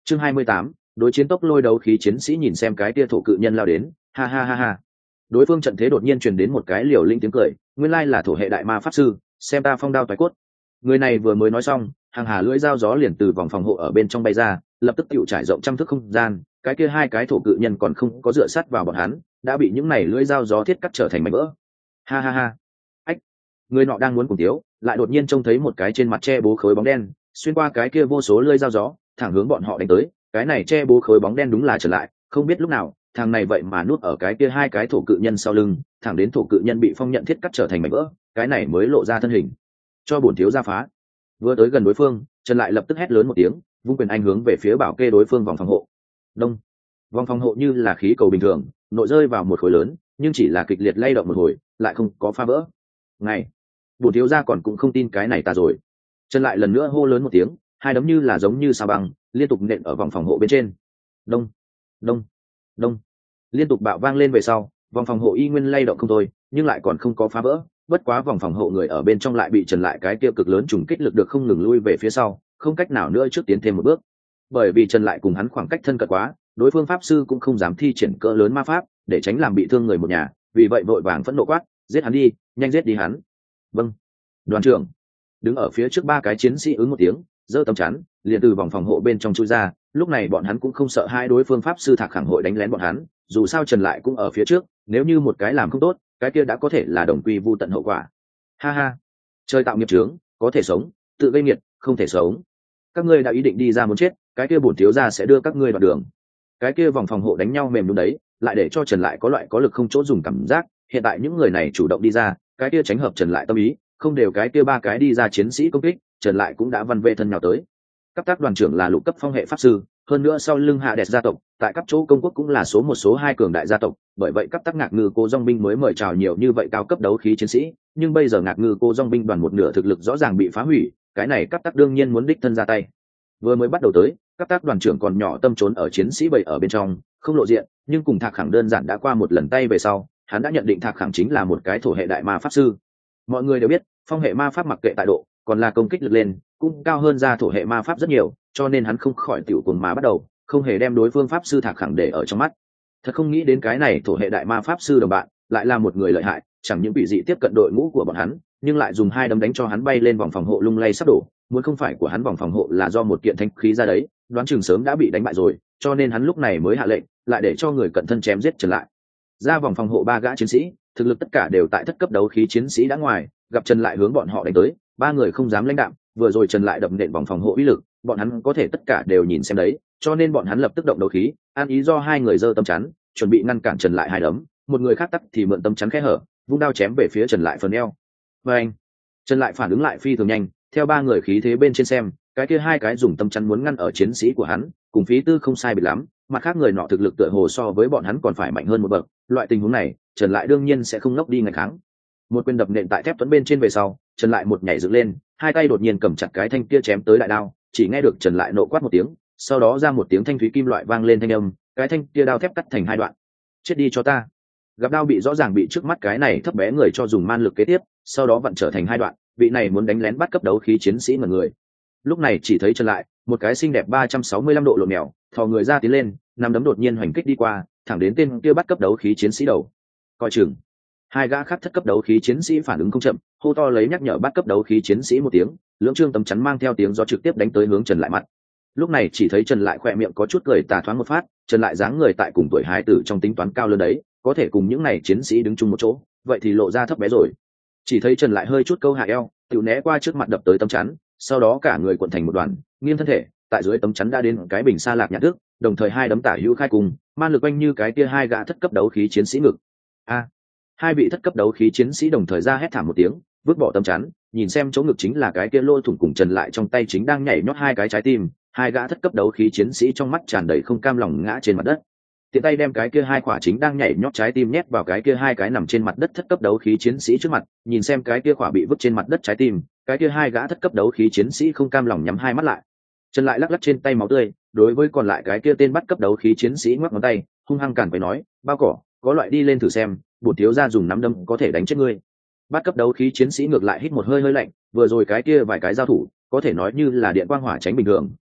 Chương 28, đối chiến tốc lôi đấu khí chiến sĩ nhìn xem cái tia thổ cự nhân lao đến, ha ha ha ha. Đối phương trận thế đột nhiên truyền đến một cái liều linh tiếng cười, nguyên lai là thổ hệ đại ma pháp sư, xem ta phong đao toái cốt. Người này vừa mới nói xong, hàng hà lưỡi dao gió liền từ vòng phòng hộ ở bên trong bay ra, lập tức tựu trải rộng trăm thước không gian, cái kia hai cái thổ cự nhân còn không có dựa sát vào bọn hắn, đã bị những này lưỡi dao gió thiết cắt trở thành mảnh vỡ. Ha ha ha. Ách. Người nọ đang muốn cùng tiếu, lại đột nhiên trông thấy một cái trên mặt che bố khối bóng đen, xuyên qua cái kia vô số lưỡi dao gió, thẳng hướng bọn họ đánh tới. Cái này che bố khối bóng đen đúng là trở lại, không biết lúc nào, thằng này vậy mà nuốt ở cái kia hai cái thổ cự nhân sau lưng, thẳng đến thổ cự nhân bị phong nhận thiết cắt trở thành mảnh vỡ, cái này mới lộ ra thân hình. Cho bổn thiếu ra phá. Vừa tới gần đối phương, Trần lại lập tức hét lớn một tiếng, vung quyền anh hướng về phía bảo kê đối phương vòng phòng hộ. Đông. Vòng phòng hộ như là khí cầu bình thường, nội rơi vào một khối lớn, nhưng chỉ là kịch liệt lay động một hồi, lại không có phá vỡ. Này, bổn thiếu gia còn cũng không tin cái này ta rồi. Trần lại lần nữa hô lớn một tiếng, hai đấm như là giống như sao băng, liên tục nện ở vòng phòng hộ bên trên. Đông, đông, đông. Liên tục bạo vang lên về sau, vòng phòng hộ y nguyên lay động không thôi, nhưng lại còn không có phá vỡ. Bất quá vòng phòng hộ người ở bên trong lại bị Trần lại cái tiêu cực lớn trùng kích lực được không ngừng lui về phía sau, không cách nào nữa trước tiến thêm một bước. Bởi vì Trần lại cùng hắn khoảng cách thân cận quá, đối phương pháp sư cũng không dám thi triển cỡ lớn ma pháp để tránh làm bị thương người một nhà, vì vậy vội vàng phẫn nộ quát, giết hắn đi, nhanh giết đi hắn. Vâng. Đoàn trưởng. Đứng ở phía trước ba cái chiến sĩ ứng một tiếng, giơ tấm chắn, liền từ vòng phòng hộ bên trong chui ra. Lúc này bọn hắn cũng không sợ hai đối phương pháp sư Thạc Khẳng hội đánh lén bọn hắn, dù sao Trần lại cũng ở phía trước, nếu như một cái làm không tốt, cái kia đã có thể là đồng quy vu tận hậu quả. Ha ha. Trời tạo nghiệp chướng, có thể sống, tự gây nghiệt, không thể sống. Các ngươi đã ý định đi ra muốn chết, cái kia bổn thiếu gia sẽ đưa các ngươi vào đường. Cái kia vòng phòng hộ đánh nhau mềm đúng đấy, lại để cho Trần lại có loại có lực không chỗ dùng cảm giác. Hiện tại những người này chủ động đi ra, cái kia tránh hợp Trần lại tâm ý, không đều cái kia ba cái đi ra chiến sĩ công kích, Trần lại cũng đã văn vệ thân nhào tới. Cấp tác đoàn trưởng là lục cấp phong hệ pháp sư, hơn nữa sau lưng hạ đẹp gia tộc, tại các chỗ công quốc cũng là số một số hai cường đại gia tộc, bởi vậy cấp tác Ngạc Ngư Cô Dong binh mới mời chào nhiều như vậy cao cấp đấu khí chiến sĩ, nhưng bây giờ Ngạc Ngư Cô Dong binh đoàn một nửa thực lực rõ ràng bị phá hủy, cái này cấp tác đương nhiên muốn đích thân ra tay. Vừa mới bắt đầu tới, cấp tác đoàn trưởng còn nhỏ tâm trốn ở chiến sĩ bầy ở bên trong, không lộ diện, nhưng cùng Thạc Khẳng đơn giản đã qua một lần tay về sau, hắn đã nhận định Thạc Khẳng chính là một cái thổ hệ đại ma pháp sư. Mọi người đều biết, phong hệ ma pháp mặc kệ tại độ, còn là công kích lực lên cũng cao hơn ra thổ hệ ma pháp rất nhiều, cho nên hắn không khỏi tiểu cuồng mà bắt đầu, không hề đem đối phương pháp sư Thạc Khẳng để ở trong mắt. Thật không nghĩ đến cái này thổ hệ đại ma pháp sư đồng bạn lại là một người lợi hại, chẳng những bị dị tiếp cận đội ngũ của bọn hắn, nhưng lại dùng hai đấm đánh cho hắn bay lên vòng phòng hộ lung lay sắp đổ. Muốn không phải của hắn vòng phòng hộ là do một kiện thanh khí ra đấy, đoán chừng sớm đã bị đánh bại rồi, cho nên hắn lúc này mới hạ lệnh, lại để cho người cận thân chém giết Trần lại. Ra vòng phòng hộ ba gã chiến sĩ, thực lực tất cả đều tại thất cấp đấu khí chiến sĩ đã ngoài, gặp Trần lại hướng bọn họ đánh tới, ba người không dám lãnh đạm, vừa rồi Trần lại đập nện vòng phòng hộ uy lực, bọn hắn có thể tất cả đều nhìn xem đấy, cho nên bọn hắn lập tức động đấu khí, an ý do hai người giơ tấm chắn, chuẩn bị ngăn cản Trần lại hai đấm, một người khác tắc thì mượn tấm chắn khe hở, vung đao chém về phía Trần lại phần eo. Và anh, Trần lại phản ứng lại phi thường nhanh, theo ba người khí thế bên trên xem, cái kia hai cái dùng tấm chắn muốn ngăn ở chiến sĩ của hắn, cùng phí tư không sai biệt lắm, mặt khác người nọ thực lực tựa hồ so với bọn hắn còn phải mạnh hơn một bậc, loại tình huống này, Trần lại đương nhiên sẽ không ngốc đi ngày kháng. Một quyền đập nện tại thép tuấn bên trên về sau, Trần lại một nhảy dựng lên, hai tay đột nhiên cầm chặt cái thanh kia chém tới đại đao, chỉ nghe được Trần lại nộ quát một tiếng, sau đó ra một tiếng thanh thúy kim loại vang lên thanh âm, cái thanh kia đao thép cắt thành hai đoạn. Chết đi cho ta. Gặp đao bị rõ ràng bị trước mắt cái này thấp bé người cho dùng man lực kế tiếp, sau đó vặn trở thành hai đoạn, vị này muốn đánh lén bắt cấp đấu khí chiến sĩ mà người. Lúc này chỉ thấy Trần lại, một cái xinh đẹp 365 độ lộn mèo, thò người ra tiến lên, nắm đấm đột nhiên hoành kích đi qua, thẳng đến tên kia bắt cấp đấu khí chiến sĩ đầu. Coi chừng. Hai gã khác thất cấp đấu khí chiến sĩ phản ứng không chậm, hô to lấy nhắc nhở bắt cấp đấu khí chiến sĩ một tiếng, lưỡng trương tấm chắn mang theo tiếng gió trực tiếp đánh tới hướng Trần lại mặt. Lúc này chỉ thấy Trần lại khỏe miệng có chút cười tà thoáng một phát, Trần lại dáng người tại cùng tuổi hài tử trong tính toán cao lớn đấy, có thể cùng những này chiến sĩ đứng chung một chỗ, vậy thì lộ ra thấp bé rồi. Chỉ thấy Trần lại hơi chút câu hạ eo, tự né qua trước mặt đập tới tấm chắn, sau đó cả người cuộn thành một đoàn, nghiêng thân thể, tại dưới tấm chắn đã đến cái bình xa lạc nhạt thức, đồng thời hai đấm tả hữu khai cùng, man lực quanh như cái kia hai gã thất cấp đấu khí chiến sĩ ngực. A! Hai vị thất cấp đấu khí chiến sĩ đồng thời ra hét thảm một tiếng, vứt bỏ tấm chắn, nhìn xem chỗ ngực chính là cái kia lỗ thủng cùng Trần lại trong tay chính đang nhảy nhót hai cái trái tim, hai gã thất cấp đấu khí chiến sĩ trong mắt tràn đầy không cam lòng ngã trên mặt đất. Tiện tay đem cái kia hai quả chính đang nhảy nhót trái tim nhét vào cái kia hai cái nằm trên mặt đất thất cấp đấu khí chiến sĩ trước mặt, nhìn xem cái kia quả bị vứt trên mặt đất trái tim, cái kia hai gã thất cấp đấu khí chiến sĩ không cam lòng nhắm hai mắt lại. Trần lại lắc lắc trên tay máu tươi, đối với còn lại cái kia tên bắt cấp đấu khí chiến sĩ ngoắc ngón tay, hung hăng cản phải nói, bao cỏ, có loại đi lên thử xem, bổn thiếu gia dùng nắm đấm có thể đánh chết ngươi. Bắt cấp đấu khí chiến sĩ ngược lại hít một hơi hơi lạnh, vừa rồi cái kia vài cái giao thủ, có thể nói như là điện quang hỏa tránh bình thường,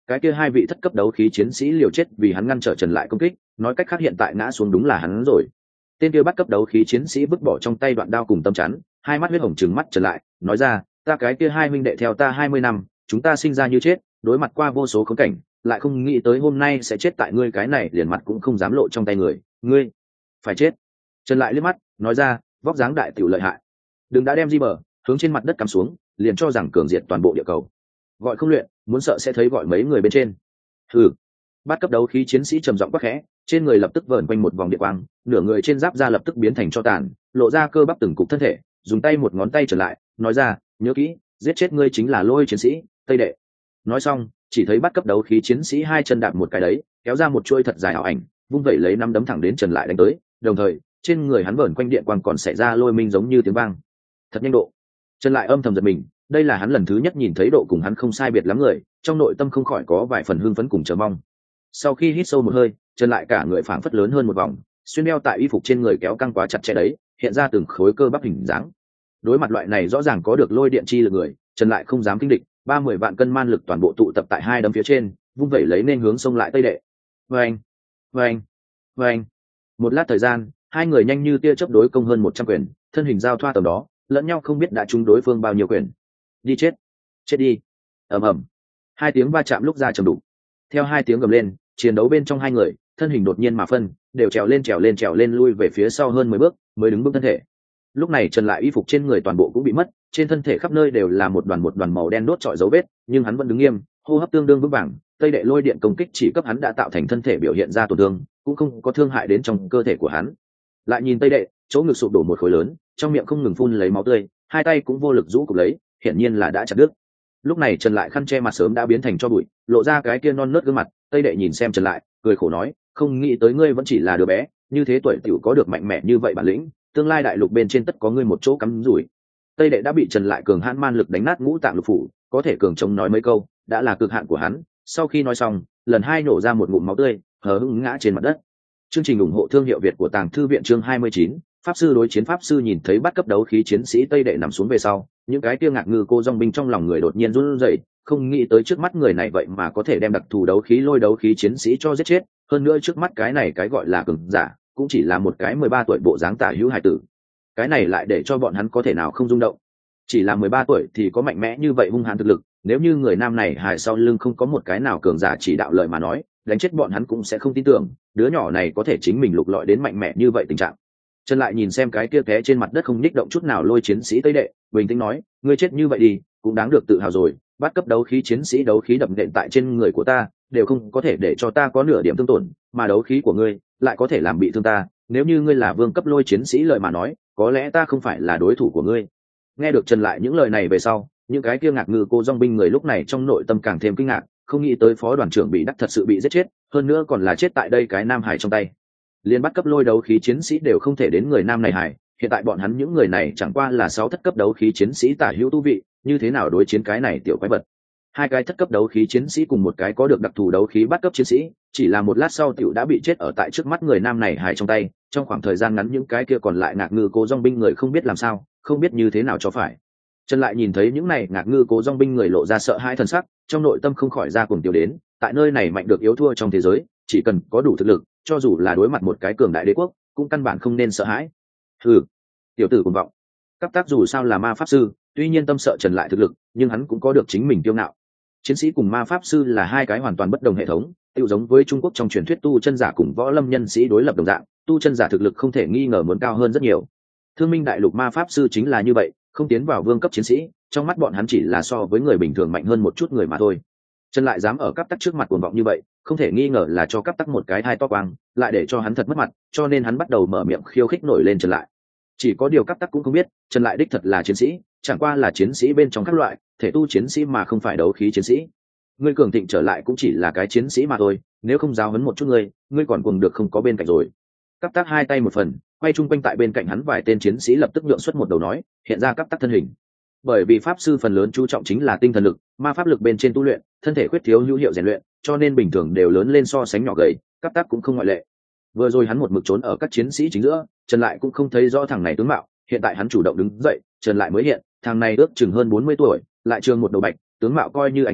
cái kia hai vị thất cấp đấu khí chiến sĩ liều chết vì hắn ngăn trở Trần Lại công kích, nói cách khác hiện tại ngã xuống đúng là hắn rồi. Tên kia bắt cấp đấu khí chiến sĩ vứt bỏ trong tay đoạn đao cùng tâm chắn, hai mắt huyết hồng trừng mắt Trần Lại, nói ra, ta cái kia hai huynh đệ theo ta 20 năm, chúng ta sinh ra như chết, đối mặt qua vô số khốn cảnh, lại không nghĩ tới hôm nay sẽ chết tại ngươi cái này liền mặt cũng không dám lộ trong tay người, ngươi phải chết. Trần Lại liếc mắt, nói ra, vóc dáng đại tiểu lợi hại, đừng đã đem di bờ hướng trên mặt đất cắm xuống, liền cho rằng cường diệt toàn bộ địa cầu. Gọi không luyện, muốn sợ sẽ thấy gọi mấy người bên trên. Hừ. Bát cấp đấu khí chiến sĩ trầm giọng quát khẽ, trên người lập tức vờn quanh một vòng điện quang, nửa người trên giáp da lập tức biến thành tro tàn, lộ ra cơ bắp từng cục thân thể, dùng tay một ngón tay Trần Lại, nói ra, nhớ kỹ, giết chết ngươi chính là Lôi chiến sĩ Tây Đệ. Nói xong, chỉ thấy bát cấp đấu khí chiến sĩ hai chân đạp một cái đấy, kéo ra một chuôi thật dài ảo ảnh, vung vẩy lấy năm đấm thẳng đến Trần Lại đánh tới, đồng thời, trên người hắn vờn quanh điện quang còn xảy ra lôi minh giống như tiếng vang. Thật nhanh độ. Trần Lại âm thầm giật mình, đây là hắn lần thứ nhất nhìn thấy độ cùng hắn không sai biệt lắm người, trong nội tâm không khỏi có vài phần hưng phấn cùng chờ mong. Sau khi hít sâu một hơi, Trần Lại cả người phảng phất lớn hơn một vòng, xuyên đeo tại y phục trên người kéo căng quá chặt chẽ đấy, hiện ra từng khối cơ bắp hình dáng. Đối mặt loại này rõ ràng có được lôi điện chi lực người, Trần Lại không dám kinh địch, 30 vạn cân man lực toàn bộ tụ tập tại hai đấm phía trên, vung vẩy lấy nên hướng xông lại Tây Đệ. Vâng, vâng, vâng. Một lát thời gian, hai người nhanh như tia chớp đối công hơn 100 quyền, thân hình giao thoa tầm đó, lẫn nhau không biết đã trúng đối phương bao nhiêu quyền. Đi chết, chết đi. Ầm ầm. Hai tiếng va chạm lúc ra trầm đục. Theo hai tiếng gầm lên, chiến đấu bên trong hai người, thân hình đột nhiên mà phân, đều trèo lên lui về phía sau hơn 10 bước, mới đứng vững thân thể. Lúc này Trần Lại y phục trên người toàn bộ cũng bị mất, trên thân thể khắp nơi đều là một đoàn màu đen đốt trọi dấu vết, nhưng hắn vẫn đứng nghiêm, hô hấp tương đương vững vàng. Tây Đệ lôi điện công kích chỉ cấp hắn đã tạo thành thân thể biểu hiện ra tổn thương, cũng không có thương hại đến trong cơ thể của hắn. Lại nhìn Tây Đệ, chỗ ngực sụp đổ một khối lớn, trong miệng không ngừng phun lấy máu tươi, hai tay cũng vô lực rũ cụp lấy, hiển nhiên là đã chặt đứt. Lúc này Trần Lại khăn che mặt sớm đã biến thành tro bụi, lộ ra cái kia non nớt gương mặt. Tây Đệ nhìn xem Trần Lại, cười khổ nói, không nghĩ tới ngươi vẫn chỉ là đứa bé, như thế tuổi tiểu có được mạnh mẽ như vậy bản lĩnh, tương lai đại lục bên trên tất có ngươi một chỗ cắm rủi. Tây Đệ đã bị Trần Lại cường hãn man lực đánh nát ngũ tạng lục phủ, có thể cường chống nói mấy câu, đã là cực hạn của hắn. Sau khi nói xong, lần hai nổ ra một ngụm máu tươi, hờ hững ngã trên mặt đất. Chương trình ủng hộ thương hiệu Việt của Tàng Thư viện chương 29, pháp sư đối chiến pháp sư. Nhìn thấy bắt cấp đấu khí chiến sĩ Tây Đệ nằm xuống về sau, những cái kia ngạc ngư cô dòng binh trong lòng người đột nhiên run rẩy, không nghĩ tới trước mắt người này vậy mà có thể đem đặc thù đấu khí lôi đấu khí chiến sĩ cho giết chết, hơn nữa trước mắt cái này cái gọi là cường giả, cũng chỉ là một cái 13 tuổi bộ dáng tả hữu hài tử. Cái này lại để cho bọn hắn có thể nào không rung động. Chỉ là 13 tuổi thì có mạnh mẽ như vậy hung hãn thực lực, nếu như người nam này hài sau lưng không có một cái nào cường giả chỉ đạo lời mà nói, đánh chết bọn hắn cũng sẽ không tin tưởng, đứa nhỏ này có thể chính mình lục lọi đến mạnh mẽ như vậy tình trạng. Trần Lại nhìn xem cái kia té trên mặt đất không nhích động chút nào lôi chiến sĩ Tây Đệ, bình tĩnh nói, ngươi chết như vậy đi, cũng đáng được tự hào rồi, bắt cấp đấu khí chiến sĩ đấu khí đập nện tại trên người của ta, đều không có thể để cho ta có nửa điểm thương tổn, mà đấu khí của ngươi lại có thể làm bị thương ta, nếu như ngươi là vương cấp lôi chiến sĩ lời mà nói, có lẽ ta không phải là đối thủ của ngươi. Nghe được Trần Lại những lời này về sau, những cái kia ngạc ngư cô dòng binh người lúc này trong nội tâm càng thêm kinh ngạc, không nghĩ tới phó đoàn trưởng bị đắc thật sự bị giết chết, hơn nữa còn là chết tại đây cái nam hải trong tay. Liên bắt cấp lôi đấu khí chiến sĩ đều không thể đến người nam này hải, hiện tại bọn hắn những người này chẳng qua là 6 thất cấp đấu khí chiến sĩ tả hữu tu vị, như thế nào đối chiến cái này tiểu quái vật. Hai cái thất cấp đấu khí chiến sĩ cùng một cái có được đặc thù đấu khí bắt cấp chiến sĩ, chỉ là một lát sau tiểu đã bị chết ở tại trước mắt người nam này hải trong tay. Trong khoảng thời gian ngắn những cái kia còn lại ngạc ngư cố dòng binh người không biết làm sao, không biết như thế nào cho phải. Trần Lại nhìn thấy những này ngạc ngư cố dòng binh người lộ ra sợ hãi thần sắc, trong nội tâm không khỏi ra cuồng tiêu đến, tại nơi này mạnh được yếu thua trong thế giới, chỉ cần có đủ thực lực, cho dù là đối mặt một cái cường đại đế quốc, cũng căn bản không nên sợ hãi. Hừ, tiểu tử cuồng vọng. Cấp tác dù sao là ma pháp sư, tuy nhiên tâm sợ Trần Lại thực lực, nhưng hắn cũng có được chính mình kiêu ngạo. Chiến sĩ cùng ma pháp sư là hai cái hoàn toàn bất đồng hệ thống, tiêu giống với Trung Quốc trong truyền thuyết tu chân giả cùng võ lâm nhân sĩ đối lập đồng dạng, tu chân giả thực lực không thể nghi ngờ muốn cao hơn rất nhiều. Thương Minh đại lục ma pháp sư chính là như vậy, không tiến vào vương cấp chiến sĩ, trong mắt bọn hắn chỉ là so với người bình thường mạnh hơn một chút người mà thôi. Trần Lại dám ở cấp tắc trước mặt cuồng vọng như vậy, không thể nghi ngờ là cho cấp tắc một cái thai to quang, lại để cho hắn thật mất mặt, cho nên hắn bắt đầu mở miệng khiêu khích nổi lên Trần Lại. Chỉ có điều cấp tắc cũng không biết, Trần Lại đích thật là chiến sĩ, chẳng qua là chiến sĩ bên trong các loại thể tu chiến sĩ mà không phải đấu khí chiến sĩ. Ngươi cường thịnh trở lại cũng chỉ là cái chiến sĩ mà thôi, nếu không giáo huấn một chút ngươi còn cuồng được không có bên cạnh rồi. Cấp tắc hai tay một phần, quay chung quanh tại bên cạnh hắn vài tên chiến sĩ lập tức nhượng xuất một đầu nói, hiện ra cấp tắc thân hình. Bởi vì pháp sư phần lớn chú trọng chính là tinh thần lực, ma pháp lực bên trên tu luyện, thân thể khuyết thiếu hữu hiệu rèn luyện, cho nên bình thường đều lớn lên so sánh nhỏ gầy, cấp tắc cũng không ngoại lệ. Vừa rồi hắn một mực trốn ở các chiến sĩ chính giữa, Trần Lại cũng không thấy rõ thằng này tướng mạo, hiện tại hắn chủ động đứng dậy, Trần Lại mới hiện, thằng này ước chừng hơn 40 tuổi, lại trường một đầu bạch, tướng mạo coi như anh tuấn,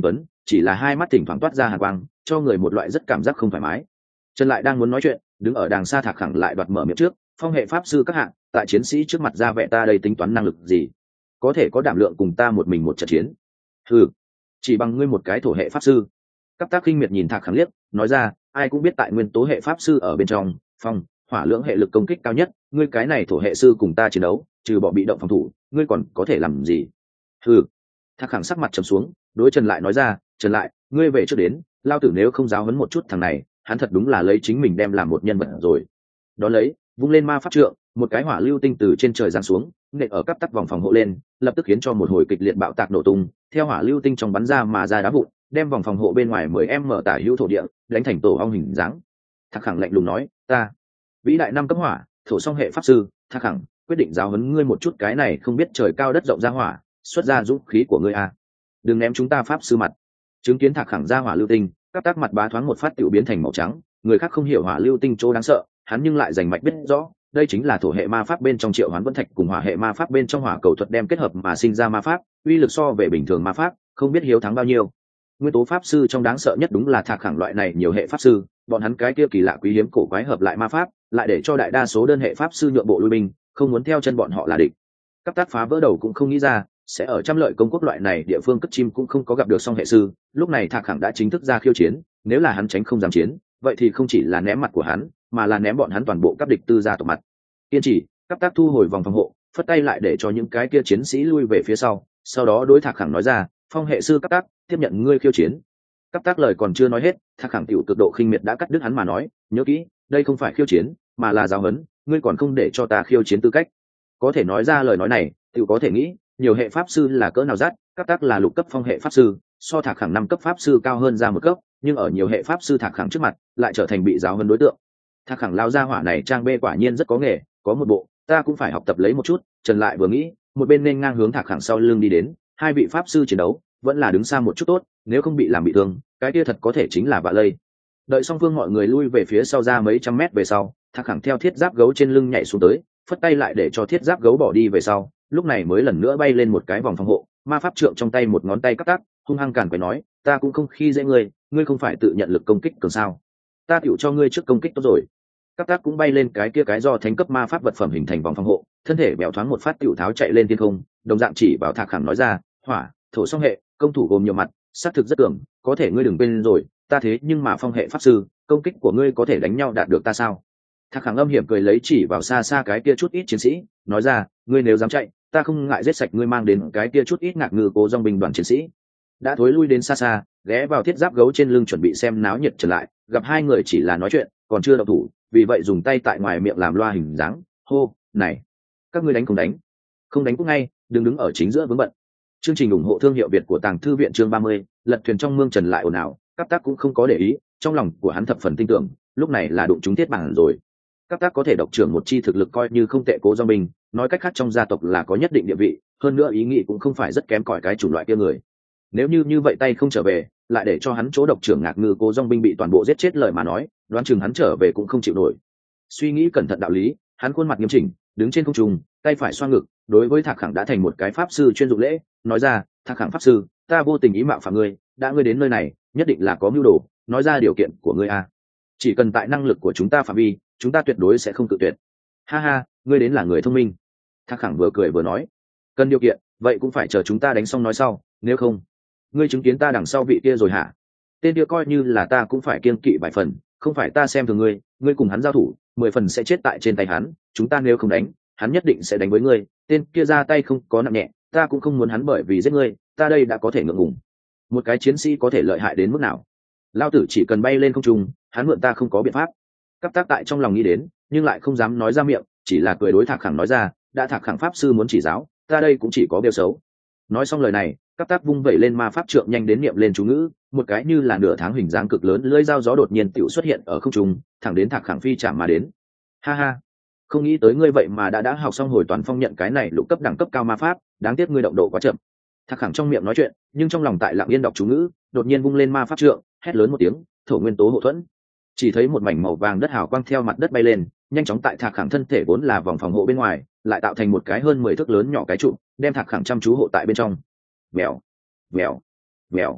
chỉ là hai mắt thỉnh thoảng toát ra hàn quang, cho người một loại rất cảm giác không thoải mái. Trần lại đang muốn nói chuyện, đứng ở đàng xa Thạc Khẳng lại đoạt mở miệng trước. Phong hệ pháp sư các hạng, tại chiến sĩ trước mặt ra vẻ ta đây tính toán năng lực gì, có thể có đảm lượng cùng ta một mình một trận chiến? Ừ, chỉ bằng ngươi một cái thổ hệ pháp sư. Cáp Tác khinh miệt nhìn Thạc Khẳng liếc, nói ra, ai cũng biết tại nguyên tố hệ pháp sư ở bên trong, phong hỏa lưỡng hệ lực công kích cao nhất, ngươi cái này thổ hệ sư cùng ta chiến đấu, trừ bỏ bị động phòng thủ, ngươi còn có thể làm gì? Ừ. Thạc Khẳng sắc mặt trầm xuống, đối Trần lại nói ra, Trần lại, ngươi về trước đến, lao tử nếu không giáo huấn một chút thằng này, hắn thật đúng là lấy chính mình đem làm một nhân vật rồi. Đó lấy, vung lên ma pháp trượng, một cái hỏa lưu tinh từ trên trời giáng xuống, nện ở Cáp Tắc vòng phòng hộ lên, lập tức khiến cho một hồi kịch liệt bạo tạc nổ tung, theo hỏa lưu tinh trong bắn ra mà ra đá vụn, đem vòng phòng hộ bên ngoài 10m tả hữu thổ địa đánh thành tổ ong hình dáng. Thạc Khẳng lạnh lùng nói, ta vĩ đại năm cấp hỏa thổ song hệ pháp sư. Thạc Khẳng quyết định giáo huấn ngươi một chút cái này không biết trời cao đất rộng ra hỏa, xuất ra dũng khí của ngươi a, đừng ném chúng ta pháp sư mặt. Chứng kiến Thạc Khẳng ra hỏa lưu tinh, Cáp Tắc mặt bá thoáng một phát tiểu biến thành màu trắng. Người khác không hiểu hỏa lưu tinh chỗ đáng sợ, hắn nhưng lại rành mạch biết rõ, đây chính là thổ hệ ma pháp bên trong triệu hoán vân thạch cùng hỏa hệ ma pháp bên trong hỏa cầu thuật đem kết hợp mà sinh ra ma pháp, uy lực so về bình thường ma pháp không biết hiếu thắng bao nhiêu. Nguyên tố pháp sư trong đáng sợ nhất đúng là Thạc Khẳng loại này nhiều hệ pháp sư, bọn hắn cái kia kỳ lạ quý hiếm cổ quái hợp lại ma pháp, lại để cho đại đa số đơn hệ pháp sư nhượng bộ lui binh, không muốn theo chân bọn họ là địch. Cáp Tác phá vỡ đầu cũng không nghĩ ra, sẽ ở trăm lợi công quốc loại này địa phương cất chim cũng không có gặp được song hệ sư. Lúc này Thạc Khẳng đã chính thức ra khiêu chiến, nếu là hắn tránh không dám chiến, vậy thì không chỉ là ném mặt của hắn, mà là ném bọn hắn toàn bộ các địch tư gia tộc mặt. Kiên trì, Cáp Tác thu hồi vòng phòng hộ, phất tay lại để cho những cái kia chiến sĩ lui về phía sau đó đối Thạc Khẳng nói ra, phong hệ sư Cáp Tác tiếp nhận ngươi khiêu chiến. Cáp Tác lời còn chưa nói hết, Thạc Khẳng tiểu cực độ khinh miệt đã cắt đứt hắn mà nói, nhớ kỹ, đây không phải khiêu chiến, mà là giáo huấn, ngươi còn không để cho ta khiêu chiến tư cách. Có thể nói ra lời nói này, tiểu có thể nghĩ, nhiều hệ pháp sư là cỡ nào rát. Cáp Tác là lục cấp phong hệ pháp sư, so Thạc Khẳng 5 cấp pháp sư cao hơn ra một cấp, nhưng ở nhiều hệ pháp sư Thạc Khẳng trước mặt, lại trở thành bị giáo huấn đối tượng. Thạc Khẳng lao ra hỏa này trang bê quả nhiên rất có nghề, có một bộ, ta cũng phải học tập lấy một chút. Trần lại vừa nghĩ, một bên nên ngang hướng Thạc Khẳng sau lưng đi đến. Hai vị pháp sư chiến đấu, vẫn là đứng xa một chút tốt, nếu không bị làm bị thương, cái kia thật có thể chính là vạ lây. Đợi song phương mọi người lui về phía sau ra mấy trăm mét về sau, Thạc Khẳng theo thiết giáp gấu trên lưng nhảy xuống tới, phất tay lại để cho thiết giáp gấu bỏ đi về sau, lúc này mới lần nữa bay lên một cái vòng phòng hộ, ma pháp trượng trong tay một ngón tay Cáp Tác, hung hăng cản quấy nói, ta cũng không khi dễ ngươi, ngươi không phải tự nhận lực công kích cường sao? Ta tiểu cho ngươi trước công kích tốt rồi. Cáp Tác cũng bay lên cái kia cái do thánh cấp ma pháp vật phẩm hình thành vòng phòng hộ, thân thể bèo thoáng một phát tiểu tháo chạy lên thiên không, đồng dạng chỉ vào Thạc Khẳng nói ra, hỏa thổ song hệ công thủ gồm nhiều mặt, sát thực rất tưởng, có thể ngươi đừng quên rồi, ta thế nhưng mà phong hệ pháp sư, công kích của ngươi có thể đánh nhau đạt được ta sao? Thạc Khẳng âm hiểm cười lấy chỉ vào xa xa cái kia chút ít chiến sĩ, nói ra, ngươi nếu dám chạy, ta không ngại giết sạch ngươi mang đến cái kia chút ít ngạc ngư cố dòng binh đoàn chiến sĩ. Đã thối lui đến xa xa, ghé vào thiết giáp gấu trên lưng chuẩn bị xem náo nhiệt trở lại, gặp hai người chỉ là nói chuyện, còn chưa động thủ, vì vậy dùng tay tại ngoài miệng làm loa hình dáng, hô, này, các ngươi đánh không đánh? Không đánh cũng ngay, đừng đứng ở chính giữa vướng bận. Chương trình ủng hộ thương hiệu Việt của Tàng Thư viện chương 30, lật thuyền trong mương Trần lại ồn ào, Cáp Tác cũng không có để ý, trong lòng của hắn thập phần tin tưởng, lúc này là đụng trúng thiết bản rồi. Cáp Tác có thể độc trưởng một chi thực lực coi như không tệ cố do mình, nói cách khác trong gia tộc là có nhất định địa vị, hơn nữa ý nghĩ cũng không phải rất kém cỏi cái chủng loại kia người. Nếu như vậy tay không trở về, lại để cho hắn chỗ độc trưởng ngạc ngư cố dòng binh bị toàn bộ giết chết lời mà nói, đoán chừng hắn trở về cũng không chịu nổi. Suy nghĩ cẩn thận đạo lý, hắn khuôn mặt nghiêm chỉnh, đứng trên không trung, tay phải xoa ngực, đối với Thạc Khẳng đã thành một cái pháp sư chuyên dụng lễ, nói ra, Thạc Khẳng pháp sư, ta vô tình ý mạo phạm ngươi, đã ngươi đến nơi này, nhất định là có mưu đồ, nói ra điều kiện của ngươi a. Chỉ cần tại năng lực của chúng ta phạm vi, chúng ta tuyệt đối sẽ không cự tuyệt. Ha ha, ngươi đến là người thông minh. Thạc Khẳng vừa cười vừa nói, cần điều kiện, vậy cũng phải chờ chúng ta đánh xong nói sau, nếu không, ngươi chứng kiến ta đằng sau vị kia rồi hả? Tên kia coi như là ta cũng phải kiêng kỵ vài phần, không phải ta xem thường ngươi, ngươi cùng hắn giao thủ, 10 phần sẽ chết tại trên tay hắn, chúng ta nếu không đánh, hắn nhất định sẽ đánh với ngươi, tên kia ra tay không có nặng nhẹ, ta cũng không muốn hắn bởi vì giết ngươi, ta đây đã có thể ngượng ngùng. Một cái chiến sĩ có thể lợi hại đến mức nào? Lao tử chỉ cần bay lên không trung, hắn mượn ta không có biện pháp. Cáp Tác tại trong lòng nghĩ đến, nhưng lại không dám nói ra miệng, chỉ là cười đối Thạc Khẳng nói ra, đã Thạc Khẳng pháp sư muốn chỉ giáo, ta đây cũng chỉ có bêu xấu. Nói xong lời này, Cáp Tác vung vẩy lên ma pháp trượng nhanh đến niệm lên chú ngữ, một cái như là nửa tháng hình dáng cực lớn lưỡi dao gió đột nhiên tiểu xuất hiện ở không trung, thẳng đến Thạc Khẳng phi chạm mà đến. Ha ha, không nghĩ tới ngươi vậy mà đã học xong hồi toàn phong nhận cái này lục cấp đẳng cấp cao ma pháp, đáng tiếc ngươi động độ quá chậm. Thạc Khẳng trong miệng nói chuyện, nhưng trong lòng tại lặng yên đọc chú ngữ, đột nhiên vung lên ma pháp trượng, hét lớn một tiếng, thổ nguyên tố hộ thuẫn. Chỉ thấy một mảnh màu vàng đất hào quang theo mặt đất bay lên, nhanh chóng tại Thạc Khẳng thân thể vốn là vòng phòng hộ bên ngoài, lại tạo thành một cái hơn 10 thước lớn nhỏ cái trụ, đem Thạc Khẳng chăm chú hộ tại bên trong. Vèo, vèo, vèo.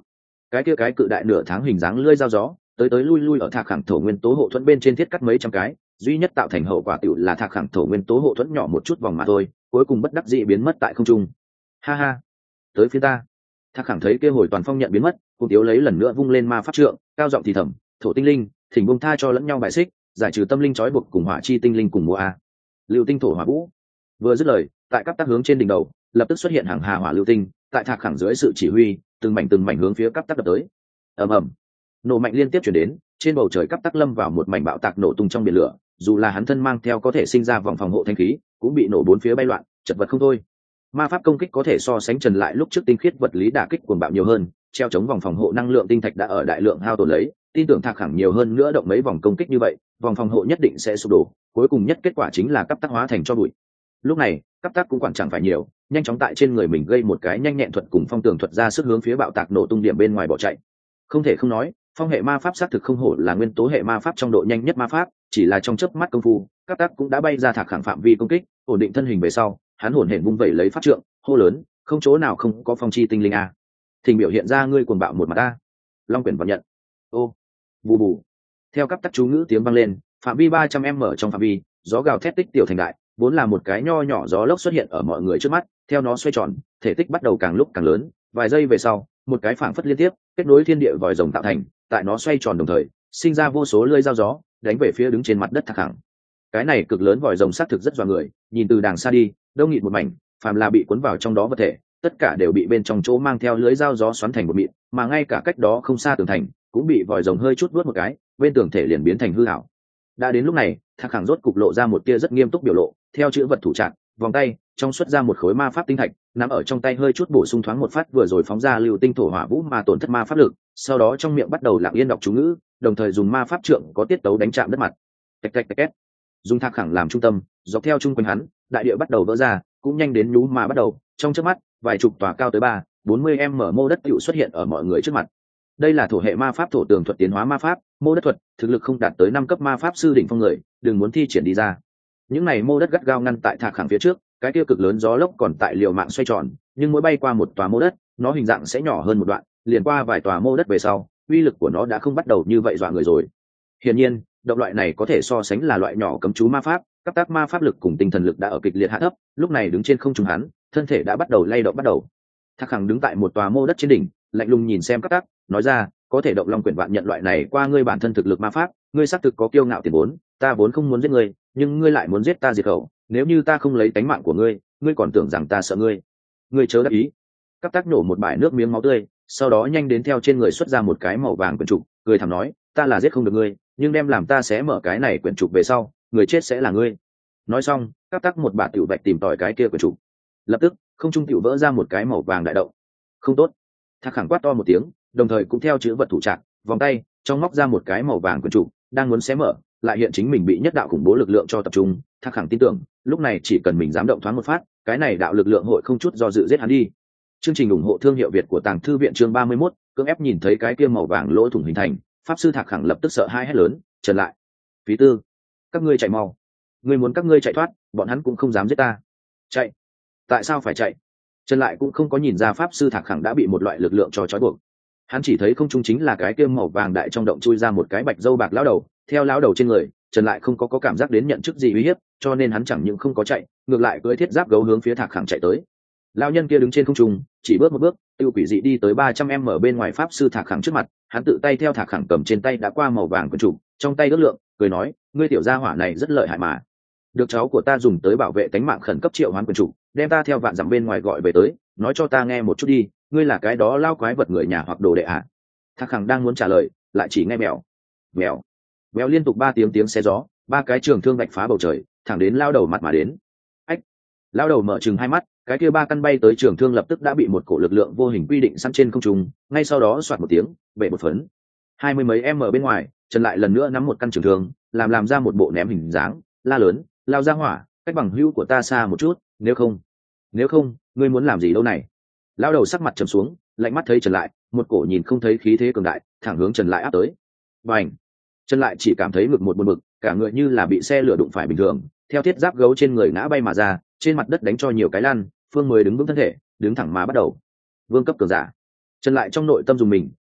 cái cự đại nửa tháng hình dáng lưỡi dao gió tới tới lui lui ở thạc khẳng thổ nguyên tố hộ thuẫn bên trên thiết cắt mấy trăm cái, duy nhất tạo thành hậu quả tựu là thạc khẳng thổ nguyên tố hộ thuẫn nhỏ một chút vòng mà thôi, cuối cùng bất đắc dĩ biến mất tại không trung. Ha ha, tới phía ta. Thạc khẳng thấy kia hồi toàn phong nhận biến mất, cùng tiếu lấy lần nữa vung lên ma pháp trượng, cao giọng thì thầm, thổ tinh linh, thỉnh buông tha cho lẫn nhau bài xích, giải trừ tâm linh trói buộc cùng hỏa chi tinh linh cùng mua a. Lưu tinh thổ hỏa vũ. Vừa dứt lời, tại các tác hướng trên đỉnh đầu, lập tức xuất hiện hàng hà hỏa lưu tinh, tại thạc khẳng dưới sự chỉ huy, từng mảnh hướng phía các tác đập tới. Ầm ầm, nổ mạnh liên tiếp chuyển đến, trên bầu trời cấp tắc lâm vào một mảnh bạo tạc nổ tung trong biển lửa, dù là hắn thân mang theo có thể sinh ra vòng phòng hộ thanh khí cũng bị nổ bốn phía bay loạn, chật vật không thôi. Ma pháp công kích có thể so sánh Trần lại lúc trước tinh khiết vật lý đả kích cuồng bạo nhiều hơn, treo chống vòng phòng hộ năng lượng tinh thạch đã ở đại lượng hao tổn lấy, tin tưởng thạc khẳng nhiều hơn nữa động mấy vòng công kích như vậy, vòng phòng hộ nhất định sẽ sụp đổ, cuối cùng nhất kết quả chính là cấp tắc hóa thành cho bụi. Lúc này cấp tắc cũng quản chẳng phải nhiều, nhanh chóng tại trên người mình gây một cái nhanh nhẹn thuật cùng phong tường thuật ra sức hướng phía bạo tạc nổ tung điểm bên ngoài bỏ chạy. Không thể không nói, phong hệ ma pháp xác thực không hổ là nguyên tố hệ ma pháp trong độ nhanh nhất ma pháp, chỉ là trong chớp mắt công phu các tác cũng đã bay ra thạc khẳng phạm vi công kích, ổn định thân hình về sau, hắn hổn hển vung vẩy lấy pháp trượng, hô lớn, không chỗ nào không có phong chi tinh linh a. Thỉnh biểu hiện ra ngươi cuồng bạo một mặt ta. Long quyển vào nhận. Ô, bù bù. Theo các tác chú ngữ tiếng vang lên, phạm vi 300 m trong phạm vi, gió gào thét tích tiểu thành đại, vốn là một cái nho nhỏ gió lốc xuất hiện ở mọi người trước mắt, theo nó xoay tròn, thể tích bắt đầu càng lúc càng lớn, vài giây về sau, một cái phảng phất liên tiếp kết nối thiên địa vòi rồng tạo thành, tại nó xoay tròn đồng thời sinh ra vô số lưỡi dao gió đánh về phía đứng trên mặt đất thạc khẳng. Cái này cực lớn vòi rồng xác thực rất dọa người, nhìn từ đàng xa đi đông nghịt một mảnh, phàm là bị cuốn vào trong đó vật thể tất cả đều bị bên trong chỗ mang theo lưỡi dao gió xoắn thành một mịn, mà ngay cả cách đó không xa tường thành cũng bị vòi rồng hơi chút vuốt một cái, bên tường thể liền biến thành hư ảo. Đã đến lúc này thạc khẳng rốt cục lộ ra một tia rất nghiêm túc biểu lộ, theo chữ vật thủ trạng vòng tay trong xuất ra một khối ma pháp tinh thạch, nắm ở trong tay hơi chút bổ sung thoáng một phát vừa rồi phóng ra lưu tinh thổ hỏa vũ mà tổn thất ma pháp lực, sau đó trong miệng bắt đầu lặng yên đọc chú ngữ, đồng thời dùng ma pháp trượng có tiết tấu đánh chạm đất mặt. Tạch tạch tạch két. Dùng thạc khẳng làm trung tâm, dọc theo chung quanh hắn, đại địa bắt đầu vỡ ra, cũng nhanh đến nhú mà bắt đầu, trong chớp mắt, vài chục tòa cao tới 40 m mô đất tựu xuất hiện ở mọi người trước mặt. Đây là thổ hệ ma pháp thổ tường thuật tiến hóa ma pháp, mô đất thuật, thực lực không đạt tới 5 cấp ma pháp sư đỉnh phong người, đừng muốn thi triển đi ra. Những này mô đất gắt gao ngăn tại thạc khẳng phía trước, cái kia cực lớn gió lốc còn tại liều mạng xoay tròn, nhưng mỗi bay qua một tòa mô đất, nó hình dạng sẽ nhỏ hơn một đoạn, liền qua vài tòa mô đất về sau, uy lực của nó đã không bắt đầu như vậy dọa người rồi. Hiển nhiên, động loại này có thể so sánh là loại nhỏ cấm chú ma pháp, các tác ma pháp lực cùng tinh thần lực đã ở kịch liệt hạ thấp, lúc này đứng trên không trung hắn, thân thể đã bắt đầu lay động bắt đầu. Thạc khẳng đứng tại một tòa mô đất trên đỉnh, lạnh lùng nhìn xem các tác, nói ra, có thể động long quyển vạn nhận loại này qua ngươi bản thân thực lực ma pháp, ngươi xác thực có kiêu ngạo tiền vốn, ta vốn không muốn giết ngươi, nhưng ngươi lại muốn giết ta diệt khẩu, nếu như ta không lấy tánh mạng của ngươi, ngươi còn tưởng rằng ta sợ ngươi. Ngươi chớ đắc ý. Các tác nổ một bãi nước miếng máu tươi, sau đó nhanh đến theo trên người xuất ra một cái màu vàng quyển trục, cười thầm nói, ta là giết không được ngươi, nhưng đem làm ta sẽ mở cái này quyển trục về sau, người chết sẽ là ngươi. Nói xong, các tác một bạt tiểu bạch tìm tòi cái kia quyển trục. Lập tức, không trung tiểu vỡ ra một cái màu vàng đại động. Không tốt. Thạc khẳng quát to một tiếng, đồng thời cũng theo chữ vật thủ trạng, vòng tay, trong móc ra một cái màu vàng quyển trục, đang muốn xé mở, lại hiện chính mình bị nhất đạo khủng bố lực lượng cho tập trung. Thạc khẳng tin tưởng, lúc này chỉ cần mình dám động thoáng một phát, cái này đạo lực lượng hội không chút do dự giết hắn đi. Chương trình ủng hộ thương hiệu Việt của Tàng Thư viện chương 31, cưỡng ép nhìn thấy cái kia màu vàng lỗ thủng hình thành, pháp sư Thạc khẳng lập tức sợ hãi hét lớn, "Trần lại, phí tư, các ngươi chạy mau! Ngươi muốn các ngươi chạy thoát, bọn hắn cũng không dám giết ta." Chạy? Tại sao phải chạy? Trần lại cũng không có nhìn ra pháp sư Thạc khẳng đã bị một loại lực lượng cho trói buộc. Hắn chỉ thấy không trung chính là cái kia màu vàng đại trong động chui ra một cái bạch dâu bạc lão đầu, theo lão đầu trên người, Trần lại không có cảm giác đến nhận chức gì uy hiếp, cho nên hắn chẳng những không có chạy, ngược lại cưỡi thiết giáp gấu hướng phía Thạc khẳng chạy tới. Lão nhân kia đứng trên không trung, chỉ bước một bước, tiêu quỷ dị đi tới 300 m bên ngoài pháp sư Thạc khẳng trước mặt, hắn tự tay theo Thạc khẳng cầm trên tay đã qua màu vàng quyển trục, trong tay ước lượng, cười nói, ngươi tiểu gia hỏa này rất lợi hại mà. Được cháu của ta dùng tới bảo vệ tính mạng khẩn cấp triệu hoán quyển trục, đem ta theo vạn dặm bên ngoài gọi về tới, nói cho ta nghe một chút đi, ngươi là cái đó lao quái vật người nhà hoặc đồ đệ à? Thạc khẳng đang muốn trả lời, lại chỉ nghe mèo mèo mèo liên tục 3 tiếng xé gió, 3 cái trường thương vạch phá bầu trời, thẳng đến lao đầu mặt mà đến. Ách! Lao đầu mở trừng hai mắt, cái kia 3 căn bay tới trường thương lập tức đã bị một cổ lực lượng vô hình quy định sẵn trên không trung, ngay sau đó xoạt một tiếng, bể một phấn. 20 mấy m bên ngoài, Trần lại lần nữa nắm một căn trường thương, làm ra một bộ ném hình dáng, la lớn, lao ra hỏa, cách bằng hữu của ta xa một chút, nếu không, ngươi muốn làm gì đâu này? Lao đầu sắc mặt trầm xuống, lạnh mắt thấy Trần lại, một cổ nhìn không thấy khí thế cường đại, thẳng hướng Trần lại áp tới. Bành! Trần lại chỉ cảm thấy ngực một buồn bực, cả người như là bị xe lửa đụng phải bình thường, theo thiết giáp gấu trên người ngã bay mà ra, trên mặt đất đánh cho nhiều cái lăn, phương mới đứng vững thân thể, đứng thẳng mà bắt đầu. Vương cấp cường giả. Trần lại trong nội tâm dùng mình,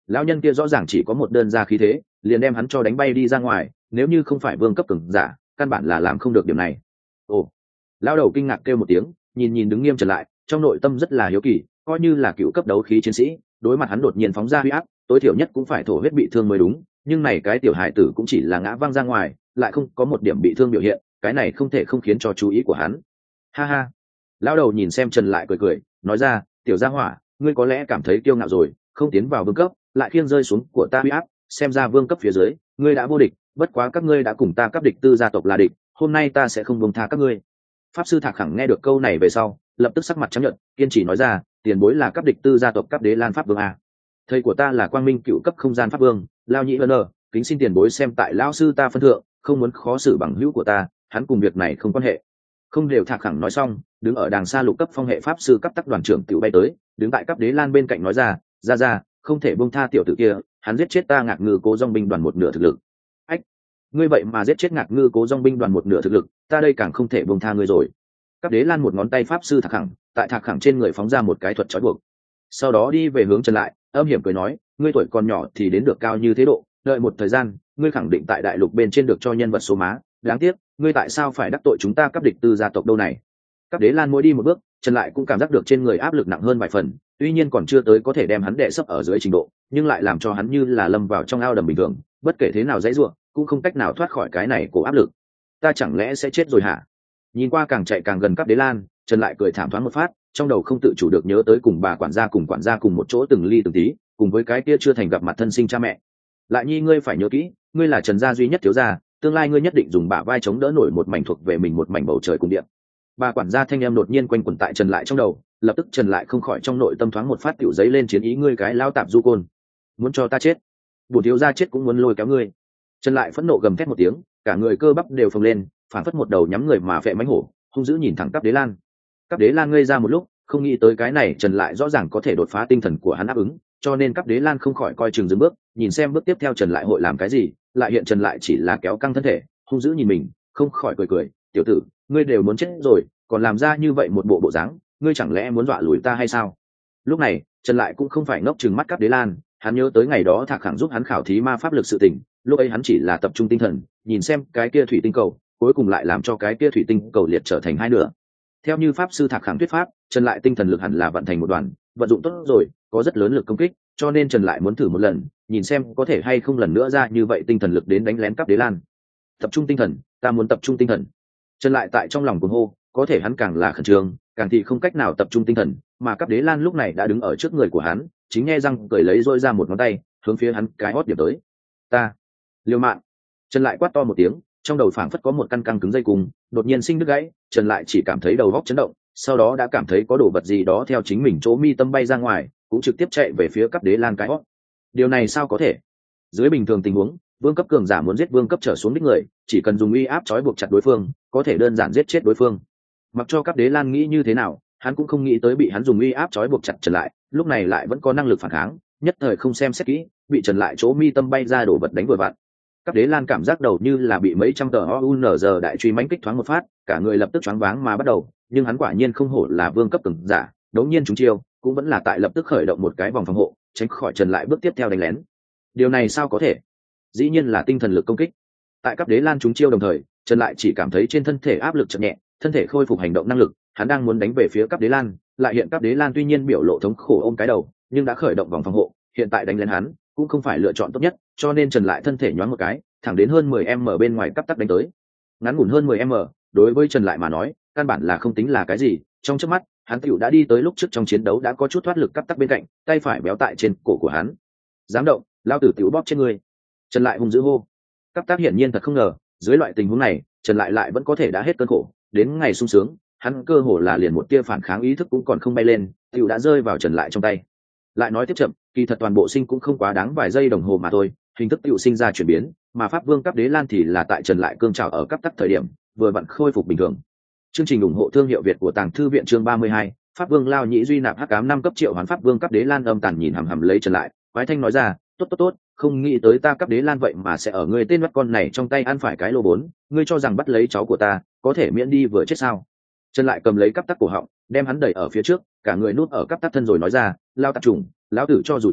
lão nhân kia rõ ràng chỉ có một đơn gia khí thế, liền đem hắn cho đánh bay đi ra ngoài, nếu như không phải vương cấp cường giả căn bản là làm không được điều này. Ồ, lão đầu kinh ngạc kêu một tiếng, nhìn nhìn đứng nghiêm Trần Lại, trong nội tâm rất là hiếu kỳ, coi như là cựu cấp đấu khí chiến sĩ, đối mặt hắn đột nhiên phóng ra huy áp, tối thiểu nhất cũng phải thổ huyết bị thương mới đúng, nhưng này cái tiểu hải tử cũng chỉ là ngã văng ra ngoài, lại không có một điểm bị thương biểu hiện, cái này không thể không khiến cho chú ý của hắn. Ha ha, lão đầu nhìn xem Trần Lại cười cười, nói ra, tiểu gia hỏa, ngươi có lẽ cảm thấy kiêu ngạo rồi, không tiến vào vương cấp, lại khiêng rơi xuống của ta huy áp, xem ra vương cấp phía dưới, ngươi đã vô địch, bất quá các ngươi đã cùng ta cấp địch tư gia tộc là địch, hôm nay ta sẽ không buông tha các ngươi. Pháp sư Thạc Khẳng nghe được câu này về sau, lập tức sắc mặt trắng nhợt, kiên trì nói ra, tiền bối là cấp địch tư gia tộc cấp đế lan pháp vương a. Thầy của ta là quang minh cựu cấp không gian pháp vương, Lao Nhĩ Vân, kính xin tiền bối xem tại lão sư ta phân thượng, không muốn khó xử bằng hữu của ta, hắn cùng việc này không quan hệ. Không đều Thạc Khẳng nói xong, đứng ở đàng xa lục cấp phong hệ pháp sư cấp tắc đoàn trưởng tiểu bay tới, đứng tại cấp đế lan bên cạnh nói ra, không thể buông tha tiểu tử kia, hắn giết chết ta Ngạc Ngư Cố Dòng binh đoàn một nửa thực lực. Ách, ngươi vậy mà giết chết Ngạc Ngư Cố Dòng binh đoàn một nửa thực lực, ta đây càng không thể buông tha ngươi rồi. Cấp đế lan một ngón tay pháp sư Thạc Khẳng, tại Thạc Khẳng trên người phóng ra một cái thuật trói buộc, sau đó đi về hướng Trần Lại, âm hiểm cười nói, ngươi tuổi còn nhỏ thì đến được cao như thế độ, đợi một thời gian, ngươi khẳng định tại đại lục bên trên được cho nhân vật số má, đáng tiếc, ngươi tại sao phải đắc tội chúng ta cấp địch tư gia tộc đâu này. Cấp đế lan mỗi đi một bước, Trần Lại cũng cảm giác được trên người áp lực nặng hơn vài phần, tuy nhiên còn chưa tới có thể đem hắn đè sấp ở dưới trình độ, nhưng lại làm cho hắn như là lâm vào trong ao đầm bình thường, bất kể thế nào dãy rủa, cũng không cách nào thoát khỏi cái này của áp lực. Ta chẳng lẽ sẽ chết rồi hả? Nhìn qua càng chạy càng gần Cấp đế lan, Trần Lại cười thảm thoáng một phát, trong đầu không tự chủ được nhớ tới cùng bà quản gia cùng một chỗ từng ly từng tí, cùng với cái kia chưa thành gặp mặt thân sinh cha mẹ. Lại nhi, ngươi phải nhớ kỹ, ngươi là Trần gia duy nhất thiếu gia, tương lai ngươi nhất định dùng bả vai chống đỡ nổi một mảnh thuộc về mình một mảnh bầu trời cùng điện. Bà quản gia thanh em đột nhiên quanh quẩn tại Trần Lại trong đầu, lập tức Trần Lại không khỏi trong nội tâm thoáng một phát tiểu giấy lên chiến ý, ngươi cái lao tạp du côn, muốn cho ta chết, bổn thiếu gia chết cũng muốn lôi kéo ngươi. Trần Lại phẫn nộ gầm thét một tiếng, cả người cơ bắp đều phồng lên, phản phất một đầu nhắm người mà phệ mãnh hổ, hung dữ nhìn thẳng Cấp đế lan. Cấp đế lan ngây ra một lúc, không nghĩ tới cái này Trần Lại rõ ràng có thể đột phá tinh thần của hắn áp ứng, cho nên Cấp đế lan không khỏi coi chừng dừng bước, nhìn xem bước tiếp theo Trần Lại hội làm cái gì, lại hiện Trần Lại chỉ là kéo căng thân thể, hung dữ nhìn mình, không khỏi cười, tiểu tử, ngươi đều muốn chết rồi, còn làm ra như vậy một bộ dáng, ngươi chẳng lẽ muốn dọa lùi ta hay sao? Lúc này, Trần Lại cũng không phải ngốc chừng mắt Cấp đế lan, hắn nhớ tới ngày đó Thạc Khẳng giúp hắn khảo thí ma pháp lực sự tình, lúc ấy hắn chỉ là tập trung tinh thần, nhìn xem cái kia thủy tinh cầu, cuối cùng lại làm cho cái kia thủy tinh cầu liệt trở thành hai nửa. Theo như pháp sư Thạc Khẳng thuyết pháp, Trần Lại tinh thần lực hẳn là vận thành một đoàn, vận dụng tốt rồi, có rất lớn lực công kích, cho nên Trần Lại muốn thử một lần, nhìn xem có thể hay không lần nữa ra như vậy tinh thần lực đến đánh lén Cấp đế lan. Tập trung tinh thần, ta muốn tập trung tinh thần. Trần Lại tại trong lòng cuồng hô, có thể hắn càng là khẩn trương, càng thì không cách nào tập trung tinh thần, mà Cấp đế lan lúc này đã đứng ở trước người của hắn, chính nghe răng cười lấy rỗi ra một ngón tay, hướng phía hắn cái hót điểm tới. Ta, liều mạng. Trần Lại quát to một tiếng, trong đầu phảng phất có một căn căng cứng dây cùng, đột nhiên sinh đứt gãy, Trần Lại chỉ cảm thấy đầu óc chấn động, sau đó đã cảm thấy có đồ vật gì đó theo chính mình chỗ mi tâm bay ra ngoài, cũng trực tiếp chạy về phía Cấp đế lan cái hót. Điều này sao có thể? Dưới bình thường tình huống, vương cấp cường giả muốn giết vương cấp trở xuống đích người, chỉ cần dùng uy áp trói buộc chặt đối phương, có thể đơn giản giết chết đối phương. Mặc cho Cấp đế lan nghĩ như thế nào, hắn cũng không nghĩ tới bị hắn dùng uy áp trói buộc chặt Trần Lại, lúc này lại vẫn có năng lực phản kháng, nhất thời không xem xét kỹ, bị Trần Lại chỗ mi tâm bay ra đồ vật đánh vừa vặn. Cấp đế lan cảm giác đầu như là bị mấy trăm tờ OUNZ đại truy mãnh kích thoáng một phát, cả người lập tức choáng váng mà bắt đầu, nhưng hắn quả nhiên không hổ là vương cấp cường giả, đống nhiên trúng chiêu, cũng vẫn là tại lập tức khởi động một cái vòng phòng hộ, tránh khỏi Trần Lại bước tiếp theo đánh lén. Điều này sao có thể? Dĩ nhiên là tinh thần lực công kích. Tại Cấp đế lan trúng chiêu đồng thời, Trần Lại chỉ cảm thấy trên thân thể áp lực chậm nhẹ, thân thể khôi phục hành động năng lực, hắn đang muốn đánh về phía Cấp đế lan, lại hiện Cấp đế lan tuy nhiên biểu lộ thống khổ ôm cái đầu, nhưng đã khởi động vòng phòng hộ, hiện tại đánh lén hắn cũng không phải lựa chọn tốt nhất, cho nên Trần Lại thân thể nhoáng một cái, thẳng đến hơn 10m bên ngoài cấp tắc đánh tới. Ngắn ngủn hơn 10m, đối với Trần Lại mà nói, căn bản là không tính là cái gì, trong chớp mắt, hắn tiểu đã đi tới lúc trước trong chiến đấu đã có chút thoát lực cấp tắc bên cạnh, tay phải béo tại trên cổ của hắn. Dám động, lao tử tiểu bóp trên người. Trần Lại hung dữ hô. Cấp tắc hiển nhiên thật không ngờ, dưới loại tình huống này, Trần Lại vẫn có thể đã hết cơn khổ, đến ngày sung sướng, hắn cơ hồ là liền một tia phản kháng ý thức cũng còn không bay lên, tiểu đã rơi vào Trần Lại trong tay. Lại nói tiếp chậm, kỳ thật toàn bộ sinh cũng không quá đáng vài giây đồng hồ mà thôi, hình thức tiểu sinh ra chuyển biến, mà pháp vương Cấp đế lan thì là tại Trần Lại cương trào ở cấp tắc thời điểm vừa vặn khôi phục bình thường. Chương trình ủng hộ thương hiệu Việt của Tàng Thư viện chương 32, pháp vương Lao Nhĩ duy nạp hắc ám 5 cấp triệu hoán pháp vương Cấp đế lan âm tàn nhìn hằm hằm lấy Trần Lại, quái thanh nói ra, tốt, không nghĩ tới ta Cấp đế lan vậy mà sẽ ở ngươi tên bắt con này trong tay ăn phải cái lô 4, ngươi cho rằng bắt lấy cháu của ta có thể miễn đi vừa chết sao? Trần Lại cầm lấy cấp tắc cổ họng, đem hắn đẩy ở phía trước, cả người núp ở cấp tắc thân rồi nói ra, lao tạp trùng, lão tử cho dù chết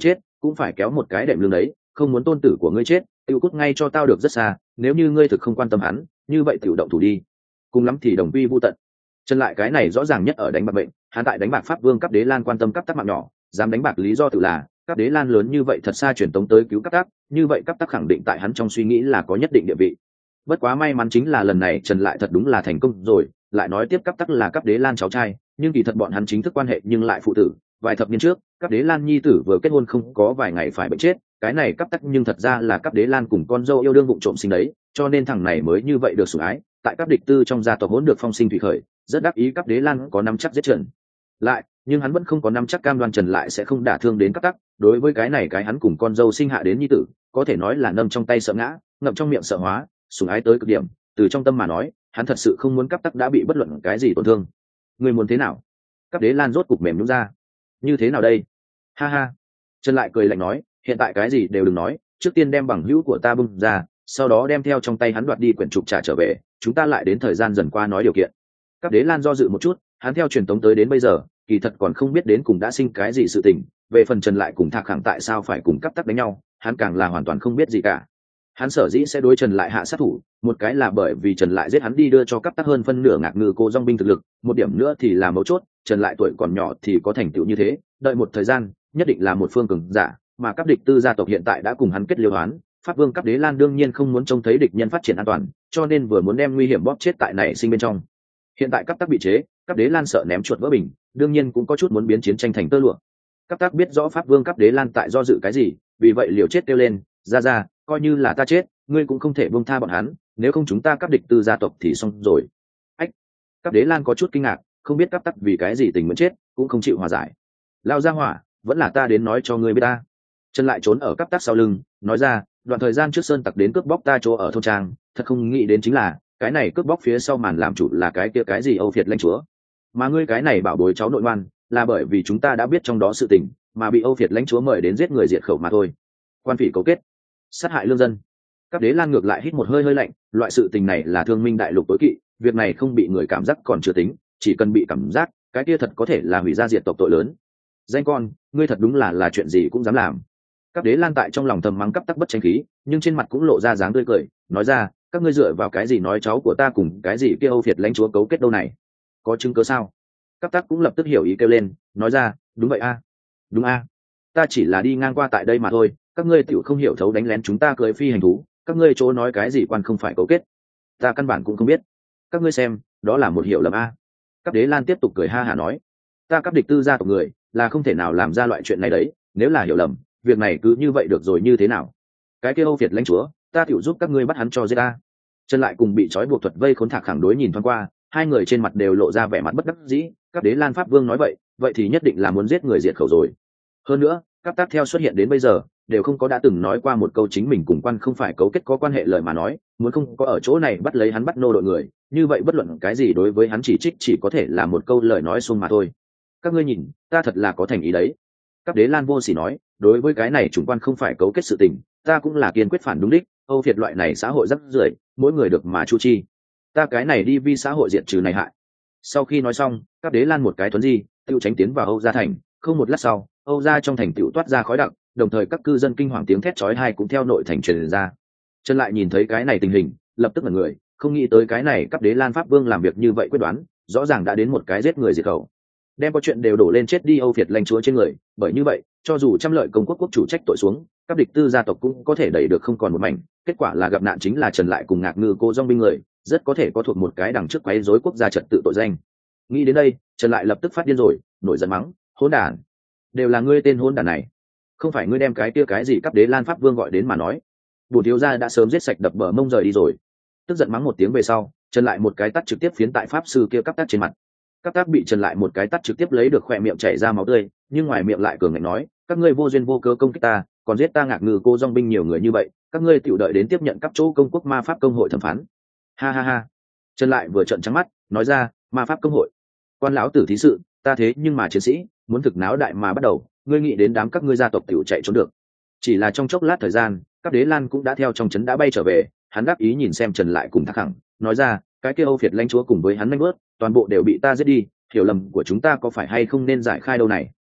cũng phải kéo một cái đệm lưng đấy, không muốn tôn tử của ngươi chết, tiêu cút ngay cho tao được rất xa, nếu như ngươi thực không quan tâm hắn, như vậy tiểu động thủ đi, cùng lắm thì đồng quy vu tận. Trần Lại cái này rõ ràng nhất ở đánh bạc bệnh, hắn tại đánh bạc Pháp Vương Cấp Đế Lan quan tâm cấp tắc mạng nhỏ, dám đánh bạc lý do tự là Cấp Đế Lan lớn như vậy thật xa truyền tống tới cứu cấp tắc, như vậy cấp tắc khẳng định tại hắn trong suy nghĩ là có nhất định địa vị. Bất quá may mắn chính là lần này Trần Lại thật đúng là thành công rồi, lại nói tiếp cấp tắc là Cấp Đế Lan cháu trai, nhưng kỳ thật bọn hắn chính thức quan hệ nhưng lại phụ tử. Vài thập niên trước, Cấp Đế Lan nhi tử vừa kết hôn không có vài ngày phải bệnh chết, cái này cấp tắc nhưng thật ra là Cấp Đế Lan cùng con dâu yêu đương vụng trộm sinh đấy, cho nên thằng này mới như vậy được sủng ái, tại Cấp địch tư trong gia tộc hỗn được phong sinh thủy khởi, rất đắc ý Cấp Đế Lan có nắm chắc giết Trần Lại, nhưng hắn vẫn không có nắm chắc cam đoan Trần Lại sẽ không đả thương đến Cấp tắc. Đối với cái này cái hắn cùng con dâu sinh hạ đến nhi tử, có thể nói là nâm trong tay sợ ngã, ngậm trong miệng sợ hóa, sủng ái tới cực điểm. Từ trong tâm mà nói, hắn thật sự không muốn Cấp tắc đã bị bất luận cái gì tổn thương. Người muốn thế nào? Cấp Đế Lan rốt cục mềm nhũn ra. Như thế nào đây? Ha ha. Trần Lại cười lạnh nói, hiện tại cái gì đều đừng nói, trước tiên đem bằng hữu của ta bung ra, sau đó đem theo trong tay hắn đoạt đi quyển trục trả trở về, chúng ta lại đến thời gian dần qua nói điều kiện. Cấp Đế Lan do dự một chút, hắn theo truyền tống tới đến bây giờ, kỳ thật còn không biết đến cùng đã sinh cái gì sự tình. Về phần Trần Lại cùng Thạc Khẳng tại sao phải cùng Cấp tắc đánh nhau, hắn càng là hoàn toàn không biết gì cả. Hắn sở dĩ sẽ đối Trần Lại hạ sát thủ, một cái là bởi vì Trần Lại giết hắn đi đưa cho Cấp tắc hơn phân nửa Ngạc Ngư cô dòng binh thực lực, một điểm nữa thì là mấu chốt, Trần Lại tuổi còn nhỏ thì có thành tựu như thế, đợi một thời gian, nhất định là một phương cường giả, mà Cấp địch tư gia tộc hiện tại đã cùng hắn kết liêu hoán. Pháp Vương Cấp Đế Lan đương nhiên không muốn trông thấy địch nhân phát triển an toàn, cho nên vừa muốn đem nguy hiểm bóp chết tại này sinh bên trong. Hiện tại Cấp tắc bị chế, Cấp Đế Lan sợ ném chuột vỡ bình, đương nhiên cũng có chút muốn biến chiến tranh thành tơ lụa. Cấp tắc biết rõ Pháp Vương Cấp Đế Lan tại do dự cái gì, vì vậy liều chết kêu lên, ra, coi như là ta chết, ngươi cũng không thể buông tha bọn hắn, nếu không chúng ta Cấp địch tư gia tộc thì xong rồi. Ách. Cấp Đế Lan có chút kinh ngạc, không biết Cấp tắc vì cái gì tình muốn chết, cũng không chịu hòa giải. Lao ra hỏa, vẫn là ta đến nói cho ngươi biết ta. Trần Lại trốn ở Cấp tắc sau lưng, nói ra, đoạn thời gian trước sơn tặc đến cướp bóc ta chỗ ở thôn trang, thật không nghĩ đến chính là cái này cướp bóc phía sau màn làm chủ là cái kia cái gì Âu Việt lãnh chúa, mà ngươi cái này bảo bối cháu nội ngoan, là bởi vì chúng ta đã biết trong đó sự tình, mà bị Âu Việt lãnh chúa mời đến giết người diệt khẩu mà thôi. Quan phỉ cấu kết, sát hại lương dân. Cấp Đế Lan ngược lại hít một hơi hơi lạnh, loại sự tình này là thương minh đại lục tối kỵ, việc này không bị người cảm giác còn chưa tính, chỉ cần bị cảm giác, cái kia thật có thể là hủy gia diệt tộc tội lớn. Danh con, ngươi thật đúng là chuyện gì cũng dám làm. Cấp Đế Lan tại trong lòng thầm mắng Cấp tắc bất tranh khí, nhưng trên mặt cũng lộ ra dáng tươi cười, nói ra, các ngươi dựa vào cái gì nói cháu của ta cùng cái gì kia Âu Việt lãnh chúa cấu kết đâu này? Có chứng cứ sao? Cấp tắc cũng lập tức hiểu ý kêu lên, nói ra, đúng vậy a, đúng a, ta chỉ là đi ngang qua tại đây mà thôi, các ngươi tiểu không hiểu thấu đánh lén chúng ta cưỡi phi hành thú, các ngươi chỗ nói cái gì quan không phải cấu kết, ta căn bản cũng không biết, các ngươi xem, đó là một hiểu lầm a. Cấp Đế Lan tiếp tục cười ha hả nói, ta Cấp địch tư gia tộc người là không thể nào làm ra loại chuyện này đấy, nếu là hiểu lầm, việc này cứ như vậy được rồi như thế nào? Cái kia Âu Việt lãnh chúa, ta tiểu giúp các ngươi bắt hắn cho giết ta. Trần Lại cùng bị trói buộc thuật vây khốn Thạc Khẳng đối nhìn thoáng qua, hai người trên mặt đều lộ ra vẻ mặt bất đắc dĩ. Cấp Đế Lan Pháp Vương nói vậy thì nhất định là muốn giết người diệt khẩu rồi. Hơn nữa, Cấp tắc theo xuất hiện đến bây giờ đều không có đã từng nói qua một câu chính mình cùng quan không phải cấu kết có quan hệ lời mà nói, muốn không có ở chỗ này bắt lấy hắn bắt nô đội người, như vậy bất luận cái gì đối với hắn chỉ trích chỉ có thể là một câu lời nói suông mà thôi. Các ngươi nhìn, ta thật là có thành ý đấy. Cấp Đế Lan vô sỉ nói, đối với cái này chủng quan không phải cấu kết sự tình, ta cũng là kiên quyết phản đúng đích. Âu Việt loại này xã hội rắc rưởi, mỗi người được mà chu chi, ta cái này đi vi xã hội diệt trừ này hại. Sau khi nói xong, Cấp Đế Lan một cái thuấn di, tiêu tránh tiến vào Âu gia thành. Không một lát sau, Âu gia trong thành tiểu toát ra khói đặc, đồng thời các cư dân kinh hoàng tiếng thét chói tai cũng theo nội thành truyền ra. Trần Lại nhìn thấy cái này tình hình, lập tức ngẩn người, không nghĩ tới cái này Cấp Đế Lan Pháp Vương làm việc như vậy quyết đoán, rõ ràng đã đến một cái giết người diệt khẩu, đem có chuyện đều đổ lên chết đi Âu Việt lãnh chúa trên người. Bởi như vậy, cho dù trăm lợi công quốc quốc chủ trách tội xuống, các địch tư gia tộc cũng có thể đẩy được không còn một mảnh. Kết quả là gặp nạn chính là Trần Lại cùng Ngạc Ngư cô dòng binh người, rất có thể có thuộc một cái đằng trước quấy rối quốc gia trật tự tội danh. Nghĩ đến đây, Trần Lại lập tức phát điên rồi, nổi giận mắng, hỗn đản, đều là ngươi tên hỗn đản này, không phải ngươi đem cái kia cái gì Cấp Đế Lan Pháp Vương gọi đến mà nói, bổn thiếu gia đã sớm giết sạch đập bờ mông rời đi rồi. Tức giận mắng một tiếng về sau, Trần Lại một cái tát trực tiếp phiến tại pháp sư kia Cấp Tắc trên mặt. Cấp Tắc bị Trần Lại một cái tát trực tiếp lấy được khỏe miệng chảy ra máu tươi, nhưng ngoài miệng lại cường ngạnh nói, các ngươi vô duyên vô cớ công kích ta, còn giết ta Ngạc Ngư cô dòng binh nhiều người như vậy, các ngươi tiểu đợi đến tiếp nhận cấp chỗ công quốc ma pháp công hội thẩm phán. Ha ha ha. Trần Lại vừa trợn trắng mắt, nói ra, ma pháp công hội, quan lão tử thí sự, ta thế nhưng mà chiến sĩ, muốn thực náo đại mà bắt đầu, ngươi nghĩ đến đám các ngươi gia tộc tiểu chạy trốn được. Chỉ là trong chốc lát thời gian, Cấp Đế Lan cũng đã theo trong trấn đã bay trở về, hắn đáp ý nhìn xem Trần Lại cùng Thạc Khẳng, nói ra, cái kia Âu Việt lãnh chúa cùng với hắn nhanh bớt, toàn bộ đều bị ta giết đi, hiểu lầm của chúng ta có phải hay không nên giải khai đâu này.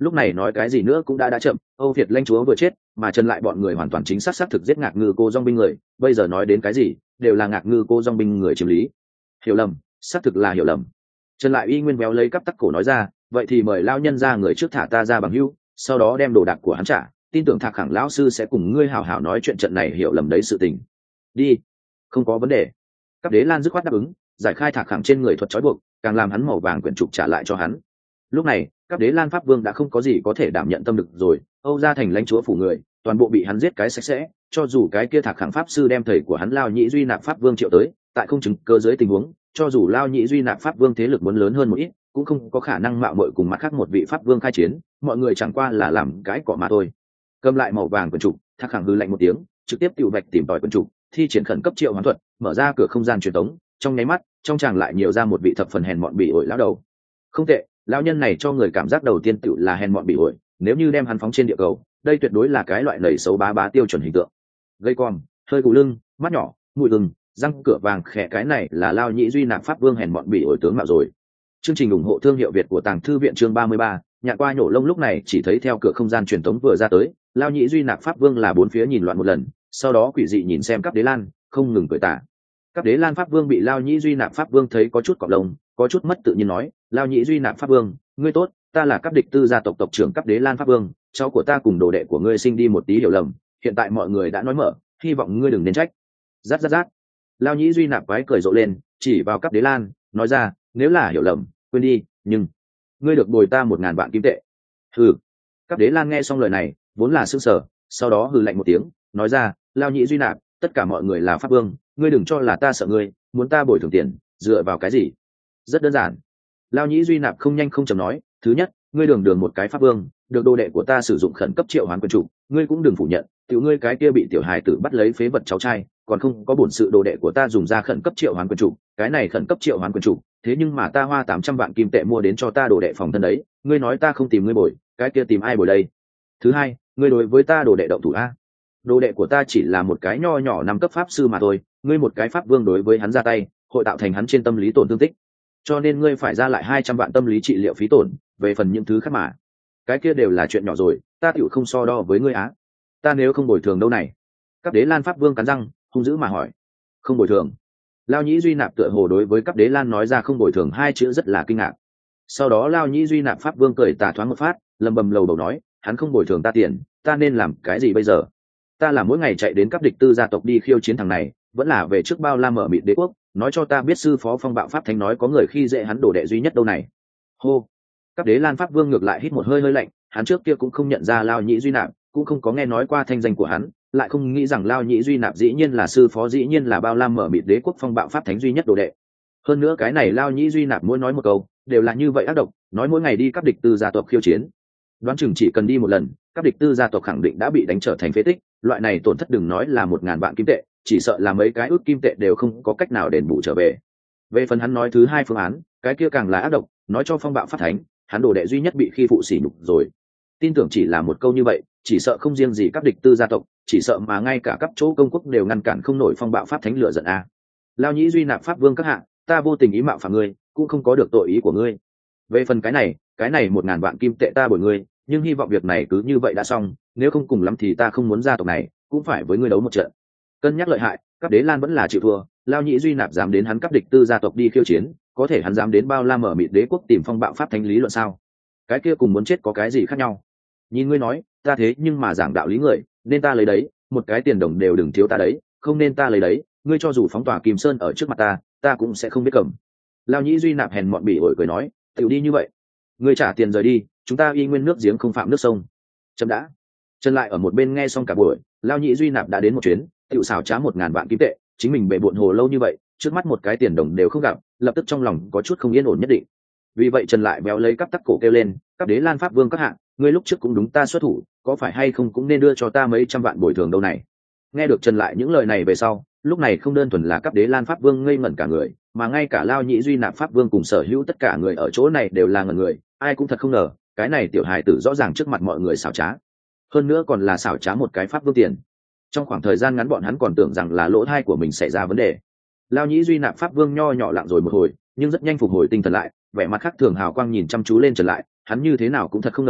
lúc này nói cái gì nữa cũng đã chậm. Âu Việt lãnh chúa vừa chết, mà Trần lại bọn người hoàn toàn chính xác thực giết Ngạc Ngư Cô Dong binh người, bây giờ nói đến cái gì đều là Ngạc Ngư Cô Dong binh người chiếm lý. Hiểu lầm, xác thực là hiểu lầm. Trần lại y nguyên véo lấy cắp tắc cổ nói ra, vậy thì mời lao nhân ra người trước thả ta ra bằng hữu, sau đó đem đồ đạc của hắn trả, tin tưởng Thạc Khẳng lão sư sẽ cùng ngươi hảo hảo nói chuyện trận này hiểu lầm đấy sự tình. Đi, không có vấn đề. Cáp Đế Lan dứt khoát đáp ứng, giải khai Thạc Khẳng trên người thuật trói buộc, càng làm hắn màu vàng quyển trục trả lại cho hắn. Lúc này Cáp Đế Lan pháp vương đã không có gì có thể đảm nhận tâm lực rồi, Âu gia thành lãnh chúa phủ người toàn bộ bị hắn giết cái sạch sẽ, cho dù cái kia Thạc Khẳng pháp sư đem thầy của hắn Lao Nhĩ Duy Nạp pháp vương triệu tới, tại không chứng cơ dưới tình huống, cho dù Lao Nhĩ Duy Nạp pháp vương thế lực muốn lớn hơn một ít, cũng không có khả năng mạo muội cùng mặt khác một vị pháp vương khai chiến, mọi người chẳng qua là làm cái cọ mà thôi. Cầm lại màu vàng quyển trục, Thạc Khẳng hừ lạnh một tiếng, trực tiếp tiểu vạch tìm tòi quyển trục, thi triển khẩn cấp triệu hoán thuật, mở ra cửa không gian truyền tống, trong nháy mắt, trong tràng lại nhiều ra một vị thập phần hèn mọn bị ổi lão đầu. Không tệ, lão nhân này cho người cảm giác đầu tiên tiểu là hèn mọn bị ổi, nếu như đem hắn phóng trên địa cầu, đây tuyệt đối là cái loại nảy xấu bá bá tiêu chuẩn hình tượng. Gây con, hơi gù lưng, mắt nhỏ, mũi gừng, răng cửa vàng khẽ, cái này là Lao Nhĩ Duy Nạp pháp vương hèn mọn bị ổi tướng mạo rồi. Chương trình ủng hộ thương hiệu Việt của Tàng Thư viện chương 33, nhạn qua nhổ lông lúc này chỉ thấy theo cửa không gian truyền tống vừa ra tới, Lao Nhĩ Duy Nạp pháp vương là bốn phía nhìn loạn một lần, sau đó quỷ dị nhìn xem Cáp Đế Lan, không ngừng cười tà. Cáp Đế Lan pháp vương bị Lao Nhĩ Duy Nạp pháp vương thấy có chút cọp lông, có chút mất tự nhiên nói, Lao Nhĩ Duy Nạp pháp vương, ngươi tốt, ta là Cáp Địch Tư gia tộc tộc trưởng Cáp Đế Lan pháp vương, cháu của ta cùng đồ đệ của ngươi sinh đi một tí hiểu lầm, hiện tại mọi người đã nói mở, hy vọng ngươi đừng nên trách. Rát rát rát. Lao Nhĩ Duy Nạp quái cười rộ lên, chỉ vào Cáp Đế Lan, nói ra, nếu là hiểu lầm, quên đi, nhưng ngươi được bồi ta 1000 vạn kim tệ. Hừ. Cáp Đế Lan nghe xong lời này, vốn là sững sờ, sau đó hừ lạnh một tiếng, nói ra, Lao Nhĩ Duy Nạp, tất cả mọi người là pháp vương, ngươi đừng cho là ta sợ ngươi, muốn ta bồi thường tiền, dựa vào cái gì? Rất đơn giản. Lao Nhĩ Duy Nạp không nhanh không chậm nói, thứ nhất, ngươi đường đường một cái pháp vương, được đồ đệ của ta sử dụng khẩn cấp triệu hoán quyền chủ, ngươi cũng đừng phủ nhận, tiểu ngươi cái kia bị tiểu hài tử bắt lấy phế vật cháu trai, còn không có bổn sự đồ đệ của ta dùng ra khẩn cấp triệu hoán quyền chủ, cái này khẩn cấp triệu hoán quyền chủ, thế nhưng mà ta hoa 800 vạn kim tệ mua đến cho ta đồ đệ phòng thân đấy, ngươi nói ta không tìm ngươi bồi, cái kia tìm ai bồi đây? Thứ hai, ngươi đối với ta đồ đệ động thủ a? Đồ đệ của ta chỉ là một cái nho nhỏ 5 cấp pháp sư mà thôi, ngươi một cái pháp vương đối với hắn ra tay, hội tạo thành hắn trên tâm lý tổn thương tích, cho nên ngươi phải ra lại 200 vạn tâm lý trị liệu phí tổn, về phần những thứ khác mà cái kia đều là chuyện nhỏ rồi, ta tiểu không so đo với ngươi á. Ta nếu không bồi thường đâu này? Cáp Đế Lan pháp vương cắn răng hung dữ mà hỏi. Không bồi thường? Lao Nhĩ Duy Nạp tựa hồ đối với Cáp Đế Lan nói ra không bồi thường hai chữ rất là kinh ngạc. Sau đó Lao Nhĩ Duy Nạp pháp vương cười tà thoáng một phát, lầm bầm lầu đầu nói, hắn không bồi thường ta tiền, ta nên làm cái gì bây giờ? Ta là mỗi ngày chạy đến Cáp Địch Tư gia tộc đi khiêu chiến thằng này, vẫn là về trước bao la mở mịt đế quốc, nói cho ta biết sư phó Phong Bạo pháp thánh nói có người khi dễ hắn đồ đệ duy nhất đâu này. Hô. Cáp Đế Lan pháp vương ngược lại hít một hơi hơi lạnh, hắn trước kia cũng không nhận ra Lao Nhĩ Duy Nạp, cũng không có nghe nói qua thanh danh của hắn, lại không nghĩ rằng Lao Nhĩ Duy Nạp dĩ nhiên là sư phó, dĩ nhiên là bao la mở mịt đế quốc Phong Bạo pháp thánh duy nhất đồ đệ. Hơn nữa cái này Lao Nhĩ Duy Nạp mỗi nói một câu đều là như vậy ác độc, nói mỗi ngày đi Cáp Địch Tư gia tộc khiêu chiến, đoán chừng chỉ cần đi một lần, Cáp Địch Tư gia tộc khẳng định đã bị đánh trở thành phế tích, loại này tổn thất đừng nói là 1000 vạn kim tệ, chỉ sợ là mấy cái ước kim tệ đều không có cách nào đền bù trở về. Về phần hắn nói thứ hai phương án, cái kia càng là ác độc, nói cho Phong Bạo pháp thánh hắn đồ đệ duy nhất bị khi phụ sỉ nhục rồi. Tin tưởng chỉ là một câu như vậy, chỉ sợ không riêng gì Cáp Địch Tư gia tộc, chỉ sợ mà ngay cả cấp chỗ công quốc đều ngăn cản không nổi Phong Bạo pháp thánh lửa giận a. Lao Nhĩ Duy Nạp pháp vương các hạ, ta vô tình ý mạo phạm ngươi, cũng không có được tội ý của ngươi. Về phần cái này 1000 vạn kim tệ ta bồi ngươi, nhưng hy vọng việc này cứ như vậy đã xong, nếu không cùng lắm thì ta không muốn gia tộc này cũng phải với ngươi đấu một trận. Cân nhắc lợi hại, Cáp Đế Lan vẫn là chịu thua. Lao Nhĩ Duy Nạp dám đến hắn Cáp Địch Tư gia tộc đi khiêu chiến, có thể hắn dám đến bao la mở mịt đế quốc tìm Phong Bạo pháp thánh lý luận sao? Cái kia cùng muốn chết có cái gì khác nhau? Nhìn ngươi nói, ta thế nhưng mà giảng đạo lý người, nên ta lấy đấy, một cái tiền đồng đều đừng thiếu ta đấy, không nên ta lấy đấy, ngươi cho dù phóng tỏa Kim Sơn ở trước mặt ta cũng sẽ không biết cầm. Lao Nhĩ Duy Nạp hèn mọn bỉ ổi cười nói, tiểu đi như vậy, ngươi trả tiền rời đi, chúng ta y nguyên nước giếng không phạm nước sông. Chấm đã. Chân lại ở một bên nghe xong cả buổi, Lao Nhĩ Duy Nạp đã đến một chuyến, tiểu xảo trá 1000 vạn kim tệ, chính mình bề bộn hồ lâu như vậy, trước mắt một cái tiền đồng đều không gặp, lập tức trong lòng có chút không yên ổn nhất định. Vì vậy Trần lại béo lấy cắp tắc cổ kêu lên, Cáp Đế Lan pháp vương các hạng, ngươi lúc trước cũng đúng ta xuất thủ, có phải hay không cũng nên đưa cho ta mấy trăm vạn bồi thường đâu này. Nghe được Trần lại những lời này về sau, lúc này không đơn thuần là Cáp Đế Lan pháp vương ngây ngẩn cả người, mà ngay cả Lao Nhĩ Duy Nạp pháp vương cùng sở hữu tất cả người ở chỗ này đều là ngẩn người, ai cũng thật không ngờ, cái này tiểu hài tử rõ ràng trước mặt mọi người xảo trá, hơn nữa còn là xảo trá một cái pháp vương tiền. Trong khoảng thời gian ngắn bọn hắn còn tưởng rằng là lỗ thai của mình xảy ra vấn đề. Lao Nhĩ Duy Nạp pháp vương nho nhỏ lặng rồi một hồi, nhưng rất nhanh phục hồi tinh thần lại, vẻ mặt khác thường hào quang nhìn chăm chú lên Trần lại, hắn như thế nào cũng thật không ngờ,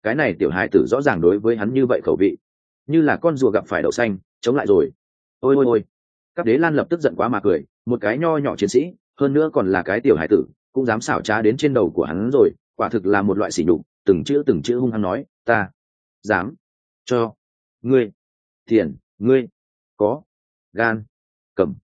cái này tiểu hài tử rõ ràng đối với hắn như vậy khẩu vị, như là con rùa gặp phải đậu xanh chống lại rồi. Ôi ôi ôi, các đế lan lập tức giận quá mà cười, một cái nho nhỏ chiến sĩ, hơn nữa còn là cái tiểu hài tử, cũng dám xảo trá đến trên đầu của hắn rồi, quả thực là một loại sỉ nhục. Từng chữ hung hăng nói, ta dám cho ngươi tiền, ngươi có gan cầm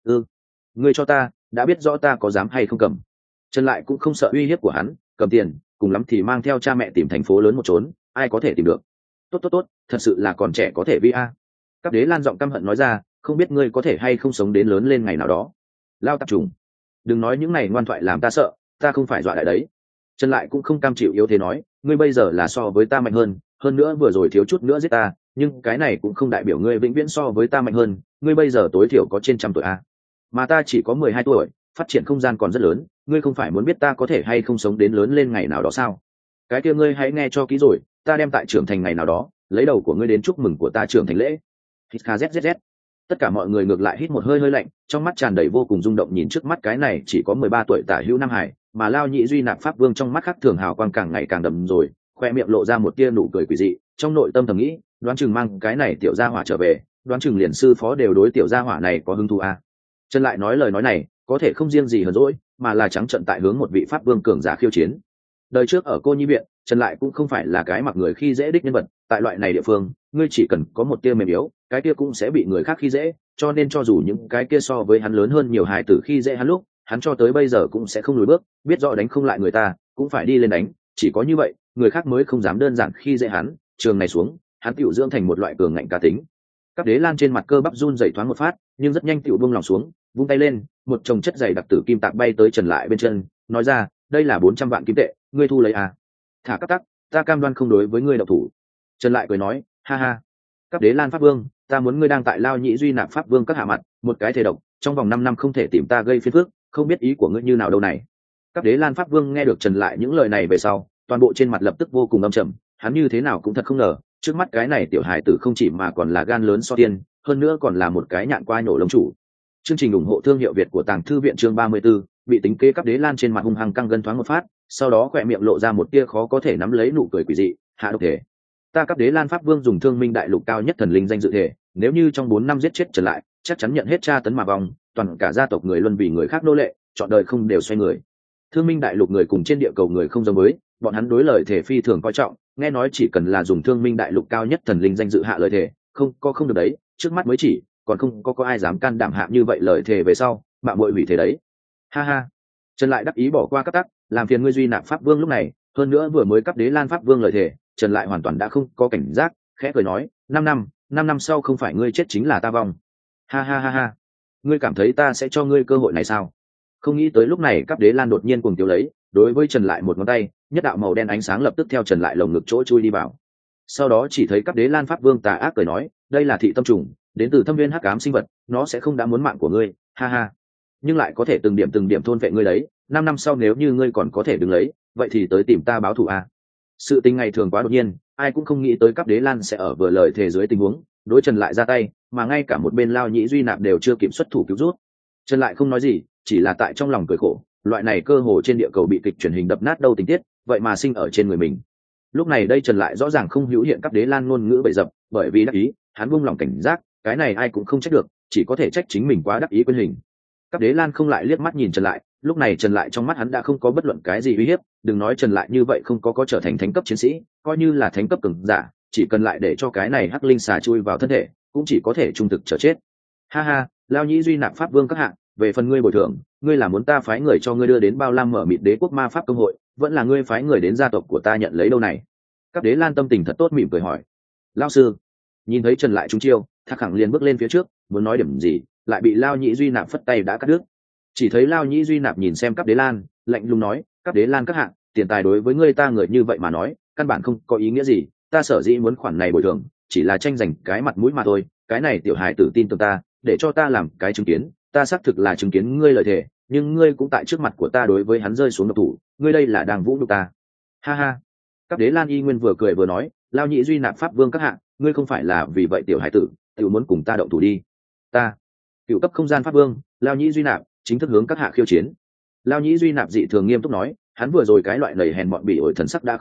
ngươi cho ta, đã biết rõ ta có dám hay không cầm. Trần Lại cũng không sợ uy hiếp của hắn, cầm tiền cùng lắm thì mang theo cha mẹ tìm thành phố lớn một trốn, ai có thể tìm được. Tốt, thật sự là còn trẻ có thể vi a. Các đế lan giọng căm hận nói ra, không biết ngươi có thể hay không sống đến lớn lên ngày nào đó. Lao tạp trùng, đừng nói những này ngoan thoại làm ta sợ, ta không phải dọa lại đấy. Trần Lại cũng không cam chịu yếu thế nói, ngươi bây giờ là so với ta mạnh hơn nữa vừa rồi thiếu chút nữa giết ta, nhưng cái này cũng không đại biểu ngươi vĩnh viễn so với ta mạnh hơn, ngươi bây giờ tối thiểu có trên 100 tuổi a, mà ta chỉ có 12 tuổi, phát triển không gian còn rất lớn, ngươi không phải muốn biết ta có thể hay không sống đến lớn lên ngày nào đó sao? Cái kia ngươi hãy nghe cho kỹ rồi, ta đem tại trưởng thành ngày nào đó, lấy đầu của ngươi đến chúc mừng của ta trưởng thành lễ. Hít kha zzz. Tất cả mọi người ngược lại hít một hơi hơi lạnh, trong mắt tràn đầy vô cùng rung động nhìn trước mắt cái này chỉ có 13 tuổi tả hữu Nam Hải, mà Lao Nhị Duy Nạp Pháp Vương trong mắt khác thường hào quang càng ngày càng đậm rồi, khoe miệng lộ ra một tia nụ cười quỷ dị, trong nội tâm thầm nghĩ, đoán chừng mang cái này tiểu gia hỏa trở về, đoán chừng liền sư phó đều đối tiểu gia hỏa này có hứng thú a. Trần Lại nói lời nói này, có thể không riêng gì hờn dỗi, mà là trắng trợn tại hướng một vị pháp vương cường giả khiêu chiến. Đời trước ở Cô Nhi viện, Trần Lại cũng không phải là cái mặc người khi dễ đích nhân vật, tại loại này địa phương, ngươi chỉ cần có một tia mềm yếu, cái kia cũng sẽ bị người khác khi dễ, cho nên cho dù những cái kia so với hắn lớn hơn nhiều hài tử khi dễ hắn lúc, hắn cho tới bây giờ cũng sẽ không lùi bước, biết rõ đánh không lại người ta, cũng phải đi lên đánh, chỉ có như vậy, người khác mới không dám đơn giản khi dễ hắn, trường này xuống, hắn tiểu dưỡng thành một loại cường ngạnh cá tính. Các đế lan trên mặt cơ bắp run rẩy thoáng một phát, nhưng rất nhanh tiểu buông lòng xuống, vung tay lên, một chồng chất dày đặc tử kim tạc bay tới Trần Lại bên chân, nói ra, đây là 400 vạn kim tệ, ngươi thu lấy à? Thả các tắc, ta cam đoan không đối với ngươi động thủ. Trần Lại cười nói, ha ha, các đế lan pháp vương, ta muốn ngươi đang tại Lao Nhị Duy Nạp Pháp Vương các hạ mặt, một cái thể độc, trong vòng 5 năm không thể tìm ta gây phiền phức, không biết ý của ngươi như nào đâu này. Các đế lan pháp vương nghe được Trần Lại những lời này về sau, toàn bộ trên mặt lập tức vô cùng âm trầm, hắn như thế nào cũng thật không ngờ, trước mắt cái này tiểu hài tử không chỉ mà còn là gan lớn so tiên, hơn nữa còn là một cái nhạn qua nhổ lông chủ. Chương trình ủng hộ thương hiệu Việt của Tàng Thư viện chương 34, bị tính kế các đế lan trên mặt hung hăng căng gân thoáng một phát, sau đó khỏe miệng lộ ra một tia khó có thể nắm lấy nụ cười quỷ dị, hạ độc thể. Ta các đế lan pháp vương dùng Thương Minh đại lục cao nhất thần linh danh dự thể, nếu như trong 4 năm giết chết Trần Lại, chắc chắn nhận hết tra tấn mà vong, toàn cả gia tộc người luân vì người khác nô lệ, chọn đời không đều xoay người. Thương Minh đại lục người cùng trên địa cầu người không giống với, bọn hắn đối lời thể phi thường coi trọng, nghe nói chỉ cần là dùng Thương Minh đại lục cao nhất thần linh danh dự hạ lời thể, không được đấy, trước mắt mới chỉ, còn không có ai dám can đảm hạ như vậy lời thể về sau, mạo muội hủy thể đấy. Ha ha. Trần Lại đắc ý bỏ qua cấp tắc, làm phiền ngươi Duy Nạp Pháp Vương lúc này, hơn nữa vừa mới cấp đế lan pháp vương lời thể, Trần Lại hoàn toàn đã không có cảnh giác, khẽ cười nói, 5 năm sau không phải ngươi chết chính là ta vong. Ha ha ha ha. Ngươi cảm thấy ta sẽ cho ngươi cơ hội này sao? Không nghĩ tới lúc này cấp đế lan đột nhiên cuồng tiêu lấy, đối với Trần Lại một ngón tay, nhất đạo màu đen ánh sáng lập tức theo Trần Lại lồng ngực chỗ chui đi vào. Sau đó chỉ thấy cấp đế lan pháp vương tà ác cười nói, đây là thị tâm trùng, đến từ thâm viên hắc ám sinh vật, nó sẽ không đã muốn mạng của ngươi, ha ha, nhưng lại có thể từng điểm thôn vệ ngươi đấy. 5 năm sau nếu như ngươi còn có thể đứng lấy, vậy thì tới tìm ta báo thù a. Sự tình ngày thường quá đột nhiên, ai cũng không nghĩ tới cấp đế lan sẽ ở vừa lời thề dưới tình huống đối Trần Lại ra tay, mà ngay cả một bên Lao Nhị Duy Nạp đều chưa kiểm xuất thủ cứu rút. Trần Lại không nói gì, chỉ là tại trong lòng cười khổ, loại này cơ hồ trên địa cầu bị kịch truyền hình đập nát đâu tình tiết, vậy mà sinh ở trên người mình. Lúc này đây Trần Lại rõ ràng không hữu hiện cấp đế lan ngôn ngữ bậy dập, bởi vì đắc ý, hắn buông lòng cảnh giác, cái này ai cũng không trách được, chỉ có thể trách chính mình quá đắc ý quên hình. Cấp đế lan không lại liếc mắt nhìn Trần Lại, lúc này Trần Lại trong mắt hắn đã không có bất luận cái gì uy hiếp, đừng nói Trần Lại như vậy không có trở thành thánh cấp chiến sĩ, coi như là thánh cấp cường giả, chỉ cần lại để cho cái này hắc linh xà chui vào thân thể, cũng chỉ có thể trung thực chờ chết. Ha ha, Lao Nhị Duy Nạp Pháp Vương các hạ, về phần ngươi bồi thường, ngươi là muốn ta phái người cho ngươi đưa đến Bao Lam mở mịt đế quốc ma pháp công hội, vẫn là ngươi phái người đến gia tộc của ta nhận lấy đâu này? Cấp đế lan tâm tình thật tốt mỉm cười hỏi. Lao sư. Nhìn thấy Trần Lại trúng chiêu, Thạc Khẳng liền bước lên phía trước, muốn nói điểm gì, lại bị Lao Nhị Duy Nạp phất tay đã cắt đứt. Chỉ thấy Lao Nhị Duy Nạp nhìn xem cấp đế lan, lạnh lùng nói, cấp đế lan các hạ, tiền tài đối với ngươi ta người như vậy mà nói, căn bản không có ý nghĩa gì, ta sở dĩ muốn khoản này bồi thường, chỉ là tranh giành cái mặt mũi mà thôi, cái này tiểu hài tử tin tưởng ta, để cho ta làm cái chứng kiến, ta xác thực là chứng kiến ngươi lời thề, nhưng ngươi cũng tại trước mặt của ta đối với hắn rơi xuống độc thủ, ngươi đây là đang vũ nhục ta. Ha ha. Cấp đế lan y nguyên vừa cười vừa nói, Lao Nhị Duy Nạp Pháp Vương các hạ, ngươi không phải là vì vậy tiểu hài tử tiểu muốn cùng ta động thủ đi. Ta cựu cấp không gian pháp vương Lao Nhị Duy Nạp chính thức hướng các hạ khiêu chiến. Lao Nhị Duy Nạp dị thường nghiêm túc nói, hắn vừa rồi cái loại lầy hèn mọn bỉ ổi thần sắc đã không thấy,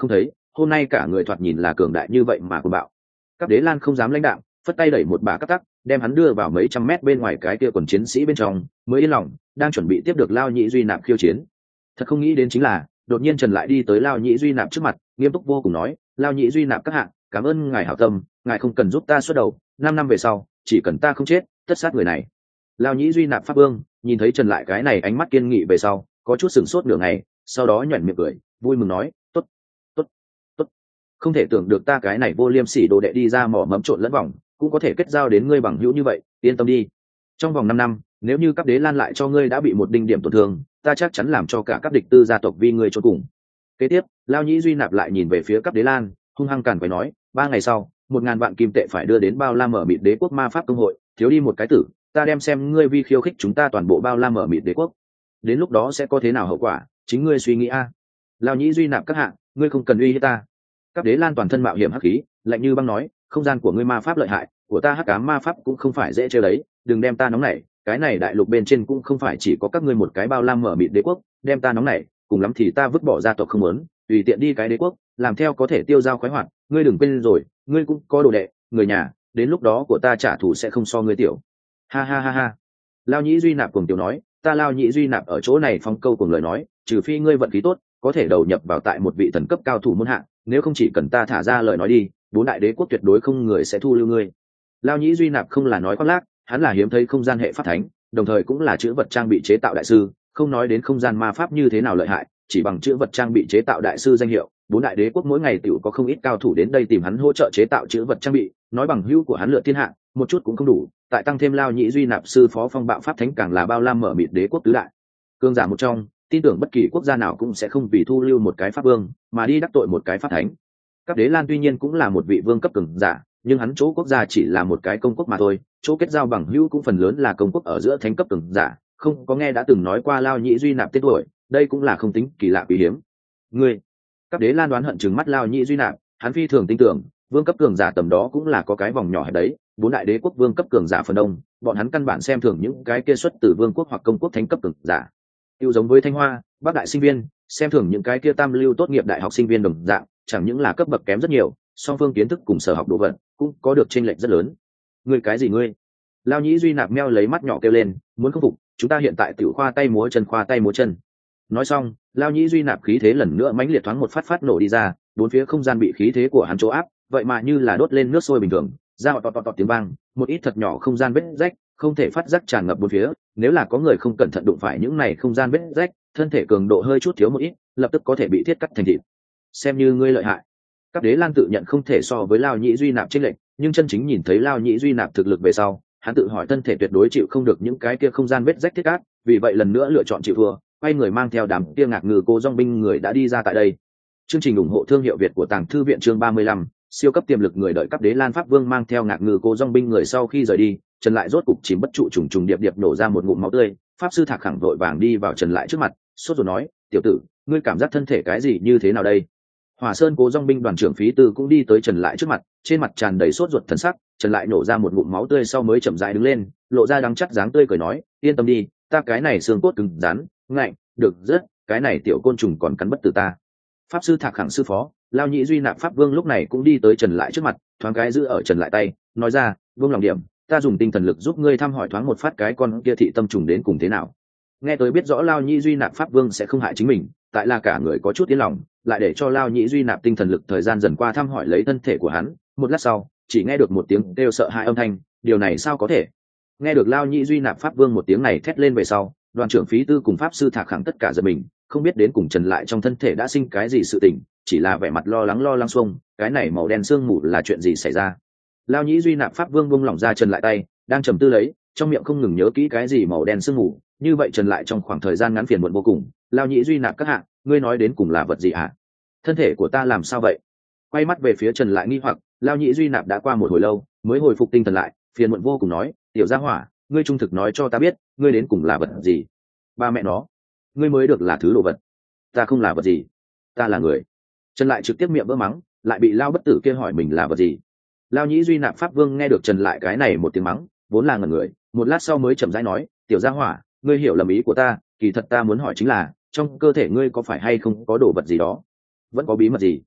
hôm nay cả người thoạt nhìn là cường đại như vậy mà cuồng bạo. Các đế lan không dám lãnh đạm, phất tay đẩy một bà cắt tắc, đem hắn đưa vào mấy trăm mét bên ngoài cái kia quần chiến sĩ bên trong, mới yên lòng, đang chuẩn bị tiếp được Lao Nhĩ Duy Nạp khiêu chiến. Thật không nghĩ đến chính là, đột nhiên Trần lại đi tới Lao Nhĩ Duy Nạp trước mặt, nghiêm túc vô cùng nói, Lao Nhĩ Duy Nạp các hạ, cảm ơn ngài hảo tâm, ngài không cần giúp ta xuất đầu, 5 năm về sau, chỉ cần ta không chết, tất sát người này. Lao Nhĩ Duy Nạp pháp vương nhìn thấy Trần lại cái này ánh mắt kiên nghị về sau, có chút sửng sốt nửa ngày, sau đó nhoẻn miệng cười, vui mừng nói, tốt, tốt, tốt, không thể tưởng được ta cái này vô liêm sỉ đồ đệ đi ra mỏ mẫm trộn lẫn vòng, cũng có thể kết giao đến ngươi bằng hữu như vậy, yên tâm đi. Trong vòng 5 năm, nếu như các đế lan lại cho ngươi đã bị một đinh điểm tổn thương, ta chắc chắn làm cho cả các địch tư gia tộc vì ngươi chôn cùng. Kế tiếp, Lao Nhĩ Duy Nạp lại nhìn về phía các đế lan, hung hăng càn quấy nói, 3 ngày sau, 1000 vạn kim tệ phải đưa đến Bao La Mở Mịt Đế quốc ma pháp công hội, thiếu đi một cái tử, ta đem xem ngươi vi khiêu khích chúng ta toàn bộ Bao La Mở Mịt Đế quốc. Đến lúc đó sẽ có thế nào hậu quả, chính ngươi suy nghĩ a. Lao Nhĩ Duy Nạp các hạ, ngươi không cần uy hiếp ta. Các đế lan toàn thân mạo hiểm hắc khí, lạnh như băng nói, không gian của ngươi ma pháp lợi hại, của ta hắc ám ma pháp cũng không phải dễ chơi đấy, đừng đem ta nóng nảy, cái này đại lục bên trên cũng không phải chỉ có các ngươi một cái Bao La Mở Mịt Đế quốc, đem ta nóng nảy, cùng lắm thì ta vứt bỏ gia tộc không muốn, tùy tiện đi cái đế quốc, làm theo có thể tiêu dao khoái hoạt, ngươi đừng quên rồi, ngươi cũng có đồ đệ, người nhà, đến lúc đó của ta trả thù sẽ không so ngươi tiểu. Ha ha ha ha. Lao Nhĩ Duy Nạp cùng tiểu nói, ta Lao Nhĩ Duy Nạp ở chỗ này phong câu cùng lời nói, trừ phi ngươi vận khí tốt, có thể đầu nhập vào tại một vị thần cấp cao thủ môn hạng, nếu không chỉ cần ta thả ra lời nói đi, 4 đại đế quốc tuyệt đối không người sẽ thu lưu ngươi. Lao Nhĩ Duy Nạp không là nói khoác lác, hắn là hiếm thấy không gian hệ pháp thánh, đồng thời cũng là chữ vật trang bị chế tạo đại sư, không nói đến không gian ma pháp như thế nào lợi hại, chỉ bằng chữ vật trang bị chế tạo đại sư danh hiệu, 4 đại đế quốc mỗi ngày tiểu có không ít cao thủ đến đây tìm hắn hỗ trợ chế tạo chữ vật trang bị, nói bằng hữu của hắn lựa thiên hạ, một chút cũng không đủ, tại tăng thêm Lao Nhĩ Duy Nạp sư phó phong bạo pháp thánh càng là Bao La Mở Mịt Đế quốc tứ đại cương giả một trong, tin tưởng bất kỳ quốc gia nào cũng sẽ không vì thu lưu một cái pháp vương mà đi đắc tội một cái pháp thánh. Các đế lan tuy nhiên cũng là một vị vương cấp cường giả, nhưng hắn chỗ quốc gia chỉ là một cái công quốc mà thôi, chỗ kết giao bằng hữu cũng phần lớn là công quốc ở giữa thánh cấp cường giả, không có nghe đã từng nói qua Lao Nhĩ Duy Nạp tên tuổi, đây cũng là không tính kỳ lạ quý hiếm. Ngươi, các đế lan đoán hận chừng mắt Lao Nhĩ Duy Nạp, hắn phi thường tin tưởng, vương cấp cường giả tầm đó cũng là có cái vòng nhỏ hẹp đấy, 4 đại đế quốc vương cấp cường giả phần đông, bọn hắn căn bản xem thường những cái kia xuất từ vương quốc hoặc công quốc thánh cấp cường giả. Tiêu giống với Thanh Hoa, Bắc đại sinh viên, xem thường những cái kia tam lưu tốt nghiệp đại học sinh viên đồng dạng, chẳng những là cấp bậc kém rất nhiều, song phương kiến thức cùng sở học đồ vật cũng có được chênh lệch rất lớn. Ngươi cái gì ngươi? Lao Nhĩ Duy Nạp meo lấy mắt nhỏ kêu lên, muốn khâm phục, chúng ta hiện tại tiểu khoa tay múa chân. Nói xong, Lao Nhĩ Duy Nạp khí thế lần nữa mãnh liệt thoáng một phát nổ đi ra, bốn phía không gian bị khí thế của hắn chỗ áp, vậy mà như là đốt lên nước sôi bình thường, ra tọt tiếng vang, một ít thật nhỏ không gian vết rách, không thể phát giác tràn ngập bốn phía, nếu là có người không cẩn thận đụng phải những này không gian vết rách, thân thể cường độ hơi chút thiếu một ít, lập tức có thể bị thiết cắt thành thịt. Xem như ngươi lợi hại. Các đế lan tự nhận không thể so với Lao Nhĩ Duy Nạp chênh lệch, nhưng chân chính nhìn thấy Lao Nhĩ Duy Nạp thực lực về sau, hắn tự hỏi thân thể tuyệt đối chịu không được những cái kia không gian vết rách thiết cắt, vì vậy lần nữa lựa chọn chịu thua, quay người mang theo đám kia ngạc ngừ cô dòng binh người đã đi ra tại đây. Chương trình ủng hộ thương hiệu Việt của Tàng Thư viện chương 35, siêu cấp tiềm lực người đợi cấp đế lan pháp vương mang theo ngạc ngừ cô dòng binh người sau khi rời đi, Trần lại rốt cục chìm bất trụ trùng trùng điệp điệp nổ ra một ngụm máu tươi, pháp sư Thạc khẳng vội vàng đi vào Trần lại trước mặt, sốt rồi nói, tiểu tử, ngươi cảm giác thân thể cái gì như thế nào đây? Hỏa Sơn Cố Dòng binh đoàn trưởng Phí Tư cũng đi tới Trần lại trước mặt, trên mặt tràn đầy sốt ruột thần sắc, Trần lại nổ ra một ngụm máu tươi sau mới chậm rãi đứng lên, lộ ra đắng chắc dáng tươi cười nói, yên tâm đi, ta cái này xương cốt cứng rắn, ngạnh, được rất, cái này tiểu côn trùng còn cắn bất tử ta. Pháp sư Thạc khẳng sư phó, Lao Nhĩ Duy Nạp pháp vương lúc này cũng đi tới Trần lại trước mặt, thoáng cái giữ ở Trần lại tay, nói ra, vương lòng điểm, ta dùng tinh thần lực giúp ngươi thăm hỏi thoáng một phát cái con kia thị tâm trùng đến cùng thế nào. Nghe tới biết rõ Lao Nhĩ Duy Nạp pháp vương sẽ không hại chính mình, tại là cả người có chút yên lòng, lại để cho Lao Nhĩ Duy Nạp tinh thần lực thời gian dần qua thăm hỏi lấy thân thể của hắn, một lát sau chỉ nghe được một tiếng kêu sợ hãi âm thanh, điều này sao có thể. Nghe được Lao Nhĩ Duy Nạp pháp vương một tiếng này thét lên về sau, đoàn trưởng Phí Tư cùng pháp sư Thạc khẳng tất cả giật mình, không biết đến cùng Trần lại trong thân thể đã sinh cái gì sự tình, chỉ là vẻ mặt lo lắng xung, cái này màu đen sương mù là chuyện gì xảy ra. Lao Nhĩ Duy Nạp pháp vương buông lỏng ra Trần lại tay, đang trầm tư lấy, trong miệng không ngừng nhớ kỹ cái gì màu đen sương mù, như vậy Trần lại trong khoảng thời gian ngắn phiền muộn vô cùng. Lao Nhĩ Duy Nạp các hạ, ngươi nói đến cùng là vật gì hả? Thân thể của ta làm sao vậy? Quay mắt về phía Trần lại nghi hoặc, Lao Nhĩ Duy Nạp đã qua một hồi lâu mới hồi phục tinh thần lại, phiền muộn vô cùng nói, tiểu gia hỏa, ngươi trung thực nói cho ta biết, ngươi đến cùng là vật gì? Ba mẹ nó, ngươi mới được là thứ đồ vật. Ta không là vật gì, ta là người. Trần lại trực tiếp miệng vỡ mắng, lại bị Lao bất tử kia hỏi mình là vật gì. Lao Nhĩ Duy Nạp pháp vương nghe được Trần lại cái này một tiếng mắng, vốn là ngẩn người, một lát sau mới chậm rãi nói, tiểu gia hỏa, ngươi hiểu lầm ý của ta, kỳ thật ta muốn hỏi chính là, trong cơ thể ngươi có phải hay không có đồ vật gì đó, vẫn có bí mật gì?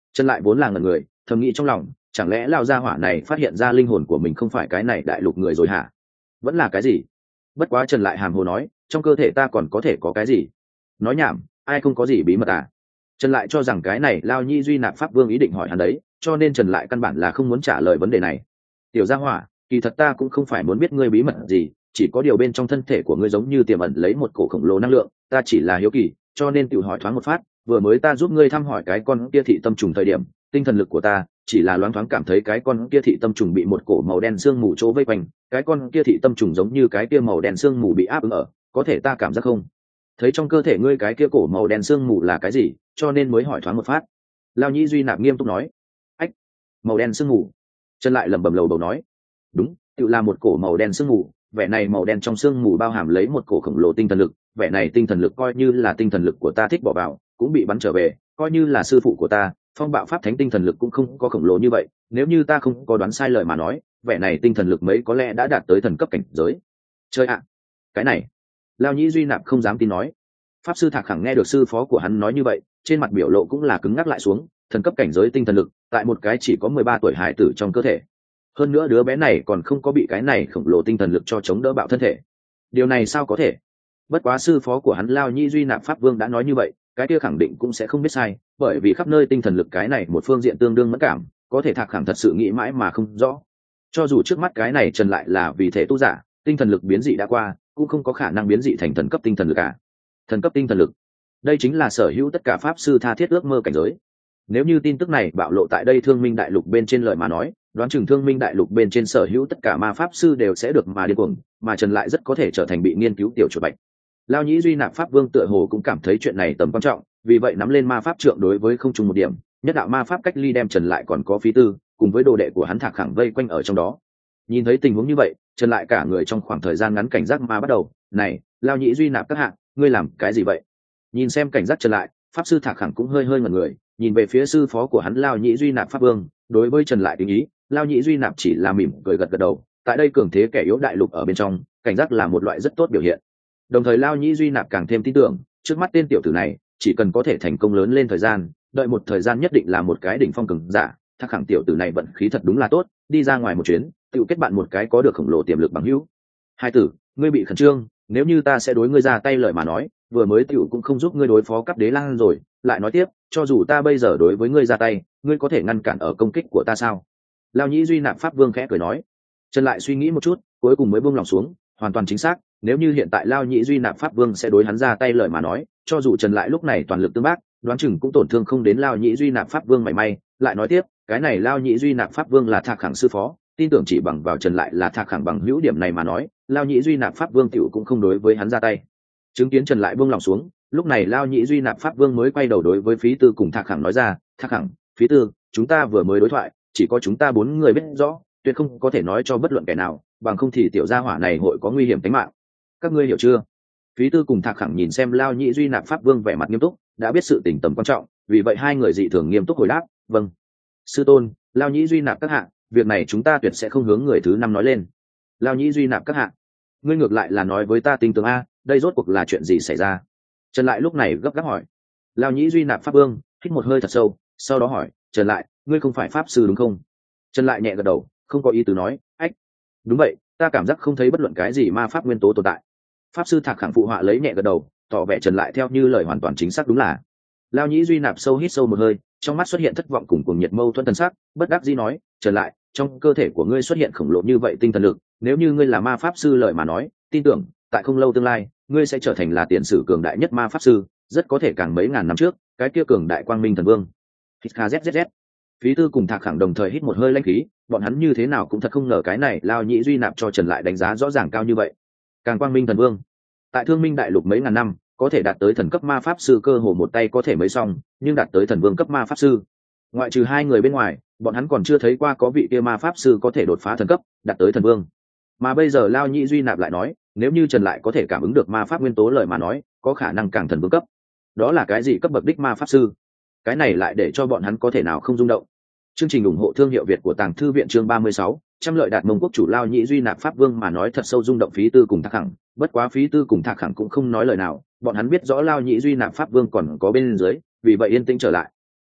Trần lại vốn là ngẩn người, thầm nghĩ trong lòng, chẳng lẽ lao gia hỏa này phát hiện ra linh hồn của mình không phải cái này đại lục người rồi hả? Vẫn là cái gì? Bất quá Trần lại hàm hồ nói, trong cơ thể ta còn có thể có cái gì? Nói nhảm, ai không có gì bí mật à? Trần lại cho rằng cái này Lao Nhĩ Duy Nạp Pháp Vương ý định hỏi hắn đấy, cho nên Trần lại căn bản là không muốn trả lời vấn đề này. Tiểu gia hỏa, kỳ thật ta cũng không phải muốn biết ngươi bí mật gì, chỉ có điều bên trong thân thể của ngươi giống như tiềm ẩn lấy một cổ khổng lồ năng lượng, ta chỉ là hiếu kỳ, cho nên tự hỏi thoáng một phát. Vừa mới ta giúp ngươi thăm hỏi cái con kia thị tâm trùng thời điểm, tinh thần lực của ta chỉ là loáng thoáng cảm thấy cái con kia thị tâm trùng bị một cổ màu đen sương mù chỗ vây quanh, cái con kia thị tâm trùng giống như cái kia màu đen sương mù bị áp ứng ở, có thể ta cảm giác không thấy trong cơ thể ngươi cái kia cổ màu đen sương mù là cái gì, cho nên mới hỏi thoáng một phát. Lao Nhĩ Duy Nạp nghiêm túc nói. Ách, màu đen sương mù. Chân lại lẩm bẩm lầu bầu nói. Đúng, tự là một cổ màu đen sương mù, vẻ này màu đen trong sương mù bao hàm lấy một cổ khổng lồ tinh thần lực, vẻ này tinh thần lực coi như là tinh thần lực của ta thích bỏ vào, cũng bị bắn trở về, coi như là sư phụ của ta, Phong Bạo Pháp Thánh tinh thần lực cũng không có khổng lồ như vậy, nếu như ta không có đoán sai lời mà nói, vẻ này tinh thần lực mấy có lẽ đã đạt tới thần cấp cảnh giới. Chơi ạ, cái này. Lao Nhĩ Duy Nạp không dám tin nói. Pháp sư Thạc Khẳng nghe được sư phó của hắn nói như vậy, trên mặt biểu lộ cũng là cứng ngắc lại xuống, thần cấp cảnh giới tinh thần lực, tại một cái chỉ có 13 tuổi hải tử trong cơ thể. Hơn nữa đứa bé này còn không có bị cái này khổng lồ tinh thần lực cho chống đỡ bạo thân thể. Điều này sao có thể? Bất quá sư phó của hắn Lao Nhĩ Duy Nạp Pháp Vương đã nói như vậy, cái kia khẳng định cũng sẽ không biết sai, bởi vì khắp nơi tinh thần lực cái này một phương diện tương đương mẫn cảm, có thể Thạc Khẳng thật sự nghĩ mãi mà không rõ. Cho dù trước mắt cái này Trần lại là vì thể tu giả, tinh thần lực biến dị đã qua, cũng không có khả năng biến dị thành thần cấp tinh thần lực cả. Thần cấp tinh thần lực, đây chính là sở hữu tất cả pháp sư tha thiết ước mơ cảnh giới. Nếu như tin tức này bạo lộ tại đây Thương Minh Đại Lục bên trên lời mà nói, đoán chừng Thương Minh Đại Lục bên trên sở hữu tất cả ma pháp sư đều sẽ được mà điên cuồng, mà Trần lại rất có thể trở thành bị nghiên cứu tiểu chuột bạch. Lao Nhĩ Duy Nạp Pháp Vương tựa hồ cũng cảm thấy chuyện này tầm quan trọng, vì vậy nắm lên ma pháp trượng đối với không trùng một điểm, nhất đạo ma pháp cách ly đem Trần lại còn có Phí Tư cùng với đồ đệ của hắn Thạc Khẳng vây quanh ở trong đó. Nhìn thấy tình huống như vậy, Trần lại cả người trong khoảng thời gian ngắn cảnh giác ma bắt đầu. Này, Lao Nhĩ Duy Nạp các hạng, ngươi làm cái gì vậy? Nhìn xem cảnh giác Trần lại, pháp sư Thạc Khẳng cũng hơi ngẩn người, nhìn về phía sư phó của hắn Lao Nhĩ Duy Nạp Pháp Vương. Đối với Trần lại tình ý, Lao Nhĩ Duy Nạp chỉ là mỉm cười gật gật đầu. Tại đây cường thế kẻ yếu đại lục ở bên trong, cảnh giác là một loại rất tốt biểu hiện. Đồng thời Lao Nhĩ Duy Nạp càng thêm tin tưởng, trước mắt tên tiểu tử này chỉ cần có thể thành công lớn lên thời gian, đợi một thời gian nhất định là một cái đỉnh phong cường giả. Thạc Khẳng tiểu tử này vận khí thật đúng là tốt, đi ra ngoài một chuyến tự kết bạn một cái có được khổng lồ tiềm lực bằng hữu. Hai tử, ngươi bị khẩn trương, nếu như ta sẽ đối ngươi ra tay lời mà nói, vừa mới tiểu cũng không giúp ngươi đối phó Cấp Đế Lang rồi, lại nói tiếp, cho dù ta bây giờ đối với ngươi ra tay, ngươi có thể ngăn cản ở công kích của ta sao? Lao Nhĩ Duy Nạp Pháp Vương khẽ cười nói. Trần lại suy nghĩ một chút, cuối cùng mới buông lòng xuống, hoàn toàn chính xác, nếu như hiện tại Lao Nhĩ Duy Nạp Pháp Vương sẽ đối hắn ra tay lời mà nói, cho dù Trần lại lúc này toàn lực tương bác, đoán chừng cũng tổn thương không đến Lao Nhĩ Duy Nạp Pháp Vương mảy may. Lại nói tiếp, cái này Lao Nhĩ Duy Nạp Pháp Vương là Thạc Khẳng sư phó, tin tưởng chỉ bằng vào Trần lại là Thạc Khẳng bằng hữu điểm này mà nói, Lao Nhĩ Duy Nạp Pháp Vương tiểu cũng không đối với hắn ra tay. Chứng kiến Trần lại buông lòng xuống, lúc này Lao Nhĩ Duy Nạp Pháp Vương mới quay đầu đối với Phí Tư cùng Thạc Khẳng nói ra, Thạc Khẳng, Phí Tư, chúng ta vừa mới đối thoại, chỉ có chúng ta 4 người biết rõ, tuyệt không có thể nói cho bất luận kẻ nào, bằng không thì tiểu gia hỏa này hội có nguy hiểm tính mạng. Các ngươi hiểu chưa? Phí Tư cùng Thạc Khẳng nhìn xem Lao Nhĩ Duy Nạp Pháp Vương vẻ mặt nghiêm túc, đã biết sự tình tầm quan trọng, vì vậy hai người dị thường nghiêm túc hồi đáp, vâng. Sư tôn, Lao Nhĩ Duy Nạp các hạ, việc này chúng ta tuyệt sẽ không hướng người thứ 5 nói lên. Lao Nhĩ Duy Nạp các hạ, ngươi ngược lại là nói với ta tinh tường a, đây rốt cuộc là chuyện gì xảy ra? Trần lại lúc này gấp gáp hỏi. Lao Nhĩ Duy Nạp Pháp Vương hít một hơi thật sâu, sau đó hỏi, Trần lại, ngươi không phải pháp sư đúng không? Trần lại nhẹ gật đầu, không có ý tứ nói, ách, đúng vậy, ta cảm giác không thấy bất luận cái gì ma pháp nguyên tố tồn tại. Pháp sư Thạc Khẳng phụ họa lấy nhẹ gật đầu, tỏ vẻ Trần lại theo như lời hoàn toàn chính xác đúng là. Lao Nhĩ Duy Nạp sâu hít sâu một hơi, trong mắt xuất hiện thất vọng cùng cuồng nhiệt mâu thuẫn thần sắc, bất đắc dĩ nói, Trần lại, trong cơ thể của ngươi xuất hiện khổng lồ như vậy tinh thần lực, nếu như ngươi là ma pháp sư lời mà nói, tin tưởng tại không lâu tương lai, ngươi sẽ trở thành là tiền sử cường đại nhất ma pháp sư, rất có thể càng mấy ngàn năm trước, cái kia cường đại quang minh thần vương. HKZZZ. Phí Tư cùng Thạc Khẳng đồng thời hít một hơi lãnh khí, bọn hắn như thế nào cũng thật không ngờ cái này Lao Nhĩ Duy Nạp cho Trần lại đánh giá rõ ràng cao như vậy. Càng quang minh thần vương, tại Thương Minh Đại Lục mấy ngàn năm, có thể đạt tới thần cấp ma pháp sư cơ hồ một tay có thể mới xong, nhưng đạt tới thần vương cấp ma pháp sư, ngoại trừ 2 người bên ngoài, bọn hắn còn chưa thấy qua có vị kia ma pháp sư có thể đột phá thần cấp, đạt tới thần vương. Mà bây giờ Lao Nhĩ Duy Nạp lại nói, nếu như Trần lại có thể cảm ứng được ma pháp nguyên tố lời mà nói, có khả năng càng thần vương cấp. Đó là cái gì cấp bậc đích ma pháp sư? Cái này lại để cho bọn hắn có thể nào không rung động. Chương trình ủng hộ thương hiệu Việt của Tàng Thư viện chương 36, trăm lợi đạt mông quốc chủ Lao Nhĩ Duy Nạp Pháp Vương mà nói thật sâu rung động Phí Tư cùng Thạc Khẳng, bất quá Phí Tư cùng Thạc Khẳng cũng không nói lời nào, bọn hắn biết rõ Lao Nhĩ Duy Nạp Pháp Vương còn có bên dưới, vì vậy yên tĩnh trở lại.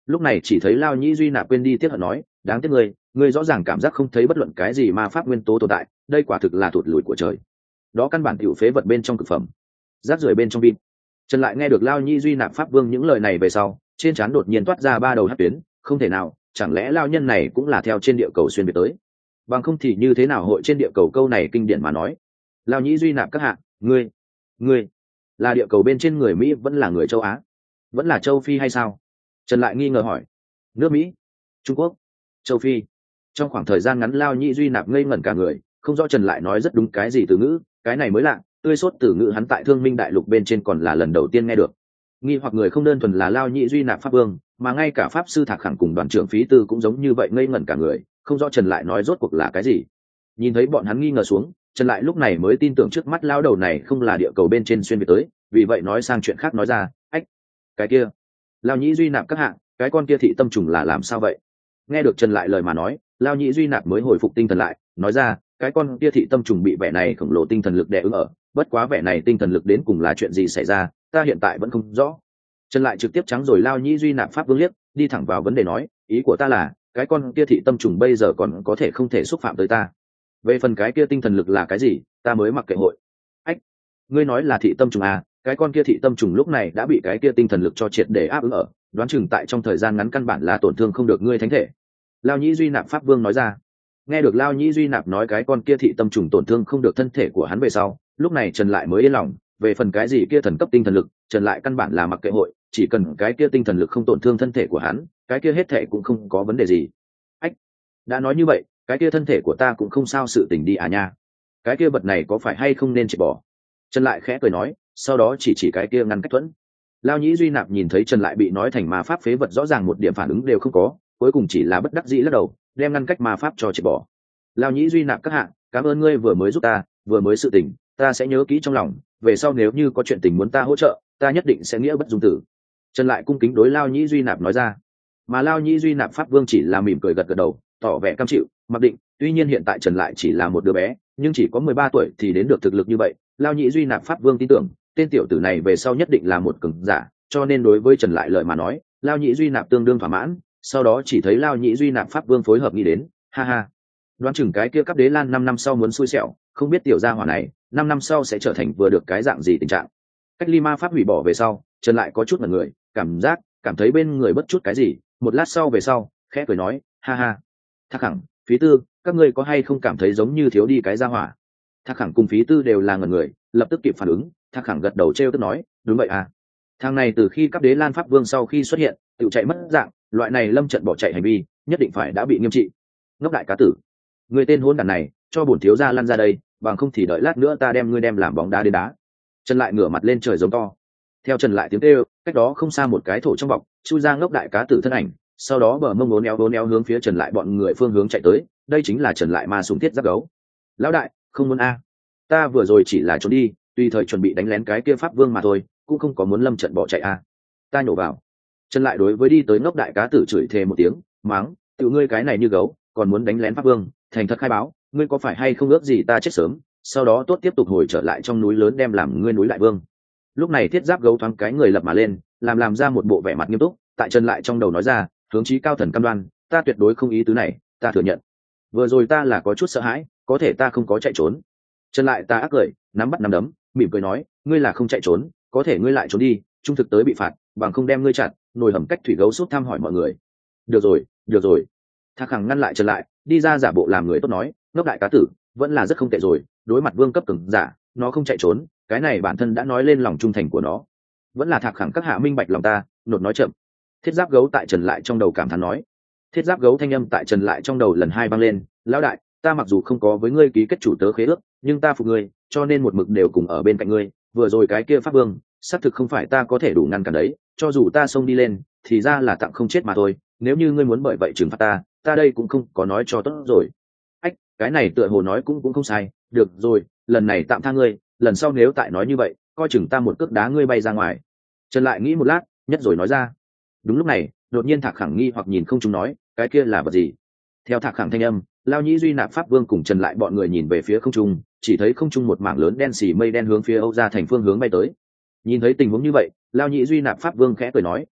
lúc này chỉ thấy Lao Nhĩ Duy Nạp quên đi tiếc hận nói, đáng tiếc ngươi rõ ràng cảm giác không thấy bất luận cái gì ma pháp nguyên tố tồn tại, đây quả thực là thụt lùi của trời. Đó căn bản tiểu phế vật bên trong cực phẩm, rác rưởi bên trong vịt. Trần lại nghe được Lao Nhĩ Duy Nạp pháp vương những lời này về sau, trên trán đột nhiên toát ra ba đầu hắc tuyến, không thể nào, chẳng lẽ lao nhân này cũng là theo trên địa cầu xuyên biệt tới? Bằng không thì như thế nào hội trên địa cầu câu này kinh điển mà nói. Lao Nhĩ Duy Nạp các hạ, ngươi là địa cầu bên trên người Mỹ vẫn là người châu Á, vẫn là châu Phi hay sao? Trần lại nghi ngờ hỏi. Nước Mỹ, Trung Quốc, châu Phi. Trong khoảng thời gian ngắn Lao Nhĩ Duy Nạp ngây ngẩn cả người, không rõ Trần lại nói rất đúng cái gì từ ngữ, cái này mới lạ, tươi sốt từ ngữ hắn tại Thương Minh Đại Lục bên trên còn là lần đầu tiên nghe được. Nghi hoặc người không đơn thuần là Lao Nhĩ Duy Nạp pháp vương, mà ngay cả pháp sư Thạc Khẳng cùng đoàn trưởng Phí Tư cũng giống như vậy ngây ngẩn cả người, không rõ Trần lại nói rốt cuộc là cái gì. Nhìn thấy bọn hắn nghi ngờ xuống, Trần lại lúc này mới tin tưởng trước mắt lao đầu này không là địa cầu bên trên xuyên việt tới, vì vậy nói sang chuyện khác nói ra, ách, cái kia, Lao Nhĩ Duy Nạp các hạng, cái con kia thị tâm trùng là làm sao vậy? Nghe được Trần lại lời mà nói, Lao Nhĩ Duy Nạp mới hồi phục tinh thần lại, nói ra, cái con kia thị tâm trùng bị vẻ này khổng lồ tinh thần lực đè ứng ở, bất quá vẻ này tinh thần lực đến cùng là chuyện gì xảy ra, ta hiện tại vẫn không rõ. Trần lại trực tiếp trắng rồi Lao Nhĩ Duy Nạp pháp vương liếc, đi thẳng vào vấn đề nói, ý của ta là, cái con kia thị tâm trùng bây giờ còn có thể không thể xúc phạm tới ta. Về phần cái kia tinh thần lực là cái gì, ta mới mặc kệ hội. Ách, ngươi nói là thị tâm trùng à? Cái con kia thị tâm trùng lúc này đã bị cái kia tinh thần lực cho triệt để áp ứng ở, đoán chừng tại trong thời gian ngắn căn bản là tổn thương không được ngươi thánh thể. Lao Nhĩ Duy Nạp pháp vương nói ra. Nghe được Lao Nhĩ Duy Nạp nói cái con kia thị tâm trùng tổn thương không được thân thể của hắn về sau, lúc này Trần lại mới yên lòng. Về phần cái gì kia thần cấp tinh thần lực, Trần lại căn bản là mặc kệ hội, chỉ cần cái kia tinh thần lực không tổn thương thân thể của hắn, cái kia hết thể cũng không có vấn đề gì. Ách, đã nói như vậy, cái kia thân thể của ta cũng không sao sự tình đi à nha. Cái kia vật này có phải hay không nên triệt bỏ? Trần lại khẽ cười nói, sau đó chỉ cái kia ngăn cách thuẫn. Lao Nhĩ Duy Nạp nhìn thấy Trần lại bị nói thành ma pháp phế vật rõ ràng một điểm phản ứng đều không có, cuối cùng chỉ là bất đắc dĩ lắc đầu, đem ngăn cách ma pháp cho triệt bỏ. Lao Nhĩ Duy Nạp các hạ, cảm ơn ngươi vừa mới giúp ta, vừa mới sự tình, ta sẽ nhớ kỹ trong lòng, về sau nếu như có chuyện tình muốn ta hỗ trợ, ta nhất định sẽ nghĩa bất dung tử. Trần lại cung kính đối Lao Nhĩ Duy Nạp nói ra. Mà Lao Nhĩ Duy Nạp pháp vương chỉ là mỉm cười gật gật đầu, tỏ vẻ cam chịu, mặc định, tuy nhiên hiện tại Trần lại chỉ là một đứa bé, nhưng chỉ có 13 tuổi thì đến được thực lực như vậy, Lao Nhĩ Duy Nạp pháp vương tin tưởng, tên tiểu tử này về sau nhất định là một cường giả, cho nên đối với Trần lại lời mà nói, Lao Nhĩ Duy Nạp tương đương thỏa mãn, sau đó chỉ thấy Lao Nhĩ Duy Nạp pháp vương phối hợp nghĩ đến, ha ha. Đoán chừng cái kia cấp đế lan 5 năm sau muốn xui xẻo, không biết tiểu gia hỏa này, 5 năm sau sẽ trở thành vừa được cái dạng gì tình trạng. Cách ly ma pháp hủy bỏ về sau, Trần lại có chút ngẩn người, cảm thấy bên người bất chút cái gì, một lát sau về sau, khẽ cười nói, ha ha. Thạc Khẳng, Phí Tư, các ngươi có hay không cảm thấy giống như thiếu đi cái gia hỏa? Thạc Khẳng cùng Phí Tư đều là ngẩn người, lập tức kịp phản ứng, Thạc Khẳng gật đầu trêu tức nói, đúng vậy à. Thằng này từ khi cấp đế lan pháp vương sau khi xuất hiện, tự chạy mất dạng, loại này lâm trận bỏ chạy hành vi, nhất định phải đã bị nghiêm trị. Ngốc đại cá tử, người tên hôn đản này, cho bổn thiếu gia lăn ra đây, bằng không thì đợi lát nữa ta đem ngươi đem làm bóng đá đến đá. Trần lại ngửa mặt lên trời giống to. Theo Trần lại tiếng kêu, cách đó không xa một cái thổ trong bọc, chui ra ngốc đại cá tử thân ảnh, sau đó bờ mông bốn éo hướng phía Trần lại bọn người phương hướng chạy tới, đây chính là Trần lại ma súng thiết giáp gấu. Lão đại, không muốn a, ta vừa rồi chỉ là trốn đi, tùy thời chuẩn bị đánh lén cái kia pháp vương mà thôi, cũng không có muốn lâm trận bỏ chạy a. Ta nhổ vào. Trần lại đối với đi tới ngốc đại cá tử chửi thề một tiếng, mắng, tự ngươi cái này như gấu, còn muốn đánh lén pháp vương, thành thật khai báo, ngươi có phải hay không ước gì ta chết sớm, sau đó tốt tiếp tục hồi trở lại trong núi lớn đem làm ngươi núi lại vương. Lúc này thiết giáp gấu thoáng cái người lập mà lên, làm ra một bộ vẻ mặt nghiêm túc, tại Trần lại trong đầu nói ra, hướng chí cao thần cam đoan, ta tuyệt đối không ý tứ này, ta thừa nhận. Vừa rồi ta là có chút sợ hãi, có thể ta không có chạy trốn. Trần lại ta ác cười, nắm bắt nắm đấm, mỉm cười nói, ngươi là không chạy trốn, có thể ngươi lại trốn đi, trung thực tới bị phạt, bằng không đem ngươi chặt, nồi hầm cách thủy gấu suốt thăm hỏi mọi người. Được rồi. Thạc Khẳng ngăn lại Trần lại, đi ra giả bộ làm người tốt nói, ngốc đại cá tử, vẫn là rất không tệ rồi, đối mặt vương cấp cường giả, nó không chạy trốn, cái này bản thân đã nói lên lòng trung thành của nó. Vẫn là Thạc Khẳng các hạ minh bạch lòng ta, nột nói chậm. Thiết giáp gấu tại Trần lại trong đầu cảm thán nói. Thiết giáp gấu thanh âm tại Trần lại trong đầu lần hai vang lên, lão đại, ta mặc dù không có với ngươi ký kết chủ tớ khế ước, nhưng ta phục ngươi, cho nên một mực đều cùng ở bên cạnh ngươi, vừa rồi cái kia pháp vương, xác thực không phải ta có thể đủ ngăn cản đấy, cho dù ta xông đi lên, thì ra là tặng không chết mà thôi, nếu như ngươi muốn bởi vậy trừng phạt ta đây cũng không có nói cho tốt rồi. Ách, cái này tựa hồ nói cũng không sai, được rồi, lần này tạm tha ngươi, lần sau nếu tại nói như vậy, coi chừng ta một cước đá ngươi bay ra ngoài. Trần lại nghĩ một lát, nhất rồi nói ra. Đúng lúc này, đột nhiên Thạc Khẳng nghi hoặc nhìn không trung nói, cái kia là vật gì? Theo Thạc Khẳng thanh âm, Lao Nhĩ Duy Nạp pháp vương cùng Trần lại bọn người nhìn về phía không trung, chỉ thấy không trung một mảng lớn đen xì mây đen hướng phía Âu Gia thành phương hướng bay tới. Nhìn thấy tình huống như vậy, Lao Nhĩ Duy Nạp pháp vương khẽ cười nói,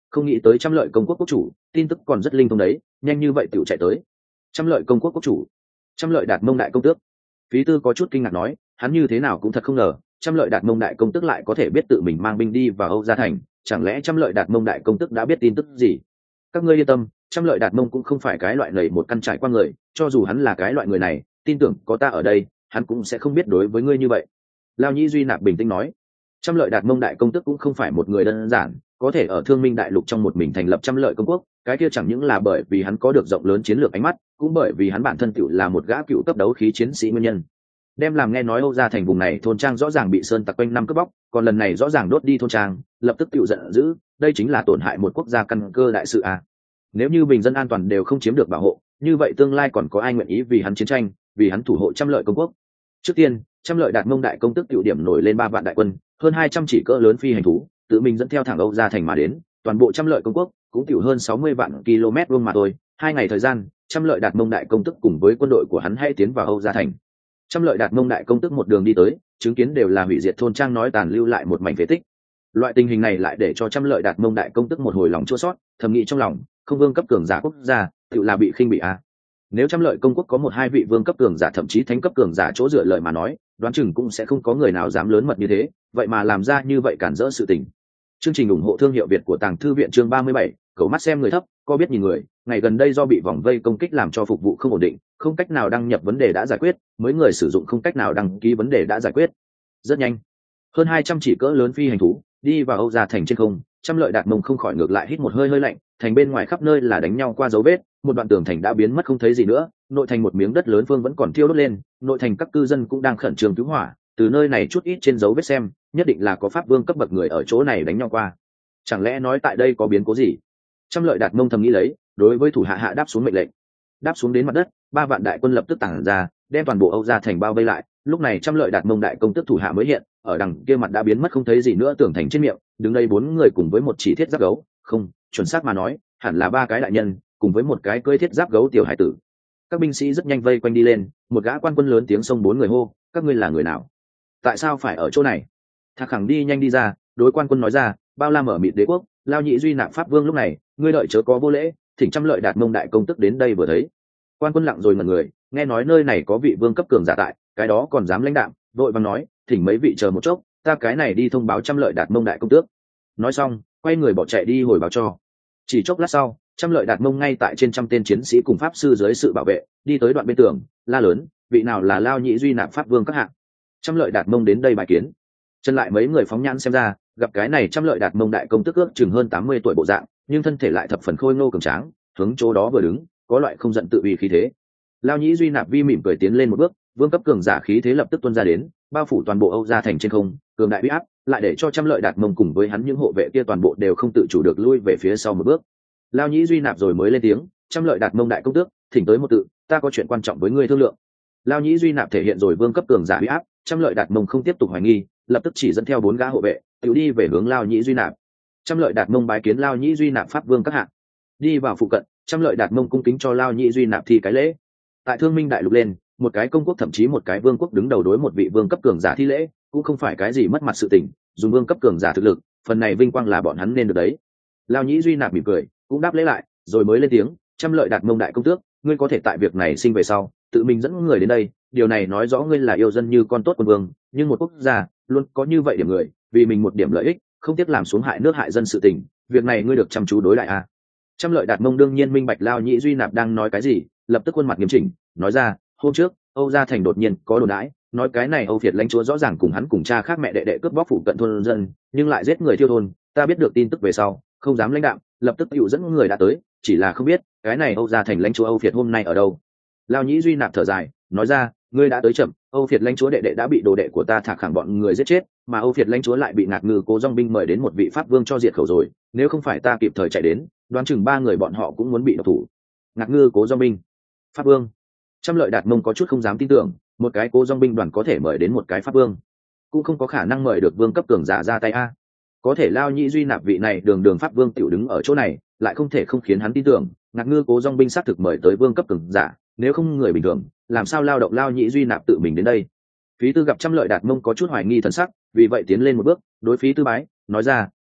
Không nghĩ tới Trăm Lợi công quốc quốc chủ tin tức còn rất linh thông đấy, nhanh như vậy tiểu chạy tới. Trăm Lợi công quốc quốc chủ, Trăm Lợi Đạt Mông đại công tước. Phí Tư có chút kinh ngạc nói, hắn như thế nào cũng thật không ngờ, Trăm Lợi Đạt Mông đại công tước lại có thể biết tự mình mang binh đi vào Âu Gia thành, chẳng lẽ Trăm Lợi Đạt Mông đại công tước đã biết tin tức gì? Các ngươi yên tâm, Trăm Lợi Đạt Mông cũng không phải cái loại lầy một căn trải qua người, cho dù hắn là cái loại người này, tin tưởng có ta ở đây, hắn cũng sẽ không biết đối với ngươi như vậy. Lao Nhĩ Duy Nạp bình tĩnh nói, Trăm Lợi Đạt Mông đại công tước cũng không phải một người đơn giản, có thể ở Thương Minh đại lục trong một mình thành lập Trăm Lợi công quốc, cái kia chẳng những là bởi vì hắn có được rộng lớn chiến lược ánh mắt, cũng bởi vì hắn bản thân tựu là một gã cựu cấp đấu khí chiến sĩ nguyên nhân. Đem làm nghe nói Âu Gia thành vùng này thôn trang rõ ràng bị sơn tặc quanh năm cướp bóc, còn lần này rõ ràng đốt đi thôn trang, lập tức tựu giận dữ, đây chính là tổn hại một quốc gia căn cơ đại sự à. Nếu như bình dân an toàn đều không chiếm được bảo hộ, như vậy tương lai còn có ai nguyện ý vì hắn chiến tranh, vì hắn thủ hộ Trăm Lợi công quốc? Trước tiên, Trăm Lợi Đạt Mông đại công tức tiểu điểm nổi lên 3 vạn đại quân, hơn 200 chỉ cỡ lớn phi hành thú, tự mình dẫn theo thẳng Âu Gia thành mà đến, toàn bộ Trăm Lợi công quốc cũng tiểu hơn 60 vạn km vuông mà thôi. 2 ngày thời gian, Trăm Lợi Đạt Mông đại công tức cùng với quân đội của hắn hay tiến vào Âu Gia thành. Trăm Lợi Đạt Mông đại công tức một đường đi tới, chứng kiến đều là hủy diệt thôn trang nói tàn lưu lại một mảnh phế tích. Loại tình hình này lại để cho Trăm Lợi Đạt Mông đại công tức một hồi lòng chua xót, thầm nghĩ trong lòng, không vương cấp cường giả quốc gia, tự là bị khinh bị à. Nếu Trăm Lợi công quốc có 1-2 vị vương cấp cường giả thậm chí thánh cấp cường giả chỗ dựa lợi mà nói, đoán chừng cũng sẽ không có người nào dám lớn mật như thế, vậy mà làm ra như vậy cản rỡ sự tình. Chương trình ủng hộ thương hiệu Việt của Tàng Thư viện chương 37, cậu mắt xem người thấp, có biết nhìn người, ngày gần đây do bị vòng vây công kích làm cho phục vụ không ổn định, không cách nào đăng nhập vấn đề đã giải quyết, mới người sử dụng không cách nào đăng ký vấn đề đã giải quyết. Rất nhanh, hơn 200 chỉ cỡ lớn phi hành thú đi vào Âu Gia thành trên không, Trăm Lợi Đạt Mông không khỏi ngược lại hít một hơi hơi lạnh, thành bên ngoài khắp nơi là đánh nhau qua dấu vết, một đoạn tường thành đã biến mất không thấy gì nữa, nội thành một miếng đất lớn phương vẫn còn thiêu đốt lên, nội thành các cư dân cũng đang khẩn trương cứu hỏa, từ nơi này chút ít trên dấu vết xem, nhất định là có pháp vương cấp bậc người ở chỗ này đánh nhau qua. Chẳng lẽ nói tại đây có biến cố gì? Trăm Lợi Đạt Mông thầm nghĩ lấy, đối với thủ hạ hạ đáp xuống mệnh lệnh. Đáp xuống đến mặt đất, 3 vạn đại quân lập tức tản ra, đem toàn bộ Âu Gia thành bao vây lại. Lúc này Trăm Lợi Đạt Mông đại công tức thủ hạ mới hiện, ở đằng kia mặt đã biến mất không thấy gì nữa tường thành trên miệng, đứng đây 4 người cùng với một chỉ thiết giáp gấu, không, chuẩn xác mà nói, hẳn là 3 cái đại nhân, cùng với một cái cưỡi thiết giáp gấu tiểu hải tử. Các binh sĩ rất nhanh vây quanh đi lên, một gã quan quân lớn tiếng xông 4 người hô, các ngươi là người nào? Tại sao phải ở chỗ này? Thạc Khẳng đi nhanh đi ra, đối quan quân nói ra, bao la mở mịt đế quốc, Lao Nhĩ Duy Nạp pháp vương lúc này, ngươi đợi chớ có vô lễ, thỉnh Trăm Lợi Đạt Mông đại công tức đến đây vừa thấy. Quan quân lặng rồi ngẩn người, nghe nói nơi này có vị vương cấp cường giả tại, cái đó còn dám lãnh đạm, vội vàng nói, thỉnh mấy vị chờ một chốc, ta cái này đi thông báo Trăm Lợi Đạt Mông đại công tước. Nói xong, quay người bỏ chạy đi hồi báo cho. Chỉ chốc lát sau, Trăm Lợi Đạt Mông ngay tại trên trăm tên chiến sĩ cùng pháp sư dưới sự bảo vệ, đi tới đoạn bên tường, la lớn, vị nào là Lao Nhĩ Duy Nạp pháp vương các hạng. Trăm Lợi Đạt Mông đến đây bài kiến. Chân lại mấy người phóng nhãn xem ra, gặp cái này Trăm Lợi Đạt Mông đại công tức ước chừng hơn 80 tuổi bộ dạng, nhưng thân thể lại thập phần khôi ngô cường tráng, hướng chỗ đó vừa đứng, có loại không giận tự uy khí thế. Lao Nhĩ Duy Nạp vi mỉm cười tiến lên một bước, vương cấp cường giả khí thế lập tức tuôn ra đến, bao phủ toàn bộ Âu Gia thành trên không, cường đại uy áp, lại để cho Trăm Lợi Đạt Mông cùng với hắn những hộ vệ kia toàn bộ đều không tự chủ được lui về phía sau một bước. Lao Nhĩ Duy Nạp rồi mới lên tiếng, Trăm Lợi Đạt Mông đại công tước, thỉnh tới một tự, ta có chuyện quan trọng với ngươi thương lượng. Lao Nhĩ Duy Nạp thể hiện rồi vương cấp cường giả uy áp, Trăm Lợi Đạt Mông không tiếp tục hoài nghi, lập tức chỉ dẫn theo 4 gã hộ vệ, tự đi về hướng Lao Nhĩ Duy Nạp. Trăm Lợi Đạt Mông bái kiến Lao Nhĩ Duy Nạp pháp vương các hạng. Đi vào phụ cận, Trăm Lợi Đạt Mông cung kính cho Lao Nhĩ Duy Nạp thi cái lễ. Tại Thương Minh đại lục lên, một cái công quốc thậm chí một cái vương quốc đứng đầu đối một vị vương cấp cường giả thi lễ, cũng không phải cái gì mất mặt sự tình, dùng vương cấp cường giả thực lực, phần này vinh quang là bọn hắn nên được đấy. Lao Nhĩ Duy Nạp mỉm cười, cũng đáp lễ lại, rồi mới lên tiếng, Trăm Lợi Đạt Mông đại công tước, ngươi có thể tại việc này sinh về sau, tự mình dẫn người đến đây, điều này nói rõ ngươi là yêu dân như con tốt quân vương, nhưng một quốc gia luôn có như vậy điểm người, vì mình một điểm lợi ích, không tiếc làm xuống hại nước hại dân sự tình, việc này ngươi được chăm chú đối lại à? Trăm Lợi Đạt Mông đương nhiên minh bạch Lao Nhĩ Duy Nạp đang nói cái gì, lập tức khuôn mặt nghiêm chỉnh, nói ra, hôm trước, Âu Gia thành đột nhiên có đồn đãi, nói cái này Âu Việt lãnh chúa rõ ràng cùng hắn cùng cha khác mẹ đệ đệ cướp bóc phụ cận thôn dân, nhưng lại giết người thiêu thôn, ta biết được tin tức về sau, không dám lãnh đạm, lập tức dụ dẫn người đã tới, chỉ là không biết, cái này Âu Gia thành lãnh chúa Âu Việt hôm nay ở đâu. Lao Nhĩ Duy Nạp thở dài, nói ra, ngươi đã tới chậm, Âu Việt lãnh chúa đệ đệ đã bị đồ đệ của ta Thạc Khẳng bọn người giết chết, mà Âu Việt lãnh chúa lại bị Ngạc Ngư Cố Dong binh mời đến một vị pháp vương cho diệt khẩu rồi, nếu không phải ta kịp thời chạy đến, đoán chừng 3 người bọn họ cũng muốn bị độc thủ. Ngạc Ngư Cố Dong binh, pháp vương. Trăm Lợi Đạt Mông có chút không dám tin tưởng, một cái Cố Dong binh đoàn có thể mời đến một cái pháp vương, cũng không có khả năng mời được vương cấp cường giả ra tay a. Có thể Lao Nhĩ Duy Nạp vị này đường pháp vương tiểu đứng ở chỗ này, lại không thể không khiến hắn tin tưởng, Ngạc Ngư Cố Dong binh xác thực mời tới vương cấp cường giả, nếu không người bình thường, làm sao lao động Lao Nhĩ Duy Nạp tự mình đến đây. Phí Tư gặp Trăm Lợi Đạt Mông có chút hoài nghi thần sắc, vì vậy tiến lên một bước, đối Phí Tư bái, nói ra,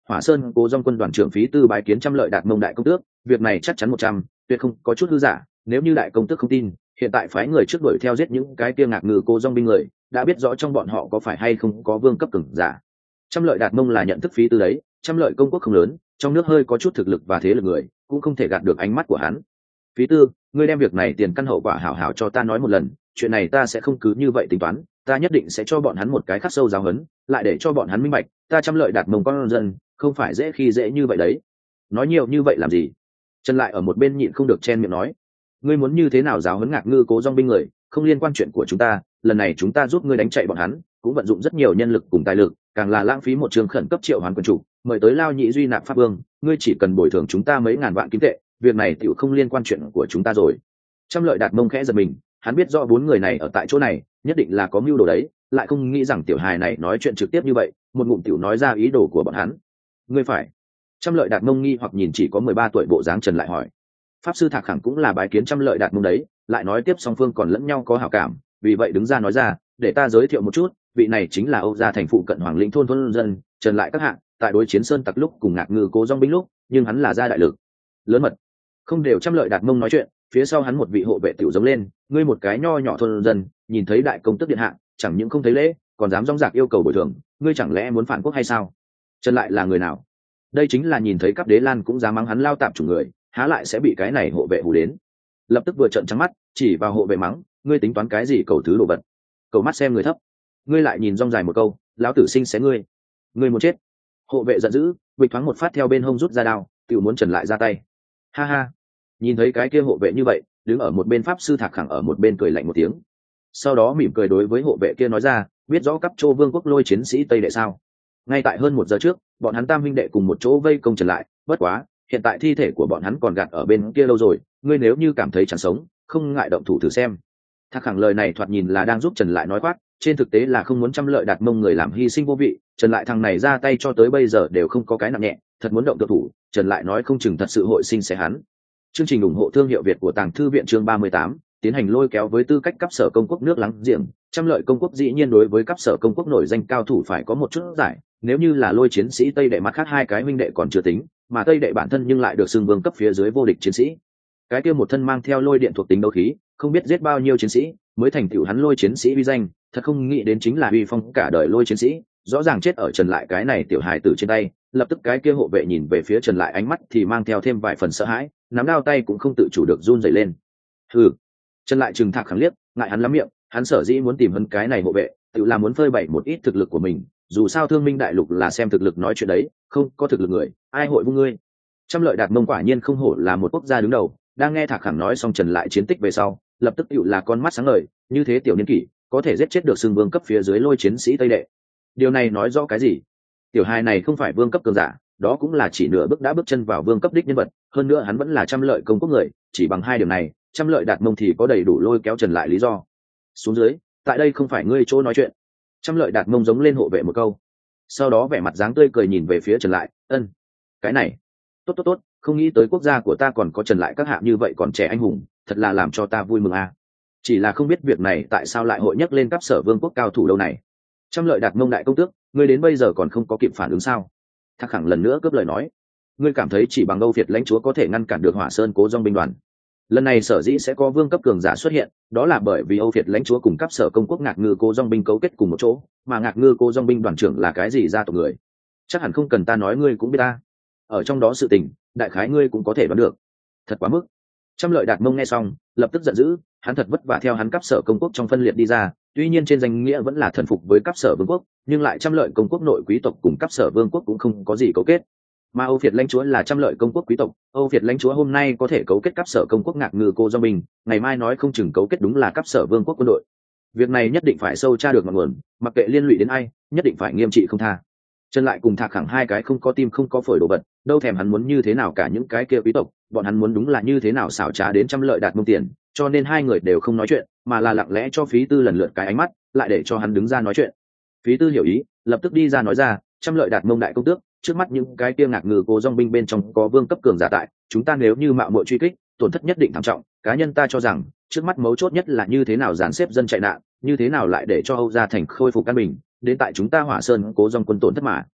Hỏa Sơn Cố Dòng quân đoàn trưởng Phí Tư bái kiến Trăm Lợi Đạt Mông đại công tước, việc này chắc chắn 100, tuyệt không có chút hư giả, nếu như đại công tước không tin, hiện tại phái người trước đuổi theo giết những cái kia Ngạc Ngư Cố Dòng binh người, đã biết rõ trong bọn họ có phải hay không có vương cấp cường giả. Trăm Lợi Đạt Mông là nhận thức Phí Tư đấy, Trăm Lợi công quốc không lớn, trong nước hơi có chút thực lực và thế lực người, cũng không thể gạt được ánh mắt của hắn. Phí Tư, ngươi đem việc này tiền căn hậu quả hảo hảo cho ta nói một lần, chuyện này ta sẽ không cứ như vậy tính toán, ta nhất định sẽ cho bọn hắn một cái khắc sâu giáo huấn, lại để cho bọn hắn minh bạch, ta Trăm Lợi Đạt Mông con dân, không phải dễ khi dễ như vậy đấy. Nói nhiều như vậy làm gì? Trần lại ở một bên nhịn không được chen miệng nói, ngươi muốn như thế nào giáo huấn Ngạc Ngư Cố Dòng binh người, không liên quan chuyện của chúng ta, lần này chúng ta giúp ngươi đánh chạy bọn hắn, cũng vận dụng rất nhiều nhân lực cùng tài lực, càng là lãng phí một trường khẩn cấp triệu hoán quân chủ, mời tới Lao Nhị Duy nạp pháp vương, ngươi chỉ cần bồi thường chúng ta mấy ngàn vạn kim tệ, việc này tựu không liên quan chuyện của chúng ta rồi. Trăm Lợi Đạt Mông khẽ giật mình, hắn biết rõ 4 người này ở tại chỗ này nhất định là có mưu đồ đấy, lại không nghĩ rằng tiểu hài này nói chuyện trực tiếp như vậy, một ngụm tiểu nói ra ý đồ của bọn hắn. Ngươi phải. Trăm Lợi Đạt Mông nghi hoặc nhìn chỉ có 13 tuổi bộ dáng Trần lại hỏi. Pháp sư Thạc Khẳng cũng là bái kiến Trăm Lợi Đạt Mông đấy, lại nói tiếp song phương còn lẫn nhau có hảo cảm, vì vậy đứng ra nói ra, để ta giới thiệu một chút, vị này chính là Âu Gia thành phụ cận Hoàng Lĩnh thôn dân, Trần lại các hạng, tại đối chiến sơn tặc lúc cùng Ngạc Ngư Cố Dòng binh lúc, nhưng hắn là gia đại lực lớn mật. Không đều Trăm Lợi Đạt Mông nói chuyện, phía sau hắn một vị hộ vệ tiểu giống lên, ngươi một cái nho nhỏ thôn dân, nhìn thấy đại công tước điện hạ, chẳng những không thấy lễ, còn dám rong rạc yêu cầu bồi thường, ngươi chẳng lẽ muốn phản quốc hay sao? Trần lại là người nào? Đây chính là nhìn thấy Cáp Đế Lan cũng dám mắng hắn lao tạp chủ người, há lại sẽ bị cái này hộ vệ hù đến. Lập tức vừa trợn trắng mắt, chỉ vào hộ vệ mắng, ngươi tính toán cái gì cầu thứ đồ vật? Cầu mắt xem người thấp. Ngươi lại nhìn rong dài một câu, lão tử sinh xé ngươi. Ngươi muốn chết. Hộ vệ giận dữ, bịch thoáng một phát theo bên hông rút ra đao, tiểu muốn Trần lại ra tay. Ha ha. Nhìn thấy cái kia hộ vệ như vậy, đứng ở một bên pháp sư Thạc Khẳng ở một bên cười lạnh một tiếng, sau đó mỉm cười đối với hộ vệ kia nói ra, biết rõ Cáp Trô Vương quốc lôi chiến sĩ Tây Đệ sao? Ngay tại hơn 1 giờ trước, bọn hắn tam huynh đệ cùng một chỗ vây công Trần lại, bất quá hiện tại thi thể của bọn hắn còn gạt ở bên kia lâu rồi, ngươi nếu như cảm thấy chẳng sống, không ngại động thủ thử xem. Thạc Khẳng lời này thoạt nhìn là đang giúp Trần lại nói khoác, trên thực tế là không muốn Trăm Lợi Đạt Mông người làm hy sinh vô vị. Trần lại thằng này ra tay cho tới bây giờ đều không có cái nặng nhẹ, thật muốn động tự thủ, Trần lại nói không chừng thật sự hội sinh sẽ hắn. Chương trình ủng hộ thương hiệu Việt của Tàng Thư viện chương 38, tiến hành lôi kéo với tư cách cấp sở công quốc nước láng giềng, Trăm Lợi công quốc dĩ nhiên đối với cấp sở công quốc nổi danh cao thủ phải có một chút giải, nếu như là lôi chiến sĩ Tây Đệ mặt khác 2 cái huynh đệ còn chưa tính, mà Tây Đệ bản thân nhưng lại được xưng vương cấp phía dưới vô địch chiến sĩ. Cái kia một thân mang theo lôi điện thuộc tính đấu khí, không biết giết bao nhiêu chiến sĩ, mới thành tựu hắn lôi chiến sĩ uy danh, thật không nghĩ đến chính là uy phong cả đời lôi chiến sĩ, rõ ràng chết ở Trần lại cái này tiểu hài tử trên tay. Lập tức cái kia hộ vệ nhìn về phía Trần lại ánh mắt thì mang theo thêm vài phần sợ hãi, nắm đao tay cũng không tự chủ được run rẩy lên. Hừ. Trần lại trừng Thạc Khẳng liếc, ngại hắn lắm miệng, hắn sở dĩ muốn tìm hơn cái này hộ vệ, tự là muốn phơi bày một ít thực lực của mình, dù sao Thương Minh đại lục là xem thực lực nói chuyện đấy, không có thực lực người, ai hội vung ngươi. Trăm Lợi Đạt Mông quả nhiên không hổ là một quốc gia đứng đầu, đang nghe Thạc Khẳng nói xong Trần lại chiến tích về sau, lập tức tựu là con mắt sáng ngời, như thế tiểu niên kỷ, có thể giết chết được xưng vương cấp phía dưới lôi chiến sĩ Tây Đệ. Điều này nói rõ cái gì? Tiểu hài này không phải vương cấp cường giả, đó cũng là chỉ nửa bước đã bước chân vào vương cấp đích nhân vật, hơn nữa hắn vẫn là Trăm Lợi công quốc người, chỉ bằng 2 điểm này, Trăm Lợi Đạt Mông thì có đầy đủ lôi kéo Trần lại lý do. Xuống dưới, tại đây không phải ngươi chỗ nói chuyện. Trăm Lợi Đạt Mông giống lên hộ vệ một câu, sau đó vẻ mặt dáng tươi cười nhìn về phía Trần lại, ân, cái này, tốt, không nghĩ tới quốc gia của ta còn có Trần lại các hạ như vậy còn trẻ anh hùng, thật là làm cho ta vui mừng à. Chỉ là không biết việc này tại sao lại hội nhắc lên cấp sở vương quốc cao thủ đâu này. Trăm Lợi Đạt Mông đại công tước, ngươi đến bây giờ còn không có kịp phản ứng sao? Thạc Khẳng lần nữa cướp lời nói, ngươi cảm thấy chỉ bằng Âu Việt lãnh chúa có thể ngăn cản được Hỏa Sơn Cố Dòng binh đoàn? Lần này sở dĩ sẽ có vương cấp cường giả xuất hiện, đó là bởi vì Âu Việt lãnh chúa cùng cấp sở công quốc Ngạc Ngư Cố Dòng binh cấu kết cùng một chỗ, mà Ngạc Ngư Cố Dòng binh đoàn trưởng là cái gì gia tộc người? Chắc hẳn không cần ta nói ngươi cũng biết ta. Ở trong đó sự tình, đại khái ngươi cũng có thể đoán được. Thật quá mức. Trăm Lợi Đạt Mông nghe xong, lập tức giận dữ, hắn thật vất vả theo hắn cấp sở công quốc trong phân liệt đi ra, tuy nhiên trên danh nghĩa vẫn là thần phục với cấp sở vương quốc, nhưng lại Trăm Lợi công quốc nội quý tộc cùng cấp sở vương quốc cũng không có gì cấu kết. Mà Âu Việt lãnh chúa là Trăm Lợi công quốc quý tộc, Âu Việt lãnh chúa hôm nay có thể cấu kết cấp sở công quốc Ngạc Ngư Cố Dòng binh, ngày mai nói không chừng cấu kết đúng là cấp sở vương quốc quân đội. Việc này nhất định phải sâu tra được ngọn nguồn, mặc kệ liên lụy đến ai, nhất định phải nghiêm trị không tha. Trần lại cùng Thạc Khẳng 2 cái không có tim không có phổi đồ vật, đâu thèm hắn muốn như thế nào cả những cái kia quý tộc, bọn hắn muốn đúng là như thế nào xảo trá đến Trăm Lợi Đạt Mông tiền, cho nên 2 người đều không nói chuyện, mà là lặng lẽ cho Phí Tư lần lượt cái ánh mắt, lại để cho hắn đứng ra nói chuyện. Phí Tư hiểu ý, lập tức đi ra nói ra, Trăm Lợi Đạt Mông đại công tước, trước mắt những cái kia Ngạc Ngư Cố Dòng binh bên trong có vương cấp cường giả tại, chúng ta nếu như mạo muội truy kích, tổn thất nhất định thảm trọng, cá nhân ta cho rằng, trước mắt mấu chốt nhất là như thế nào dàn xếp dân chạy nạn, như thế nào lại để cho Âu Gia thành khôi phục an bình, đến tại chúng ta Hỏa Sơn Cố Dòng quân tổn thất mà.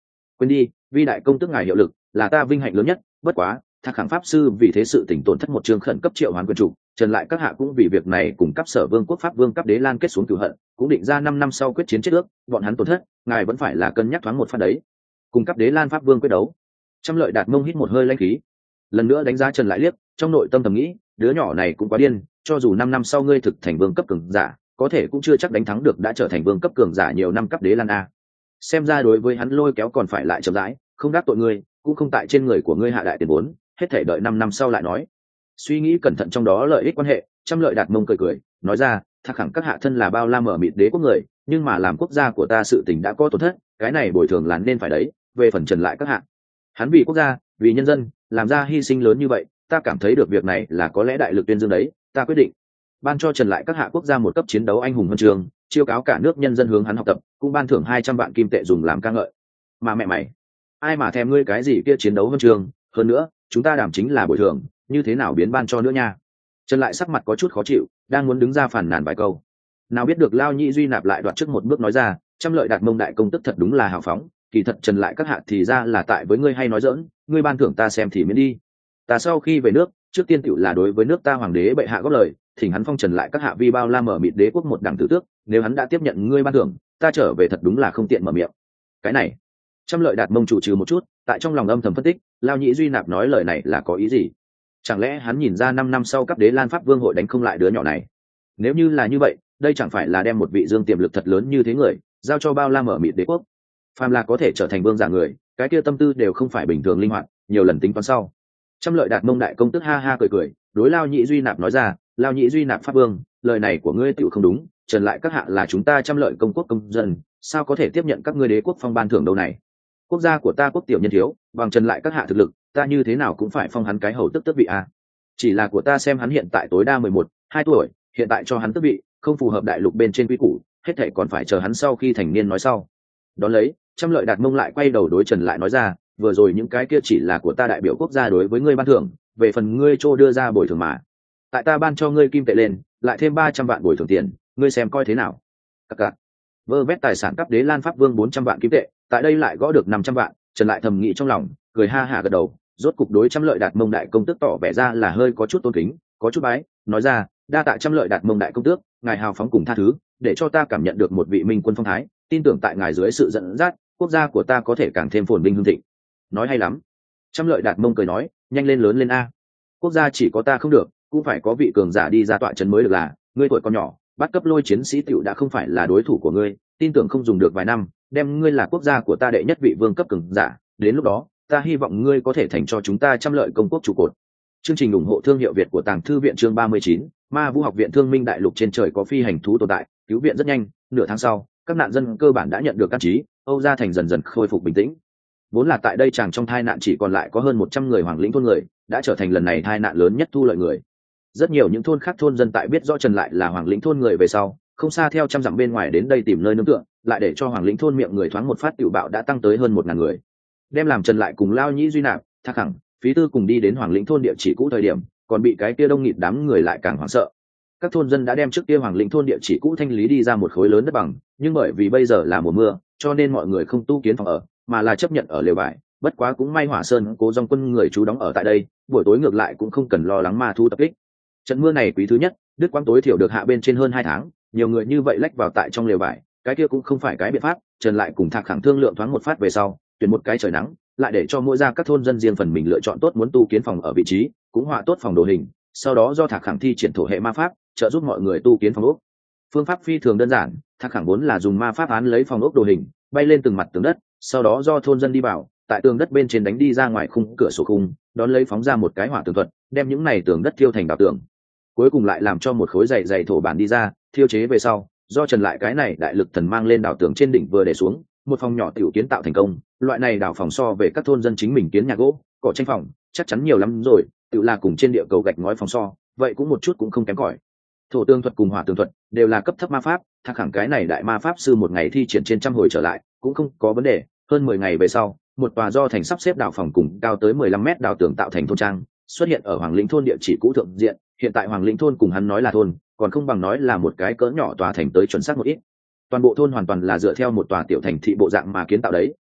quên đi, vi đại công tức ngài hiệu lực là ta vinh hạnh lớn nhất, bất quá Thạc Khẳng pháp sư vì thế sự tỉnh tổn thất một chương khẩn cấp triệu hoán quyền chủ, Trần lại các hạ cũng vì việc này cùng cấp sở vương quốc pháp vương cấp đế lan kết xuống cửu hận, cũng định ra 5 năm sau quyết chiến chết ước, bọn hắn tổn thất, ngài vẫn phải là cân nhắc thoáng một phát đấy. Cùng cấp đế lan pháp vương quyết đấu. Trăm Lợi Đạt Mông hít một hơi lãnh khí, lần nữa đánh giá Trần lại liếc, trong nội tâm thầm nghĩ, đứa nhỏ này cũng quá điên, cho dù 5 năm sau ngươi thực thành vương cấp cường giả, có thể cũng chưa chắc đánh thắng được đã trở thành vương cấp cường giả nhiều năm cấp đế lan a. Xem ra đối với hắn lôi kéo còn phải lại chậm rãi, không đắc tội ngươi, cũng không tại trên người của ngươi hạ đại tiền vốn, hết thể đợi 5 năm sau lại nói. Suy nghĩ cẩn thận trong đó lợi ích quan hệ, Trăm Lợi Đạt Mông cười cười, nói ra, Thạc Khẳng các hạ thân là bao la mở mịt đế quốc người, nhưng mà làm quốc gia của ta sự tình đã có tổn thất, cái này bồi thường là nên phải đấy. Về phần Trần lại các hạ, hắn vì quốc gia, vì nhân dân, làm ra hy sinh lớn như vậy, ta cảm thấy được việc này là có lẽ đại lực tuyên dương đấy, ta quyết định ban cho Trần lại các hạ quốc gia một cấp chiến đấu anh hùng huân trường, chiêu cáo cả nước nhân dân hướng hắn học tập, cũng ban thưởng 200 vạn kim tệ dùng làm ca ngợi. Mà mẹ mày, ai mà thèm ngươi cái gì kia chiến đấu huân trường, hơn nữa, chúng ta đảm chính là bồi thường, như thế nào biến ban cho nữa nha. Trần lại sắc mặt có chút khó chịu, đang muốn đứng ra phản nàn vài câu, nào biết được Lao Nhĩ Duy Nạp lại đoạt trước một bước nói ra, Trăm Lợi Đạt Mông đại công tức thật đúng là hào phóng, kỳ thật Trần lại các hạ thì ra là tại với ngươi hay nói dỡn, ngươi ban thưởng ta xem thì miễn đi. Ta sau khi về nước, trước tiên tựu là đối với nước ta hoàng đế bệ hạ góp lời, thỉnh hắn phong Trần lại các hạ vi bao la mở mịt đế quốc một đẳng tử tước, nếu hắn đã tiếp nhận ngươi ban thưởng, ta trở về thật đúng là không tiện mở miệng. Cái này, Trăm Lợi Đạt Mông chủ trừ một chút, tại trong lòng âm thầm phân tích, Lao Nhĩ Duy Nạp nói lời này là có ý gì? Chẳng lẽ hắn nhìn ra 5 năm sau cấp đế Lan Pháp Vương hội đánh không lại đứa nhỏ này? Nếu như là như vậy, đây chẳng phải là đem một vị dương tiềm lực thật lớn như thế người giao cho bao la mở mịt đế quốc? Phàm là có thể trở thành vương giả người, cái kia tâm tư đều không phải bình thường linh hoạt, nhiều lần tính toán sau. Trăm Lợi Đạt Mông đại công tức ha ha cười cười, đối Lao Nhĩ Duy Nạp nói ra, Lao Nhĩ Duy Nạp Pháp Vương, lời này của ngươi tựu không đúng, Trần lại các hạ là chúng ta Trăm Lợi công quốc công dân, sao có thể tiếp nhận các ngươi đế quốc phong ban thưởng đâu này? Quốc gia của ta quốc tiểu nhân thiếu, bằng Trần lại các hạ thực lực, ta như thế nào cũng phải phong hắn cái hầu tức tước vị a. Chỉ là của ta xem hắn hiện tại tối đa 11, 2 tuổi, hiện tại cho hắn tước vị, không phù hợp đại lục bên trên quy củ, hết thảy còn phải chờ hắn sau khi thành niên nói sau. Đón lấy, Trăm Lợi Đạt Mông lại quay đầu đối Trần lại nói ra, vừa rồi những cái kia chỉ là của ta đại biểu quốc gia đối với ngươi ban thưởng, về phần ngươi trô đưa ra bồi thường mà, tại ta ban cho ngươi kim tệ lên, lại thêm 300 vạn bồi thường tiền, ngươi xem coi thế nào. Các cạc. Vơ vét tài sản cấp đế Lan Pháp Vương 400 vạn kim tệ, tại đây lại gõ được 500 vạn, Trần lại thầm nghĩ trong lòng, cười ha hả gật đầu, rốt cục đối Trăm Lợi Đạt Mông đại công tước tỏ vẻ ra là hơi có chút tôn kính, có chút bái, nói ra, đa tạ Trăm Lợi Đạt Mông đại công tước, ngài hào phóng cùng tha thứ, để cho ta cảm nhận được một vị minh quân phong thái, tin tưởng tại ngài dưới sự dẫn dắt, quốc gia của ta có thể càng thêm phồn vinh hưng thịnh. Nói hay lắm. Trăm Lợi Đạt Mông cười nói, nhanh lên lớn lên a. Quốc gia chỉ có ta không được, cũng phải có vị cường giả đi ra tọa trấn mới được là, ngươi tuổi còn nhỏ, bắt cấp lôi chiến sĩ tiểu đã không phải là đối thủ của ngươi, tin tưởng không dùng được vài năm, đem ngươi là quốc gia của ta đệ nhất vị vương cấp cường giả, đến lúc đó, ta hy vọng ngươi có thể thành cho chúng ta Trăm Lợi công quốc trụ cột. Chương trình ủng hộ thương hiệu Việt của Tàng Thư viện chương 39, Ma Vũ học viện Thương Minh đại lục trên trời có phi hành thú tồn tại, cứu viện rất nhanh, nửa tháng sau, các nạn dân cơ bản đã nhận được căn trí, Âu Gia thành dần dần khôi phục bình tĩnh. Vốn là tại đây chàng trong tai nạn chỉ còn lại có hơn 100 người hoàng lĩnh thôn người, đã trở thành lần này tai nạn lớn nhất thu lợi người. Rất nhiều những thôn khác thôn dân tại biết rõ Trần lại là hoàng lĩnh thôn người về sau, không xa theo trăm dặm bên ngoài đến đây tìm nơi nương tựa, lại để cho hoàng lĩnh thôn miệng người thoáng một phát tiểu bạo đã tăng tới hơn 1000 người. Đem làm Trần lại cùng Lao Nhĩ Duy Nạp, Thạc Khẳng, Phí Tư cùng đi đến hoàng lĩnh thôn địa chỉ cũ thời điểm, còn bị cái kia đông nghịt đám người lại càng hoảng sợ. Các thôn dân đã đem trước kia hoàng lĩnh thôn địa chỉ cũ thanh lý đi ra một khối lớn đất bằng, nhưng bởi vì bây giờ là mùa mưa, cho nên mọi người không tu kiến phòng ở, mà là chấp nhận ở lều vải. Bất quá cũng may Hỏa Sơn Cố Dòng quân người trú đóng ở tại đây, buổi tối ngược lại cũng không cần lo lắng ma thú tập kích. Trận mưa này quý thứ nhất, Đức Quang tối thiểu được hạ bên trên hơn 2 tháng, nhiều người như vậy lách vào tại trong lều vải, cái kia cũng không phải cái biện pháp. Trần lại cùng Thạc Khẳng thương lượng thoáng một phát về sau, tuyển một cái trời nắng, lại để cho mỗi gia các thôn dân riêng phần mình lựa chọn tốt muốn tu kiến phòng ở vị trí, cũng họa tốt phòng đồ hình, sau đó do Thạc Khẳng thi triển thổ hệ ma pháp, trợ giúp mọi người tu kiến phòng ốc. Phương pháp phi thường đơn giản, Thạc Khẳng vốn là dùng ma pháp án lấy phòng ốc đồ hình, bay lên từng mặt tường đất, sau đó do thôn dân đi vào, tại tường đất bên trên đánh đi ra ngoài khung cửa sổ khung, đón lấy phóng ra một cái hỏa tường thuật, đem những này tường đất thiêu thành đào tường. Cuối cùng lại làm cho một khối dày dày thổ bản đi ra, thiêu chế về sau, do Trần lại cái này đại lực thần mang lên đào tường trên đỉnh vừa để xuống, một phòng nhỏ tiểu kiến tạo thành công. Loại này đào phòng so về các thôn dân chính mình kiến nhà gỗ, cỏ tranh phòng, chắc chắn nhiều lắm rồi, tự là cùng trên địa cầu gạch ngói phòng so, vậy cũng một chút cũng không kém cỏi. Thổ tương thuật cùng hỏa tương thuật đều là cấp thấp ma pháp, Thạc Khẳng cái này đại ma pháp sư một ngày thi triển trên trăm hồi trở lại, cũng không có vấn đề. Hơn 10 ngày về sau, một tòa do thành sắp xếp đào phòng cùng cao tới 15 mét đào tường tạo thành thôn trang, xuất hiện ở Hoàng Lĩnh thôn địa chỉ cũ thượng diện. Hiện tại Hoàng Lĩnh thôn cùng hắn nói là thôn, còn không bằng nói là một cái cỡ nhỏ tòa thành tới chuẩn xác một ít. Toàn bộ thôn hoàn toàn là dựa theo một tòa tiểu thành thị bộ dạng mà kiến tạo đấy,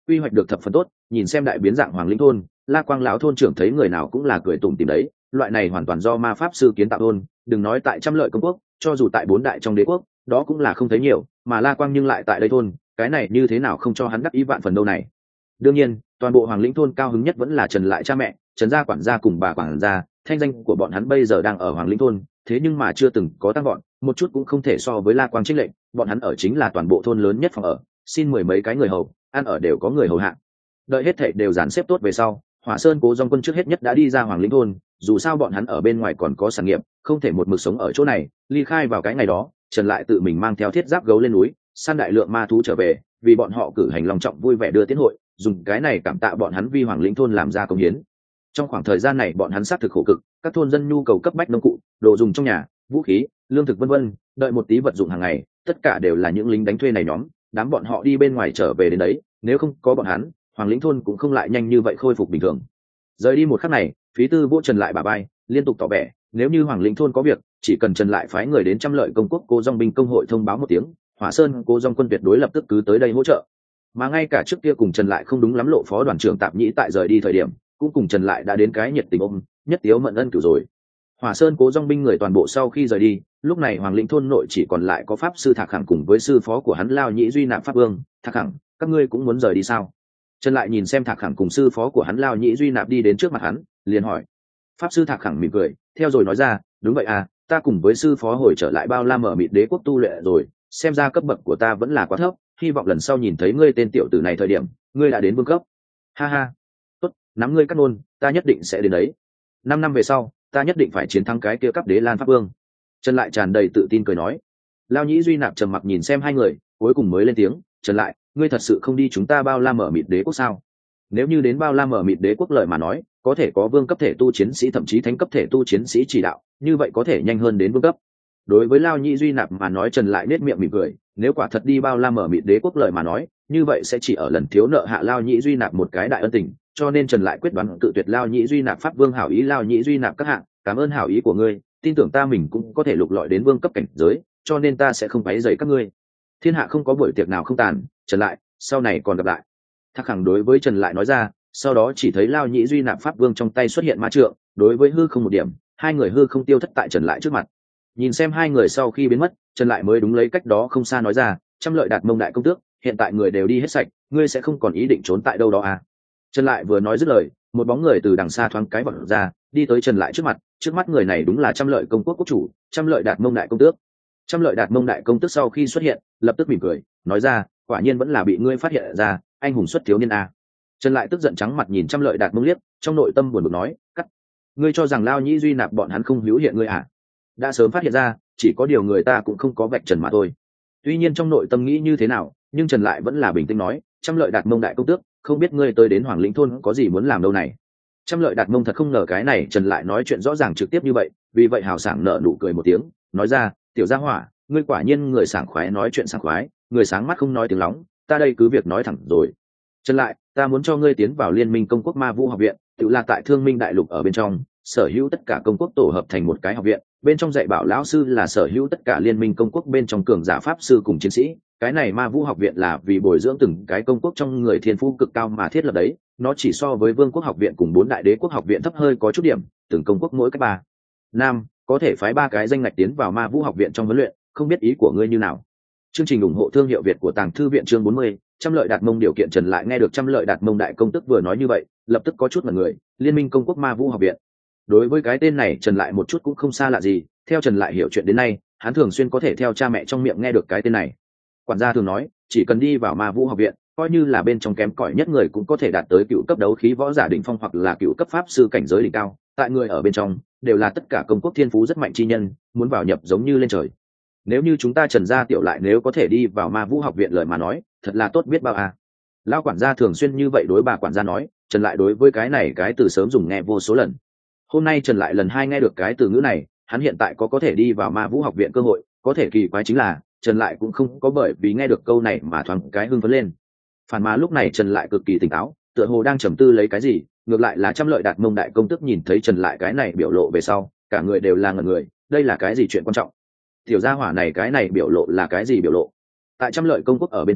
quy hoạch được thập phần tốt. Nhìn xem đại biến dạng Hoàng Lĩnh thôn, La Quang lão thôn trưởng thấy người nào cũng là cười tủm tỉm đấy. Loại này hoàn toàn do ma pháp sư kiến tạo thôn, đừng nói tại Trăm Lợi công quốc, cho dù tại 4 đại trong đế quốc, đó cũng là không thấy nhiều, mà La Quang nhưng lại tại đây thôn, cái này như thế nào không cho hắn đắc ý vạn phần đâu này. Đương nhiên, toàn bộ Hoàng Lĩnh thôn cao hứng nhất vẫn là Trần lại cha mẹ, Trần gia quản gia cùng bà quản gia, thanh danh của bọn hắn bây giờ đang ở Hoàng Lĩnh thôn, thế nhưng mà chưa từng có tăng vọt, một chút cũng không thể so với La Quang chênh lệch, bọn hắn ở chính là toàn bộ thôn lớn nhất phòng ở, xin mười mấy cái người hầu, ăn ở đều có người hầu hạ. Đợi hết thảy đều dàn xếp tốt về sau, Hỏa Sơn Cố Dung Quân trước hết nhất đã đi ra Hoàng Lĩnh thôn, dù sao bọn hắn ở bên ngoài còn có sản nghiệp, không thể một mực sống ở chỗ này. Ly khai vào cái ngày đó, Trần lại tự mình mang theo thiết giáp gấu lên núi, săn đại lượng ma thú trở về, vì bọn họ cử hành long trọng vui vẻ đưa tiến hội, dùng cái này cảm tạ bọn hắn vì Hoàng Lĩnh thôn làm ra công hiến. Trong khoảng thời gian này bọn hắn sát thực khổ cực, các thôn dân nhu cầu cấp bách nông cụ, đồ dùng trong nhà, vũ khí, lương thực vân vân, đợi một tí vật dụng hàng ngày, tất cả đều là những lính đánh thuê này nhóm, đám bọn họ đi bên ngoài trở về đến đấy, nếu không có bọn hắn, Hoàng Lĩnh thôn cũng không lại nhanh như vậy khôi phục bình thường. Rời đi một khắc này, Phí Tư vỗ Trần lại bà bay, liên tục tỏ vẻ, nếu như Hoàng Lĩnh thôn có việc, chỉ cần Trần lại phái người đến Trăm Lợi công quốc Cố Dung binh công hội thông báo một tiếng, Hỏa Sơn Cố Dung quân tuyệt đối lập tức cứ tới đây hỗ trợ. Mà ngay cả trước kia cùng Trần lại không đúng lắm lộ phó đoàn trưởng Tạp Nhĩ tại rời đi thời điểm, cũng cùng Trần lại đã đến cái nhiệt tình ôm, nhất tiếu mận ân cửu rồi. Hỏa Sơn Cố Dung binh người toàn bộ sau khi rời đi, lúc này Hoàng Lĩnh thôn nội chỉ còn lại có pháp sư Thạc Khẳng cùng với sư phó của hắn Lao Nhĩ Duy Nạp pháp vương. Thạc Khẳng, các ngươi cũng muốn rời đi sao? Trần lại nhìn xem Thạc Khẳng cùng sư phó của hắn Lao Nhĩ Duy Nạp đi đến trước mặt hắn, liền hỏi. Pháp sư Thạc Khẳng mỉm cười, theo rồi nói ra, đúng vậy à, ta cùng với sư phó hồi trở lại Bao La Mở Mịt đế quốc tu luyện rồi, xem ra cấp bậc của ta vẫn là quá thấp, hy vọng lần sau nhìn thấy ngươi tên tiểu tử này thời điểm, ngươi đã đến vương cấp. Ha ha, tốt, nắm ngươi cắt nôn, ta nhất định sẽ đến đấy. 5 năm về sau, ta nhất định phải chiến thắng cái kia cấp đế Lan pháp vương. Trần lại tràn đầy tự tin cười nói. Lao Nhĩ Duy Nạp trầm mặc nhìn xem hai người, cuối cùng mới lên tiếng, Trần lại, ngươi thật sự không đi chúng ta Bao La Mở Mịt đế quốc sao? Nếu như đến Bao La Mở Mịt đế quốc lời mà nói, có thể có vương cấp thể tu chiến sĩ thậm chí thánh cấp thể tu chiến sĩ chỉ đạo, như vậy có thể nhanh hơn đến vương cấp. Đối với Lao Nhĩ Duy Nạp mà nói, Trần lại nết miệng mỉm cười, nếu quả thật đi Bao La Mở Mịt đế quốc lời mà nói, như vậy sẽ chỉ ở lần thiếu nợ hạ Lao Nhĩ Duy Nạp một cái đại ân tình, cho nên Trần lại quyết đoán cự tuyệt Lao Nhĩ Duy Nạp pháp vương hảo ý. Lao Nhĩ Duy Nạp các hạng, cảm ơn hảo ý của ngươi, tin tưởng ta mình cũng có thể lục lọi đến vương cấp cảnh giới, cho nên ta sẽ không quấy rầy các ngươi. Thiên hạ không có buổi tiệc nào không tàn, Trần lại, sau này còn gặp lại. Thạc Khẳng đối với Trần lại nói ra, sau đó chỉ thấy Lao Nhĩ Duy Nạp pháp vương trong tay xuất hiện ma trượng, đối với hư không một điểm, hai người hư không tiêu thất tại Trần lại trước mặt. Nhìn xem hai người sau khi biến mất, Trần lại mới đúng lấy cách đó không xa nói ra, Trăm Lợi Đạt Mông đại công tước, hiện tại người đều đi hết sạch, ngươi sẽ không còn ý định trốn tại đâu đó à? Trần lại vừa nói dứt lời, một bóng người từ đằng xa thoáng cái vọt ra, đi tới Trần lại trước mắt người này đúng là Trăm Lợi công quốc quốc chủ, Trăm Lợi Đạt Mông đại công tước. Trăm Lợi Đạt Mông đại công tước sau khi xuất hiện, lập tức mỉm cười, nói ra, quả nhiên vẫn là bị ngươi phát hiện ra, anh hùng xuất thiếu niên a. Trần lại tức giận trắng mặt nhìn Trăm Lợi Đạt Mông liếc, trong nội tâm buồn bực nói, cắt, ngươi cho rằng Lao Nhĩ Duy Nạp bọn hắn không hữu hiện ngươi à? Đã sớm phát hiện ra, chỉ có điều người ta cũng không có vạch trần mà thôi. Tuy nhiên trong nội tâm nghĩ như thế nào, nhưng Trần lại vẫn là bình tĩnh nói, Trăm Lợi Đạt Mông đại công tước, không biết ngươi tới đến Hoàng Lĩnh thôn có gì muốn làm đâu này. Trăm Lợi Đạt Mông thật không ngờ cái này Trần lại nói chuyện rõ ràng trực tiếp như vậy, vì vậy hào sảng nở nụ cười một tiếng, nói ra, tiểu gia hỏa, ngươi quả nhiên người sảng khoái nói chuyện sảng khoái, người sáng mắt không nói tiếng lóng, ta đây cứ việc nói thẳng rồi. Trần lại, ta muốn cho ngươi tiến vào Liên minh công quốc Ma Vũ học viện, tự là tại Thương Minh đại lục ở bên trong, sở hữu tất cả công quốc tổ hợp thành một cái học viện, bên trong dạy bảo lão sư là sở hữu tất cả Liên minh công quốc bên trong cường giả pháp sư cùng chiến sĩ. Cái này Ma Vũ học viện là vì bồi dưỡng từng cái công quốc trong người thiên phú cực cao mà thiết lập đấy, nó chỉ so với Vương quốc học viện cùng 4 đại đế quốc học viện thấp hơi có chút điểm, từng công quốc mỗi cách 3 năm có thể phái 3 cái danh ngạch tiến vào Ma Vũ học viện trong huấn luyện, không biết ý của ngươi như nào. Chương trình ủng hộ thương hiệu Việt của Tàng Thư viện chương 40, Trăm Lợi Đạt Mông điều kiện. Trần lại nghe được Trăm Lợi Đạt Mông đại công tức vừa nói như vậy, lập tức có chút mặt người, Liên minh công quốc Ma Vũ học viện. Đối với cái tên này Trần lại một chút cũng không xa lạ gì, theo Trần lại hiểu chuyện đến nay, hắn thường xuyên có thể theo cha mẹ trong miệng nghe được cái tên này. Quản gia thường nói, chỉ cần đi vào Ma Vũ học viện, coi như là bên trong kém cỏi nhất người cũng có thể đạt tới cựu cấp đấu khí võ giả đỉnh phong hoặc là cựu cấp pháp sư cảnh giới đỉnh cao, tại người ở bên trong đều là tất cả công quốc thiên phú rất mạnh chi nhân, muốn vào nhập giống như lên trời. Nếu như chúng ta Trần gia tiểu lại nếu có thể đi vào Ma Vũ học viện lời mà nói, thật là tốt biết bao à. Lão quản gia thường xuyên như vậy đối bà quản gia nói, Trần lại đối với cái này cái từ sớm dùng nghe vô số lần. Hôm nay Trần lại lần 2 nghe được cái từ ngữ này, hắn hiện tại có thể đi vào Ma Vũ học viện cơ hội, có thể kỳ quái chính là Trần lại cũng không có bởi vì nghe được câu này mà thoáng cái hưng phấn lên. Phản mà lúc này Trần lại cực kỳ tỉnh táo, tựa hồ đang trầm tư lấy cái gì, ngược lại là Trăm Lợi Đạt Mông đại công tức nhìn thấy Trần lại cái này biểu lộ về sau, cả người đều là ngẩn người, đây là cái gì chuyện quan trọng? Tiểu gia hỏa này cái này biểu lộ là cái gì biểu lộ? Tại Trăm Lợi công quốc ở bên trong,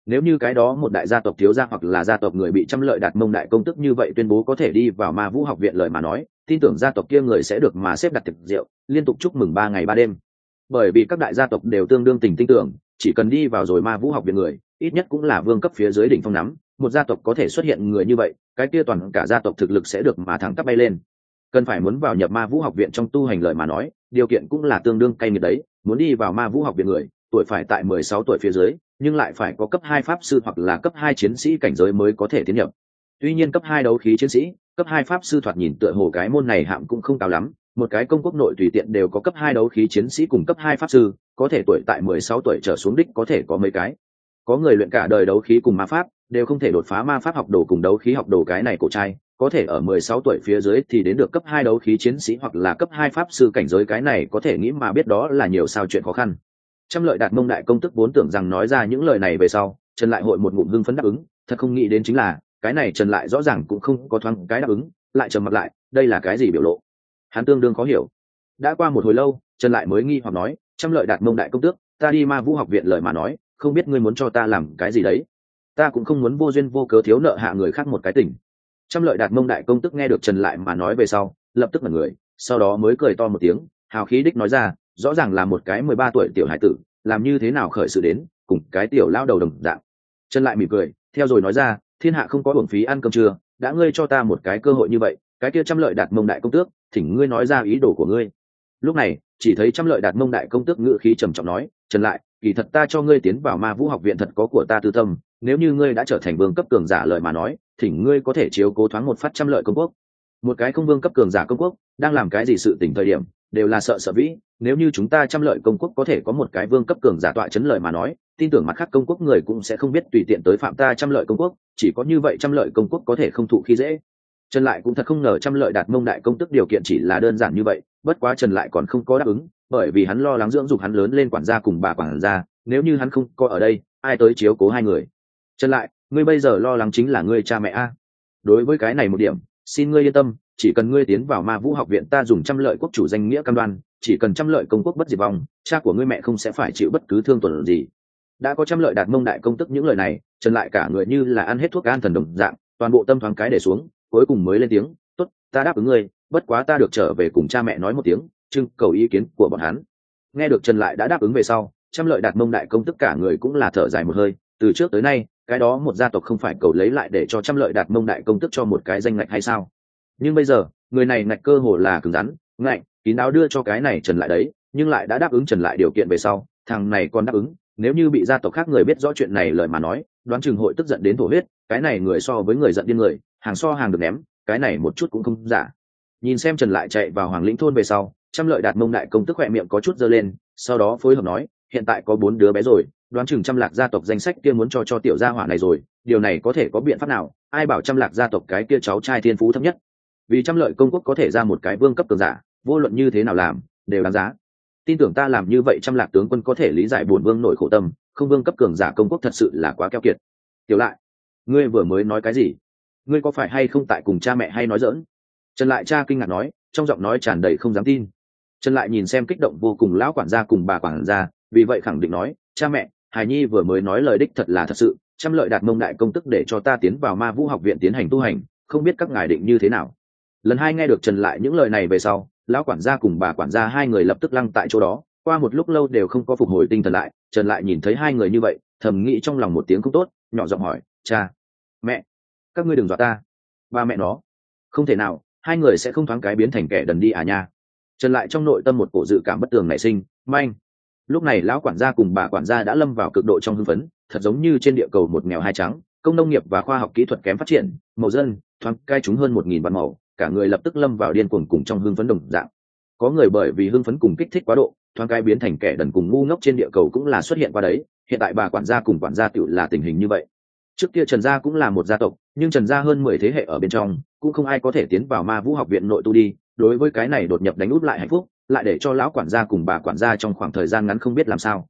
Nếu như cái đó một đại gia tộc thiếu gia hoặc là gia tộc người bị Trăm Lợi Đạt Mông đại công tức như vậy tuyên bố có thể đi vào Ma Vũ học viện lời mà nói, tin tưởng gia tộc kia người sẽ được mà xếp đặt thực rượu, liên tục chúc mừng 3 ngày 3 đêm. Bởi vì các đại gia tộc đều tương đương tin tưởng, chỉ cần đi vào rồi Ma Vũ học viện người, ít nhất cũng là vương cấp phía dưới đỉnh phong nắm, một gia tộc có thể xuất hiện người như vậy, cái kia toàn cả gia tộc thực lực sẽ được mà thẳng tắp bay lên. Cần phải muốn vào nhập Ma Vũ học viện trong tu hành lời mà nói, điều kiện cũng là tương đương cay nghiệt đấy, muốn đi vào Ma Vũ học viện người, tuổi phải tại 16 tuổi phía dưới, nhưng lại phải có cấp 2 pháp sư hoặc là cấp 2 chiến sĩ cảnh giới mới có thể tiến nhập. Tuy nhiên cấp 2 đấu khí chiến sĩ, cấp 2 pháp sư thoạt nhìn tựa hồ cái môn này hạng cũng không cao lắm, một cái công quốc nội tùy tiện đều có cấp 2 đấu khí chiến sĩ cùng cấp 2 pháp sư, có thể tuổi tại 16 tuổi trở xuống đích có thể có mấy cái. Có người luyện cả đời đấu khí cùng ma pháp, đều không thể đột phá ma pháp học đồ cùng đấu khí học đồ cái này cổ trai, có thể ở 16 tuổi phía dưới thì đến được cấp 2 đấu khí chiến sĩ hoặc là cấp 2 pháp sư cảnh giới, cái này có thể nghĩ mà biết đó là nhiều sao chuyện khó khăn. Trăm Lợi Đạt Mông đại công tức vốn tưởng rằng nói ra những lời này về sau, Trần Lại hội một ngụm hưng phấn đáp ứng, thật không nghĩ đến chính là, cái này Trần Lại rõ ràng cũng không có thoáng cái đáp ứng, lại trầm mặt lại, đây là cái gì biểu lộ? Hắn tương đương khó hiểu. Đã qua một hồi lâu, Trần Lại mới nghi hoặc nói, Trăm Lợi Đạt Mông đại công tước, ta đi Ma Vũ học viện lời mà nói, không biết ngươi muốn cho ta làm cái gì đấy? Ta cũng không muốn vô duyên vô cớ thiếu nợ hạ người khác một cái tình. Trăm Lợi Đạt Mông đại công tức nghe được Trần Lại mà nói về sau, lập tức ngẩn người, sau đó mới cười to một tiếng, hào khí đích nói ra, rõ ràng là một cái 13 tuổi tiểu hải tử, làm như thế nào khởi sự đến, cùng cái tiểu lao đầu đồng dạng. Trần Lại mỉm cười, theo rồi nói ra, thiên hạ không có uổng phí ăn cơm trưa, đã ngươi cho ta một cái cơ hội như vậy, cái kia Trăm Lợi Đạt Mông đại công tước, thỉnh ngươi nói ra ý đồ của ngươi. Lúc này, chỉ thấy Trăm Lợi Đạt Mông đại công tước ngữ khí trầm trọng nói, Trần Lại, kỳ thật ta cho ngươi tiến vào Ma Vũ học viện thật có của ta tư tâm, nếu như ngươi đã trở thành vương cấp cường giả lời mà nói, thỉnh ngươi có thể chiếu cố thoáng một phát Trăm Lợi công quốc. Một cái không vương cấp cường giả công quốc đang làm cái gì sự tình thời điểm đều là sợ sợ vĩ, nếu như chúng ta Trăm Lợi công quốc có thể có một cái vương cấp cường giả tọa chấn lời mà nói, tin tưởng mặt khác công quốc người cũng sẽ không biết tùy tiện tới phạm ta Trăm Lợi công quốc, chỉ có như vậy Trăm Lợi công quốc có thể không thụ khi dễ. Trần Lại cũng thật không ngờ Trăm Lợi Đạt Mông đại công tức điều kiện chỉ là đơn giản như vậy, bất quá Trần Lại còn không có đáp ứng, bởi vì hắn lo lắng dưỡng dục hắn lớn lên quản gia cùng bà quản gia, nếu như hắn không có ở đây, ai tới chiếu cố hai người. Trần Lại, ngươi bây giờ lo lắng chính là ngươi cha mẹ a. Đối với cái này một điểm, xin ngươi yên tâm, chỉ cần ngươi tiến vào Ma Vũ học viện, ta dùng Trăm Lợi quốc chủ danh nghĩa cam đoan, chỉ cần Trăm Lợi công quốc bất diệt vong, cha của ngươi mẹ không sẽ phải chịu bất cứ thương tổn gì. Đã có Trăm Lợi Đạt Mông đại công tức những lời này, Trần Lại cả người như là ăn hết thuốc an thần đồng dạng, toàn bộ tâm thoáng cái để xuống, cuối cùng mới lên tiếng, tốt, ta đáp ứng ngươi, bất quá ta được trở về cùng cha mẹ nói một tiếng, trưng cầu ý kiến của bọn hắn. Nghe được Trần Lại đã đáp ứng về sau, Trăm Lợi Đạt Mông đại công tức cả người cũng là thở dài một hơi, từ trước tới nay, cái đó một gia tộc không phải cầu lấy lại để cho Trăm Lợi Đạt Mông đại công tức cho một cái danh ngạch hay sao? Nhưng bây giờ, người này ngạch cơ hồ là cứng rắn, ngạnh, kín đáo đưa cho cái này Trần Lại đấy, nhưng lại đã đáp ứng Trần Lại điều kiện về sau, thằng này còn đáp ứng, nếu như bị gia tộc khác người biết rõ chuyện này lời mà nói, đoán chừng hội tức giận đến thổ huyết, cái này người so với người giận điên người, hàng so hàng được ném, cái này một chút cũng không giả. Nhìn xem Trần Lại chạy vào Hoàng Lĩnh thôn về sau, Trăm Lợi Đạt Mông đại công tức khỏe miệng có chút giơ lên, sau đó phối hợp nói, hiện tại có 4 đứa bé rồi, đoán chừng Trăm Lạc gia tộc danh sách kia muốn cho tiểu gia hỏa này rồi, điều này có thể có biện pháp nào? Ai bảo Trăm Lạc gia tộc cái kia cháu trai thiên phú thấp nhất, vì Trăm Lợi công quốc có thể ra một cái vương cấp cường giả, vô luận như thế nào làm đều đáng giá. Tin tưởng ta làm như vậy Trăm Lạc tướng quân có thể lý giải bổn vương nội khổ tâm, không vương cấp cường giả công quốc thật sự là quá keo kiệt. Tiểu Lại, ngươi vừa mới nói cái gì? Ngươi có phải hay không tại cùng cha mẹ hay nói giỡn? Trần Lại cha kinh ngạc nói, trong giọng nói tràn đầy không dám tin. Trần Lại nhìn xem kích động vô cùng lão quản gia cùng bà quản gia, vì vậy khẳng định nói, cha mẹ, hài nhi vừa mới nói lời đích thật là thật sự, Trăm Lợi Đạt Mông đại công tức để cho ta tiến vào Ma Vũ học viện tiến hành tu hành, không biết các ngài định như thế nào. Lần hai nghe được Trần Lại những lời này về sau, lão quản gia cùng bà quản gia hai người lập tức lăng tại chỗ đó, qua một lúc lâu đều không có phục hồi tinh thần lại. Trần Lại nhìn thấy hai người như vậy, thầm nghĩ trong lòng một tiếng không tốt, nhỏ giọng hỏi, cha, mẹ, các ngươi đừng dọa ta. Ba mẹ nó, không thể nào, hai người sẽ không thoáng cái biến thành kẻ đần đi à nha. Trần Lại trong nội tâm một cổ dự cảm bất tường nảy sinh, manh. Lúc này lão quản gia cùng bà quản gia đã lâm vào cực độ trong hưng phấn, thật giống như trên địa cầu một nghèo hai trắng, công nông nghiệp và khoa học kỹ thuật kém phát triển, màu dân thoáng cai chúng hơn 1000 vạn màu, cả người lập tức lâm vào điên cuồng cùng trong hưng phấn đồng dạng. Có người bởi vì hưng phấn cùng kích thích quá độ, thoáng cái biến thành kẻ đần cùng ngu ngốc trên địa cầu cũng là xuất hiện qua đấy, hiện tại bà quản gia cùng quản gia tiểu là tình hình như vậy. Trước kia Trần gia cũng là một gia tộc, nhưng Trần gia hơn 10 thế hệ ở bên trong, cũng không ai có thể tiến vào Ma Vũ học viện nội tu đi, đối với cái này đột nhập đánh úp lại hạnh phúc, lại để cho lão quản gia cùng bà quản gia trong khoảng thời gian ngắn không biết làm sao.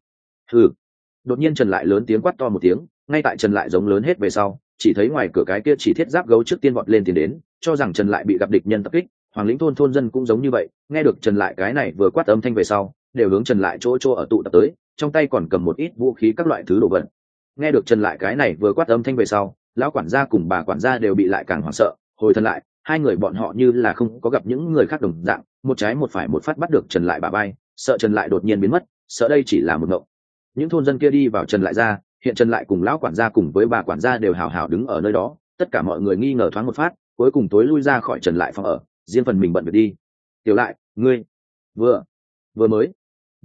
Đột nhiên Trần Lại lớn tiếng quát to một tiếng, ngay tại Trần Lại giống lớn hết về sau, chỉ thấy ngoài cửa cái kia chỉ thiết giáp gấu trước tiên vọt lên tiến đến, cho rằng Trần Lại bị gặp địch nhân tập kích. Hoàng Lĩnh thôn thôn dân cũng giống như vậy, nghe được Trần Lại cái này vừa quát âm thanh về sau, đều hướng Trần Lại chỗ ở tụ tập tới, trong tay còn cầm một ít vũ khí các loại thứ đồ vật. Nghe được trần lại cái này vừa quát âm thanh về sau, lão quản gia cùng bà quản gia đều bị lại càng hoảng sợ, hồi thân lại, hai người bọn họ như là không có gặp những người khác đồng dạng, một trái một phải một phát bắt được trần lại bà bay, sợ trần lại đột nhiên biến mất, sợ đây chỉ là một ngộng. Những thôn dân kia đi vào trần lại ra, hiện trần lại cùng lão quản gia cùng với bà quản gia đều hào hào đứng ở nơi đó, tất cả mọi người nghi ngờ thoáng một phát, cuối cùng tối lui ra khỏi trần lại phòng ở, riêng phần mình bận việc đi. Tiểu lại, ngươi vừa mới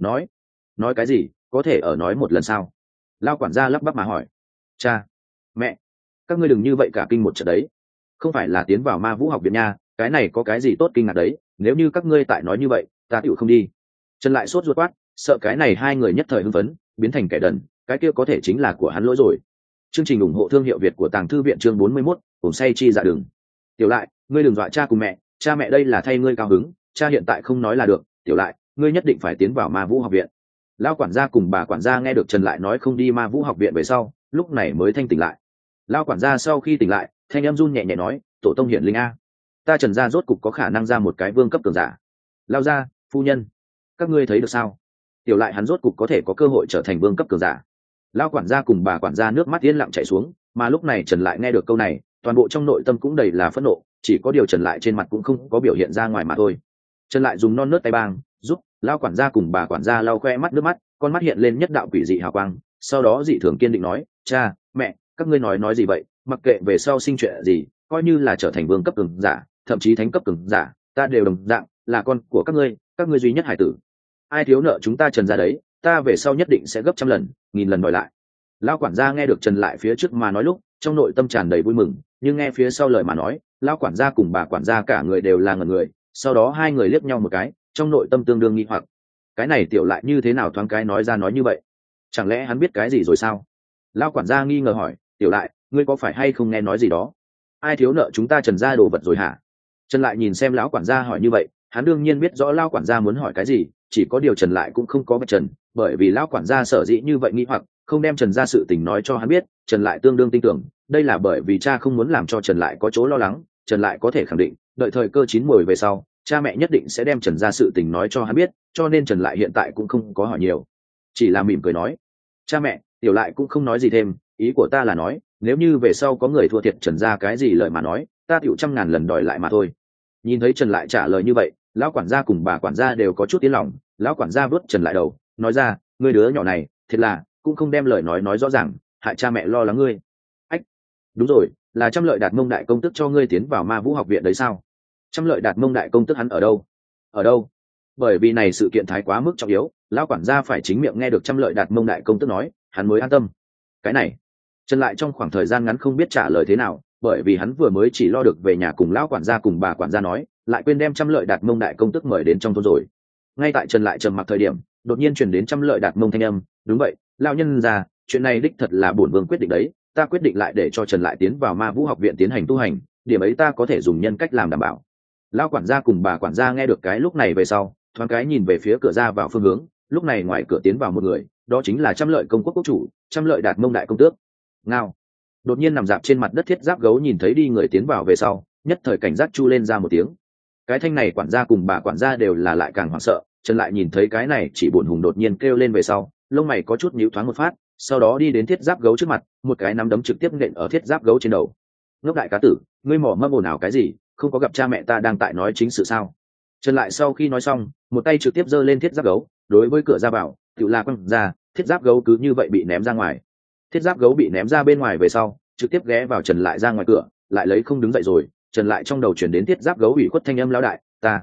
nói cái gì, có thể ở nói một lần sao? Lão quản gia lắp bắp mà hỏi. Cha, mẹ, các ngươi đừng như vậy cả kinh một trận đấy, không phải là tiến vào ma vũ học viện nha, cái này có cái gì tốt kinh ngạc đấy, nếu như các ngươi tại nói như vậy ta tựu không đi. Trần lại sốt ruột quát, sợ cái này hai người nhất thời hưng phấn biến thành kẻ đần, cái kia có thể chính là của hắn lỗi rồi. Chương trình ủng hộ thương hiệu Việt của Tàng Thư viện chương 41, cùng say chi dạ đường. Tiểu lại, ngươi đừng dọa cha cùng mẹ, cha mẹ đây là thay ngươi cao hứng, cha hiện tại không nói là được. Tiểu lại, ngươi nhất định phải tiến vào ma vũ học viện. Lão quản gia cùng bà quản gia nghe được Trần lại nói không đi ma vũ học viện về sau, lúc này mới thanh tỉnh lại. Lão quản gia sau khi tỉnh lại, thanh âm run nhẹ nhẹ nói, tổ tông hiển linh a, ta Trần gia rốt cục có khả năng ra một cái vương cấp cường giả. Lao gia, phu nhân, các ngươi thấy được sao? Tiểu lại hắn rốt cục có thể có cơ hội trở thành vương cấp cường giả. Lão quản gia cùng bà quản gia nước mắt yên lặng chảy xuống, mà lúc này Trần lại nghe được câu này, toàn bộ trong nội tâm cũng đầy là phẫn nộ, chỉ có điều Trần lại trên mặt cũng không có biểu hiện ra ngoài mà thôi. Trần lại dùng non nớt tay bang giúp lão quản gia cùng bà quản gia lau khoe mắt nước mắt, con mắt hiện lên nhất đạo quỷ dị hào quang, sau đó dị thường kiên định nói, cha, mẹ, các ngươi nói gì vậy, mặc kệ về sau sinh chuyện gì, coi như là trở thành vương cấp cường giả, thậm chí thánh cấp cường giả, ta đều đồng dạng là con của các ngươi duy nhất hải tử. Ai thiếu nợ chúng ta Trần gia đấy, ta về sau nhất định sẽ gấp trăm lần nghìn lần đòi lại. Lão quản gia nghe được Trần lại phía trước mà nói lúc, trong nội tâm tràn đầy vui mừng, nhưng nghe phía sau lời mà nói, lão quản gia cùng bà quản gia cả người đều là ngẩn người, sau đó hai người liếc nhau một cái, trong nội tâm tương đương nghi hoặc, cái này tiểu lại như thế nào thoáng cái nói ra nói như vậy, chẳng lẽ hắn biết cái gì rồi sao? Lão quản gia nghi ngờ hỏi, tiểu lại, ngươi có phải hay không nghe nói gì đó, ai thiếu nợ chúng ta Trần gia đồ vật rồi hả? Trần lại nhìn xem lão quản gia hỏi như vậy, hắn đương nhiên biết rõ lão quản gia muốn hỏi cái gì, chỉ có điều Trần lại cũng không có bạch trần, bởi vì lão quản gia sở dĩ như vậy nghi hoặc không đem Trần gia sự tình nói cho hắn biết, Trần lại tương đương tin tưởng, đây là bởi vì cha không muốn làm cho Trần lại có chỗ lo lắng. Trần lại có thể khẳng định, đợi thời cơ chín muồi về sau, cha mẹ nhất định sẽ đem Trần gia sự tình nói cho hắn biết, cho nên Trần lại hiện tại cũng không có hỏi nhiều, chỉ là mỉm cười nói, cha mẹ, tiểu lại cũng không nói gì thêm, ý của ta là nói, nếu như về sau có người thua thiệt Trần gia cái gì lời mà nói, ta tiểu trăm ngàn lần đòi lại mà thôi. Nhìn thấy Trần lại trả lời như vậy, lão quản gia cùng bà quản gia đều có chút tiếng lòng. Lão quản gia vớt Trần lại đầu, nói ra, ngươi đứa nhỏ này thiệt là cũng không đem lời nói rõ ràng, hại cha mẹ lo lắng ngươi. Ách, đúng rồi, là Trăm Lợi Đạt Mông đại công tức cho ngươi tiến vào ma vũ học viện đấy sao? Trăm Lợi Đạt Mông đại công tức hắn ở đâu? Ở đâu? Bởi vì này sự kiện thái quá mức trọng yếu, lão quản gia phải chính miệng nghe được Trăm Lợi Đạt Mông đại công tức nói, hắn mới an tâm. Cái này Trần lại trong khoảng thời gian ngắn không biết trả lời thế nào, bởi vì hắn vừa mới chỉ lo được về nhà cùng lão quản gia cùng bà quản gia nói, lại quên đem Trăm Lợi Đạt Mông đại công tức mời đến trong thôn rồi. Ngay tại Trần lại trầm mặc thời điểm, đột nhiên truyền đến Trăm Lợi Đạt Mông thanh âm, đúng vậy, lão nhân già, chuyện này đích thật là bổn vương quyết định đấy, ta quyết định lại để cho Trần lại tiến vào ma vũ học viện tiến hành tu hành, điểm ấy ta có thể dùng nhân cách làm đảm bảo. Lão quản gia cùng bà quản gia nghe được cái lúc này về sau, thoáng cái nhìn về phía cửa ra vào phương hướng, lúc này ngoài cửa tiến vào một người, đó chính là Trăm Lợi công quốc quốc chủ, Trăm Lợi Đạt Mông đại công tước. Ngao. Đột nhiên nằm dạp trên mặt đất thiết giáp gấu nhìn thấy đi người tiến vào về sau, nhất thời cảnh giác chu lên ra một tiếng. Cái thanh này quản gia cùng bà quản gia đều là lại càng hoảng sợ. Trần lại nhìn thấy cái này chỉ bổn hùng đột nhiên kêu lên về sau, lông mày có chút nhíu thoáng một phát, sau đó đi đến thiết giáp gấu trước mặt, một cái nắm đấm trực tiếp nện ở thiết giáp gấu trên đầu. Ngốc đại cá tử, ngươi mỏ mâm ồn ào cái gì, không có gặp cha mẹ ta đang tại nói chính sự sao? Trần lại sau khi nói xong, một tay trực tiếp giơ lên thiết giáp gấu, đối với cửa ra vào, tự la quăng ra, thiết giáp gấu cứ như vậy bị ném ra ngoài. Thiết giáp gấu bị ném ra bên ngoài về sau, trực tiếp ghé vào Trần lại ra ngoài cửa, lại lấy không đứng dậy rồi. Trần lại trong đầu chuyển đến thiết giáp gấu ủy khuất thanh âm lão đại,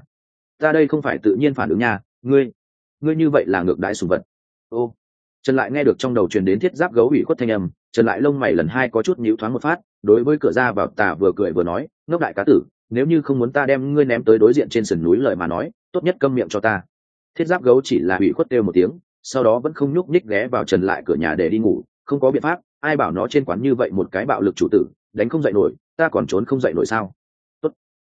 ta đây không phải tự nhiên phản ứng nha, ngươi như vậy là ngược đãi sủng vật. Ô. Trần lại nghe được trong đầu truyền đến thiết giáp gấu ủy khuất thanh âm, Trần lại lông mày lần hai có chút nhíu thoáng một phát, đối với cửa ra vào tà vừa cười vừa nói, ngốc đại cá tử, nếu như không muốn ta đem ngươi ném tới đối diện trên sườn núi lời mà nói, tốt nhất câm miệng cho ta. Thiết giáp gấu chỉ là ủy khuất kêu một tiếng, sau đó vẫn không nhúc nhích ghé vào Trần lại cửa nhà để đi ngủ, không có biện pháp, ai bảo nó trên quán như vậy một cái bạo lực chủ tử, đánh không dậy nổi, ta còn trốn không dậy nổi sao? Tốt,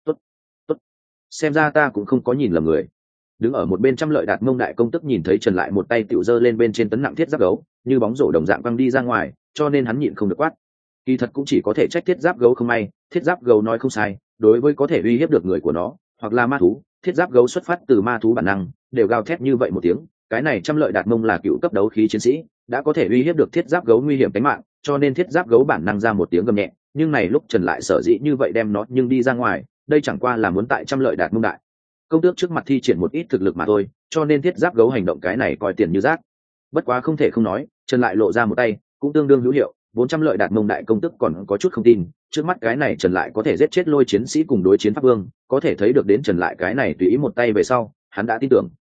xem ra ta cũng không có nhìn lầm người. Đứng ở một bên Trăm Lợi Đạt Mông đại công tức nhìn thấy Trần lại một tay tiểu giơ lên bên trên tấn nặng thiết giáp gấu, như bóng rổ đồng dạng văng đi ra ngoài, cho nên hắn nhịn không được quát. Kỳ thật cũng chỉ có thể trách thiết giáp gấu không may, thiết giáp gấu nói không sai, đối với có thể uy hiếp được người của nó, hoặc là ma thú, thiết giáp gấu xuất phát từ ma thú bản năng, đều gào thét như vậy một tiếng, cái này trăm lợi đạt mông là cựu cấp đấu khí chiến sĩ, đã có thể uy hiếp được thiết giáp gấu nguy hiểm tính mạng, cho nên thiết giáp gấu bản năng ra một tiếng gầm nhẹ, nhưng này lúc Trần lại sở dĩ như vậy đem nó nhưng đi ra ngoài, đây chẳng qua là muốn tại trăm lợi đạt mông đại công tước trước mặt thi triển một ít thực lực mà thôi, cho nên thiết giáp gấu hành động cái này coi tiền như rác. Bất quá không thể không nói, Trần lại lộ ra một tay cũng tương đương hữu hiệu, 400 lợi đạt mông đại công tước còn có chút không tin, trước mắt cái này Trần lại có thể giết chết lôi chiến sĩ cùng đối chiến pháp vương, có thể thấy được đến Trần lại cái này tùy ý một tay về sau, hắn đã tin tưởng.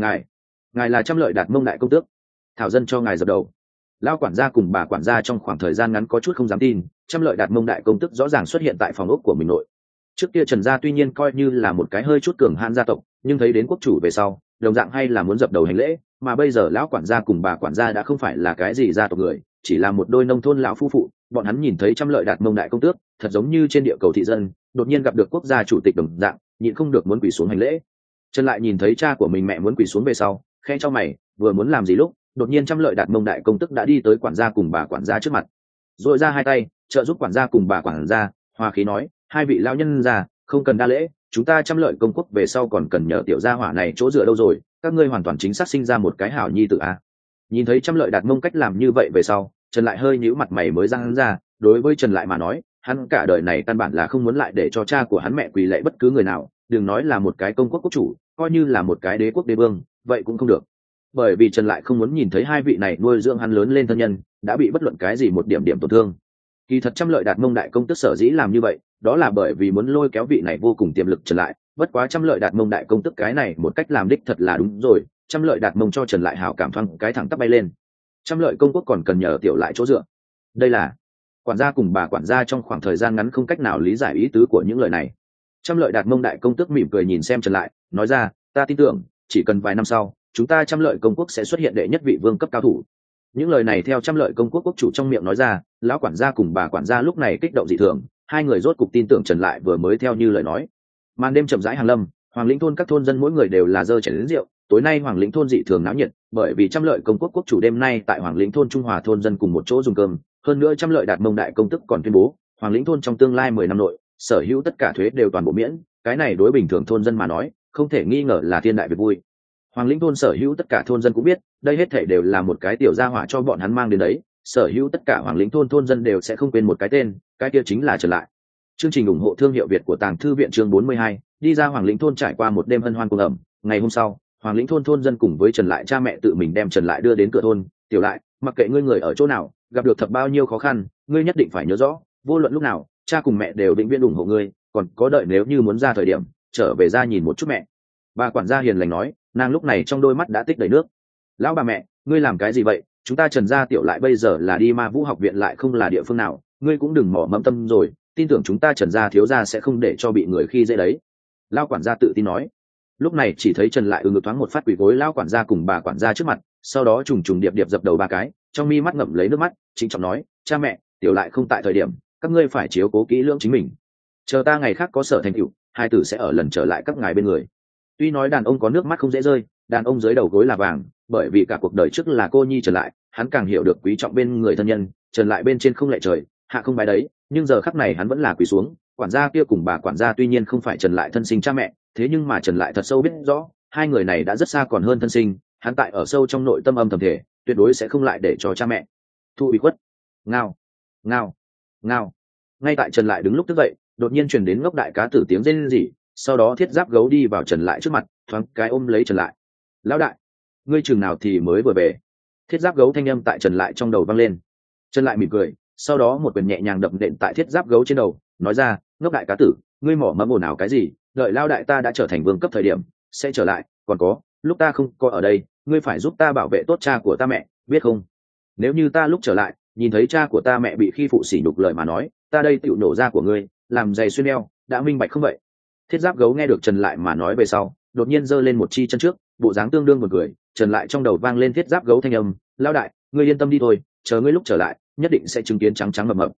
Ngài là trăm lợi đạt mông đại công tước, thảo dân cho ngài dập đầu. Lão quản gia cùng bà quản gia trong khoảng thời gian ngắn có chút không dám tin, trăm lợi đạt mông đại công tước rõ ràng xuất hiện tại phòng ốc của mình nội. Trước kia Trần gia tuy nhiên coi như là một cái hơi chút cường hãn gia tộc, nhưng thấy đến quốc chủ về sau, đồng dạng hay là muốn dập đầu hành lễ, mà bây giờ lão quản gia cùng bà quản gia đã không phải là cái gì gia tộc người, chỉ là một đôi nông thôn lão phu phụ, bọn hắn nhìn thấy trăm lợi đạt mông đại công tước, thật giống như trên địa cầu thị dân, đột nhiên gặp được quốc gia chủ tịch đồng dạng, nhịn không được muốn quỳ xuống hành lễ. Trần lại nhìn thấy cha của mình mẹ muốn quỳ xuống về sau, khẽ cho mày, vừa muốn làm gì lúc, đột nhiên trăm lợi đạt mông đại công tước đã đi tới quản gia cùng bà quản gia trước mặt, rồi ra hai tay, trợ giúp quản gia cùng bà quản gia, hòa khí nói, hai vị lão nhân già, không cần đa lễ, chúng ta trăm lợi công quốc về sau còn cần nhờ tiểu gia hỏa này chỗ dựa đâu rồi, các ngươi hoàn toàn chính xác sinh ra một cái hảo nhi tử a. Nhìn thấy trăm lợi đạt mông cách làm như vậy về sau, Trần lại hơi nhíu mặt mày mới răng ra, đối với Trần lại mà nói, hắn cả đời này căn bản là không muốn lại để cho cha của hắn mẹ quỳ lạy bất cứ người nào, đừng nói là một cái công quốc quốc chủ, coi như là một cái đế quốc đế vương, vậy cũng không được. Bởi vì Trần lại không muốn nhìn thấy hai vị này nuôi dưỡng hắn lớn lên thân nhân đã bị bất luận cái gì một điểm điểm tổn thương. Kỳ thật trăm lợi đạt mông đại công tức sở dĩ làm như vậy, đó là bởi vì muốn lôi kéo vị này vô cùng tiềm lực Trần lại, bất quá trăm lợi đạt mông đại công tức cái này một cách làm đích thật là đúng rồi, trăm lợi đạt mông cho Trần lại hảo cảm thoáng cái thẳng tắp bay lên. Trăm lợi công quốc còn cần nhờ tiểu lại chỗ dựa. Đây là quản gia cùng bà quản gia trong khoảng thời gian ngắn không cách nào lý giải ý tứ của những lời này. Trăm lợi đạt mông đại công tức mỉm cười nhìn xem Trần lại, nói ra, ta tin tưởng chỉ cần vài năm sau, chúng ta trăm lợi công quốc sẽ xuất hiện đệ nhất vị vương cấp cao thủ. Những lời này theo trăm lợi công quốc quốc chủ trong miệng nói ra, lão quản gia cùng bà quản gia lúc này kích động dị thường, hai người rốt cục tin tưởng Trần lại vừa mới theo như lời nói. Màn đêm chậm rãi hàng lâm, Hoàng Lĩnh thôn các thôn dân mỗi người đều là dơ chén rượu, tối nay Hoàng Lĩnh thôn dị thường náo nhiệt, bởi vì trăm lợi công quốc quốc chủ đêm nay tại Hoàng Lĩnh thôn Trung Hòa thôn dân cùng một chỗ dùng cơm, hơn nữa trăm lợi đạt mông đại công tức còn tuyên bố, Hoàng Lĩnh thôn trong tương lai 10 năm nội, sở hữu tất cả thuế đều toàn bộ miễn, cái này đối bình thường thôn dân mà nói, không thể nghi ngờ là thiên đại việc vui. Hoàng Lĩnh thôn sở hữu tất cả thôn dân cũng biết, đây hết thảy đều là một cái tiểu gia hỏa cho bọn hắn mang đến đấy, sở hữu tất cả Hoàng Lĩnh thôn thôn dân đều sẽ không quên một cái tên, cái kia chính là Trần lại. Chương trình ủng hộ thương hiệu Việt của Tàng Thư viện chương 42, đi ra Hoàng Lĩnh thôn trải qua một đêm hân hoan cuồng ẩm, ngày hôm sau, Hoàng Lĩnh thôn thôn dân cùng với Trần lại cha mẹ tự mình đem Trần lại đưa đến cửa thôn, tiểu lại, mặc kệ ngươi người ở chỗ nào, gặp được thật bao nhiêu khó khăn, ngươi nhất định phải nhớ rõ, vô luận lúc nào, cha cùng mẹ đều định viên ủng hộ ngươi, còn có đợi nếu như muốn ra thời điểm, trở về ra nhìn một chút mẹ. Bà quản gia hiền lành nói, nàng lúc này trong đôi mắt đã tích đầy nước. Lão bà mẹ, ngươi làm cái gì vậy? Chúng ta Trần gia tiểu lại bây giờ là đi Ma Vũ học viện lại không là địa phương nào, ngươi cũng đừng mỏ mẫm tâm rồi, tin tưởng chúng ta Trần gia thiếu gia sẽ không để cho bị người khi dễ đấy. Lão quản gia tự tin nói. Lúc này chỉ thấy Trần lại ngực thoáng một phát quỳ gối lão quản gia cùng bà quản gia trước mặt, sau đó trùng trùng điệp điệp dập đầu ba cái, trong mi mắt ngậm lấy nước mắt, chính trọng nói, cha mẹ, tiểu lại không tại thời điểm, các ngươi phải chiếu cố kỹ lưỡng chính mình. Chờ ta ngày khác có sở thành tựu, hai tử sẽ ở lần trở lại các ngài bên người. Tuy nói đàn ông có nước mắt không dễ rơi, đàn ông dưới đầu gối là vàng, bởi vì cả cuộc đời trước là cô nhi Trần lại, hắn càng hiểu được quý trọng bên người thân nhân, Trần lại bên trên không lệ trời, hạ không bái đấy, nhưng giờ khắc này hắn vẫn là quỳ xuống. Quản gia kia cùng bà quản gia tuy nhiên không phải Trần lại thân sinh cha mẹ, thế nhưng mà Trần lại thật sâu biết rõ, hai người này đã rất xa còn hơn thân sinh, hắn tại ở sâu trong nội tâm âm thầm thể, tuyệt đối sẽ không lại để cho cha mẹ thu ủy khuất. Ngao, ngao, ngao. Ngay tại Trần lại đứng lúc tức dậy, đột nhiên truyền đến ngốc đại cá tử tiếng rên rỉ, sau đó thiết giáp gấu đi vào Trần lại trước mặt, thoáng cái ôm lấy Trần lại. Lão đại, ngươi chừng nào thì mới vừa về? Thiết giáp gấu thanh âm tại Trần lại trong đầu vang lên. Trần lại mỉm cười, sau đó một quyền nhẹ nhàng đập nện tại thiết giáp gấu trên đầu, nói ra, ngốc đại cá tử, ngươi mỏ mẫm ồn ào cái gì? Đợi lao đại ta đã trở thành vương cấp thời điểm, sẽ trở lại, còn có, lúc ta không có ở đây, ngươi phải giúp ta bảo vệ tốt cha của ta mẹ, biết không? Nếu như ta lúc trở lại, nhìn thấy cha của ta mẹ bị khi phụ sỉ nhục lời mà nói, ta đây tựu nổ ra của ngươi, làm giày xuyên đeo, đã minh bạch không vậy? Thiết giáp gấu nghe được Trần lại mà nói về sau, đột nhiên giơ lên một chi chân trước, bộ dáng tương đương một người. Trần lại trong đầu vang lên thiết giáp gấu thanh âm, lao đại, ngươi yên tâm đi thôi, chờ ngươi lúc trở lại, nhất định sẽ chứng kiến trắng trắng mập mập.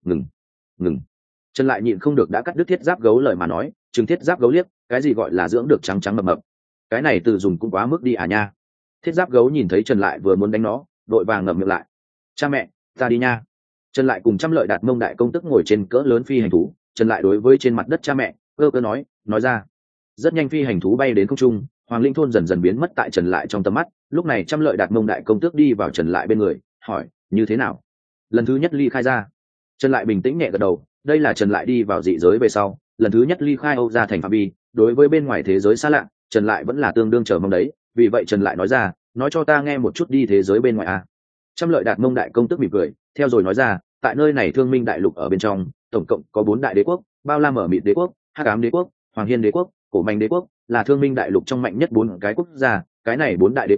Ngừng. Trần lại nhịn không được đã cắt đứt thiết giáp gấu lời mà nói, chừng thiết giáp gấu liếc, cái gì gọi là dưỡng được trắng trắng mập mập? Cái này từ dùng cũng quá mức đi à nha. Thiết giáp gấu nhìn thấy Trần lại vừa muốn đánh nó, đội vàng ngậm miệng lại. Cha mẹ, ta đi nha. Trần lại cùng trăm lợi đạt mông đại công tức ngồi trên cỡ lớn phi hành thú, Trần lại đối với trên mặt đất cha mẹ cơ nói ra. Rất nhanh phi hành thú bay đến không trung, Hoàng Linh thôn dần dần biến mất tại Trần Lại trong tầm mắt. Lúc này Trăm Lợi Đạt Mông đại công tước đi vào Trần Lại bên người, hỏi: như thế nào? Lần thứ nhất ly khai ra. Trần Lại bình tĩnh nhẹ gật đầu. Đây là Trần Lại đi vào dị giới về sau lần thứ nhất ly khai Âu Gia thành phạm vi, đối với bên ngoài thế giới xa lạ Trần Lại vẫn là tương đương chờ mong đấy. Vì vậy Trần Lại nói ra: nói cho ta nghe một chút đi thế giới bên ngoài à. Trăm Lợi Đạt Mông đại công tước mỉm cười, theo rồi nói ra: tại nơi này Thương Minh đại lục ở bên trong tổng cộng có 4 đại đế quốc: Bao La Mở Mịt đế quốc, Hắc Ám đế quốc, Hoàng Hiên đế quốc, Cổ Manh đế quốc, là Thương Minh đại lục trong mạnh nhất 4 cái quốc gia. Cái này 4 đại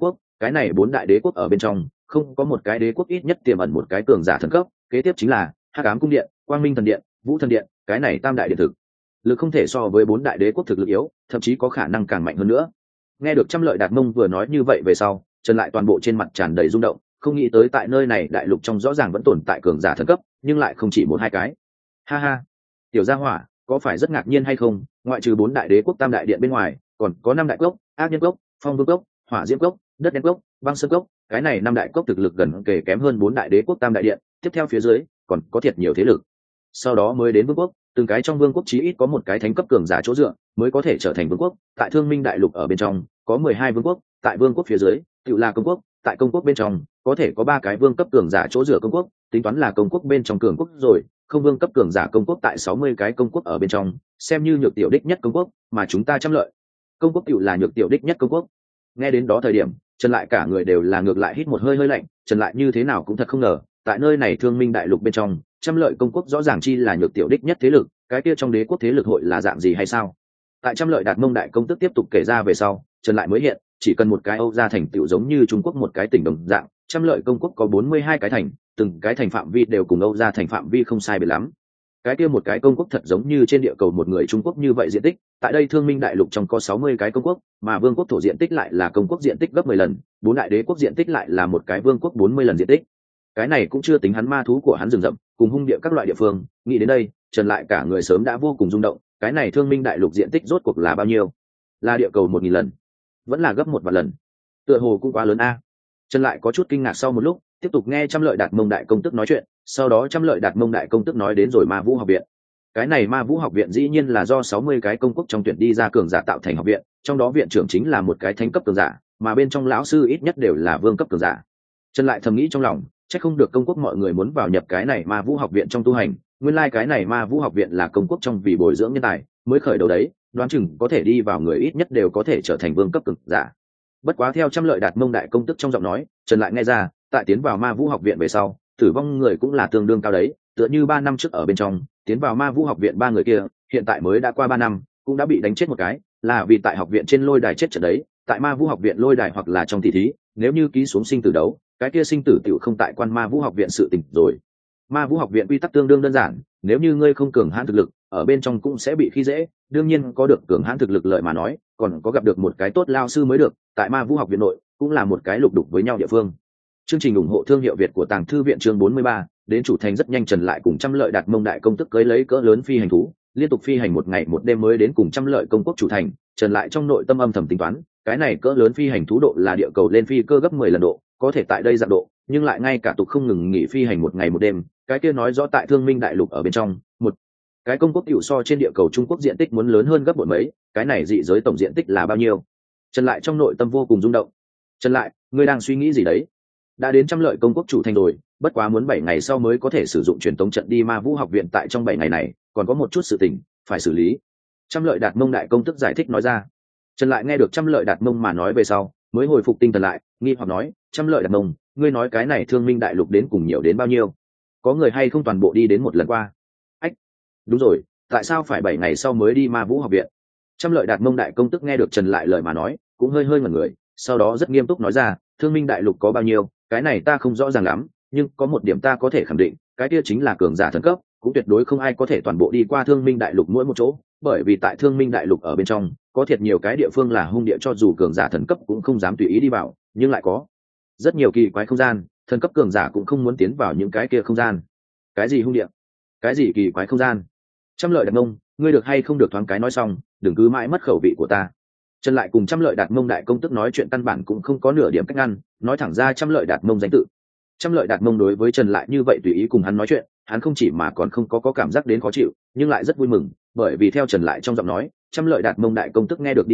đế quốc ở bên trong không có một cái đế quốc ít nhất tiềm ẩn một cái cường giả thần cấp. Kế tiếp chính là Hắc Ám cung điện, Quang Minh thần điện, Vũ thần điện. Cái này tam đại điện thực lực không thể so với 4 đại đế quốc thực lực yếu, thậm chí có khả năng càng mạnh hơn nữa. Nghe được Trăm Lợi Đạt Mông vừa nói như vậy về sau, Trần Lại toàn bộ trên mặt tràn đầy rung động, không nghĩ tới tại nơi này đại lục trong rõ ràng vẫn tồn tại cường giả thần cấp, nhưng lại không chỉ một hai cái. Ha ha, tiểu gia hỏa, có phải rất ngạc nhiên hay không? Ngoại trừ 4 đại đế quốc tam đại điện bên ngoài, còn có 5 đại cốc: Ác Nhân cốc, Phong Vương cốc, Hỏa Diễm cốc, Đất Đen cốc, Băng Sơn cốc. Cái này 5 đại cốc thực lực gần kề kém hơn 4 đại đế quốc tam đại điện, tiếp theo phía dưới còn có thiệt nhiều thế lực. Sau đó mới đến vương quốc, từng cái trong vương quốc chí ít có một cái thánh cấp cường giả chỗ dựa mới có thể trở thành vương quốc. Tại Thương Minh đại lục ở bên trong có 12 vương quốc, tại vương quốc phía dưới tự là công quốc, tại công quốc bên trong có thể có 3 cái vương cấp cường giả chỗ dựa công quốc, tính toán là công quốc bên trong cường quốc rồi. Không vương cấp cường giả công quốc tại 60 cái công quốc ở bên trong xem như nhược tiểu đích nhất công quốc, mà chúng ta Trăm Lợi công quốc tự là nhược tiểu đích nhất công quốc. Nghe đến đó thời điểm, Trần Lại cả người đều là ngược lại hít một hơi hơi lạnh. Trần Lại như thế nào cũng thật không ngờ, tại nơi này Thương Minh đại lục bên trong Trăm Lợi công quốc rõ ràng chi là nhược tiểu đích nhất thế lực, cái kia trong đế quốc thế lực hội là dạng gì hay sao? Tại Trăm Lợi Đạt Mông đại công tức tiếp tục kể ra về sau, Trần Lại mới hiện, chỉ cần một cái Âu Gia thành tựu giống như Trung Quốc một cái tỉnh đồng dạng, Trăm Lợi công quốc có 42 cái thành, từng cái thành phạm vi đều cùng Âu Gia thành phạm vi không sai biệt lắm. Cái kia một cái công quốc thật giống như trên địa cầu một người Trung Quốc như vậy diện tích, tại đây Thương Minh đại lục trong có 60 cái công quốc, mà vương quốc thổ diện tích lại là công quốc diện tích gấp 10 lần, 4 đại đế quốc diện tích lại là một cái vương quốc 40 lần diện tích. Cái này cũng chưa tính hắn ma thú của hắn rừng rậm cùng hung địa các loại địa phương. Nghĩ đến đây, Trần Lại cả người sớm đã vô cùng rung động. Cái này Thương Minh đại lục diện tích rốt cuộc là bao nhiêu? Là địa cầu 1000 lần, vẫn là gấp 1 vạn lần? Tựa hồ cũng quá lớn a. Trần Lại có chút kinh ngạc. Sau một lúc tiếp tục nghe Trăm Lợi Đạt Mông đại công tức nói chuyện, sau đó Trăm Lợi Đạt Mông đại công tức nói đến rồi Ma Vũ học viện. Cái này Ma Vũ học viện dĩ nhiên là do 60 cái công quốc trong tuyển đi ra cường giả tạo thành học viện, trong đó viện trưởng chính là một cái thánh cấp cường giả, mà bên trong lão sư ít nhất đều là vương cấp cường giả. Trần Lại thầm nghĩ trong lòng, chắc không được công quốc mọi người muốn vào nhập cái này Ma Vũ học viện trong tu hành, nguyên lai cái này Ma Vũ học viện là công quốc trong vì bồi dưỡng nhân tài mới khởi đầu đấy, đoán chừng có thể đi vào người ít nhất đều có thể trở thành vương cấp cường giả. Bất quá theo Trăm Lợi Đạt Mông đại công tức trong giọng nói, Trần Lại nghe ra, tại tiến vào Ma Vũ học viện về sau, tử vong người cũng là tương đương cao đấy, tựa như 3 năm trước ở bên trong tiến vào Ma Vũ học viện 3 người kia, hiện tại mới đã qua 3 năm, cũng đã bị đánh chết một cái, là vì tại học viện trên lôi đài chết trận đấy. Tại Ma Vũ học viện lôi đài hoặc là trong tỷ thí, nếu như ký xuống sinh tử đấu, cái kia sinh tử tiểu không tại quan Ma Vũ học viện sự tình rồi. Ma Vũ học viện quy tắc tương đương đơn giản, nếu như ngươi không cường hãn thực lực, ở bên trong cũng sẽ bị khi dễ, đương nhiên có được cường hãn thực lực lợi mà nói, còn có gặp được một cái tốt lao sư mới được. Tại Ma Vũ học viện nội cũng là một cái lục đục với nhau địa phương. Chương trình ủng hộ thương hiệu Việt của Tàng Thư viện chương 43, đến chủ thành rất nhanh. Trần Lại cùng Trăm Lợi Đạt Mông đại công tức cưới lấy cỡ lớn phi hành thú, liên tục phi hành 1 ngày 1 đêm mới đến cùng Trăm Lợi công quốc chủ thành. Trần Lại trong nội tâm âm thầm tính toán, cái này cỡ lớn phi hành thú độ là địa cầu lên phi cơ gấp 10 lần độ, có thể tại đây dạng độ, nhưng lại ngay cả tục không ngừng nghỉ phi hành 1 ngày 1 đêm, cái kia nói rõ tại Thương Minh đại lục ở bên trong, một cái công quốc tiểu so trên địa cầu Trung Quốc diện tích muốn lớn hơn gấp bội mấy, cái này dị giới tổng diện tích là bao nhiêu? Trần Lại trong nội tâm vô cùng rung động. Trần Lại, ngươi đang suy nghĩ gì đấy? Đã đến Trăm Lợi công quốc chủ thành rồi, bất quá muốn 7 ngày sau mới có thể sử dụng truyền tống trận đi Ma Vũ học viện, tại trong 7 ngày này còn có một chút sự tình phải xử lý. Trăm Lợi Đạt Mông đại công tức giải thích nói ra. Trần Lại nghe được Trăm Lợi Đạt Mông mà nói về sau, mới hồi phục tinh thần lại, nghi hoặc nói: Trăm Lợi Đạt Mông, ngươi nói cái này Thương Minh đại lục đến cùng nhiều đến bao nhiêu? Có người hay không toàn bộ đi đến một lần qua? Ách, đúng rồi, tại sao phải 7 ngày sau mới đi Ma Vũ học viện? Trăm Lợi Đạt Mông đại công tức nghe được Trần Lại lời mà nói, cũng hơi hơi ngẩn người, sau đó rất nghiêm túc nói ra: Thương Minh đại lục có bao nhiêu, cái này ta không rõ ràng lắm, nhưng có một điểm ta có thể khẳng định, cái kia chính là cường giả thần cấp, cũng tuyệt đối không ai có thể toàn bộ đi qua Thương Minh đại lục mỗi một chỗ, bởi vì tại Thương Minh đại lục ở bên trong có thiệt nhiều cái địa phương là hung địa, cho dù cường giả thần cấp cũng không dám tùy ý đi vào, nhưng lại có rất nhiều kỳ quái không gian, thần cấp cường giả cũng không muốn tiến vào những cái kia không gian. Cái gì hung địa, cái gì kỳ quái không gian? Trăm Lợi Đạt Mông, ngươi được hay không được thoáng cái nói xong, đừng cứ mãi mất khẩu vị của ta. Trần Lại cùng Trăm Lợi Đạt Mông đại công tức nói chuyện căn bản cũng không có nửa điểm cách ngăn, nói thẳng ra Trăm Lợi Đạt Mông danh tự. Trăm Lợi Đạt Mông đối với Trần Lại như vậy tùy ý cùng hắn nói chuyện, hắn không chỉ mà còn không có cảm giác đến khó chịu, nhưng lại rất vui mừng, bởi vì theo Trần Lại trong giọng nói, Trăm Lợi Đạt Mông đại công tức nghe được đi ra,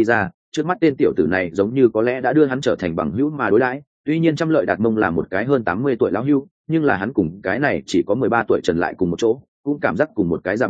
trước mắt tên tiểu tử này giống như có lẽ đã đưa hắn trở thành bằng hữu mà đối đãi. Tuy nhiên Trăm Lợi Đạt Mông là một cái hơn 80 tuổi lão hưu, nhưng là hắn cùng cái này chỉ có 13 tuổi Trần lại cùng một chỗ, cũng cảm giác cùng một cái già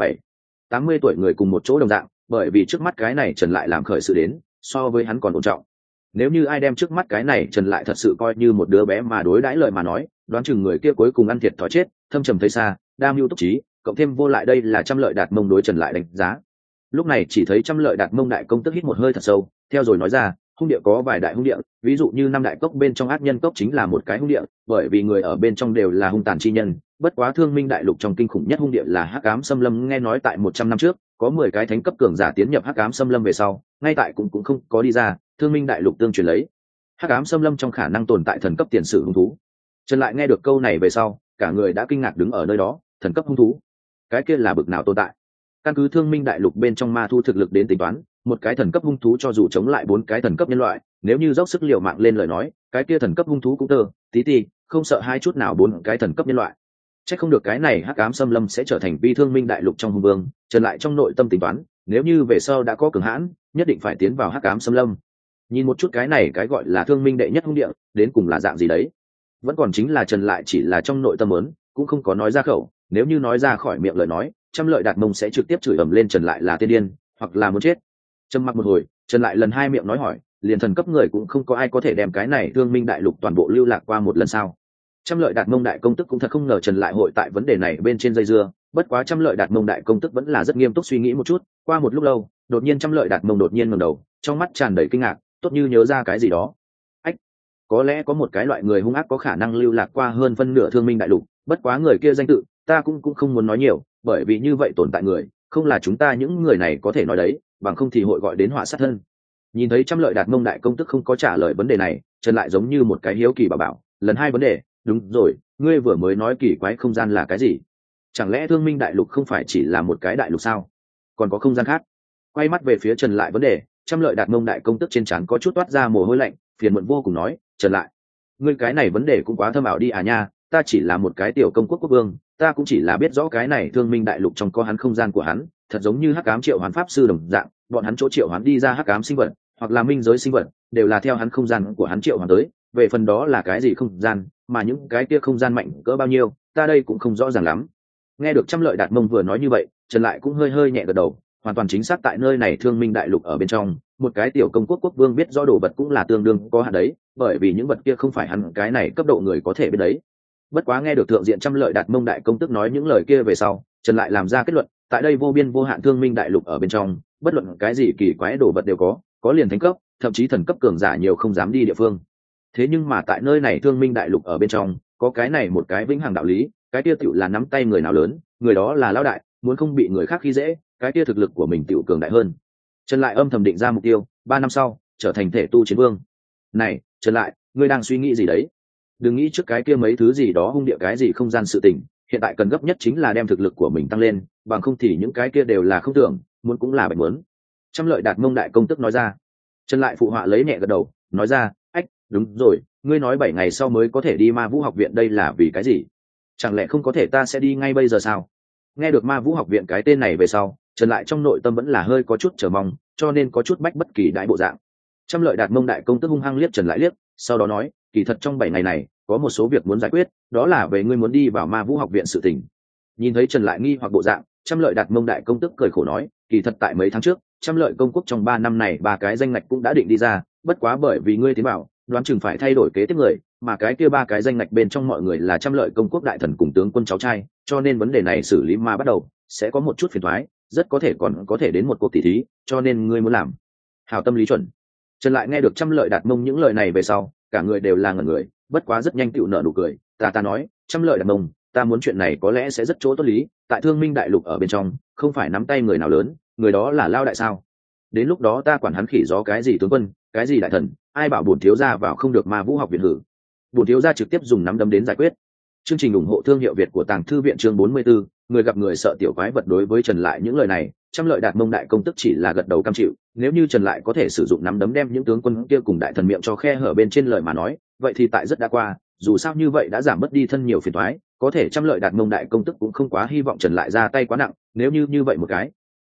80 tuổi người cùng một chỗ đồng dạng, bởi vì trước mắt cái này Trần lại làm khởi sự đến, so với hắn còn ổn trọng. Nếu như ai đem trước mắt cái này Trần lại thật sự coi như một đứa bé mà đối đãi lời mà nói, đoán chừng người kia cuối cùng ăn thiệt thòi chết, thâm trầm thấy xa, đam mưu túc trí, cộng thêm vô lại, đây là Trăm Lợi Đạt Mông đối Trần lại đánh giá. Lúc này chỉ thấy Trăm Lợi Đạt Mông đại công tức hít một hơi thật sâu, theo rồi nói ra, hung địa có vài đại hung địa, ví dụ như năm đại cốc bên trong ác nhân cốc chính là một cái hung địa, bởi vì người ở bên trong đều là hung tàn chi nhân. Bất quá Thương Minh đại lục trong kinh khủng nhất hung địa là Hắc Ám Xâm Lâm, nghe nói tại 100 năm trước, có 10 cái thánh cấp cường giả tiến nhập Hắc Ám Xâm Lâm về sau, ngay tại cũng không có đi ra, Thương Minh đại lục tương truyền lấy. Hắc Ám Xâm Lâm trong khả năng tồn tại thần cấp tiền sử hung thú. Trần lại nghe được câu này về sau, cả người đã kinh ngạc đứng ở nơi đó, thần cấp hung thú, cái kia là bực nào tồn tại? Căn cứ Thương Minh đại lục bên trong ma thu thực lực đến tính toán, một cái thần cấp hung thú cho dù chống lại 4 cái thần cấp nhân loại, nếu như dốc sức liều mạng lên lời nói, cái kia thần cấp hung thú cũng tí không sợ hai chút nào 4 cái thần cấp nhân loại. Chắc không được cái này Hắc Ám Xâm Lâm sẽ trở thành vi Thương Minh đại lục trong hung vương. Trần lại trong nội tâm tính toán, nếu như về sau đã có cường hãn, nhất định phải tiến vào Hắc Ám Xâm Lâm. Nhìn một chút cái này cái gọi là Thương Minh đệ nhất hung địa, đến cùng là dạng gì đấy? Vẫn còn chính là Trần lại chỉ là trong nội tâm muốn, cũng không có nói ra khẩu, nếu như nói ra khỏi miệng lời nói, Trăm Lợi Đạt Mông sẽ trực tiếp chửi ầm lên Trần lại là tiên điên, hoặc là muốn chết. Trầm mặc một hồi, Trần lại lần hai miệng nói hỏi, liền thần cấp người cũng không có ai có thể đem cái này Thương Minh đại lục toàn bộ lưu lạc qua một lần sao? Trăm Lợi Đạt Mông đại công tức cũng thật không ngờ Trần lại hội tại vấn đề này bên trên dây dưa, bất quá Trăm Lợi Đạt Mông đại công tức vẫn là rất nghiêm túc suy nghĩ một chút, qua một lúc lâu, đột nhiên Trăm Lợi Đạt Mông đột nhiên ngẩng đầu, trong mắt tràn đầy kinh ngạc, tốt như nhớ ra cái gì đó. Ách, có lẽ có một cái loại người hung ác có khả năng lưu lạc qua hơn phân nửa Thương Minh đại lục, bất quá người kia danh tự, ta cũng không muốn nói nhiều, bởi vì như vậy tồn tại người, không là chúng ta những người này có thể nói đấy, bằng không thì hội gọi đến họa sát thân. Nhìn thấy Trăm Lợi Đạt Mông đại công tức không có trả lời vấn đề này, Trần lại giống như một cái hiếu kỳ bảo, lần hai vấn đề, đúng rồi, ngươi vừa mới nói kỳ quái không gian là cái gì? Chẳng lẽ Thương Minh đại lục không phải chỉ là một cái đại lục sao? Còn có không gian khác? Quay mắt về phía Trần lại vấn đề, Trăm Lợi Đạt Mông đại công tức trên trán có chút toát ra mồ hôi lạnh, phiền muộn vô cùng nói, Trần lại, ngươi cái này vấn đề cũng quá thâm ảo đi à nha, ta chỉ là một cái tiểu công quốc quốc vương, ta cũng chỉ là biết rõ cái này Thương Minh đại lục trong có hắn không gian của hắn, thật giống như Hắc Ám triệu hoán pháp sư đồng dạng, bọn hắn chỗ triệu hoán đi ra Hắc Ám sinh vật, hoặc là minh giới sinh vật, đều là theo hắn không gian của hắn triệu hoán tới, về phần đó là cái gì không gian, mà những cái kia không gian mạnh cỡ bao nhiêu, ta đây cũng không rõ ràng lắm. Nghe được Trăm Lợi Đạt Mông vừa nói như vậy, Trần lại cũng hơi nhẹ gật đầu, hoàn toàn chính xác tại nơi này Thương Minh đại lục ở bên trong, một cái tiểu công quốc quốc vương biết rõ đồ vật cũng là tương đương có hạn đấy, bởi vì những vật kia không phải hắn cái này cấp độ người có thể biết đấy. Bất quá nghe được thượng diện Trăm Lợi Đạt Mông đại công tức nói những lời kia về sau, Trần lại làm ra kết luận, tại đây vô biên vô hạn Thương Minh đại lục ở bên trong, bất luận cái gì kỳ quái đồ vật đều có liền thánh cấp, thậm chí thần cấp cường giả nhiều không dám đi địa phương. Thế nhưng mà tại nơi này Thương Minh đại lục ở bên trong, có cái này một cái vĩnh hằng đạo lý, cái kia tựu là nắm tay người nào lớn, người đó là lão đại, muốn không bị người khác khi dễ, cái kia thực lực của mình tựu cường đại hơn. Trần lại âm thầm định ra mục tiêu, 3 năm sau trở thành thể tu chiến vương. Này, Trần lại, ngươi đang suy nghĩ gì đấy? Đừng nghĩ trước cái kia mấy thứ gì đó hung địa cái gì không gian sự tình, hiện tại cần gấp nhất chính là đem thực lực của mình tăng lên, bằng không thì những cái kia đều là không tưởng, muốn cũng là bệnh muốn. Trăm Lợi Đạt Mông đại công tức nói ra. Trần lại phụ họa lấy nhẹ gật đầu, nói ra, ách, đúng rồi, ngươi nói 7 ngày sau mới có thể đi Ma Vũ học viện, đây là vì cái gì? Chẳng lẽ không có thể ta sẽ đi ngay bây giờ sao? Nghe được Ma Vũ học viện cái tên này về sau, Trần lại trong nội tâm vẫn là hơi có chút chờ mong, cho nên có chút bách bất kỳ đại bộ dạng. Trăm Lợi Đạt Mông đại công tức hung hăng liếc Trần lại liếc, sau đó nói, kỳ thật trong 7 ngày này có một số việc muốn giải quyết, đó là về ngươi muốn đi vào Ma Vũ học viện sự tình. Nhìn thấy Trần lại nghi hoặc bộ dạng, Trăm Lợi Đạt Mông đại công tức cười khổ nói, kỳ thật tại mấy tháng trước, Trăm Lợi công quốc trong 3 năm này 3 cái danh ngạch cũng đã định đi ra, bất quá bởi vì ngươi tiến bảo, đoán chừng phải thay đổi kế tiếp người, mà cái kia 3 cái danh ngạch bên trong mọi người là Trăm Lợi công quốc đại thần cùng tướng quân cháu trai, cho nên vấn đề này xử lý mà bắt đầu sẽ có một chút phiền toái, rất có thể còn có thể đến một cuộc tỷ thí, cho nên ngươi muốn làm hảo tâm lý chuẩn. Trần lại nghe được Trăm Lợi Đạt Mông những lời này về sau, cả người đều là ngẩn người, bất quá rất nhanh tựu nở nụ cười, ta nói, Trăm Lợi Đạt Mông, ta muốn chuyện này có lẽ sẽ rất chỗ tốt lý, tại Thương Minh đại lục ở bên trong, không phải nắm tay người nào lớn, người đó là lao đại sao? Đến lúc đó ta quản hắn khỉ gió cái gì tướng quân, cái gì đại thần, ai bảo bổn thiếu gia vào không được Ma Vũ học viện hử? Bổn thiếu gia trực tiếp dùng nắm đấm đến giải quyết. Chương trình ủng hộ thương hiệu Việt của Tàng Thư viện chương 44, người gặp người sợ tiểu quái vật. Đối với Trần lại những lời này, Trăm Lợi Đạt Mông đại công tức chỉ là gật đầu cam chịu, nếu như Trần lại có thể sử dụng nắm đấm đem những tướng quân kia cùng đại thần miệng cho khe hở bên trên lời mà nói, vậy thì tại rất đã qua, dù sao như vậy đã giảm bớt đi thân nhiều phiền toái, có thể Trăm Lợi Đạt Mông đại công tức cũng không quá hy vọng Trần lại ra tay quá nặng, nếu như vậy một cái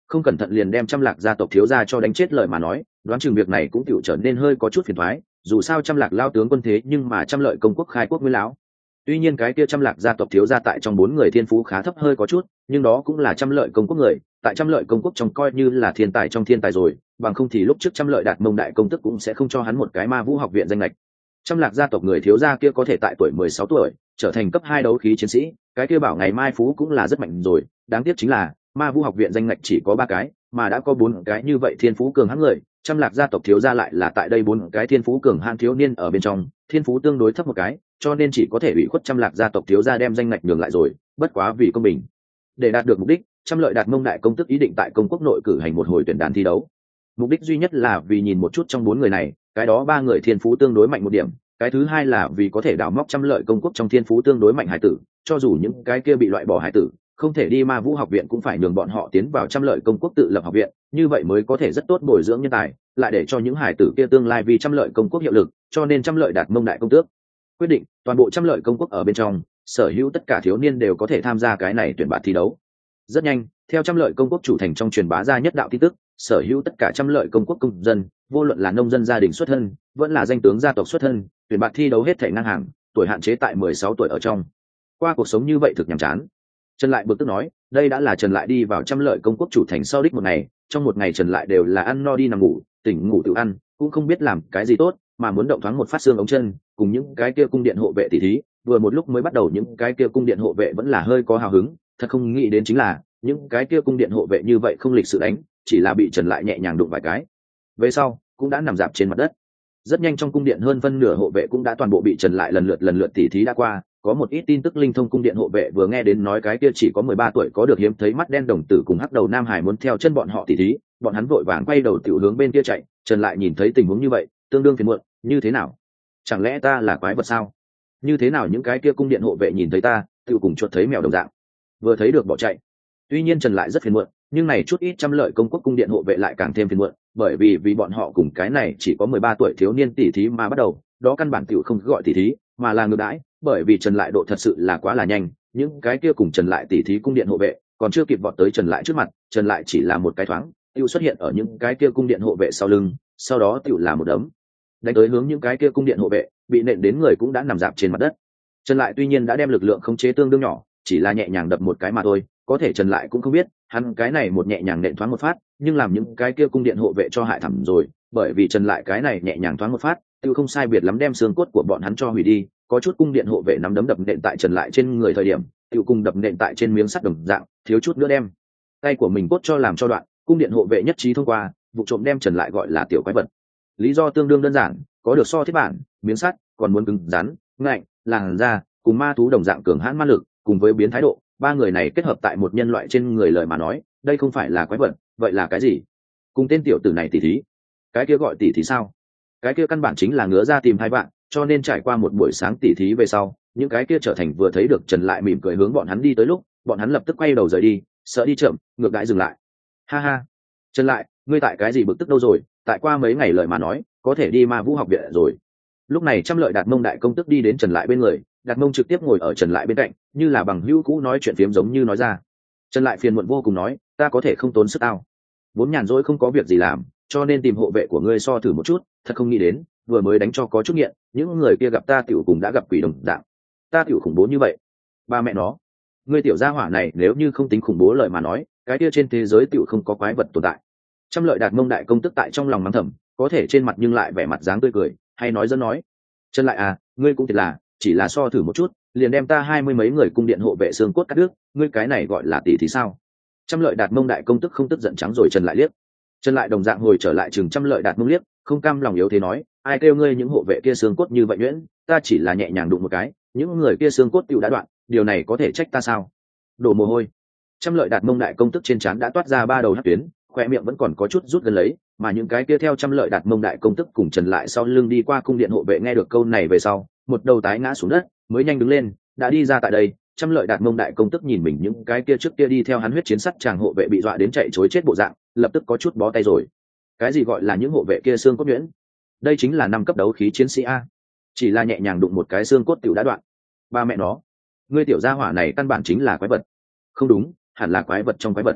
không cẩn thận liền đem Trăm Lạc gia tộc thiếu gia cho đánh chết lời mà nói, đoán chừng việc này cũng tựu trở nên hơi có chút phiền toái, dù sao Trăm Lạc lao tướng quân thế nhưng mà Trăm Lợi công quốc khai quốc nguyên lão. Tuy nhiên cái kia Trăm Lạc gia tộc thiếu gia tại trong bốn người thiên phú khá thấp hơi có chút, nhưng đó cũng là Trăm Lợi công quốc người, tại Trăm Lợi công quốc trong coi như là thiên tài trong thiên tài rồi, bằng không thì lúc trước Trăm Lợi đạt mông đại công tức cũng sẽ không cho hắn một cái Ma Vũ học viện danh lệch. Trăm Lạc gia tộc người thiếu gia kia có thể tại tuổi 16 tuổi trở thành cấp 2 đấu khí chiến sĩ, cái kia bảo ngày mai phú cũng là rất mạnh rồi, đáng tiếc chính là Ma Vũ học viện danh ngạch chỉ có 3 cái, mà đã có 4 cái như vậy thiên phú cường hãn người, Trăm Lạc gia tộc thiếu gia lại là tại đây 4 cái thiên phú cường hãn thiếu niên ở bên trong, thiên phú tương đối thấp một cái, cho nên chỉ có thể ủy khuất Trăm Lạc gia tộc thiếu gia đem danh ngạch nhường lại rồi, bất quá vì công bình. Để đạt được mục đích, Trăm Lợi đạt mông đại công tức ý định tại công quốc nội cử hành một hồi tuyển đàn thi đấu. Mục đích duy nhất là vì nhìn một chút trong 4 người này, cái đó 3 người thiên phú tương đối mạnh một điểm, cái thứ hai là vì có thể đào móc Trăm Lợi công quốc trong thiên phú tương đối mạnh hải tử, cho dù những cái kia bị loại bỏ hải tử không thể đi Ma Vũ học viện cũng phải nhường bọn họ tiến vào Trăm Lợi công quốc tự lập học viện, như vậy mới có thể rất tốt bồi dưỡng nhân tài, lại để cho những hải tử kia tương lai vì Trăm Lợi công quốc hiệu lực, cho nên Trăm Lợi đạt mông đại công tước quyết định toàn bộ Trăm Lợi công quốc ở bên trong sở hữu tất cả thiếu niên đều có thể tham gia cái này tuyển bạt thi đấu. Rất nhanh, theo Trăm Lợi công quốc chủ thành trong truyền bá ra nhất đạo tin tức, sở hữu tất cả Trăm Lợi công quốc công dân, vô luận là nông dân gia đình xuất thân vẫn là danh tướng gia tộc xuất thân, tuyển bạt thi đấu hết thảy ngang hàng, tuổi hạn chế tại 16 tuổi ở trong. Qua cuộc sống như vậy thực nhàm chán. Trần Lại bực tức nói, đây đã là Trần Lại đi vào Trăm Lợi công quốc chủ thành sau đích một ngày, trong một ngày Trần Lại đều là ăn no đi nằm ngủ, tỉnh ngủ tự ăn, cũng không biết làm cái gì tốt, mà muốn động thoáng một phát xương ống chân, cùng những cái kia cung điện hộ vệ tỉ thí, vừa một lúc mới bắt đầu những cái kia cung điện hộ vệ vẫn là hơi có hào hứng, thật không nghĩ đến chính là những cái kia cung điện hộ vệ như vậy không lịch sự đánh, chỉ là bị Trần Lại nhẹ nhàng đụng vài cái, về sau cũng đã nằm dạp trên mặt đất. Rất nhanh trong cung điện hơn phân nửa hộ vệ cũng đã toàn bộ bị Trần Lại lần lượt tỉ thí đã qua, có một ít tin tức linh thông cung điện hộ vệ vừa nghe đến nói cái kia chỉ có 13 tuổi có được hiếm thấy mắt đen đồng tử cùng hắc đầu nam hải muốn theo chân bọn họ tỉ thí, bọn hắn vội vàng quay đầu tiểu hướng bên kia chạy. Trần Lại nhìn thấy tình huống như vậy, tương đương phiền muộn, như thế nào? Chẳng lẽ ta là quái vật sao? Như thế nào những cái kia cung điện hộ vệ nhìn thấy ta, tiểu cùng chuột thấy mèo đồng dạng, vừa thấy được bỏ chạy. Tuy nhiên Trần Lại rất phiền muộn, nhưng này chút ít Trăm Lợi công quốc cung điện hộ vệ lại càng thêm phiền muộn, bởi vì bọn họ cùng cái này chỉ có 13 tuổi thiếu niên tỉ thí mà bắt đầu, đó căn bản tiểu không gọi tỉ thí, mà là ngược đãi, bởi vì Trần Lại độ thật sự là quá là nhanh, những cái kia cùng Trần Lại tỉ thí cung điện hộ vệ, còn chưa kịp vọt tới Trần Lại trước mặt, Trần Lại chỉ là một cái thoáng, tiểu xuất hiện ở những cái kia cung điện hộ vệ sau lưng, sau đó tiểu là một đấm đánh tới hướng những cái kia cung điện hộ vệ, bị nện đến người cũng đã nằm rạp trên mặt đất. Trần Lại tuy nhiên đã đem lực lượng khống chế tương đương nhỏ, chỉ là nhẹ nhàng đập một cái mà thôi, có thể Trần Lại cũng không biết, hắn cái này một nhẹ nhàng nện thoáng một phát, nhưng làm những cái kia cung điện hộ vệ cho hại thảm rồi, bởi vì Trần Lại cái này nhẹ nhàng thoáng một phát, tiêu không sai biệt lắm đem xương cốt của bọn hắn cho hủy đi, có chút cung điện hộ vệ nắm đấm đập nện tại Trần Lại trên người thời điểm, tiêu cùng đập nện tại trên miếng sắt đồng dạng, thiếu chút nữa đem tay của mình cốt cho làm cho đoạn, cung điện hộ vệ nhất trí thông qua, vụ trộm đem Trần Lại gọi là tiểu quái vật. Lý do tương đương đơn giản, có được so thiết bản, miếng sắt, còn muốn cứng rắn, ngạnh, làn da, cùng ma thú đồng dạng cường hãn ma lực, cùng với biến thái độ, ba người này kết hợp tại một nhân loại trên người lời mà nói, đây không phải là quái vật, vậy là cái gì? Cùng tên tiểu tử này tỉ thí, cái kia gọi tỉ thí sao? Cái kia căn bản chính là ngứa ra tìm hai bạn, cho nên trải qua một buổi sáng tỉ thí về sau, những cái kia trở thành vừa thấy được Trần Lại mỉm cười hướng bọn hắn đi tới lúc, bọn hắn lập tức quay đầu rời đi, sợ đi chậm, ngược lại dừng lại. Ha ha, Trần Lại, ngươi tại cái gì bực tức đâu rồi? Tại qua mấy ngày lời mà nói, có thể đi Ma Vũ học viện rồi. Lúc này Trăm Lợi đạt mông đại công tức đi đến Trần Lại bên người, Đạt Mông trực tiếp ngồi ở Trần Lại bên cạnh, như là bằng hữu cũ nói chuyện phiếm giống như nói ra. Trần Lại phiền muộn vô cùng nói, ta có thể không tốn sức tao, vốn nhàn rỗi không có việc gì làm, cho nên tìm hộ vệ của ngươi so thử một chút, thật không nghĩ đến, vừa mới đánh cho có chút nghiện, những người kia gặp ta tiểu cùng đã gặp quỷ đồng dạng, ta tiểu khủng bố như vậy. Ba mẹ nó, ngươi tiểu gia hỏa này nếu như không tính khủng bố lời mà nói, cái kia trên thế giới tiểu không có quái vật tồn tại. Trăm Lợi đạt mông đại công tức tại trong lòng mắng thầm, có thể trên mặt nhưng lại vẻ mặt dáng tươi cười, hay nói dẫn nói. Trần Lại à, ngươi cũng thiệt là, chỉ là so thử một chút, liền đem ta 20 mấy người cung điện hộ vệ xương cốt cắt đứt, ngươi cái này gọi là tỷ thì sao? Trăm Lợi đạt mông đại công tức không tức giận trắng rồi Trần Lại liếc. Trần Lại đồng dạng hồi trở lại chừng Trăm Lợi đạt mông liếc, không cam lòng yếu thế nói, ai kêu ngươi những hộ vệ kia xương cốt như vậy nhuyễn, ta chỉ là nhẹ nhàng đụng một cái, những người kia xương cốt tiểu đã đoạn, điều này có thể trách ta sao? Đổ mồ hôi. Trăm Lợi đạt mông đại công tức trên trán đã toát ra 3 đầu hắc tuyến, khoe miệng vẫn còn có chút rút gần lấy, mà những cái kia theo Trăm Lợi đạt mông đại công tức cùng Trần Lại sau lưng đi qua cung điện hộ vệ nghe được câu này về sau, một đầu tái ngã xuống đất, mới nhanh đứng lên, đã đi ra tại đây. Trăm Lợi đạt mông đại công tức nhìn mình những cái kia trước kia đi theo hắn huyết chiến sắt chàng hộ vệ bị dọa đến chạy chối chết bộ dạng, lập tức có chút bó tay rồi. Cái gì gọi là những hộ vệ kia xương cốt nhuyễn? Đây chính là 5 cấp đấu khí chiến sĩ a, chỉ là nhẹ nhàng đụng một cái xương cốt tiểu đã đoạn. Ba mẹ nó, ngươi tiểu gia hỏa này căn bản chính là quái vật. Không đúng, hẳn là quái vật trong quái vật.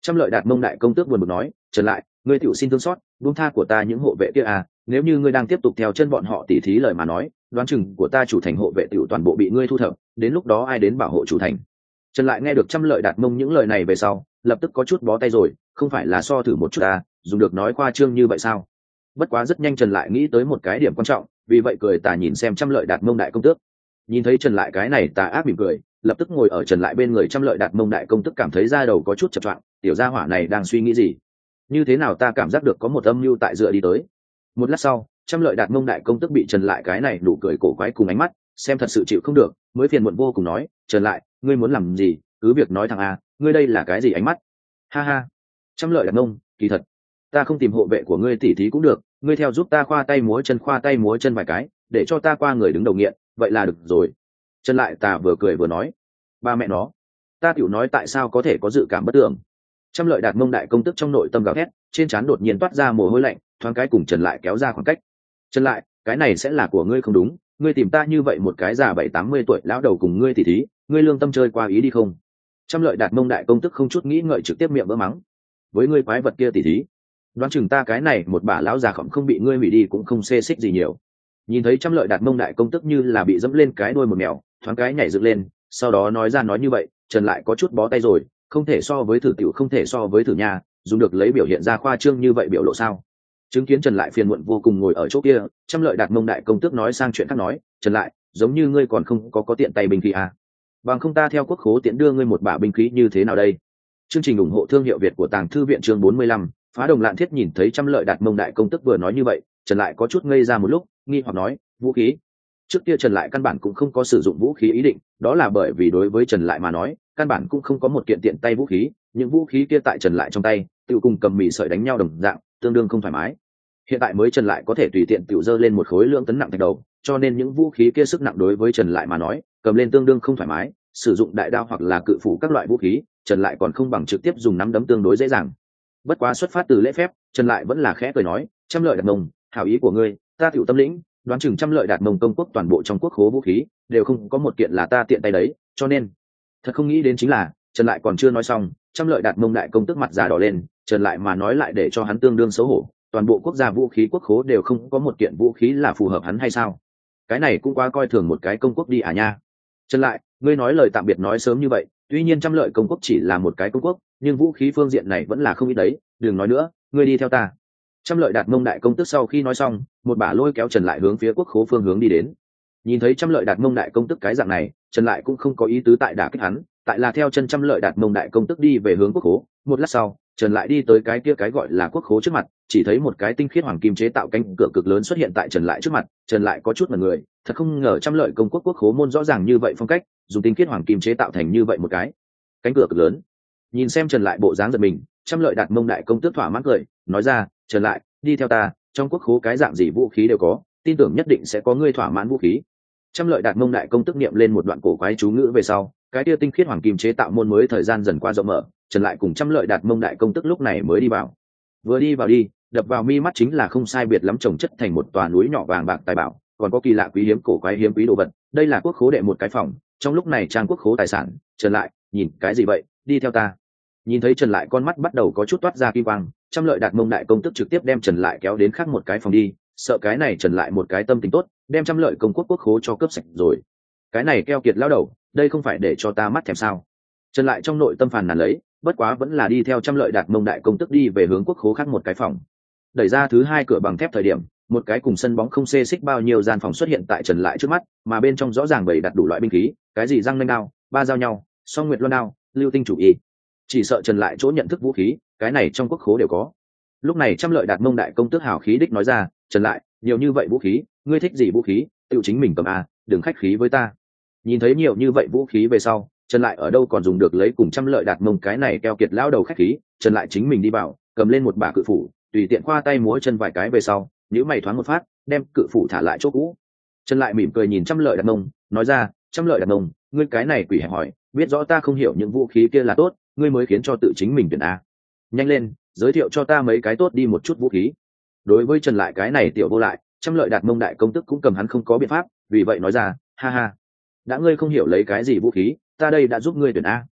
Trăm Lợi Đạt Mông đại công tước buồn bực nói, Trần lại, ngươi tiểu xin thương xót, buông tha của ta những hộ vệ kia à, nếu như ngươi đang tiếp tục theo chân bọn họ tỉ thí lời mà nói, đoán chừng của ta chủ thành hộ vệ tiểu toàn bộ bị ngươi thu thập, đến lúc đó ai đến bảo hộ chủ thành. Trần lại nghe được Trăm Lợi Đạt Mông những lời này về sau, lập tức có chút bó tay rồi, không phải là so thử một chút à, dùng được nói khoa trương như vậy sao? Bất quá rất nhanh Trần lại nghĩ tới một cái điểm quan trọng, vì vậy cười tà nhìn xem Trăm Lợi Đạt Mông đại công tước. Nhìn thấy Trần lại cái này tà ác mỉm cười, lập tức ngồi ở Trần lại bên người Trăm Lợi Đạt Mông đại công tước cảm thấy da đầu có chút chập choạng, tiểu gia hỏa này đang suy nghĩ gì? Như thế nào ta cảm giác được có một âm mưu tại dựa đi tới. Một lát sau, Trăm Lợi Đạt Mông đại công tước bị Trần lại cái này nụ cười cổ quái cùng ánh mắt xem thật sự chịu không được, mới phiền muộn vô cùng nói, Trần lại, ngươi muốn làm gì, cứ việc nói thằng a, ngươi đây là cái gì ánh mắt? Ha ha. Trăm Lợi Đạt Mông, kỳ thật ta không tìm hộ vệ của ngươi tỉ thí cũng được, ngươi theo giúp ta khoa tay múa chân vài cái, để cho ta qua người đứng đầu nghiện, vậy là được rồi. Trần lại tà vừa cười vừa nói, ba mẹ nó, ta tiểu nói tại sao có thể có dự cảm bất tưởng. Trăm Lợi Đạt Mông đại công tức trong nội tâm gào thét, trên trán đột nhiên toát ra mồ hôi lạnh, thoáng cái cùng Trần lại kéo ra khoảng cách. Trần lại, cái này sẽ là của ngươi không đúng, ngươi tìm ta như vậy một cái già 70-80 tuổi lão đầu cùng ngươi tỉ thí, ngươi lương tâm chơi qua ý đi không? Trăm Lợi Đạt Mông đại công tức không chút nghĩ ngợi trực tiếp miệng vỡ mắng, với ngươi quái vật kia tỉ thí, đoán chừng ta cái này một bả lão già khổng không bị ngươi hủy đi cũng không xê xích gì nhiều. Nhìn thấy Trăm Lợi Đạt Mông đại công tức như là bị dẫm lên cái đuôi một mèo, thoáng cái nhảy dựng lên, sau đó nói ra nói như vậy, Trần lại có chút bó tay rồi, không thể so với thử tiểu không thể so với thử nhà, dùng được lấy biểu hiện ra khoa trương như vậy biểu lộ sao? Chứng kiến Trần lại phiền muộn vô cùng ngồi ở chỗ kia, Trăm Lợi Đạt Mông đại công tước nói sang chuyện khác nói, Trần lại, giống như ngươi còn không có tiện tay binh khí à? Bằng không ta theo quốc khố tiện đưa ngươi một bả binh khí như thế nào đây? Chương trình ủng hộ thương hiệu Việt của Tàng Thư viện chương 45, Phá Đồng Lạn Thiết nhìn thấy Trăm Lợi Đạt Mông đại công tước vừa nói như vậy, Trần lại có chút ngây ra một lúc, nghi hoặc nói, vũ khí? Trước kia Trần lại căn bản cũng không có sử dụng vũ khí ý định, đó là bởi vì đối với Trần lại mà nói, căn bản cũng không có một kiện tiện tay vũ khí, những vũ khí kia tại Trần lại trong tay, tự cùng cầm mì sợi đánh nhau đồng dạng, tương đương không thoải mái. Hiện tại mới Trần lại có thể tùy tiện tự dơ lên một khối lượng tấn nặng thạch đầu, cho nên những vũ khí kia sức nặng đối với Trần lại mà nói, cầm lên tương đương không thoải mái, sử dụng đại đao hoặc là cự phủ các loại vũ khí, Trần lại còn không bằng trực tiếp dùng nắm đấm tương đối dễ dàng. Bất quá xuất phát từ lễ phép, Trần lại vẫn là khẽ cười nói, Trăm Lợi Đạt Mông, hảo ý của ngươi, ta tiểu tâm lĩnh, đoán chừng Trăm Lợi Đạt Mông công quốc toàn bộ trong quốc khố vũ khí đều không có một kiện là ta tiện tay đấy, cho nên thật không nghĩ đến chính là Trần lại còn chưa nói xong, Trăm Lợi Đạt Mông đại công tức mặt già đỏ lên, Trần lại mà nói lại để cho hắn tương đương xấu hổ, toàn bộ quốc gia vũ khí quốc khố đều không có một kiện vũ khí là phù hợp hắn hay sao? Cái này cũng quá coi thường một cái công quốc đi à nha. Trần lại, ngươi nói lời tạm biệt nói sớm như vậy, tuy nhiên Trăm Lợi công quốc chỉ là một cái công quốc, nhưng vũ khí phương diện này vẫn là không ít đấy, đừng nói nữa, ngươi đi theo ta. Trăm Lợi Đạt Mông đại công tức sau khi nói xong, một bả lôi kéo Trần lại hướng phía quốc khố phương hướng đi đến. Nhìn thấy Trăm Lợi Đạt Mông đại công tức cái dạng này, Trần lại cũng không có ý tứ tại đả kích hắn, tại là theo chân Trăm Lợi Đạt Mông đại công tức đi về hướng quốc khố. Một lát sau, Trần lại đi tới cái kia cái gọi là quốc khố trước mặt, chỉ thấy một cái tinh khiết hoàng kim chế tạo cánh cửa cực lớn xuất hiện tại Trần lại trước mặt. Trần lại có chút mặt người, thật không ngờ Trăm Lợi công quốc quốc khố môn rõ ràng như vậy phong cách, dùng tinh khiết hoàng kim chế tạo thành như vậy một cái cánh cửa cực lớn. Nhìn xem Trần lại bộ dáng giật mình, Trăm Lợi Đạt Mông đại công tước thỏa mãn cười, nói ra, Trần lại, đi theo ta, trong quốc khố cái dạng gì vũ khí đều có, tin tưởng nhất định sẽ có ngươi thỏa mãn vũ khí. Trăm Lợi Đạt Mông đại công tức niệm lên một đoạn cổ quái chú ngữ về sau, cái tia tinh khiết hoàng kim chế tạo môn mới thời gian dần qua rộng mở, Trần lại cùng Trăm Lợi Đạt Mông đại công tức lúc này mới đi vào. Vừa đi vào đi, đập vào mi mắt chính là không sai biệt lắm chồng chất thành một tòa núi nhỏ vàng bạc tài bảo, còn có kỳ lạ quý hiếm cổ quái hiếm quý đồ vật. Đây là quốc khố đệ một cái phòng, trong lúc này trang quốc khố tài sản. Trần lại, nhìn cái gì vậy, đi theo ta. Nhìn thấy Trần lại con mắt bắt đầu có chút toát ra kim quang, Trăm Lợi Đạt Mông đại công tức trực tiếp đem Trần lại kéo đến khác một cái phòng đi, sợ cái này Trần lại một cái tâm tính tốt, đem Trăm Lợi công quốc quốc khố cho cướp sạch rồi. Cái này keo kiệt lao đầu, đây không phải để cho ta mắt thèm sao? Trần lại trong nội tâm phàn nàn lấy, bất quá vẫn là đi theo Trăm Lợi Đạt Mông đại công tức đi về hướng quốc khố khác một cái phòng. Đẩy ra thứ hai cửa bằng thép thời điểm, một cái cùng sân bóng không xê xích bao nhiêu gian phòng xuất hiện tại Trần lại trước mắt, mà bên trong rõ ràng bày đặt đủ loại binh khí, cái gì răng nanh đao, ba dao nhau, song nguyệt loan đao, lưu tinh chủ y. Chỉ sợ Trần lại chỗ nhận thức vũ khí, cái này trong quốc khố đều có. Lúc này Trăm Lợi Đạt Mông đại công tước hào khí đích nói ra, Trần lại, nhiều như vậy vũ khí, ngươi thích gì vũ khí, tự chính mình cầm à, đừng khách khí với ta. Nhìn thấy nhiều như vậy vũ khí về sau, Trần lại ở đâu còn dùng được lấy cùng Trăm Lợi Đạt Mông cái này keo kiệt lao đầu khách khí, Trần lại chính mình đi vào, cầm lên một bả cự phủ, tùy tiện khoa tay múa chân vài cái về sau, nhíu mày thoáng một phát, đem cự phủ thả lại chỗ cũ. Trần lại mỉm cười nhìn Trăm Lợi Đạt Mông, nói ra, Trăm Lợi Đạt Mông, ngươi cái này quỷ hẹp hỏi, biết rõ ta không hiểu những vũ khí kia là tốt, ngươi mới khiến cho tự chính mình tuyển a. Nhanh lên, giới thiệu cho ta mấy cái tốt đi một chút vũ khí. Đối với Trần lại cái này tiểu vô lại, Trăm Lợi Đạt Mông đại công tức cũng cầm hắn không có biện pháp, vì vậy nói ra, ha ha, đã ngươi không hiểu lấy cái gì vũ khí, ta đây đã giúp ngươi tuyển a.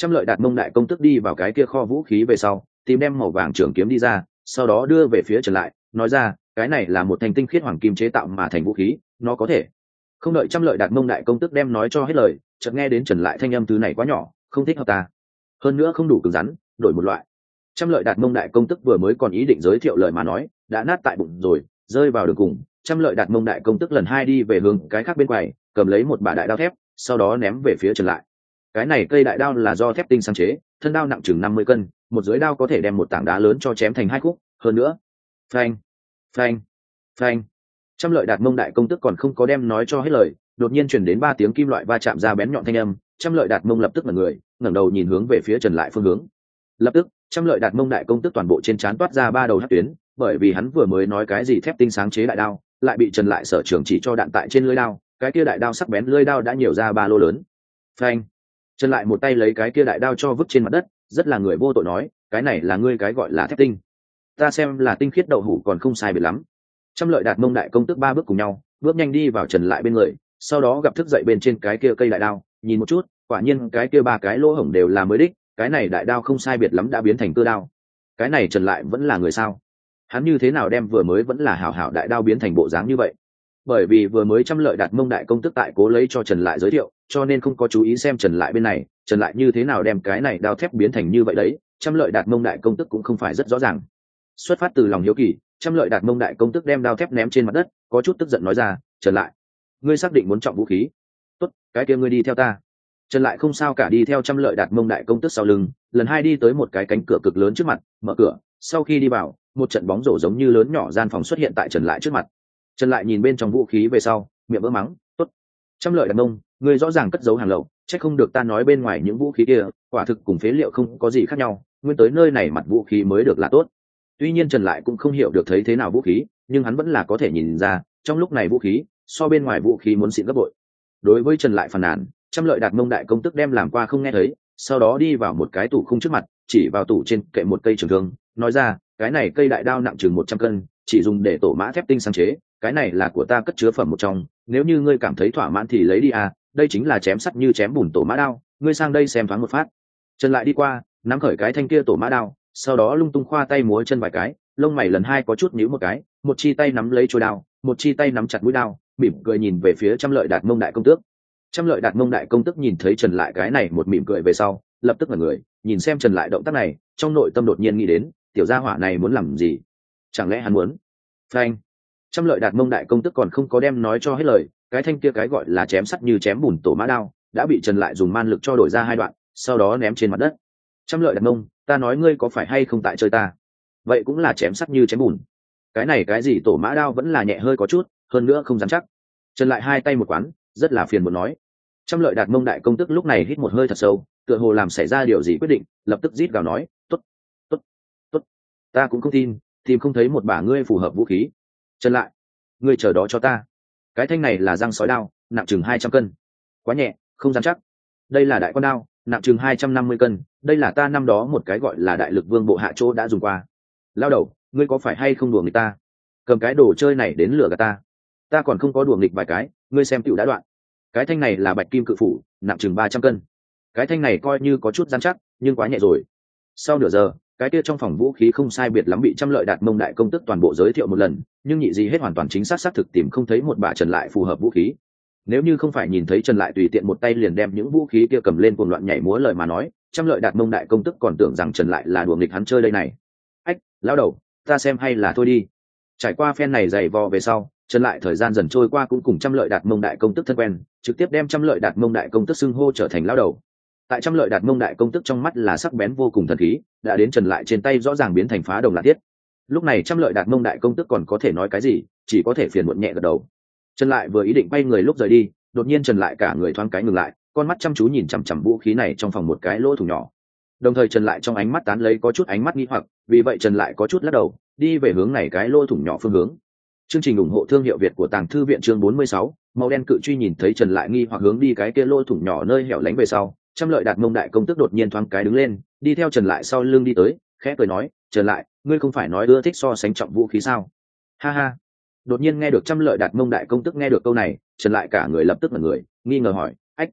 Trăm Lợi Đạt Mông đại công tức đi vào cái kia kho vũ khí về sau, tìm đem màu vàng trường kiếm đi ra, sau đó đưa về phía Trần Lại, nói ra, cái này là một thanh tinh khiết hoàng kim chế tạo mà thành vũ khí, nó có thể. Không đợi Trăm Lợi Đạt Mông đại công tức đem nói cho hết lời, chợt nghe đến Trần Lại thanh âm thứ này quá nhỏ, không thích hợp ta. Hơn nữa không đủ cứng rắn, đổi một loại. Trăm Lợi Đạt Mông đại công tức vừa mới còn ý định giới thiệu lời mà nói, đã nát tại bụng rồi, rơi vào đường cùng. Trăm Lợi Đạt Mông đại công tức lần hai đi về hướng cái khác bên quầy, cầm lấy một bả đại đao thép, sau đó ném về phía Trần Lại. Cái này cây đại đao là do thép tinh sáng chế, thân đao nặng chừng 50 cân, một dưới đao có thể đem một tảng đá lớn cho chém thành hai khúc. Hơn nữa, phanh, phanh, phanh. Trăm Lợi Đạt Mông đại công tức còn không có đem nói cho hết lời, đột nhiên truyền đến 3 tiếng kim loại va chạm ra bén nhọn thanh âm. Trăm Lợi Đạt Mông lập tức ngẩng người, ngẩng đầu nhìn hướng về phía Trần Lại phương hướng. Lập tức, Trăm Lợi Đạt Mông đại công tức toàn bộ trên trán toát ra 3 đầu hắc tuyến, bởi vì hắn vừa mới nói cái gì thép tinh sáng chế đại đao, lại bị Trần Lại sở trường chỉ cho đạn tại trên lưỡi đao, cái kia đại đao sắc bén lưỡi đao đã nhiều ra 3 lô lớn. Phanh. Trần Lại một tay lấy cái kia đại đao cho vứt trên mặt đất, rất là người vô tội nói, cái này là ngươi cái gọi là thép tinh, ta xem là tinh khiết đậu hũ còn không sai biệt lắm. Trăm Lợi Đạt Mông đại công tức 3 bước cùng nhau, bước nhanh đi vào Trần Lại bên người, sau đó gặp thức dậy bên trên cái kia cây đại đao, nhìn một chút, quả nhiên cái kia 3 cái lỗ hổng đều là mới đích, cái này đại đao không sai biệt lắm đã biến thành cưa đao. Cái này Trần Lại vẫn là người sao? Hắn như thế nào đem vừa mới vẫn là hảo hảo đại đao biến thành bộ dáng như vậy? Bởi vì vừa mới Trăm Lợi Đạt Mông đại công tức tại cố lấy cho Trần Lại giới thiệu, cho nên không có chú ý xem Trần Lại bên này, Trần Lại như thế nào đem cái này đao thép biến thành như vậy đấy, Trăm Lợi Đạt Mông đại công tức cũng không phải rất rõ ràng. Xuất phát từ lòng hiếu kỳ, Trăm Lợi Đạt Mông đại công tức đem đao thép ném trên mặt đất, có chút tức giận nói ra, Trần Lại, ngươi xác định muốn trọng vũ khí? Tốt, cái kia ngươi đi theo ta. Trần Lại không sao cả đi theo Trăm Lợi Đạt Mông đại công tức sau lưng, lần hai đi tới một cái cánh cửa cực lớn trước mặt, mở cửa, sau khi đi vào, một trận bóng rổ giống như lớn nhỏ gian phòng xuất hiện tại Trần Lại trước mặt. Trần Lại nhìn bên trong vũ khí về sau, miệng vỡ mắng, tốt. Trăm Lợi Đạt Mông, ngươi rõ ràng cất giấu hàng lậu, chắc không được ta nói bên ngoài những vũ khí kia, quả thực cùng phế liệu không có gì khác nhau, nguyên tới nơi này mặt vũ khí mới được là tốt. Tuy nhiên Trần Lại cũng không hiểu được thấy thế nào vũ khí, nhưng hắn vẫn là có thể nhìn ra, trong lúc này vũ khí so bên ngoài vũ khí muốn xịn gấp bội. Đối với Trần Lại phàn nàn, Trăm Lợi Đạt Mông đại công tức đem làm qua không nghe thấy, sau đó đi vào một cái tủ khung trước mặt, chỉ vào tủ trên kệ một cây trường thương, nói ra, cái này cây đại đao nặng chừng 100 cân, chỉ dùng để tổ mã thép tinh sáng chế, cái này là của ta cất chứa phẩm một trong, nếu như ngươi cảm thấy thỏa mãn thì lấy đi à, đây chính là chém sắt như chém bùn tổ mã đao, ngươi sang đây xem thoáng một phát. Trần Lại đi qua, nắm khởi cái thanh kia tổ mã đao, sau đó lung tung khoa tay múa chân vài cái, lông mày lần hai có chút nhíu một cái, một chi tay nắm lấy chuôi đao, một chi tay nắm chặt mũi đao, mỉm cười nhìn về phía Trăm Lợi Đạt Mông đại công tước. Trăm Lợi Đạt Mông đại công tức nhìn thấy Trần Lại cái này một mỉm cười về sau, lập tức ngẩn người, nhìn xem Trần Lại động tác này, trong nội tâm đột nhiên nghĩ đến, tiểu gia hỏa này muốn làm gì? Chẳng lẽ hắn muốn? Phanh! Trăm Lợi Đạt Mông đại công tức còn không có đem nói cho hết lời, cái thanh kia cái gọi là chém sắt như chém bùn tổ mã đao, đã bị Trần Lại dùng man lực cho đổi ra 2 đoạn, sau đó ném trên mặt đất. Trăm Lợi Đạt Mông, ta nói ngươi có phải hay không tại chơi ta? Vậy cũng là chém sắt như chém bùn. Cái này cái gì tổ mã đao vẫn là nhẹ hơi có chút, hơn nữa không dám chắc. Trần Lại hai tay một quán, rất là phiền muốn nói. Trăm Lợi Đạt Mông đại công tức lúc này hít một hơi thật sâu, tựa hồ làm xảy ra điều gì quyết định, lập tức rít gào nói, tốt, tốt, tốt, ta cũng không tin, tìm không thấy một bả ngươi phù hợp vũ khí. Trần Lại, ngươi chờ đó cho ta. Cái thanh này là răng sói đao, nặng chừng 200 cân, quá nhẹ, không dám chắc. Đây là đại quan đao, nặng chừng 250 cân, đây là ta năm đó một cái gọi là đại lực vương bộ hạ chỗ đã dùng qua. Lao đầu, ngươi có phải hay không đùa người ta? Cầm cái đồ chơi này đến lừa gạt ta? Ta còn không có đùa nghịch vài cái, ngươi xem tiểu đã đoạn. Cái thanh này là bạch kim cự phủ, nặng chừng 300 cân. Cái thanh này coi như có chút rắn chắc, nhưng quá nhẹ rồi. Sau nửa giờ, cái kia trong phòng vũ khí không sai biệt lắm bị Trăm Lợi Đạt Mông đại công tức toàn bộ giới thiệu một lần, nhưng nhị gì hết hoàn toàn chính xác thực tìm không thấy một bả Trần Lại phù hợp vũ khí. Nếu như không phải nhìn thấy Trần Lại tùy tiện một tay liền đem những vũ khí kia cầm lên cuồng loạn nhảy múa lời mà nói, Trăm Lợi Đạt Mông đại công tức còn tưởng rằng Trần Lại là đùa nghịch hắn chơi đây này. Ách, lão đầu, ta xem hay là thôi đi. Trải qua phen này dày vò về sau, Trần Lại thời gian dần trôi qua cũng cùng Trăm Lợi Đạt Mông đại công tức thân quen, trực tiếp đem Trăm Lợi Đạt Mông đại công tức xưng hô trở thành lão đầu. Tại Trăm Lợi Đạt Mông đại công tức trong mắt là sắc bén vô cùng thần khí, đã đến Trần Lại trên tay rõ ràng biến thành phá đồng là thiết. Lúc này Trăm Lợi Đạt Mông đại công tức còn có thể nói cái gì, chỉ có thể phiền muộn nhẹ gật đầu. Trần Lại vừa ý định bay người lúc rời đi, đột nhiên Trần Lại cả người thoáng cái ngừng lại, con mắt chăm chú nhìn chằm chằm vũ khí này trong phòng một cái lỗ thủng nhỏ. Đồng thời Trần Lại trong ánh mắt tán lấy có chút ánh mắt nghi hoặc, vì vậy Trần Lại có chút lắc đầu, đi về hướng này cái lỗ thủng nhỏ phương hướng. Chương trình ủng hộ thương hiệu Việt của Tàng Thư viện chương 46, màu đen cự truy nhìn thấy Trần Lại nghi hoặc hướng đi cái kia lỗ thủng nhỏ nơi hẻo lánh về sau, Trăm Lợi Đạt Mông đại công tức đột nhiên thoáng cái đứng lên, đi theo Trần Lại sau lưng đi tới, khẽ cười nói, "Trần Lại, ngươi không phải nói ưa thích so sánh trọng vũ khí sao?" Ha ha. Đột nhiên nghe được Trăm Lợi Đạt Mông đại công tức nghe được câu này, Trần Lại cả người lập tức ngẩn người, nghi ngờ hỏi, "Ách,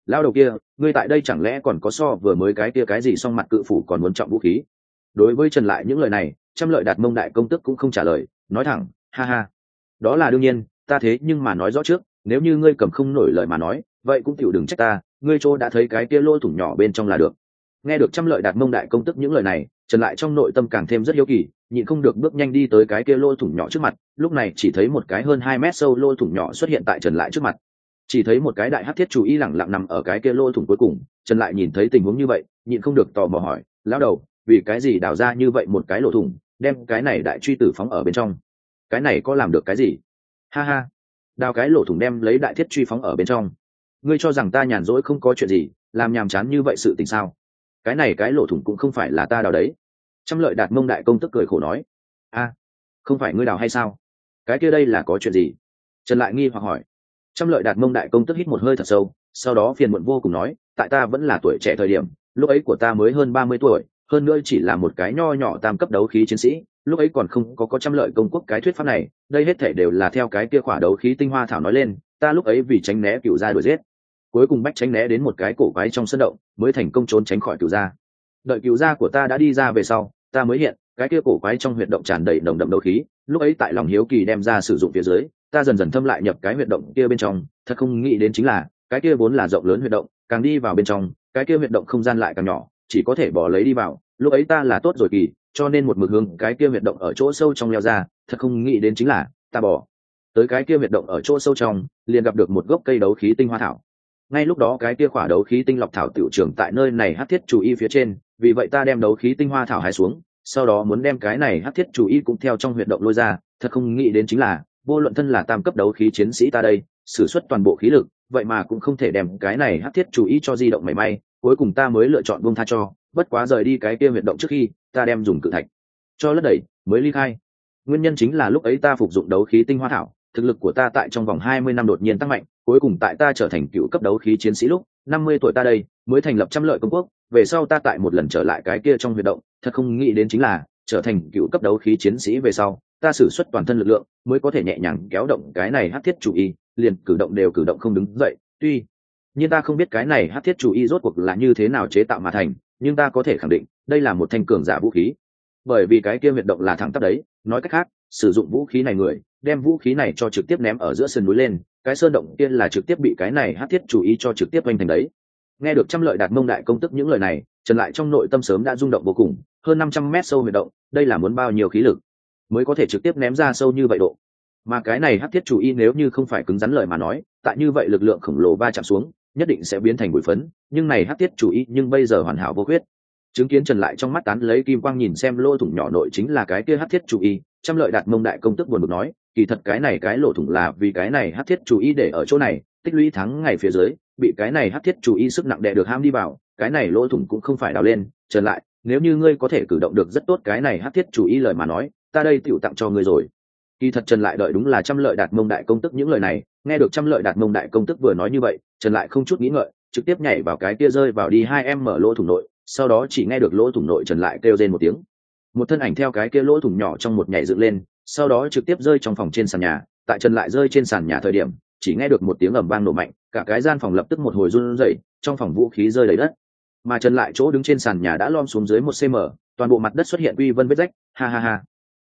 Lao đầu kia, ngươi tại đây chẳng lẽ còn có so vừa mới cái kia cái gì song mặt cự phủ còn muốn trọng vũ khí? Đối với Trần Lại những lời này, Trăm Lợi Đạt Mông đại công tức cũng không trả lời, nói thẳng, ha ha, đó là đương nhiên, ta thế nhưng mà nói rõ trước, nếu như ngươi cầm không nổi lời mà nói, vậy cũng chịu đừng trách ta, ngươi chỗ đã thấy cái kia lỗ thủng nhỏ bên trong là được. Nghe được Trăm Lợi Đạt Mông đại công tức những lời này, Trần Lại trong nội tâm càng thêm rất hiếu kỳ, nhịn không được bước nhanh đi tới cái kia lỗ thủng nhỏ trước mặt, lúc này chỉ thấy một cái hơn 2 mét sâu lỗ thủng nhỏ xuất hiện tại Trần Lại trước mặt. Chỉ thấy một cái đại hắc thiết chủ y lẳng lặng nằm ở cái kia lỗ thủng cuối cùng, Trần Lại nhìn thấy tình huống như vậy, nhịn không được tò mò hỏi, lão đầu, vì cái gì đào ra như vậy một cái lỗ thủng, đem cái này đại truy tử phóng ở bên trong? Cái này có làm được cái gì? Ha ha, đào cái lỗ thủng đem lấy đại thiết truy phóng ở bên trong, ngươi cho rằng ta nhàn rỗi không có chuyện gì, làm nhàm chán như vậy sự tình sao? Cái này cái lỗ thủng cũng không phải là ta đào đấy. Trăm Lợi Đạt Mông đại công tức cười khổ nói, a, không phải ngươi đào hay sao? Cái kia đây là có chuyện gì? Trần Lại nghi hoặc hỏi. Trăm Lợi Đạt Mông đại công tức hít một hơi thật sâu, sau đó phiền muộn vô cùng nói, tại ta vẫn là tuổi trẻ thời điểm, lúc ấy của ta mới hơn 30 tuổi, hơn nữa chỉ là một cái nho nhỏ tam cấp đấu khí chiến sĩ, lúc ấy còn không có Trăm Lợi công quốc cái thuyết pháp này, đây hết thể đều là theo cái kia khỏa đấu khí tinh hoa thảo nói lên, ta lúc ấy vì tránh né cựu gia đuổi giết, cuối cùng bách tránh né đến một cái cổ quái trong sân động, mới thành công trốn tránh khỏi cựu gia. Đợi cựu gia của ta đã đi ra về sau, ta mới hiện, cái kia cổ quái trong huyệt động tràn đầy nồng đậm đấu khí, lúc ấy tại lòng hiếu kỳ đem ra sử dụng phía dưới, ta dần dần thâm lại nhập cái huyệt động kia bên trong, thật không nghĩ đến chính là cái kia vốn là rộng lớn huyệt động, càng đi vào bên trong, cái kia huyệt động không gian lại càng nhỏ, chỉ có thể bỏ lấy đi vào, lúc ấy ta là tốt rồi kỳ, cho nên một mực hướng cái kia huyệt động ở chỗ sâu trong leo ra, thật không nghĩ đến chính là ta bỏ tới cái kia huyệt động ở chỗ sâu trong, liền gặp được một gốc cây đấu khí tinh hoa thảo. Ngay lúc đó cái kia khỏa đấu khí tinh lọc thảo tiểu trưởng tại nơi này hắc thiết chủ y phía trên, vì vậy ta đem đấu khí tinh hoa thảo hái xuống, sau đó muốn đem cái này hắc thiết chủ y cũng theo trong huyệt động lôi ra, thật không nghĩ đến chính là vô luận thân là tam cấp đấu khí chiến sĩ ta đây sử xuất toàn bộ khí lực, vậy mà cũng không thể đem cái này hắc thiết chủ ý cho di động mảy may, cuối cùng ta mới lựa chọn buông tha cho, bất quá rời đi cái kia huyệt động trước khi ta đem dùng cự thạch cho lấp đầy mới ly khai. Nguyên nhân chính là lúc ấy ta phục dụng đấu khí tinh hoa thảo, thực lực của ta tại trong vòng 20 năm đột nhiên tăng mạnh, cuối cùng tại ta trở thành cựu cấp đấu khí chiến sĩ lúc 50 tuổi ta đây mới thành lập Trăm Lợi công quốc, về sau ta tại một lần trở lại cái kia trong huyệt động, thật không nghĩ đến chính là trở thành cựu cấp đấu khí chiến sĩ về sau, ta sử xuất toàn thân lực lượng mới có thể nhẹ nhàng kéo động cái này hắc thiết chủ y, liền cử động đều cử động không đứng dậy. Tuy nhiên ta không biết cái này hắc thiết chủ y rốt cuộc là như thế nào chế tạo mà thành, nhưng ta có thể khẳng định đây là một thanh cường giả vũ khí, bởi vì cái kia huyệt động là thẳng tắp đấy, nói cách khác sử dụng vũ khí này người đem vũ khí này cho trực tiếp ném ở giữa sườn núi lên, cái sơn động kia là trực tiếp bị cái này hắc thiết chủ y cho trực tiếp oanh thành đấy. Nghe được Trăm Lợi Đạt Mông đại công tức những lời này, Trần Lại trong nội tâm sớm đã rung động vô cùng, hơn 500 mét sâu huyệt động, đây là muốn bao nhiêu khí lực mới có thể trực tiếp ném ra sâu như vậy độ. Mà cái này hắc thiết chủ y nếu như không phải cứng rắn lời mà nói, tại như vậy lực lượng khổng lồ va chạm xuống nhất định sẽ biến thành bụi phấn, nhưng này hắc thiết chủ y nhưng bây giờ hoàn hảo vô khuyết. Chứng kiến Trần Lại trong mắt tán lấy kim quang nhìn xem lỗ thủng nhỏ nội chính là cái kia hắc thiết chủ y, Trăm Lợi Đạt Mông đại công tức buồn bực nói, kỳ thật cái này cái lỗ thủng là vì cái này hắc thiết chủ y để ở chỗ này, tích lũy tháng ngày phía dưới bị cái này hắc thiết chủ y sức nặng đè được ham đi vào, cái này lỗ thủng cũng không phải đào lên. Trần Lại, nếu như ngươi có thể cử động được rất tốt cái này hắc thiết chủ y lời mà nói, ta đây tựu tặng cho ngươi rồi. Kỳ thật Trần Lại đợi đúng là Trăm Lợi Đạt Mông đại công tức những lời này, nghe được Trăm Lợi Đạt Mông đại công tức vừa nói như vậy, Trần Lại không chút nghĩ ngợi trực tiếp nhảy vào cái kia rơi vào đi 2 mở lỗ thủng nội, sau đó chỉ nghe được lỗ thủng nội Trần Lại kêu rên một tiếng, một thân ảnh theo cái kia lỗ thủng nhỏ trong một nhảy dựng lên, sau đó trực tiếp rơi trong phòng trên sàn nhà. Tại Trần Lại rơi trên sàn nhà thời điểm, chỉ nghe được một tiếng ầm vang nổ mạnh, cả cái gian phòng lập tức một hồi run rẩy, trong phòng vũ khí rơi đầy đất, mà Trần Lại chỗ đứng trên sàn nhà đã lom xuống dưới 1 cm, toàn bộ mặt đất xuất hiện uy vân vết rách. Ha ha ha,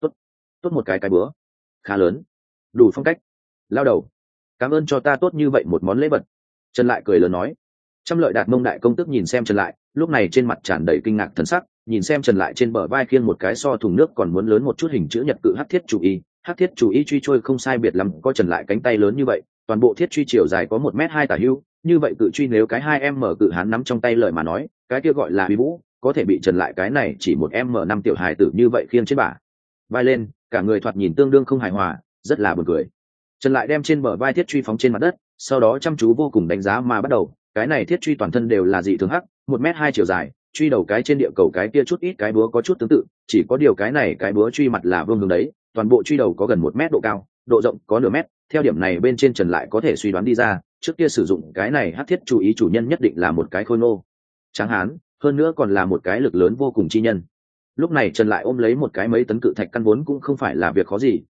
tốt một cái bữa khá lớn, đủ phong cách. Lao đầu, cảm ơn cho ta tốt như vậy một món lễ vật. Trần Lại cười lớn nói. Trăm Lợi Đạt Mông đại công tức nhìn xem Trần Lại, lúc này trên mặt tràn đầy kinh ngạc thần sắc, nhìn xem Trần Lại trên bờ vai khiêng một cái so thùng nước còn muốn lớn một chút hình chữ nhật cự hắc thiết chủ y, hắc thiết chủ y truy trôi không sai biệt lắm có Trần Lại cánh tay lớn như vậy, toàn bộ thiết truy chiều dài có 1m2 tả hữu, như vậy cự truy nếu cái 2m cự hán nắm trong tay lợi mà nói, cái kia gọi là uy vũ, có thể bị Trần Lại cái này chỉ 1m5 tiểu hài tử như vậy khiêng trên bả vai lên, cả người thoạt nhìn tương đương không hài hòa, rất là buồn cười. Trần Lại đem trên bờ vai thiết truy phóng trên mặt đất, sau đó chăm chú vô cùng đánh giá mà bắt đầu, cái này thiết truy toàn thân đều là dị thường hắc, 1m2 chiều dài, truy đầu cái trên địa cầu cái kia chút ít cái búa có chút tương tự, chỉ có điều cái này cái búa truy mặt là vương hướng đấy, toàn bộ truy đầu có gần 1 mét độ cao, độ rộng có nửa mét. Theo điểm này bên trên Trần Lại có thể suy đoán đi ra, trước kia sử dụng cái này hắc thiết chủ ý chủ nhân nhất định là một cái khôi ngô tráng hán, hơn nữa còn là một cái lực lớn vô cùng chi nhân. Lúc này Trần Lại ôm lấy một cái mấy tấn cự thạch căn vốn cũng không phải là việc khó gì,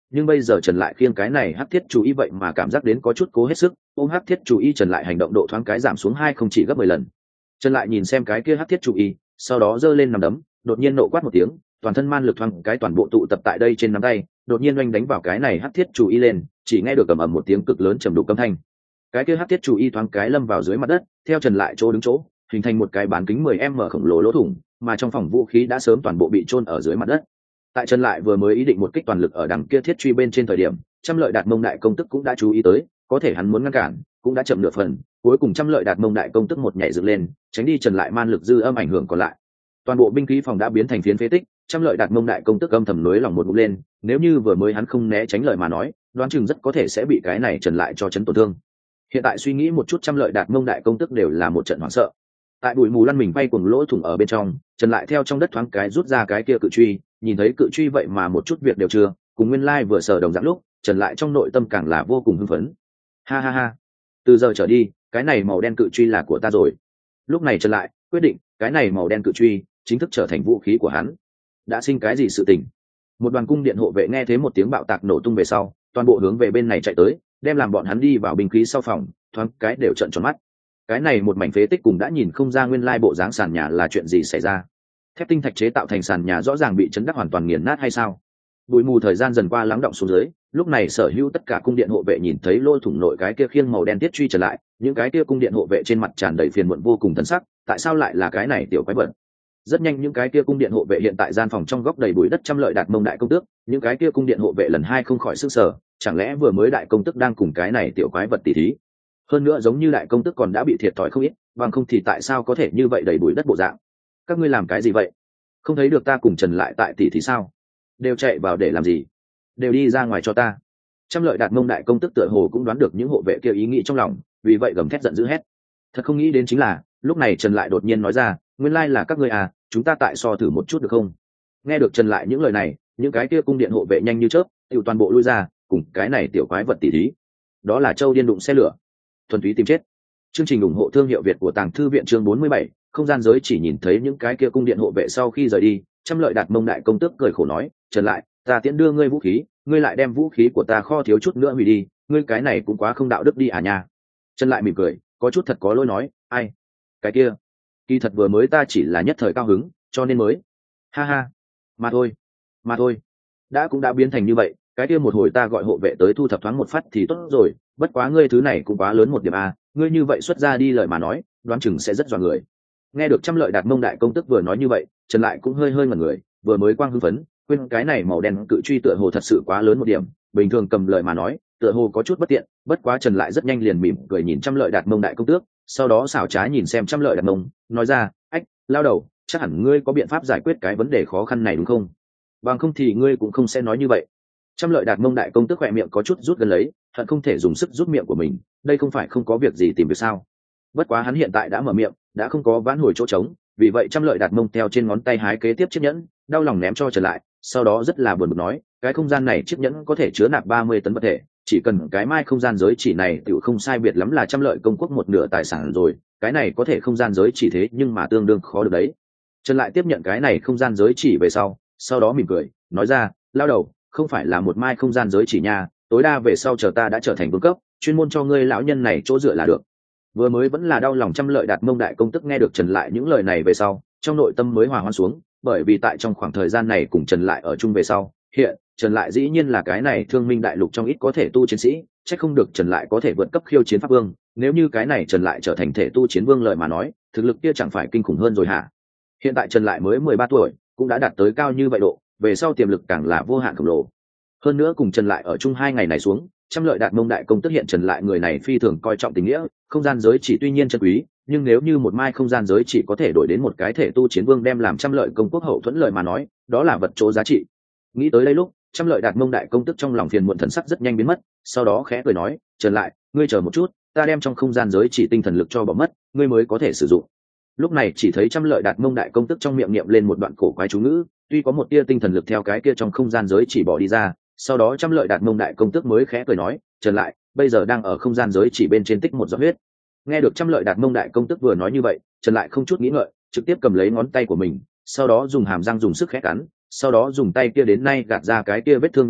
nhưng bây giờ trần lại khiêng cái này hắc thiết chú ý vậy mà cảm giác đến có chút cố hết sức, ôm hắc thiết chú ý trần lại hành động độ thoáng cái giảm xuống hai không chỉ gấp 10 lần. Trần lại nhìn xem cái kia hắc thiết chú ý, sau đó giơ lên nắm đấm, đột nhiên nộ quát một tiếng, toàn thân man lực thoáng cái toàn bộ tụ tập tại đây trên nắm tay, đột nhiên oanh đánh vào cái này hắc thiết chú ý lên, chỉ nghe được ầm ầm một tiếng cực lớn trầm đục âm thanh. Cái kia hắc thiết chú ý thoáng cái lâm vào dưới mặt đất, theo trần lại chỗ đứng chỗ, hình thành một cái bán kính 10m khổng lồ lỗ thủng, mà trong phòng vũ khí đã sớm toàn bộ bị chôn ở dưới mặt đất. Tại trần lại vừa mới ý định một kích toàn lực ở đằng kia thiết truy bên trên thời điểm, Trăm Lợi Đạt Mông Đại Công Tức cũng đã chú ý tới, có thể hắn muốn ngăn cản cũng đã chậm nửa phần, cuối cùng Trăm Lợi Đạt Mông Đại Công Tức một nhảy dựng lên, tránh đi trần lại man lực dư âm ảnh hưởng còn lại. Toàn bộ binh khí phòng đã biến thành phiến phế tích. Trăm Lợi Đạt Mông Đại Công Tức âm thầm nối lòng một ngụm lên, nếu như vừa mới hắn không né tránh lời mà nói, đoán chừng rất có thể sẽ bị cái này trần lại cho chấn tổn thương. Hiện tại suy nghĩ một chút, Trăm Lợi Đạt Mông Đại Công Tức đều là một trận hoảng sợ. Tại bụi mù lăn mình bay cuồng lỗ thủng ở bên trong, trần lại theo trong đất thoáng cái rút ra cái kia cự truy, nhìn thấy cự truy vậy mà một chút việc đều chưa, cùng nguyên lai vừa sở đồng dạng lúc, trần lại trong nội tâm càng là vô cùng hưng phấn. Ha ha ha, từ giờ trở đi, cái này màu đen cự truy là của ta rồi. Lúc này trần lại quyết định, cái này màu đen cự truy chính thức trở thành vũ khí của hắn. Đã sinh cái gì sự tình? Một đoàn cung điện hộ vệ nghe thấy một tiếng bạo tạc nổ tung về sau, toàn bộ hướng về bên này chạy tới, đem làm bọn hắn đi vào binh khí sau phòng, thoáng cái đều trợn tròn mắt. Cái này một mảnh phế tích cùng đã nhìn không ra nguyên lai bộ dáng sàn nhà là chuyện gì xảy ra. Thép tinh thạch chế tạo thành sàn nhà rõ ràng bị chấn đắc hoàn toàn nghiền nát hay sao? Bụi mù thời gian dần qua lắng động xuống dưới, lúc này sở hữu tất cả cung điện hộ vệ nhìn thấy lỗ thủng nội cái kia khiêng màu đen tiết truy trở lại, những cái kia cung điện hộ vệ trên mặt tràn đầy phiền muộn vô cùng thần sắc, tại sao lại là cái này tiểu quái vật? Rất nhanh những cái kia cung điện hộ vệ hiện tại gian phòng trong góc đầy bụi đất Trăm Lợi Đạt Mông Đại Công Tước, những cái kia cung điện hộ vệ lần hai không khỏi sức sở, chẳng lẽ vừa mới đại công tức đang cùng cái này tiểu quái vật tỉ thí? Hơn nữa giống như đại công tức còn đã bị thiệt thòi không ít, bằng không thì tại sao có thể như vậy đầy bụi đất bộ dạng? Các ngươi làm cái gì vậy? Không thấy được ta cùng Trần lại tại tỉ thí sao? Đều chạy vào để làm gì? Đều đi ra ngoài cho ta. Trăm Lợi Đạt Mông Đại Công Tức tựa hồ cũng đoán được những hộ vệ kia ý nghĩ trong lòng, vì vậy gầm thét giận dữ hét. Thật không nghĩ đến chính là, lúc này Trần lại đột nhiên nói ra, nguyên lai là các ngươi à, chúng ta tại so thử một chút được không? Nghe được Trần lại những lời này, những cái kia cung điện hộ vệ nhanh như chớp, tiêu toàn bộ lui ra, cùng cái này tiểu quái vật tỉ thí. Đó là Châu Điên đụng xe lửa, thuần túy tìm chết. Chương trình ủng hộ thương hiệu Việt của Tàng Thư viện chương 47, không gian giới chỉ nhìn thấy những cái kia cung điện hộ vệ sau khi rời đi, Trăm Lợi Đạt Mông Đại Công Tước cười khổ nói, Trần lại, ta tiễn đưa ngươi vũ khí, ngươi lại đem vũ khí của ta kho thiếu chút nữa hủy đi, ngươi cái này cũng quá không đạo đức đi à nha. Trần lại mỉm cười, có chút thật có lỗi nói, ai, cái kia, kỳ thật vừa mới ta chỉ là nhất thời cao hứng, cho nên mới, ha ha, mà thôi, cũng đã biến thành như vậy, cái kia một hồi ta gọi hộ vệ tới thu thập thoáng một phát thì tốt rồi, bất quá ngươi thứ này cũng quá lớn một điểm a, ngươi như vậy xuất ra đi lời mà nói, đoán chừng sẽ rất dọa người. Nghe được Trăm Lợi Đạt Mông Đại Công Tức vừa nói như vậy, Trần lại cũng hơi ngẩn người, vừa mới quang hưng phấn, quên cái này màu đen cự truy tựa hồ thật sự quá lớn một điểm, bình thường cầm lời mà nói, tựa hồ có chút bất tiện, bất quá Trần lại rất nhanh liền mỉm cười nhìn Trăm Lợi Đạt Mông Đại Công Tước, sau đó xảo trá nhìn xem Trăm Lợi Đạt Mông, nói ra, ách, lao đầu, chắc hẳn ngươi có biện pháp giải quyết cái vấn đề khó khăn này đúng không? Bằng không thì ngươi cũng không sẽ nói như vậy. Trăm Lợi Đạt Mông Đại Công Tước khỏe miệng có chút rút gần lấy, hận không thể dùng sức rút miệng của mình, đây không phải không có việc gì tìm được sao? Bất quá hắn hiện tại đã mở miệng, đã không có vãn hồi chỗ trống, vì vậy Trăm Lợi Đạt Mông theo trên ngón tay hái kế tiếp chiếc nhẫn, đau lòng ném cho Trần lại, sau đó rất là buồn bực nói, cái không gian này chiếc nhẫn có thể chứa nạp 30 tấn vật thể, chỉ cần cái mai không gian giới chỉ này tựu không sai biệt lắm là Trăm Lợi công quốc một nửa tài sản rồi, cái này có thể không gian giới chỉ thế nhưng mà tương đương khó được đấy. Trần lại tiếp nhận cái này không gian giới chỉ về sau đó mỉm cười, nói ra, lao đầu, không phải là một mai không gian giới chỉ nha, tối đa về sau chờ ta đã trở thành vương cấp, chuyên môn cho ngươi lão nhân này chỗ dựa là được. Vừa mới vẫn là đau lòng Trăm Lợi Đạt Mông Đại Công Tức nghe được Trần lại những lời này về sau, trong nội tâm mới hòa hoãn xuống, bởi vì tại trong khoảng thời gian này cùng Trần lại ở chung về sau, hiện Trần lại dĩ nhiên là cái này Thương Minh đại lục trong ít có thể tu chiến sĩ, chắc không được Trần lại có thể vượt cấp khiêu chiến pháp vương, nếu như cái này Trần lại trở thành thể tu chiến vương lợi mà nói, thực lực kia chẳng phải kinh khủng hơn rồi hả? Hiện tại Trần lại mới 13 tuổi, cũng đã đạt tới cao như vậy độ, về sau tiềm lực càng là vô hạn khổng lồ. Hơn nữa cùng Trần lại ở chung 2 ngày này xuống, Trăm Lợi Đạt Mông Đại Công Tức hiện Trần lại người này phi thường coi trọng tình nghĩa, không gian giới chỉ tuy nhiên chân quý, nhưng nếu như một mai không gian giới chỉ có thể đổi đến một cái thể tu chiến vương đem làm Trăm Lợi công quốc hậu thuẫn lợi mà nói, đó là vật chỗ giá trị. Nghĩ tới đây lúc, Trăm Lợi Đạt Mông Đại Công Tức trong lòng phiền muộn thần sắc rất nhanh biến mất, sau đó khẽ cười nói, Trần lại, ngươi chờ một chút, ta đem trong không gian giới chỉ tinh thần lực cho bỏ mất, ngươi mới có thể sử dụng. Lúc này chỉ thấy Trăm Lợi Đạt Mông Đại Công Tức trong miệng niệm lên một đoạn cổ quái chú ngữ, tuy có một tia tinh thần lực theo cái kia trong không gian giới chỉ bỏ đi ra, sau đó Trăm Lợi Đạt Mông Đại Công Tức mới khẽ cười nói, Trần lại, bây giờ đang ở không gian giới chỉ bên trên tích một giọt huyết. Nghe được Trăm Lợi Đạt Mông Đại Công Tức vừa nói như vậy, Trần lại không chút nghĩ ngợi, trực tiếp cầm lấy ngón tay của mình, sau đó dùng hàm răng dùng sức khẽ cắn, sau đó dùng tay kia đến nay gạt ra cái kia vết thương nhỏ khẩu,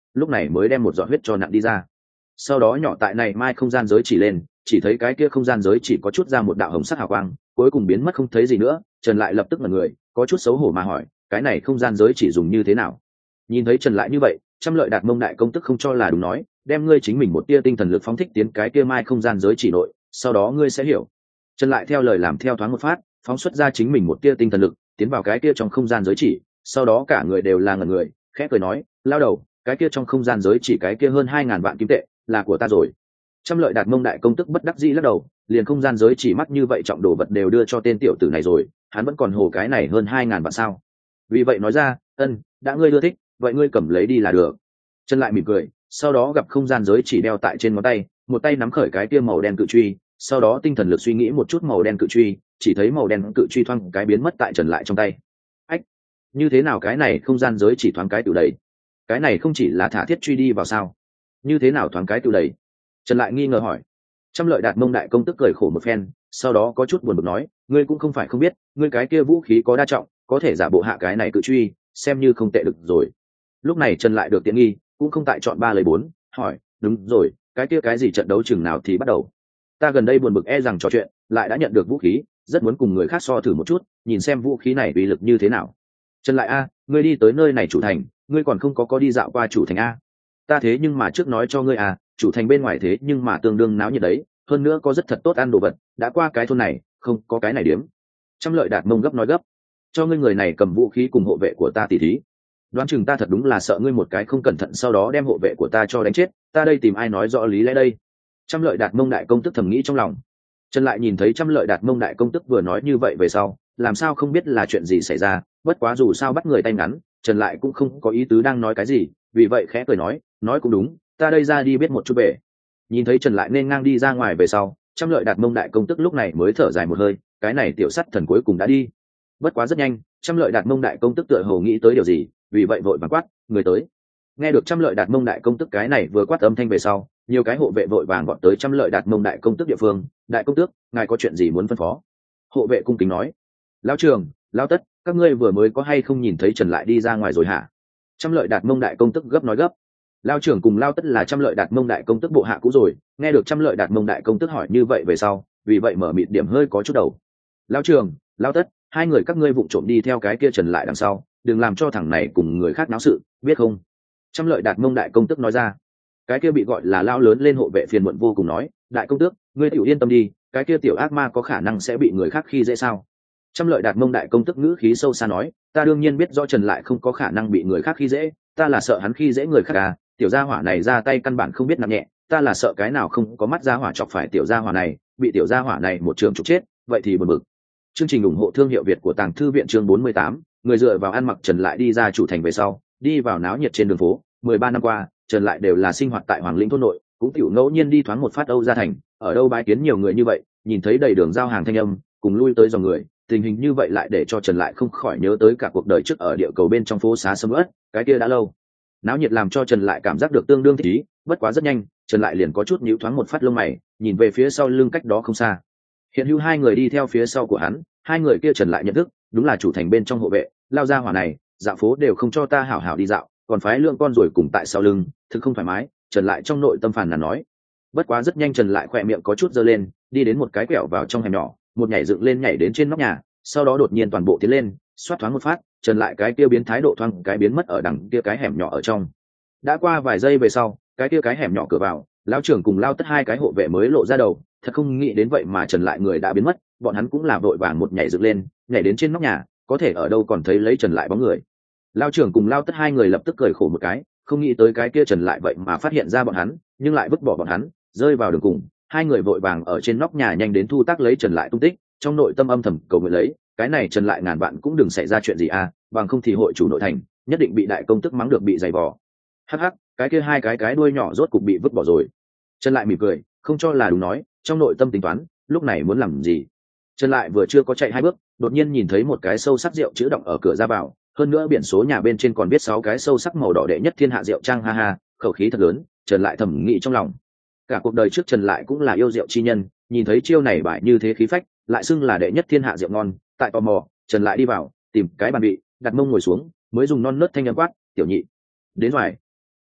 lúc này mới đem một giọt huyết cho nặn đi ra. Sau đó nhỏ tại này mai không gian giới chỉ lên, chỉ thấy cái kia không gian giới chỉ có chút ra một đạo hồng sắc hào quang, cuối cùng biến mất không thấy gì nữa. Trần lại lập tức ngẩn người, có chút xấu hổ mà hỏi, cái này không gian giới chỉ dùng như thế nào? Nhìn thấy Trần lại như vậy, Trăm Lợi Đạt Mông đại công tức không cho là đúng nói, đem ngươi chính mình một tia tinh thần lực phóng thích tiến cái kia mai không gian giới chỉ nội, sau đó ngươi sẽ hiểu. Trần lại theo lời làm theo thoáng một phát, phóng xuất ra chính mình một tia tinh thần lực, tiến vào cái kia trong không gian giới chỉ, sau đó cả người đều là ngẩn người, khẽ cười nói, lao đầu, cái kia trong không gian giới chỉ cái kia hơn 2.000 vạn kim tệ, là của ta rồi. Trăm Lợi Đạt Mông đại công tức bất đắc dĩ lắc đầu, liền không gian giới chỉ mắt như vậy trọng đồ vật đều đưa cho tên tiểu tử này rồi, hắn vẫn còn hồ cái này hơn 2.000 vạn sao? Vì vậy nói ra, đã ngươi ưa thích, vậy ngươi cầm lấy đi là được. Trần lại mỉm cười, sau đó gặp không gian giới chỉ đeo tại trên ngón tay, một tay nắm khởi cái kia màu đen cự truy, sau đó tinh thần lực suy nghĩ một chút màu đen cự truy, chỉ thấy màu đen cự truy thoáng cái biến mất tại Trần lại trong tay. Ách, như thế nào cái này không gian giới chỉ thoáng cái tự đầy? Cái này không chỉ là thả thiết truy đi vào sao? Như thế nào thoáng cái tự đầy? Trần lại nghi ngờ hỏi. Trăm Lợi Đạt Mông đại công tức cười khổ một phen, sau đó có chút buồn bực nói, ngươi cũng không phải không biết, ngươi cái kia vũ khí có đa trọng, có thể giả bộ hạ cái này cự truy, xem như không tệ được rồi. Lúc này Trần lại được tiện nghi, cũng không tại chọn 3 lời 4, hỏi, đúng rồi, cái kia cái gì trận đấu chừng nào thì bắt đầu? Ta gần đây buồn bực rằng trò chuyện, lại đã nhận được vũ khí, rất muốn cùng người khác so thử một chút, nhìn xem vũ khí này uy lực như thế nào. Trần lại ngươi đi tới nơi này chủ thành, ngươi còn không có đi dạo qua chủ thành a? Ta thế nhưng mà trước nói cho ngươi chủ thành bên ngoài thế nhưng mà tương đương náo nhiệt đấy, hơn nữa có rất thật tốt ăn đồ vật, đã qua cái thôn này, không có cái này điểm. Trăm Lợi Đạt Mông gấp nói gấp, cho ngươi người này cầm vũ khí cùng hộ vệ của ta tỉ thí. Đoán chừng ta thật đúng là sợ ngươi một cái không cẩn thận sau đó đem hộ vệ của ta cho đánh chết, ta đây tìm ai nói rõ lý lẽ đây? Trăm Lợi Đạt Mông đại công tức thầm nghĩ trong lòng. Trần lại nhìn thấy Trăm Lợi Đạt Mông đại công tức vừa nói như vậy về sau, làm sao không biết là chuyện gì xảy ra, bất quá dù sao bắt người tay ngắn, Trần lại cũng không có ý tứ đang nói cái gì, vì vậy khẽ cười nói cũng đúng, ta đây ra đi biết một chút về. Nhìn thấy Trần lại nên ngang đi ra ngoài về sau, Trăm Lợi Đạt Mông đại công tức lúc này mới thở dài một hơi, cái này tiểu sắt thần cuối cùng đã đi. Bất quá rất nhanh, Trăm Lợi Đạt Mông đại công tức tựa hồ nghĩ tới điều gì, vì vậy vội vàng quát, người tới. Nghe được Trăm Lợi Đạt Mông đại công tức cái này vừa quát âm thanh về sau, nhiều cái hộ vệ vội vàng gọi tới Trăm Lợi Đạt Mông đại công tức địa phương. Đại công tước, ngài có chuyện gì muốn phân phó? Hộ vệ cung kính nói. Lão trường, lão tất, các ngươi vừa mới có hay không nhìn thấy Trần lại đi ra ngoài rồi hả? Trăm Lợi Đạt Mông đại công tức gấp nói gấp. Lão trưởng cùng Lão tất là Trăm Lợi Đạt Mông đại công tức bộ hạ cũ rồi, nghe được Trăm Lợi Đạt Mông đại công tức hỏi như vậy về sau, vì vậy mở mịt điểm hơi có chút đầu. Lão trường, Lão tất, hai người các ngươi vụng trộm đi theo cái kia Trần lại đằng sau, đừng làm cho thằng này cùng người khác náo sự, biết không? Trăm Lợi Đạt Mông đại công tức nói ra. Cái kia bị gọi là Lão lớn lên hộ vệ phiền muộn vô cùng nói, đại công tước, ngươi tiểu yên tâm đi, cái kia tiểu ác ma có khả năng sẽ bị người khác khi dễ sao? Trăm Lợi Đạt Mông đại công tức ngữ khí sâu xa nói, ta đương nhiên biết rõ Trần lại không có khả năng bị người khác khi dễ, ta là sợ hắn khi dễ người khác tiểu gia hỏa này ra tay căn bản không biết nặng nhẹ, ta là sợ cái nào không có mắt gia hỏa chọc phải tiểu gia hỏa này, bị tiểu gia hỏa này một trường trục chết, vậy thì buồn bực. Chương trình ủng hộ thương hiệu Việt của Tàng Thư viện chương 48, người dựa vào ăn mặc Trần lại đi ra chủ thành về sau, đi vào náo nhiệt trên đường phố. 13 năm qua, Trần lại đều là sinh hoạt tại Hoàng Lĩnh thôn nội, cũng tiểu ngẫu nhiên đi thoáng một phát Âu Gia thành, ở đâu bái kiến nhiều người như vậy, nhìn thấy đầy đường giao hàng thanh âm, cùng lui tới dòng người, tình hình như vậy lại để cho Trần lại không khỏi nhớ tới cả cuộc đời trước ở địa cầu bên trong phố xá sầm uất, cái kia đã lâu. Náo nhiệt làm cho Trần lại cảm giác được tương đương thích ý, bất quá rất nhanh, Trần lại liền có chút nhíu thoáng một phát lông mày, nhìn về phía sau lưng cách đó không xa. Hiện hữu hai người đi theo phía sau của hắn, hai người kia Trần lại nhận thức, đúng là chủ thành bên trong hộ vệ, lao ra hỏa này, dạo phố đều không cho ta hảo hảo đi dạo, còn phái lượng con rồi cùng tại sau lưng, thực không thoải mái, Trần lại trong nội tâm phàn nàn nói. Bất quá rất nhanh Trần lại khỏe miệng có chút giơ lên, đi đến một cái quẹo vào trong hẻm nhỏ, một nhảy dựng lên nhảy đến trên nóc nhà, sau đó đột nhiên toàn bộ tiến lên, xoát thoáng một phát, Trần lại cái kia biến thái độ thoáng cái biến mất ở đằng kia cái hẻm nhỏ ở trong. Đã qua vài giây về sau, cái kia cái hẻm nhỏ cửa vào, lão trưởng cùng Lao tất hai cái hộ vệ mới lộ ra đầu, thật không nghĩ đến vậy mà Trần lại người đã biến mất, bọn hắn cũng là vội vàng một nhảy dựng lên, nhảy đến trên nóc nhà, có thể ở đâu còn thấy lấy Trần lại bóng người. Lao trưởng cùng Lao tất hai người lập tức cười khổ một cái, không nghĩ tới cái kia Trần lại vậy mà phát hiện ra bọn hắn, nhưng lại vứt bỏ bọn hắn, rơi vào đường cùng. Hai người vội vàng ở trên nóc nhà nhanh đến thu tác lấy Trần lại tung tích, trong nội tâm âm thầm cầu nguyện lấy, cái này Trần lại ngàn vạn cũng đừng xảy ra chuyện gì bằng không thì hội chủ nội thành nhất định bị đại công tức mắng được bị giày vò. Hắc hắc, cái kia hai cái đuôi nhỏ rốt cục bị vứt bỏ rồi. Trần lại mỉm cười, không cho là đúng nói, trong nội tâm tính toán, lúc này muốn làm gì. Trần lại vừa chưa có chạy hai bước, đột nhiên nhìn thấy một cái sâu sắc rượu chữ đọng ở cửa ra vào, hơn nữa biển số nhà bên trên còn viết 6 cái sâu sắc màu đỏ đệ nhất thiên hạ rượu trang, ha ha, khẩu khí thật lớn. Trần lại thầm nghĩ trong lòng, cả cuộc đời trước Trần lại cũng là yêu rượu chi nhân, nhìn thấy chiêu này bại như thế khí phách, lại xưng là đệ nhất thiên hạ rượu ngon, tại tò mò, Trần lại đi vào, tìm cái bàn bị, đặt mông ngồi xuống, mới dùng non nớt thanh âm quát, tiểu nhị, đến ngoài.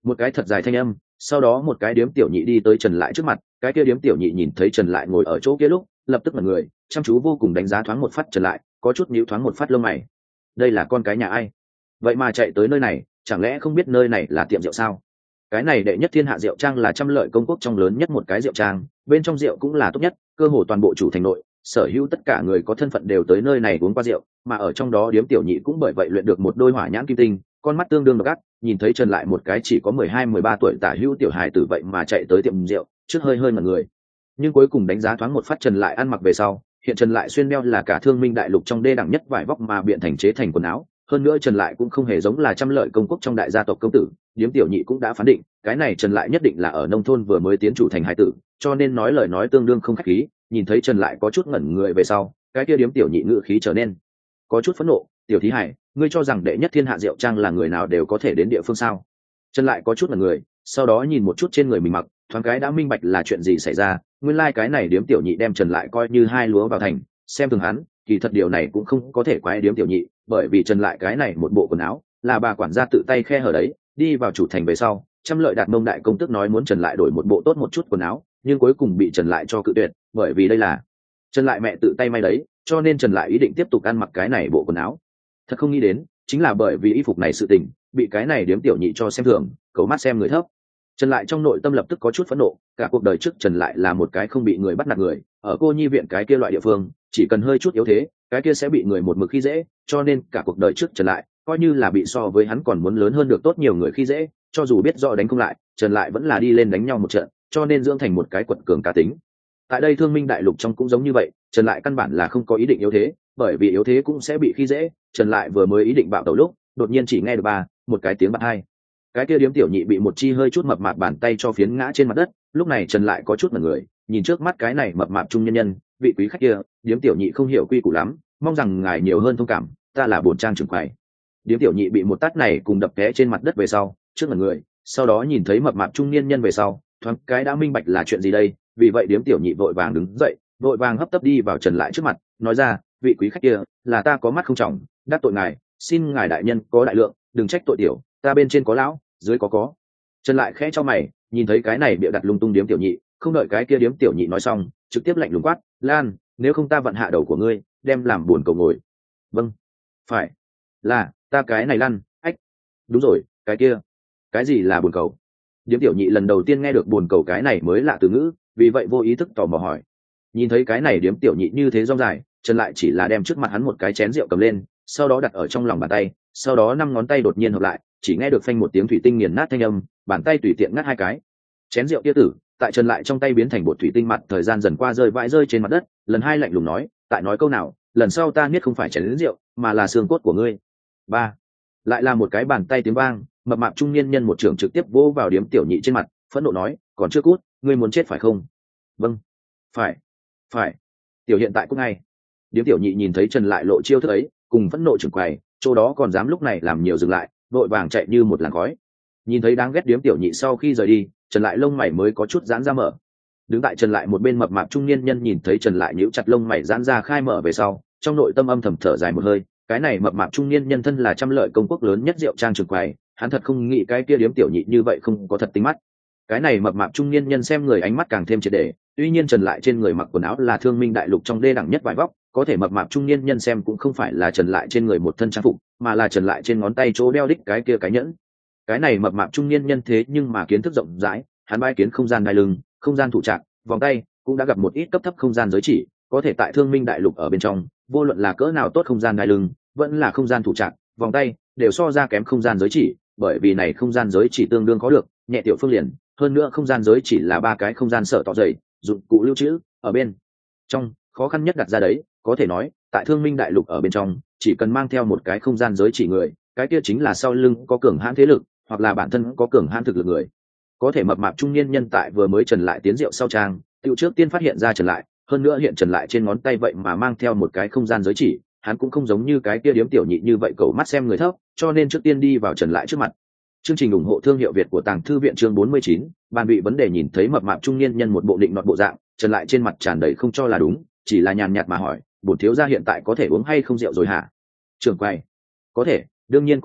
một cái thật dài thanh âm, sau đó một cái điếm tiểu nhị đi tới Trần Lại trước mặt. Cái kia điếm tiểu nhị nhìn thấy Trần Lại ngồi ở chỗ kia lúc, lập tức mặt người chăm chú vô cùng đánh giá thoáng một phát Trần Lại, có chút nhíu thoáng một phát lông mày. Đây là con cái nhà ai vậy mà chạy tới nơi này, chẳng lẽ không biết nơi này là tiệm rượu sao? Cái này đệ nhất thiên hạ rượu trang là Trăm Lợi công quốc trong lớn nhất một cái rượu trang, bên trong rượu cũng là tốt nhất, cơ hồ toàn bộ chủ thành nội sở hữu tất cả người có thân phận đều tới nơi này uống qua rượu, mà ở trong đó điếm tiểu nhị cũng bởi vậy luyện được một đôi hỏa nhãn kim tinh, con mắt tương đương độc ác, nhìn thấy Trần Lại một cái chỉ có 12-13 tuổi tả hữu tiểu hài tử vậy mà chạy tới tiệm rượu, trước hơi ngẩn người. Nhưng cuối cùng đánh giá thoáng một phát Trần Lại ăn mặc về sau, hiện Trần Lại xuyên đeo là cả Thương Minh đại lục trong đê đẳng nhất vải vóc mà biện thành chế thành quần áo, hơn nữa Trần Lại cũng không hề giống là Trăm Lợi công quốc trong đại gia tộc công tử. Điếm tiểu nhị cũng đã phán định cái này Trần Lại nhất định là ở nông thôn vừa mới tiến chủ thành hải tử, cho nên nói lời nói tương đương không khách khí. Nhìn thấy Trần Lại có chút ngẩn người về sau, cái kia điếm tiểu nhị ngữ khí trở nên có chút phẫn nộ. Tiểu thí hải, ngươi cho rằng đệ nhất thiên hạ rượu trang là người nào đều có thể đến địa phương sao? Trần Lại có chút ngẩn người, sau đó nhìn một chút trên người mình mặc, thoáng cái đã minh bạch là chuyện gì xảy ra. Nguyên lai cái này điếm tiểu nhị đem Trần Lại coi như hai lúa vào thành, xem thường hắn. Kỳ thật điều này cũng không có thể quái điếm tiểu nhị, bởi vì Trần Lại cái này một bộ quần áo là bà quản gia tự tay khe hở đấy. Đi vào chủ thành về sau, Trăm Lợi Đạt Mông đại công tức nói muốn Trần Lại đổi một bộ tốt một chút quần áo, nhưng cuối cùng bị Trần Lại cho cự tuyệt, bởi vì đây là Trần Lại mẹ tự tay may đấy, cho nên Trần Lại ý định tiếp tục ăn mặc cái này bộ quần áo. Thật không nghĩ đến, chính là bởi vì y phục này sự tình, bị cái này điếm tiểu nhị cho xem thường, cấu mắt xem người thấp. Trần Lại trong nội tâm lập tức có chút phẫn nộ, cả cuộc đời trước Trần Lại là một cái không bị người bắt nạt người, ở cô nhi viện cái kia loại địa phương, chỉ cần hơi chút yếu thế, cái kia sẽ bị người một mực khi dễ, cho nên cả cuộc đời trước Trần Lại coi như là bị so với hắn còn muốn lớn hơn được tốt nhiều người khi dễ, cho dù biết rõ đánh không lại, Trần Lại vẫn là đi lên đánh nhau một trận, cho nên dưỡng thành một cái quật cường cá tính. Tại đây Thương Minh đại lục trong cũng giống như vậy, Trần Lại căn bản là không có ý định yếu thế, bởi vì yếu thế cũng sẽ bị khi dễ. Trần Lại vừa mới ý định bạo tẩu lúc, đột nhiên chỉ nghe được một cái tiếng bạt hai. Cái kia điếm tiểu nhị bị một chi hơi chút mập mạp bàn tay cho phiến ngã trên mặt đất. Lúc này Trần Lại có chút ngẩn người, nhìn trước mắt cái này mập mạp trung nhân nhân, vị quý khách kia, điếm tiểu nhị không hiểu quy củ lắm, mong rằng ngài nhiều hơn thông cảm, ta là bổn trang trưởng quầy. Điếm tiểu nhị bị một tát này cùng đập té trên mặt đất về sau, trước ngẩn người, sau đó nhìn thấy mập mạp trung niên nhân về sau, thoáng cái đã minh bạch là chuyện gì đây. Vì vậy điếm tiểu nhị vội vàng đứng dậy, vội vàng hấp tấp đi vào Trần Lại trước mặt, nói ra, vị quý khách kia, là ta có mắt không trọng, đắc tội ngài, xin ngài đại nhân có đại lượng, đừng trách tội tiểu, ta bên trên có lão, dưới có. Trần Lại khẽ cho mày, nhìn thấy cái này bịa đặt lung tung điếm tiểu nhị, không đợi cái kia điếm tiểu nhị nói xong, trực tiếp lạnh lùng quát, Lan, nếu không ta vận hạ đầu của ngươi, đem làm buồn cầu ngồi. Vâng, phải, là ta cái này lăn, ách, đúng rồi, cái kia, cái gì là buồn cầu? Điếm tiểu nhị lần đầu tiên nghe được buồn cầu cái này mới lạ từ ngữ, vì vậy vô ý thức tò mò hỏi. Nhìn thấy cái này điếm tiểu nhị như thế rong dài, Trần Lại chỉ là đem trước mặt hắn một cái chén rượu cầm lên, sau đó đặt ở trong lòng bàn tay, sau đó 5 ngón tay đột nhiên hợp lại, chỉ nghe được phanh một tiếng thủy tinh nghiền nát thanh âm, bàn tay tùy tiện ngắt 2 cái. Chén rượu kia tử, tại Trần Lại trong tay biến thành bột thủy tinh mặt, thời gian dần qua rơi trên mặt đất, lần hai lạnh lùng nói, tại nói câu nào, lần sau ta biết không phải chén rượu, mà là xương cốt của ngươi. Lại là một cái bàn tay tiếng vang, mập mạp trung niên nhân một trường trực tiếp vỗ vào điếm tiểu nhị trên mặt, phẫn nộ nói, còn chưa cút, ngươi muốn chết phải không? Vâng, phải, tiểu hiện tại cút ngay. Điếm tiểu nhị nhìn thấy Trần Lại lộ chiêu thức ấy, cùng phẫn nộ trưởng quầy, chỗ đó còn dám lúc này làm nhiều dừng lại, vội vàng chạy như một làn khói. Nhìn thấy đáng ghét điếm tiểu nhị sau khi rời đi, Trần Lại lông mày mới có chút giãn ra mở. Đứng tại Trần Lại một bên mập mạp trung niên nhân nhìn thấy Trần Lại nhíu chặt lông mày giãn ra khai mở về sau, trong nội tâm âm thầm thở dài một hơi. Cái này mập mạp trung niên nhân thân là Trăm Lợi công quốc lớn nhất rượu trang trưởng quầy, hắn thật không nghĩ cái kia điếm tiểu nhị như vậy không có thật tính mắt. Cái này mập mạp trung niên nhân xem người ánh mắt càng thêm triệt để, tuy nhiên Trần Lại trên người mặc quần áo là Thương Minh đại lục trong đê đẳng nhất vải vóc, có thể mập mạp trung niên nhân xem cũng không phải là Trần Lại trên người một thân trang phục, mà là Trần Lại trên ngón tay chỗ đeo đích cái kia cái nhẫn. Cái này mập mạp trung niên nhân thế nhưng mà kiến thức rộng rãi, hắn bái kiến không gian đai lưng, không gian thủ trạng, vòng tay, cũng đã gặp một ít cấp thấp không gian giới chỉ, có thể tại Thương Minh đại lục ở bên trong, vô luận là cỡ nào tốt không gian đai lưng, vẫn là không gian thủ trạng, vòng tay, đều so ra kém không gian giới chỉ, bởi vì này không gian giới chỉ tương đương có được, nhẹ tiểu phương liền, hơn nữa không gian giới chỉ là 3 cái không gian sở tỏ dày, dụng cụ lưu trữ ở bên trong, khó khăn nhất đặt ra đấy, có thể nói, tại Thương Minh đại lục ở bên trong, chỉ cần mang theo một cái không gian giới chỉ người, cái kia chính là sau lưng có cường hãn thế lực, hoặc là bản thân có cường hãn thực lực người. Có thể mập mạp trung niên nhân tại vừa mới Trần Lại tiến rượu sau trang, tiêu trước tiên phát hiện ra Trần Lại, hơn nữa hiện Trần Lại trên ngón tay vậy mà mang theo một cái không gian giới chỉ, hắn cũng không giống như cái kia điếm tiểu nhị như vậy cẩu mắt xem người thấp, cho nên trước tiên đi vào Trần Lại trước mặt. Chương trình ủng hộ thương hiệu Việt của Tàng Thư viện chương 49, bàn bị vấn đề nhìn thấy mập mạp trung niên nhân một bộ định nọt bộ dạng, Trần Lại trên mặt tràn đầy không cho là đúng, chỉ là nhàn nhạt mà hỏi, bổn thiếu gia hiện tại có thể uống hay không rượu rồi hả? Trưởng quầy, có thể, đương nhiên có thể,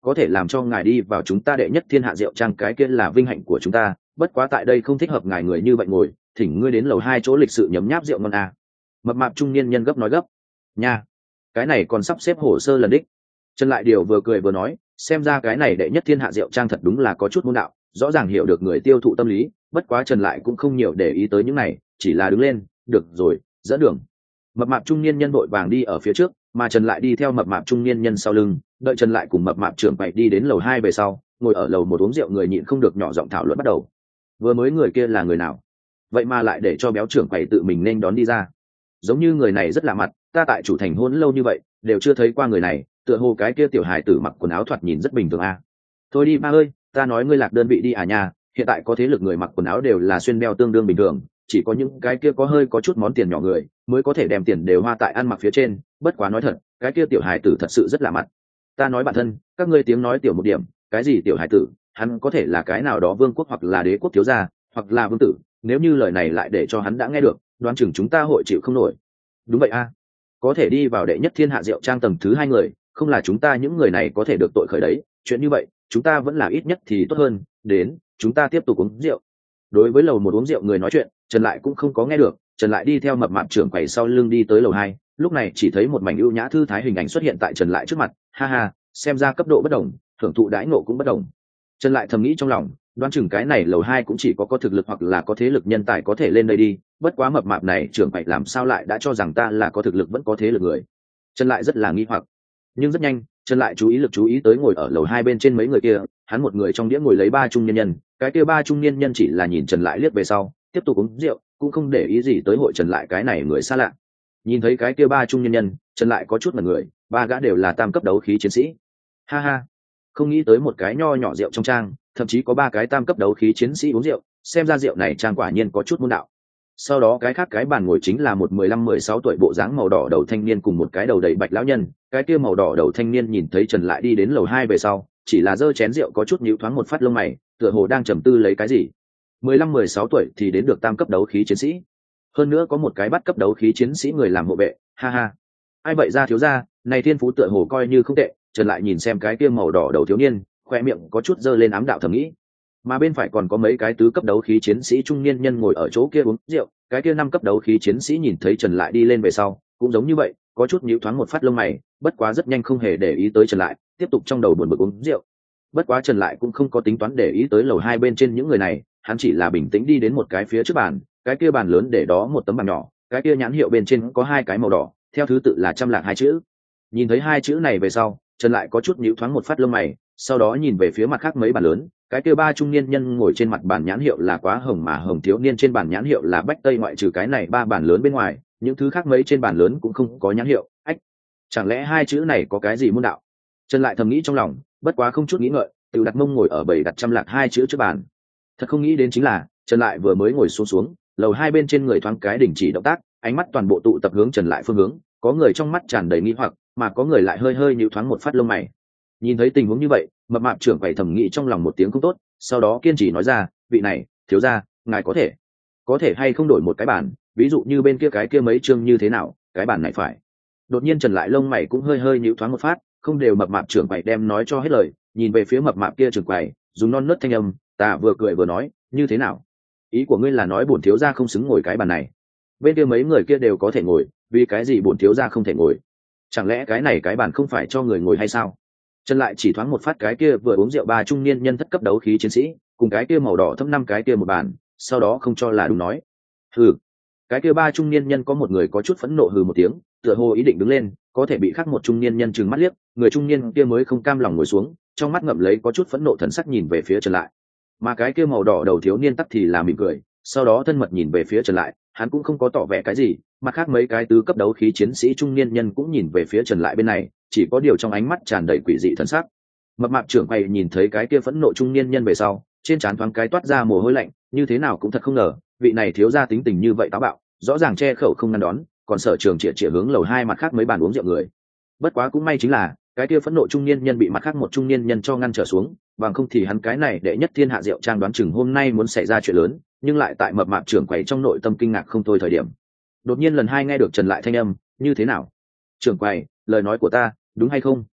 có thể làm cho ngài đi vào chúng ta đệ nhất thiên hạ rượu trang cái kia là vinh hạnh của chúng ta, bất quá tại đây không thích hợp ngài người như vậy ngồi, thỉnh ngươi đến lầu 2 chỗ lịch sự nhấm nháp rượu ngon à. Mập mạp trung niên nhân gấp nói gấp nha, cái này còn sắp xếp hồ sơ lần đích. Trần Lại Điều vừa cười vừa nói, xem ra cái này đệ nhất thiên hạ rượu trang thật đúng là có chút môn đạo, rõ ràng hiểu được người tiêu thụ tâm lý, bất quá Trần Lại cũng không nhiều để ý tới những này, chỉ là đứng lên, được rồi, dẫn đường. Mập mạp trung niên nhân vội vàng đi ở phía trước, mà Trần Lại đi theo mập mạp trung niên nhân sau lưng, đợi Trần Lại cùng mập mạp trưởng quầy đi đến lầu 2 về sau, ngồi ở lầu 1 uống rượu, người nhịn không được nhỏ giọng thảo luận bắt đầu. Vừa mới người kia là người nào? Vậy mà lại để cho béo trưởng quầy tự mình nên đón đi ra. Giống như người này rất lạ mặt, ta tại chủ thành hôn lâu như vậy, đều chưa thấy qua người này, tựa hồ cái kia tiểu hài tử mặc quần áo thoạt nhìn rất bình thường a. Thôi đi ba ơi, ta nói ngươi lạc đơn vị đi à nha, hiện tại có thế lực người mặc quần áo đều là xuyên đeo tương đương bình thường, chỉ có những cái kia có hơi có chút món tiền nhỏ người mới có thể đem tiền đều hoa tại ăn mặc phía trên, bất quá nói thật, cái kia tiểu hài tử thật sự rất lạ mặt. Ta nói bản thân, các ngươi tiếng nói tiểu một điểm, cái gì tiểu hài tử, hắn có thể là cái nào đó vương quốc hoặc là đế quốc thiếu gia, hoặc là vương tử, nếu như lời này lại để cho hắn đã nghe được, đoán chừng chúng ta hội chịu không nổi. Đúng vậy a, có thể đi vào đệ nhất thiên hạ rượu trang tầng thứ 2 người, không là chúng ta những người này có thể được tội khởi đấy, chuyện như vậy chúng ta vẫn là ít nhất thì tốt hơn, đến chúng ta tiếp tục uống rượu. Đối với lầu 1 uống rượu người nói chuyện, Trần Lại cũng không có nghe được. Trần Lại đi theo mập mạp trưởng quầy sau lưng đi tới lầu 2, lúc này chỉ thấy một mảnh ưu nhã thư thái hình ảnh xuất hiện tại Trần Lại trước mặt, ha ha, xem ra cấp độ bất đồng, thưởng thụ đãi ngộ cũng bất đồng. Trần Lại thầm nghĩ trong lòng, đoán chừng cái này lầu 2 cũng chỉ có thực lực hoặc là có thế lực nhân tài có thể lên đây đi, bất quá mập mạp này trưởng quầy làm sao lại đã cho rằng ta là có thực lực vẫn có thế lực người. Trần Lại rất là nghi hoặc, nhưng rất nhanh Trần Lại chú ý tới ngồi ở lầu 2 bên trên mấy người kia, hắn một người trong đĩa ngồi lấy 3 trung niên nhân, cái kia 3 trung niên nhân chỉ là nhìn Trần Lại liếc về sau, tiếp tục uống rượu, cũng không để ý gì tới hội Trần Lại cái này người xa lạ. Nhìn thấy cái kia 3 trung niên nhân, Trần Lại có chút mặt người, 3 gã đều là tam cấp đấu khí chiến sĩ. Ha ha, không nghĩ tới một cái nho nhỏ rượu trong trang, thậm chí có 3 cái tam cấp đấu khí chiến sĩ uống rượu, xem ra rượu này trang quả nhiên có chút môn đạo. Sau đó cái khác cái bàn ngồi chính là một 15-16 tuổi bộ dáng màu đỏ đầu thanh niên cùng một cái đầu đầy bạch lão nhân. Cái kia màu đỏ đầu thanh niên nhìn thấy Trần Lại đi đến lầu 2 về sau, chỉ là giơ chén rượu có chút nhíu thoáng một phát lông mày, tựa hồ đang trầm tư lấy cái gì. 15-16 tuổi thì đến được tam cấp đấu khí chiến sĩ, hơn nữa có một cái bắt cấp đấu khí chiến sĩ người làm hộ vệ, ha ha. Ai vậy ra thiếu gia, này thiên phú tựa hồ coi như không tệ. Trần Lại nhìn xem cái kia màu đỏ đầu thiếu niên, khoe miệng có chút giơ lên ám đạo thầm nghĩ. Mà bên phải còn có mấy cái tứ cấp đấu khí chiến sĩ trung niên nhân ngồi ở chỗ kia uống rượu, cái kia 5 cấp đấu khí chiến sĩ nhìn thấy Trần Lại đi lên về sau, cũng giống như vậy, có chút nhíu thoáng một phát lông mày, bất quá rất nhanh không hề để ý tới Trần Lại, tiếp tục trong đầu buồn bực uống rượu. Bất quá Trần Lại cũng không có tính toán để ý tới lầu 2 bên trên những người này, hắn chỉ là bình tĩnh đi đến một cái phía trước bàn, cái kia bàn lớn để đó một tấm bảng nhỏ, cái kia nhãn hiệu bên trên có 2 cái màu đỏ, theo thứ tự là trăm lạc 2 chữ. Nhìn thấy 2 chữ này về sau, Trần Lại có chút nhíu thoáng một phát lông mày, sau đó nhìn về phía mặt khác mấy bàn lớn, cái kia 3 trung niên nhân ngồi trên mặt bàn nhãn hiệu là Quá Hồng mà Hồng thiếu niên trên bàn nhãn hiệu là Bách Tây, ngoại trừ cái này 3 bàn lớn bên ngoài, những thứ khác mấy trên bàn lớn cũng không có nhãn hiệu. Ách, chẳng lẽ 2 chữ này có cái gì môn đạo? Trần Lại thầm nghĩ trong lòng, bất quá không chút nghĩ ngợi, tự đặt mông ngồi ở bầy đặt trăm lạc 2 chữ trước bàn. Thật không nghĩ đến chính là, Trần Lại vừa mới ngồi xuống, lầu 2 bên trên người thoáng cái đình chỉ động tác, ánh mắt toàn bộ tụ tập hướng Trần Lại phương hướng, có người trong mắt tràn đầy nghi hoặc, mà có người lại hơi hơi nhíu thoáng một phát lông mày. Nhìn thấy tình huống như vậy, mập mạp trưởng quầy thầm nghĩ trong lòng một tiếng không tốt, sau đó kiên trì nói ra, vị này thiếu gia, ngài có thể hay không đổi một cái bàn, ví dụ như bên kia cái kia mấy chương như thế nào, cái bàn này phải. Đột nhiên Trần Lại lông mày cũng hơi hơi nhíu thoáng một phát, không đều mập mạp trưởng quầy đem nói cho hết lời, nhìn về phía mập mạp kia trưởng quầy, dùng non nớt thanh âm, ta vừa cười vừa nói, như thế nào, ý của ngươi là nói bổn thiếu gia không xứng ngồi cái bàn này? Bên kia mấy người kia đều có thể ngồi, vì cái gì bổn thiếu gia không thể ngồi? Chẳng lẽ cái này cái bàn không phải cho người ngồi hay sao? Trần Lại chỉ thoáng một phát cái kia vừa uống rượu 3 trung niên nhân thất cấp đấu khí chiến sĩ, cùng cái kia màu đỏ thâm 5 cái kia một bàn, sau đó không cho là đúng nói. Hừ. Cái kia 3 trung niên nhân có một người có chút phẫn nộ hừ một tiếng, tựa hồ ý định đứng lên, có thể bị khác một trung niên nhân trừng mắt liếc, người trung niên kia mới không cam lòng ngồi xuống, trong mắt ngậm lấy có chút phẫn nộ thần sắc nhìn về phía Trần Lại. Mà cái kia màu đỏ đầu thiếu niên tắc thì là mỉm cười, sau đó thân mật nhìn về phía Trần Lại, hắn cũng không có tỏ vẻ cái gì, mà khác mấy cái tứ cấp đấu khí chiến sĩ trung niên nhân cũng nhìn về phía Trần Lại bên này, chỉ có điều trong ánh mắt tràn đầy quỷ dị thần sắc. Mập mạp trưởng quầy nhìn thấy cái kia phẫn nộ trung niên nhân về sau, trên trán thoáng cái toát ra mồ hôi lạnh, như thế nào cũng thật không ngờ, vị này thiếu gia tính tình như vậy táo bạo, rõ ràng che khẩu không ngăn đón, còn sở trường chĩa hướng lầu 2 mặt khác mấy bàn uống rượu người. Bất quá cũng may chính là, cái kia phẫn nộ trung niên nhân bị mặt khác một trung niên nhân cho ngăn trở xuống, bằng không thì hắn cái này đệ nhất thiên hạ rượu trang đoán chừng hôm nay muốn xảy ra chuyện lớn, nhưng lại tại mập mạp trưởng quầy trong nội tâm kinh ngạc không thôi thời điểm. Đột nhiên lần 2 nghe được Trần Lại thanh âm, như thế nào? Trưởng quầy, lời nói của ta, đúng hay không?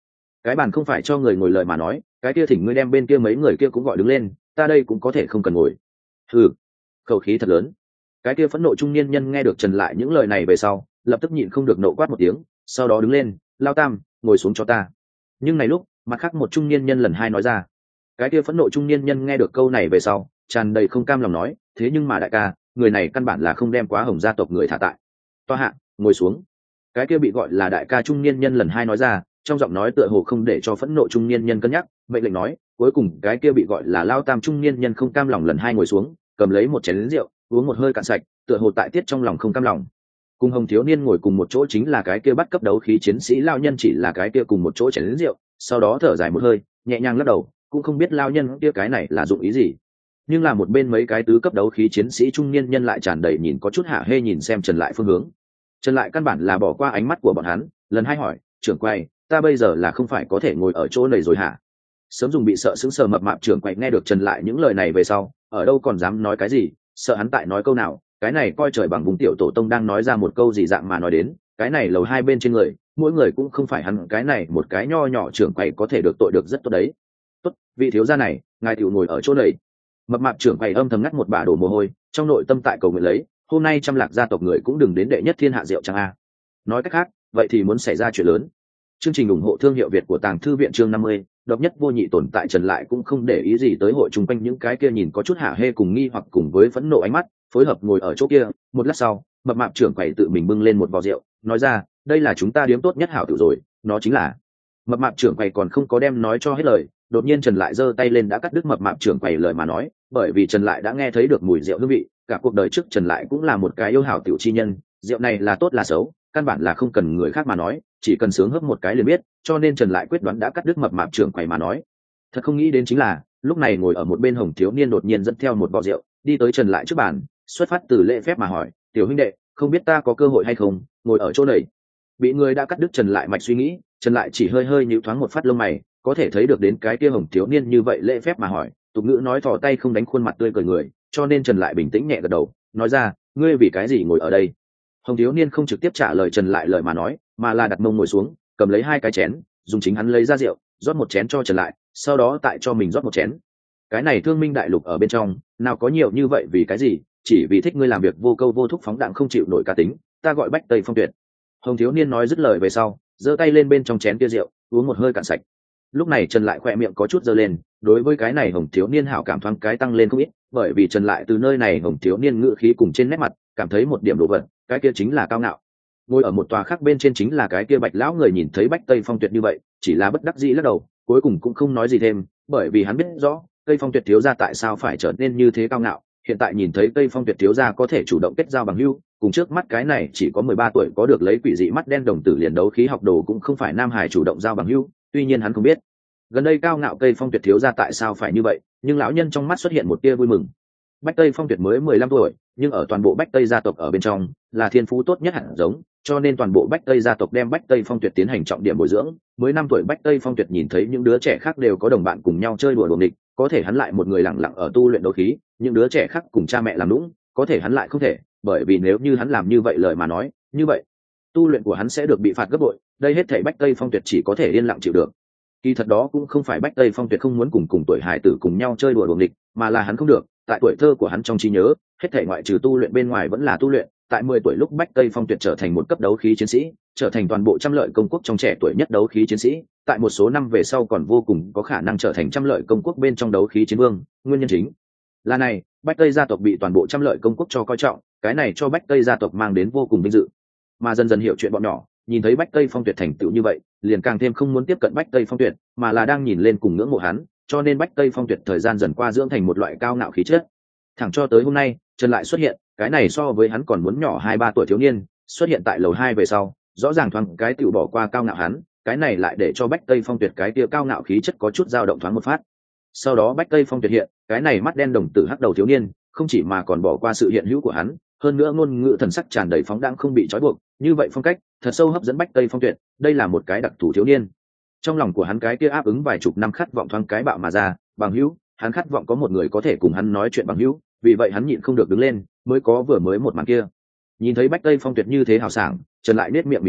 cái bàn không phải cho người ngồi lời mà nói, cái kia thỉnh ngươi đem bên kia mấy người kia cũng gọi đứng lên, ta đây cũng có thể không cần ngồi. Ừ, khẩu khí thật lớn. Cái kia phẫn nộ trung niên nhân nghe được Trần Lại những lời này về sau, lập tức nhịn không được nộ quát một tiếng, sau đó đứng lên, lao tam, ngồi xuống cho ta. Nhưng này lúc, mặt khác một trung niên nhân lần hai nói ra. Cái kia phẫn nộ trung niên nhân nghe được câu này về sau, tràn đầy không cam lòng nói, thế nhưng mà đại ca, người này căn bản là không đem Quá Hồng gia tộc người thả tại. Toa hạ, ngồi xuống. Cái kia bị gọi là đại ca trung niên nhân lần hai nói ra, trong giọng nói tựa hồ không để cho phẫn nộ trung niên nhân cân nhắc, mệnh lệnh nói, cuối cùng cái kia bị gọi là lao tam trung niên nhân không cam lòng lần hai ngồi xuống, cầm lấy một chén rượu, uống một hơi cạn sạch, tựa hồ tại tiết trong lòng không cam lòng. Cùng Hồng thiếu niên ngồi cùng một chỗ chính là cái kia bắt cấp đấu khí chiến sĩ lao nhân, chỉ là cái kia cùng một chỗ chén rượu, sau đó thở dài một hơi, nhẹ nhàng lắc đầu, cũng không biết lao nhân kia cái này là dụng ý gì. Nhưng là một bên mấy cái tứ cấp đấu khí chiến sĩ trung niên nhân lại tràn đầy nhìn có chút hạ hê nhìn xem Trần Lại phương hướng. Trần Lại căn bản là bỏ qua ánh mắt của bọn hắn, lần hai hỏi, trưởng quay, ta bây giờ là không phải có thể ngồi ở chỗ này rồi hả? Sớm dùng bị sợ sững sờ mập mạp trưởng quay nghe được Trần Lại những lời này về sau, ở đâu còn dám nói cái gì, sợ hắn tại nói câu nào, cái này coi trời bằng vùng tiểu tổ tông đang nói ra một câu gì dạng mà nói đến, cái này lầu hai bên trên người, mỗi người cũng không phải hắn cái này một cái nho nhỏ trưởng quay có thể được tội được rất tốt đấy. Tốt, vị thiếu gia này, ngài tiểu ngồi ở chỗ này. Mập mạp trưởng quay âm thầm ngắt một bả đổ mồ hôi, trong nội tâm tại cầu nguyện lấy, hôm nay Trăm Lạc gia tộc người cũng đừng đến đệ nhất thiên hạ rượu chẳng a. Nói cách khác, vậy thì muốn xảy ra chuyện lớn. Chương trình ủng hộ thương hiệu Việt của Tàng Thư viện chương 50, độc nhất vô nhị tồn tại Trần Lại cũng không để ý gì tới hội chung quanh những cái kia nhìn có chút hả hê cùng nghi hoặc cùng với phẫn nộ ánh mắt, phối hợp ngồi ở chỗ kia. Một lát sau, mập mạp trưởng quầy tự mình bưng lên một vò rượu, nói ra, đây là chúng ta điếm tốt nhất hảo tử rồi, nó chính là. Mập mạp trưởng quầy còn không có đem nói cho hết lời, đột nhiên Trần Lại giơ tay lên đã cắt đứt mập mạp trưởng quầy lời mà nói, bởi vì Trần Lại đã nghe thấy được mùi rượu hương vị, cả cuộc đời trước Trần Lại cũng là một cái yêu hảo tiểu chi nhân, rượu này là tốt là xấu, căn bản là không cần người khác mà nói, chỉ cần sướng hấp một cái liền biết, cho nên Trần Lại quyết đoán đã cắt đứt mập mạp trưởng quầy mà nói. Thật không nghĩ đến chính là, lúc này ngồi ở một bên Hồng thiếu niên đột nhiên dẫn theo một vò rượu, đi tới Trần Lại trước bàn, xuất phát từ lễ phép mà hỏi, tiểu huynh đệ, không biết ta có cơ hội hay không, ngồi ở chỗ này. Bị người đã cắt đứt Trần Lại mạch suy nghĩ, Trần Lại chỉ hơi hơi nhíu thoáng một phát lông mày, có thể thấy được đến cái kia Hồng thiếu niên như vậy lễ phép mà hỏi, tục ngữ nói thò tay không đánh khuôn mặt tươi cười người, cho nên Trần Lại bình tĩnh nhẹ gật đầu, nói ra, ngươi vì cái gì ngồi ở đây? Hồng thiếu niên không trực tiếp trả lời Trần Lại lời mà nói, mà là đặt mông ngồi xuống, cầm lấy hai cái chén, dùng chính hắn lấy ra rượu, rót một chén cho Trần Lại, sau đó tại cho mình rót một chén. Cái này Thương Minh đại lục ở bên trong, nào có nhiều như vậy vì cái gì, chỉ vì thích ngươi làm việc vô câu vô thúc phóng đãng không chịu nổi cá tính, ta gọi Bách Tây Phong Tuyệt. Hồng thiếu niên nói dứt lời về sau, giơ tay lên bên trong chén kia rượu, uống một hơi cạn sạch. Lúc này Trần Lại khỏe miệng có chút giơ lên, đối với cái này Hồng thiếu niên hảo cảm thoáng cái tăng lên không ít, bởi vì Trần Lại từ nơi này Hồng thiếu niên ngữ khí cùng trên nét mặt, cảm thấy một điểm đồ vật, cái kia chính là cao ngạo. Ngồi ở một tòa khác bên trên chính là cái kia Bạch lão người, nhìn thấy Bách Tây Phong Tuyệt như vậy, chỉ là bất đắc dĩ lắc đầu, cuối cùng cũng không nói gì thêm, bởi vì hắn biết rõ, Tây Phong Tuyệt thiếu gia tại sao phải trở nên như thế cao ngạo, hiện tại nhìn thấy Tây Phong Tuyệt thiếu gia có thể chủ động kết giao bằng hữu, cùng trước mắt cái này chỉ có 13 tuổi có được lấy quỷ dị mắt đen đồng tử liền đấu khí học đồ cũng không phải nam hải chủ động giao bằng hữu, tuy nhiên hắn không biết gần đây cao ngạo Tây Phong Tuyệt thiếu gia tại sao phải như vậy, nhưng lão nhân trong mắt xuất hiện một tia vui mừng. Bách Tây Phong Tuyệt mới 15 tuổi, nhưng ở toàn bộ Bách Tây gia tộc ở bên trong là thiên phú tốt nhất hẳn giống, cho nên toàn bộ Bách Tây gia tộc đem Bách Tây Phong Tuyệt tiến hành trọng điểm bồi dưỡng. Mới 5 tuổi Bách Tây Phong Tuyệt nhìn thấy những đứa trẻ khác đều có đồng bạn cùng nhau chơi đùa đuổi nghịch, có thể hắn lại một người lặng lặng ở tu luyện đấu khí, những đứa trẻ khác cùng cha mẹ làm nũng, có thể hắn lại không thể, bởi vì nếu như hắn làm như vậy lời mà nói, như vậy tu luyện của hắn sẽ được bị phạt gấp bội, đây hết thảy Bách Tây Phong Tuyệt chỉ có thể yên lặng chịu được. Kỳ thật đó cũng không phải Bách Tây Phong Tuyệt không muốn cùng tuổi hải tử cùng nhau chơi đùa đuổi nghịch, mà là hắn không được, tại tuổi thơ của hắn trong trí nhớ, hết thảy ngoại trừ tu luyện bên ngoài vẫn là tu luyện. Tại 10 tuổi lúc Bách Tây Phong Tuyệt trở thành một cấp đấu khí chiến sĩ, trở thành toàn bộ Trăm Lợi công quốc trong trẻ tuổi nhất đấu khí chiến sĩ, tại một số năm về sau còn vô cùng có khả năng trở thành Trăm Lợi công quốc bên trong đấu khí chiến vương. Nguyên nhân chính là này, Bách Tây gia tộc bị toàn bộ Trăm Lợi công quốc cho coi trọng, cái này cho Bách Tây gia tộc mang đến vô cùng vinh dự. Mà dần dần hiểu chuyện bọn nhỏ, nhìn thấy Bách Tây Phong Tuyệt thành tựu như vậy, liền càng thêm không muốn tiếp cận Bách Tây Phong Tuyệt, mà là đang nhìn lên cùng ngưỡng mộ hắn, cho nên Bách Tây Phong Tuyệt thời gian dần qua dưỡng thành một loại cao ngạo khí chất. Thẳng cho tới hôm nay, Trần Lại xuất hiện, cái này so với hắn còn muốn nhỏ 2-3 tuổi thiếu niên, xuất hiện tại lầu 2 về sau, rõ ràng thoáng cái tựu bỏ qua cao ngạo hắn, cái này lại để cho Bách Tây Phong Tuyệt cái kia cao ngạo khí chất có chút dao động thoáng một phát. Sau đó Bách Tây Phong Tuyệt hiện, cái này mắt đen đồng tử hắc đầu thiếu niên, không chỉ mà còn bỏ qua sự hiện hữu của hắn, hơn nữa ngôn ngữ thần sắc tràn đầy phóng đãng không bị trói buộc, như vậy phong cách thật sâu hấp dẫn Bách Tây Phong Tuyệt, đây là một cái đặc thù thiếu niên. Trong lòng của hắn cái kia áp ứng vài chục năm khát vọng thoáng cái bạo mà ra, bằng hữu, hắn khát vọng có một người có thể cùng hắn nói chuyện bằng hữu, vì vậy hắn nhịn không được đứng lên, mới có vừa mới một màn kia. Nhìn thấy Bách Tây Phong Tuyệt như thế hào sảng, Trần Lại nét miệng mỉm cười,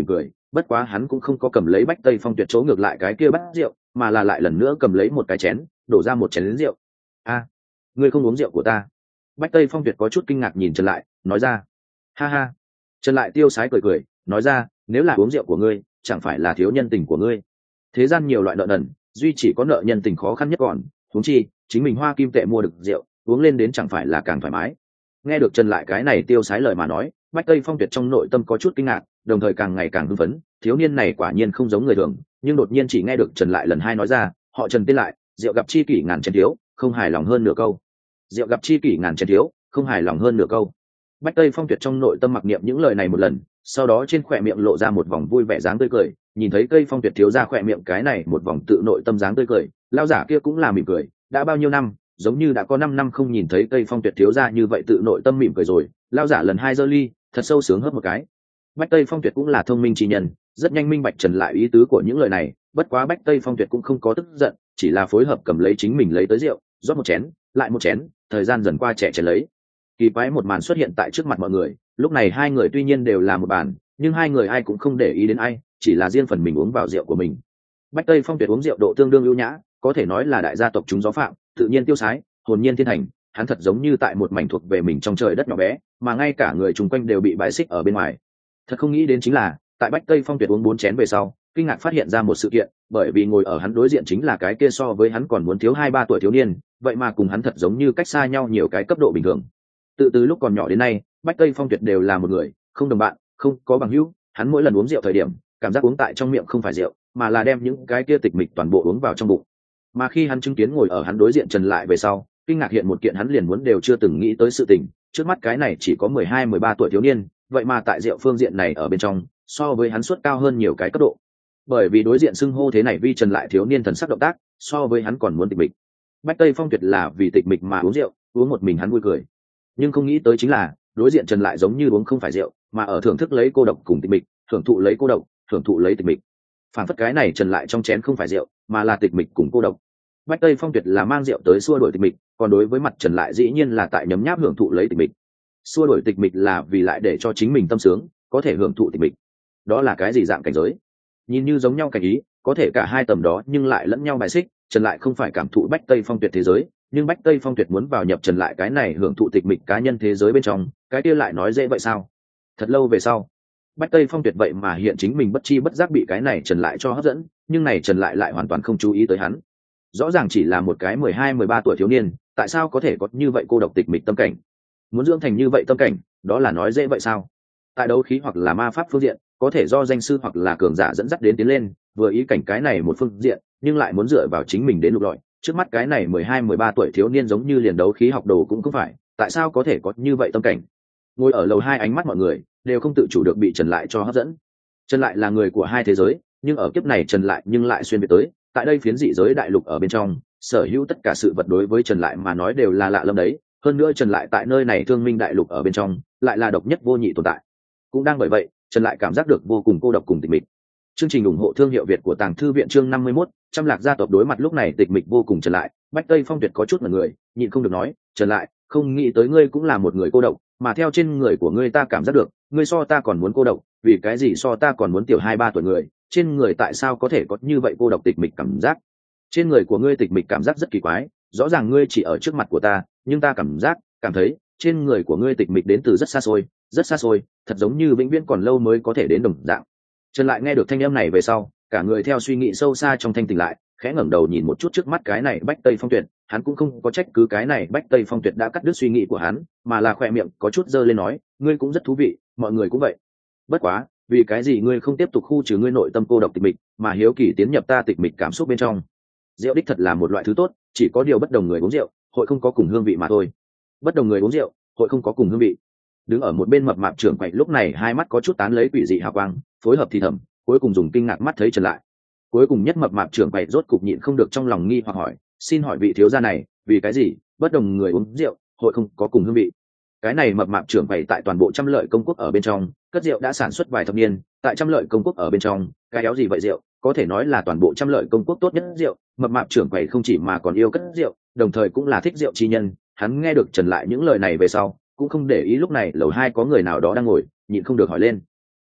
bất quá hắn cũng không có cầm lấy Bách Tây Phong Tuyệt chỗ ngược lại cái kia bát rượu, mà là lại lần nữa cầm lấy một cái chén, đổ ra một chén lớn rượu. A, ngươi không uống rượu của ta? Bách Tây Phong Tuyệt có chút kinh ngạc nhìn Trần Lại, nói ra. Ha ha. Trần Lại tiêu sái cười cười, nói ra, nếu là uống rượu của ngươi, chẳng phải là thiếu nhân tình của ngươi. Thế gian nhiều loại nợ nần, duy chỉ có nợ nhân tình khó khăn nhất còn, huống chi, chính mình hoa kim tệ mua được rượu, uống lên đến chẳng phải là càng thoải mái. Nghe được Trần Lại cái này tiêu sái lời mà nói, Bách Tây Phong Tuyệt trong nội tâm có chút kinh ngạc, đồng thời càng ngày càng hưng phấn, thiếu niên này quả nhiên không giống người thường, nhưng đột nhiên chỉ nghe được Trần Lại lần hai nói ra, họ Trần tên lại, rượu gặp chi kỷ ngàn chén thiếu, không hài lòng hơn nửa câu. Rượu gặp chi kỷ ngàn chén thiếu, không hài lòng hơn nửa câu. Bách Tây Phong Tuyệt trong nội tâm mặc niệm những lời này một lần, sau đó trên khóe miệng lộ ra một vòng vui vẻ dáng tươi cười, nhìn thấy Cây Phong Tuyệt thiếu ra khóe miệng cái này một vòng tự nội tâm dáng tươi cười, lão giả kia cũng là mỉm cười, đã bao nhiêu năm, giống như đã có 5 năm không nhìn thấy Cây Phong Tuyệt thiếu ra như vậy tự nội tâm mỉm cười rồi, lão giả lần hai giơ ly, thật sâu sướng hớp một cái. Bách Tây Phong Tuyệt cũng là thông minh trí nhân, rất nhanh minh bạch Trần Lại ý tứ của những lời này, bất quá Bách Tây Phong Tuyệt cũng không có tức giận, chỉ là phối hợp cầm lấy chính mình lấy tới rượu, rót một chén, lại một chén, thời gian dần qua trẻ chén lấy. Kỳ quái một màn xuất hiện tại trước mặt mọi người, lúc này hai người tuy nhiên đều là một bàn, nhưng hai người ai cũng không để ý đến ai, chỉ là riêng phần mình uống vào rượu của mình. Bách Tây Phong Tuyệt uống rượu độ tương đương ưu nhã, có thể nói là đại gia tộc chúng gió phạm, tự nhiên tiêu sái, hồn nhiên thiên thành, hắn thật giống như tại một mảnh thuộc về mình trong trời đất nhỏ bé, mà ngay cả người chung quanh đều bị bãi xích ở bên ngoài. Thật không nghĩ đến chính là, tại Bách Tây Phong Tuyệt uống 4 chén về sau, kinh ngạc phát hiện ra một sự kiện, bởi vì ngồi ở hắn đối diện chính là cái kia so với hắn còn muốn thiếu 2-3 tuổi thiếu niên, vậy mà cùng hắn thật giống như cách xa nhau nhiều cái cấp độ bình thường. Từ lúc còn nhỏ đến nay, Bách Tây Phong Tuyệt đều là một người, không đồng bạn, không có bằng hữu, hắn mỗi lần uống rượu thời điểm, cảm giác uống tại trong miệng không phải rượu, mà là đem những cái kia tịch mịch toàn bộ uống vào trong bụng. Mà khi hắn chứng kiến ngồi ở hắn đối diện Trần Lại về sau, kinh ngạc hiện một kiện hắn liền muốn đều chưa từng nghĩ tới sự tình, trước mắt cái này chỉ có 12-13 tuổi thiếu niên, vậy mà tại rượu phương diện này ở bên trong, so với hắn suất cao hơn nhiều cái cấp độ. Bởi vì đối diện xưng hô thế này vi Trần Lại thiếu niên thần sắc động tác, so với hắn còn muốn tịch mịch. Bách Tây Phong Tuyệt là vì tịch mịch mà uống rượu, uống một mình hắn vui cười. Nhưng không nghĩ tới chính là, đối diện Trần Lại giống như uống không phải rượu, mà ở thưởng thức lấy cô độc cùng tịch mịch, thưởng thụ lấy cô độc, thưởng thụ lấy tịch mịch. Phản phất cái này Trần Lại trong chén không phải rượu, mà là tịch mịch cùng cô độc. Bách Tây Phong Tuyệt là mang rượu tới xua đuổi tịch mịch, còn đối với mặt Trần Lại dĩ nhiên là tại nhấm nháp hưởng thụ lấy tịch mịch. Xua đuổi tịch mịch là vì lại để cho chính mình tâm sướng, có thể hưởng thụ tịch mịch. Đó là cái gì dạng cảnh giới? Nhìn như giống nhau cảnh ý, có thể cả hai tầm đó nhưng lại lẫn nhau bài xích. Trần Lại không phải cảm thụ Bách Tây Phong Tuyệt thế giới, nhưng Bách Tây Phong Tuyệt muốn vào nhập Trần Lại cái này hưởng thụ tịch mịch cá nhân thế giới bên trong, cái kia lại nói dễ vậy sao? Thật lâu về sau, Bách Tây Phong Tuyệt vậy mà hiện chính mình bất chi bất giác bị cái này Trần Lại cho hấp dẫn, nhưng này Trần Lại hoàn toàn không chú ý tới hắn. Rõ ràng chỉ là một cái 12-13 tuổi thiếu niên, tại sao có thể có như vậy cô độc tịch mịch tâm cảnh? Muốn dưỡng thành như vậy tâm cảnh, đó là nói dễ vậy sao? Tại đấu khí hoặc là ma pháp phương diện, có thể do danh sư hoặc là cường giả dẫn dắt đến tiến lên, vừa ý cảnh cái này một phương diện, nhưng lại muốn dựa vào chính mình đến lục lọi. Trước mắt cái này 12-13 tuổi thiếu niên giống như liền đấu khí học đồ cũng không phải, tại sao có thể có như vậy tâm cảnh? Ngồi ở lầu 2 ánh mắt mọi người đều không tự chủ được bị Trần Lại cho hấp dẫn. Trần Lại là người của hai thế giới, nhưng ở kiếp này Trần Lại nhưng lại xuyên việt tới, tại đây phiến dị giới đại lục ở bên trong, sở hữu tất cả sự vật đối với Trần Lại mà nói đều là lạ lẫm đấy, hơn nữa Trần Lại tại nơi này thương minh đại lục ở bên trong, lại là độc nhất vô nhị tồn tại. Cũng đang bởi vậy, Trần Lại cảm giác được vô cùng cô độc cùng tịch mịch. Chương trình ủng hộ thương hiệu Việt của Tàng Thư viện chương 51, trăm lạc gia tộc đối mặt lúc này tịch mịch vô cùng Trần Lại, Bách Tây Phong Tuyệt có chút mặt người, nhịn không được nói, Trần Lại, không nghĩ tới ngươi cũng là một người cô độc, mà theo trên người của ngươi ta cảm giác được, ngươi so ta còn muốn cô độc, vì cái gì so ta còn muốn tiểu 2-3 tuổi người, trên người tại sao có thể có như vậy cô độc tịch mịch cảm giác? Trên người của ngươi tịch mịch cảm giác rất kỳ quái, rõ ràng ngươi chỉ ở trước mặt của ta, nhưng ta cảm thấy, trên người của ngươi tịch mịch đến từ rất xa xôi, thật giống như vĩnh viễn còn lâu mới có thể đến đồng dạng. Trần Lại nghe được thanh âm này về sau, cả người theo suy nghĩ sâu xa trong thanh tỉnh lại, khẽ ngẩng đầu nhìn một chút trước mắt cái này Bách Tây Phong Tuyệt, hắn cũng không có trách cứ cái này Bách Tây Phong Tuyệt đã cắt đứt suy nghĩ của hắn, mà là khỏe miệng có chút giơ lên nói, ngươi cũng rất thú vị, mọi người cũng vậy. Bất quá, vì cái gì ngươi không tiếp tục khu trừ ngươi nội tâm cô độc tịch mịch, mà hiếu kỳ tiến nhập ta tịch mịch cảm xúc bên trong? Rượu đích thật là một loại thứ tốt, chỉ có điều bất đồng người uống rượu, hội không có cùng hương vị mà thôi. Bất đồng người uống rượu, hội không có cùng hương vị. Đứng ở một bên mập mạp trưởng quậy lúc này hai mắt có chút tán lấy quỷ dị hào quang, phối hợp thì thầm, cuối cùng dùng kinh ngạc mắt thấy Trần Lại. Cuối cùng nhất mập mạp trưởng quậy rốt cục nhịn không được trong lòng nghi hoặc hỏi, xin hỏi vị thiếu gia này, vì cái gì bất đồng người uống rượu, hội không có cùng hương vị? Cái này mập mạp trưởng quậy tại toàn bộ Trăm Lợi công quốc ở bên trong, cất rượu đã sản xuất vài thập niên, tại Trăm Lợi công quốc ở bên trong, cái éo gì vậy rượu, có thể nói là toàn bộ Trăm Lợi công quốc tốt nhất rượu. Mập mạp trưởng quầy không chỉ mà còn yêu cất rượu, đồng thời cũng là thích rượu chi nhân. Hắn nghe được Trần Lại những lời này về sau, cũng không để ý lúc này lầu 2 có người nào đó đang ngồi, nhịn không được hỏi lên,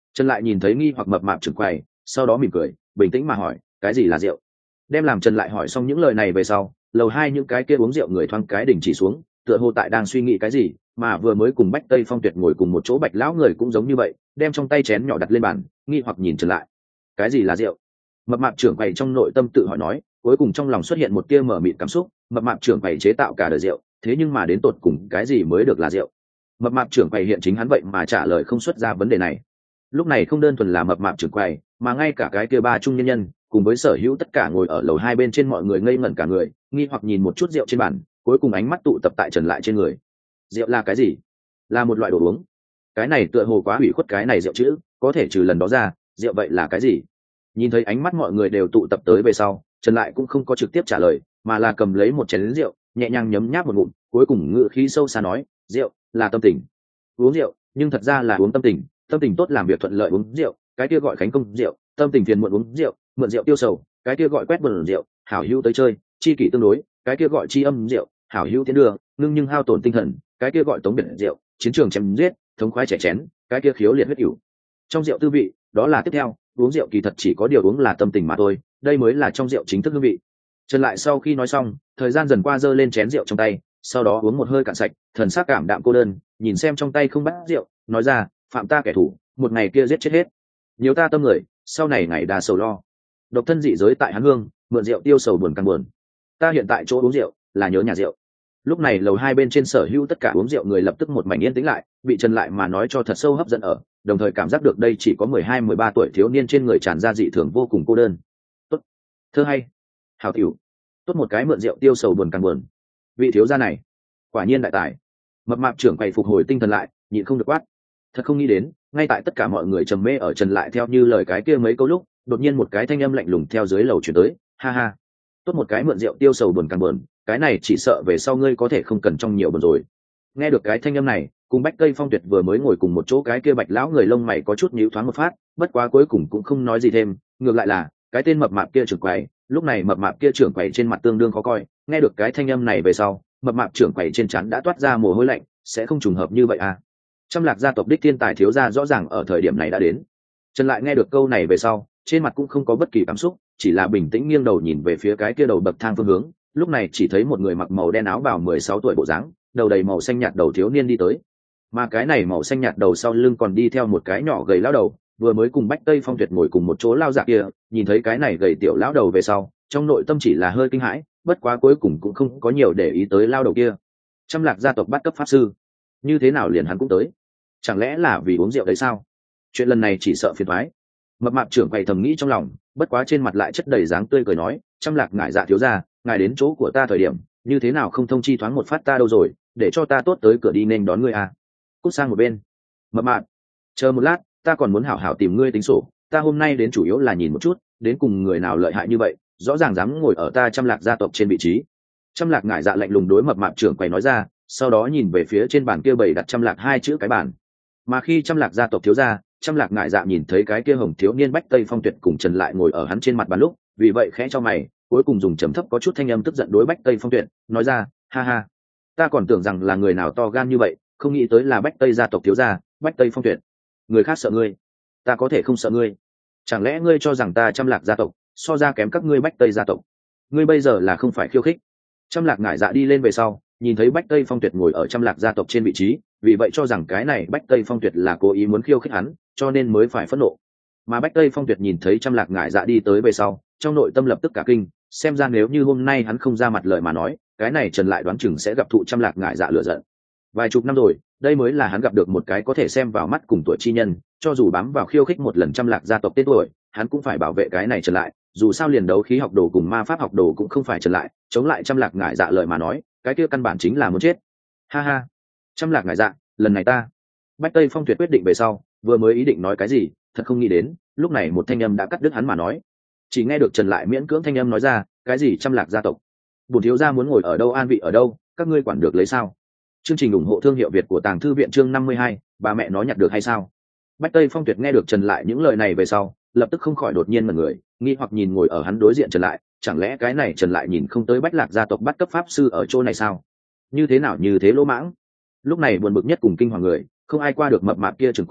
Trần lại nhìn thấy nghi hoặc mập mạp trưởng quầy, sau đó mỉm cười bình tĩnh mà hỏi cái gì là rượu. Đem làm Trần lại hỏi xong những lời này về sau, lầu 2 những cái kia uống rượu người thoáng cái đình chỉ xuống, tựa hồ tại đang suy nghĩ cái gì, mà vừa mới cùng Bách Tây Phong Tuyệt ngồi cùng một chỗ Bạch lão người cũng giống như vậy, đem trong tay chén nhỏ đặt lên bàn, nghi hoặc nhìn Trần lại. Cái gì là rượu? Mập mạp trưởng quầy trong nội tâm tự hỏi nói, cuối cùng trong lòng xuất hiện một tia mở mịt cảm xúc. Mập mạp trưởng quầy chế tạo cả đời rượu, thế nhưng mà đến tột cùng cái gì mới được là rượu? Mập mạp trưởng quầy hiện chính hắn vậy mà trả lời không xuất ra vấn đề này. Lúc này không đơn thuần là mập mạp trưởng quầy, mà ngay cả cái kia ba trung nhân nhân cùng với sở hữu tất cả ngồi ở lầu 2 bên trên mọi người ngây ngẩn cả người, nghi hoặc nhìn một chút rượu trên bàn, cuối cùng ánh mắt tụ tập tại Trần lại trên người. Rượu là cái gì? Là một loại đồ uống. Cái này tựa hồ quá hủy khuất cái này rượu chữ, có thể trừ lần đó ra, rượu vậy là cái gì? Nhìn thấy ánh mắt mọi người đều tụ tập tới về sau, Trần lại cũng không có trực tiếp trả lời, mà là cầm lấy một chén rượu, nhẹ nhàng nhấm nháp một ngụm, cuối cùng ngữ khí sâu xa nói, rượu là tâm tình. Uống rượu, nhưng thật ra là uống tâm tình, tâm tình tốt làm việc thuận lợi uống rượu, cái kia gọi khánh công rượu, tâm tình phiền muộn uống rượu, mượn rượu tiêu sầu, cái kia gọi quét bẩn rượu, hảo hữu tới chơi, chi kỷ tương đối, cái kia gọi chi âm rượu, hảo hữu tiến đường, ngưng nhưng hao tổn tinh thần, cái kia gọi tống biệt rượu, chiến trường chém giết, thống khoái chè chén, cái kia khiếu liệt huyết ỉu. Trong rượu tư vị, đó là tiếp theo, uống rượu kỳ thật chỉ có điều uống là tâm tình mà thôi, đây mới là trong rượu chính thức hương vị. Trần lại sau khi nói xong, thời gian dần qua giơ lên chén rượu trong tay, sau đó uống một hơi cạn sạch, thần sắc cảm đạm cô đơn, nhìn xem trong tay không bát rượu, nói ra, phạm ta kẻ thù, một ngày kia giết chết hết. Nhiều ta tâm người, sau này ngày đà sầu lo. Độc thân dị giới tại hắn hương, mượn rượu tiêu sầu buồn càng buồn. Ta hiện tại chỗ uống rượu, là nhớ nhà rượu. Lúc này lầu 2 bên trên sở hữu tất cả uống rượu người lập tức một mảnh yên tĩnh lại, bị Trần lại mà nói cho thật sâu hấp dẫn ở, đồng thời cảm giác được đây chỉ có 12-13 tuổi thiếu niên trên người tràn ra dị thường vô cùng cô đơn. Tốt, thơ hay, hào tiểu, tốt một cái mượn rượu tiêu sầu buồn càng buồn. Vị thiếu gia này, quả nhiên đại tài. Mập mạp trưởng quầy phục hồi tinh thần lại, nhịn không được quát. Thật không nghĩ đến, ngay tại tất cả mọi người trầm mê ở Trần lại theo như lời cái kia mấy câu lúc, đột nhiên một cái thanh âm lạnh lùng theo dưới lầu chuyển tới, ha ha, tốt một cái mượn rượu tiêu sầu buồn càng buồn, cái này chỉ sợ về sau ngươi có thể không cần trong nhiều buồn rồi. Nghe được cái thanh âm này, cùng Bách Cây Phong Tuyệt vừa mới ngồi cùng một chỗ cái kia Bạch lão người lông mày có chút nhíu thoáng một phát, bất quá cuối cùng cũng không nói gì thêm, ngược lại là cái tên mập mạp kia trưởng quầy, lúc này mập mạp kia trưởng quầy trên mặt tương đương khó coi, nghe được cái thanh âm này về sau, mập mạp trưởng quầy trên trán đã toát ra mồ hôi lạnh, sẽ không trùng hợp như vậy à? Trăm Lạc gia tộc đích thiên tài thiếu gia rõ ràng ở thời điểm này đã đến. Trần lại nghe được câu này về sau, trên mặt cũng không có bất kỳ cảm xúc, chỉ là bình tĩnh nghiêng đầu nhìn về phía cái kia đầu bậc thang phương hướng, lúc này chỉ thấy một người mặc màu đen áo bào 16 tuổi bộ dáng, đầu đầy màu xanh nhạt đầu thiếu niên đi tới. Mà cái này màu xanh nhạt đầu sau lưng còn đi theo một cái nhỏ gầy lão đầu, vừa mới cùng Bách Tây Phong Tuyệt ngồi cùng một chỗ lao giả kia, nhìn thấy cái này gầy tiểu lão đầu về sau, trong nội tâm chỉ là hơi kinh hãi, bất quá cuối cùng cũng không có nhiều để ý tới lao đầu kia. Trăm Lạc gia tộc bắt cấp pháp sư, như thế nào liền hắn cũng tới? Chẳng lẽ là vì uống rượu đấy sao? Chuyện lần này chỉ sợ phiền toái. Mập mạp trưởng quầy thầm nghĩ trong lòng, bất quá trên mặt lại chất đầy dáng tươi cười nói, Trăm Lạc ngại dạ thiếu gia, ngài đến chỗ của ta thời điểm, như thế nào không thông chi thoáng một phát ta đâu rồi, để cho ta tốt tới cửa đi nên đón ngươi à? Cút sang một bên. Mập mạp, chờ một lát, ta còn muốn hảo hảo tìm ngươi tính sổ, ta hôm nay đến chủ yếu là nhìn một chút, đến cùng người nào lợi hại như vậy, rõ ràng dám ngồi ở ta Trăm Lạc gia tộc trên vị trí. Trăm Lạc ngại dạ lạnh lùng đối mập mạp trưởng quầy nói ra, sau đó nhìn về phía trên bàn kia bày đặt Trăm Lạc hai chữ cái bàn. Mà khi Trăm Lạc gia tộc thiếu gia, Trăm Lạc ngại dạ nhìn thấy cái kia hồng thiếu niên Bách Tây Phong Tuyệt cùng Trần lại ngồi ở hắn trên mặt bàn lúc, vì vậy khẽ cho mày, cuối cùng dùng trầm thấp có chút thanh âm tức giận đối Bách Tây Phong Tuyệt, nói ra, ha ha, ta còn tưởng rằng là người nào to gan như vậy, không nghĩ tới là Bách Tây gia tộc thiếu gia, Bách Tây Phong Tuyệt. Người khác sợ ngươi, ta có thể không sợ ngươi. Chẳng lẽ ngươi cho rằng ta Trăm Lạc gia tộc so ra kém các ngươi Bách Tây gia tộc? Ngươi bây giờ là không phải khiêu khích? Trăm Lạc ngại dạ đi lên về sau, nhìn thấy Bách Tây Phong Tuyệt ngồi ở Trăm Lạc gia tộc trên vị trí, vì vậy cho rằng cái này Bách Tây Phong Tuyệt là cố ý muốn khiêu khích hắn, cho nên mới phải phẫn nộ. Mà Bách Tây Phong Tuyệt nhìn thấy Trăm Lạc ngại dạ đi tới về sau, trong nội tâm lập tức cả kinh, xem ra nếu như hôm nay hắn không ra mặt lời mà nói, cái này Trần lại đoán chừng sẽ gặp thụ Trăm Lạc ngại dạ lửa giận. Vài chục năm rồi, đây mới là hắn gặp được một cái có thể xem vào mắt cùng tuổi chi nhân, cho dù bám vào khiêu khích một lần Trăm Lạc gia tộc tên tuổi, hắn cũng phải bảo vệ cái này Trần lại, dù sao liền đấu khí học đồ cùng ma pháp học đồ cũng không phải Trần lại, chống lại Trăm Lạc ngại dạ lời mà nói, cái kia căn bản chính là muốn chết. Ha ha, Trăm Lạc ngại dạ, lần này ta. Bách Tây Phong Tuyệt quyết định về sau, vừa mới ý định nói cái gì, thật không nghĩ đến, lúc này một thanh âm đã cắt đứt hắn mà nói. Chỉ nghe được Trần lại miễn cưỡng thanh âm nói ra, cái gì Trăm Lạc gia tộc? Bổn thiếu gia muốn ngồi ở đâu an vị ở đâu, các ngươi quản được lấy sao? Chương trình ủng hộ thương hiệu Việt của Tàng Thư viện chương 52, bà mẹ nó nhặt được hay sao? Bách Tây Phong Tuyệt nghe được Trần lại những lời này về sau, lập tức không khỏi đột nhiên mà người, nghi hoặc nhìn ngồi ở hắn đối diện Trần lại, chẳng lẽ cái này Trần lại nhìn không tới Bách Lạc gia tộc bắt cấp pháp sư ở chỗ này sao? Như thế nào như thế lỗ mãng? Lúc này buồn bực nhất cùng kinh hoàng người, không ai qua được mập mạp kia trưởng quầy,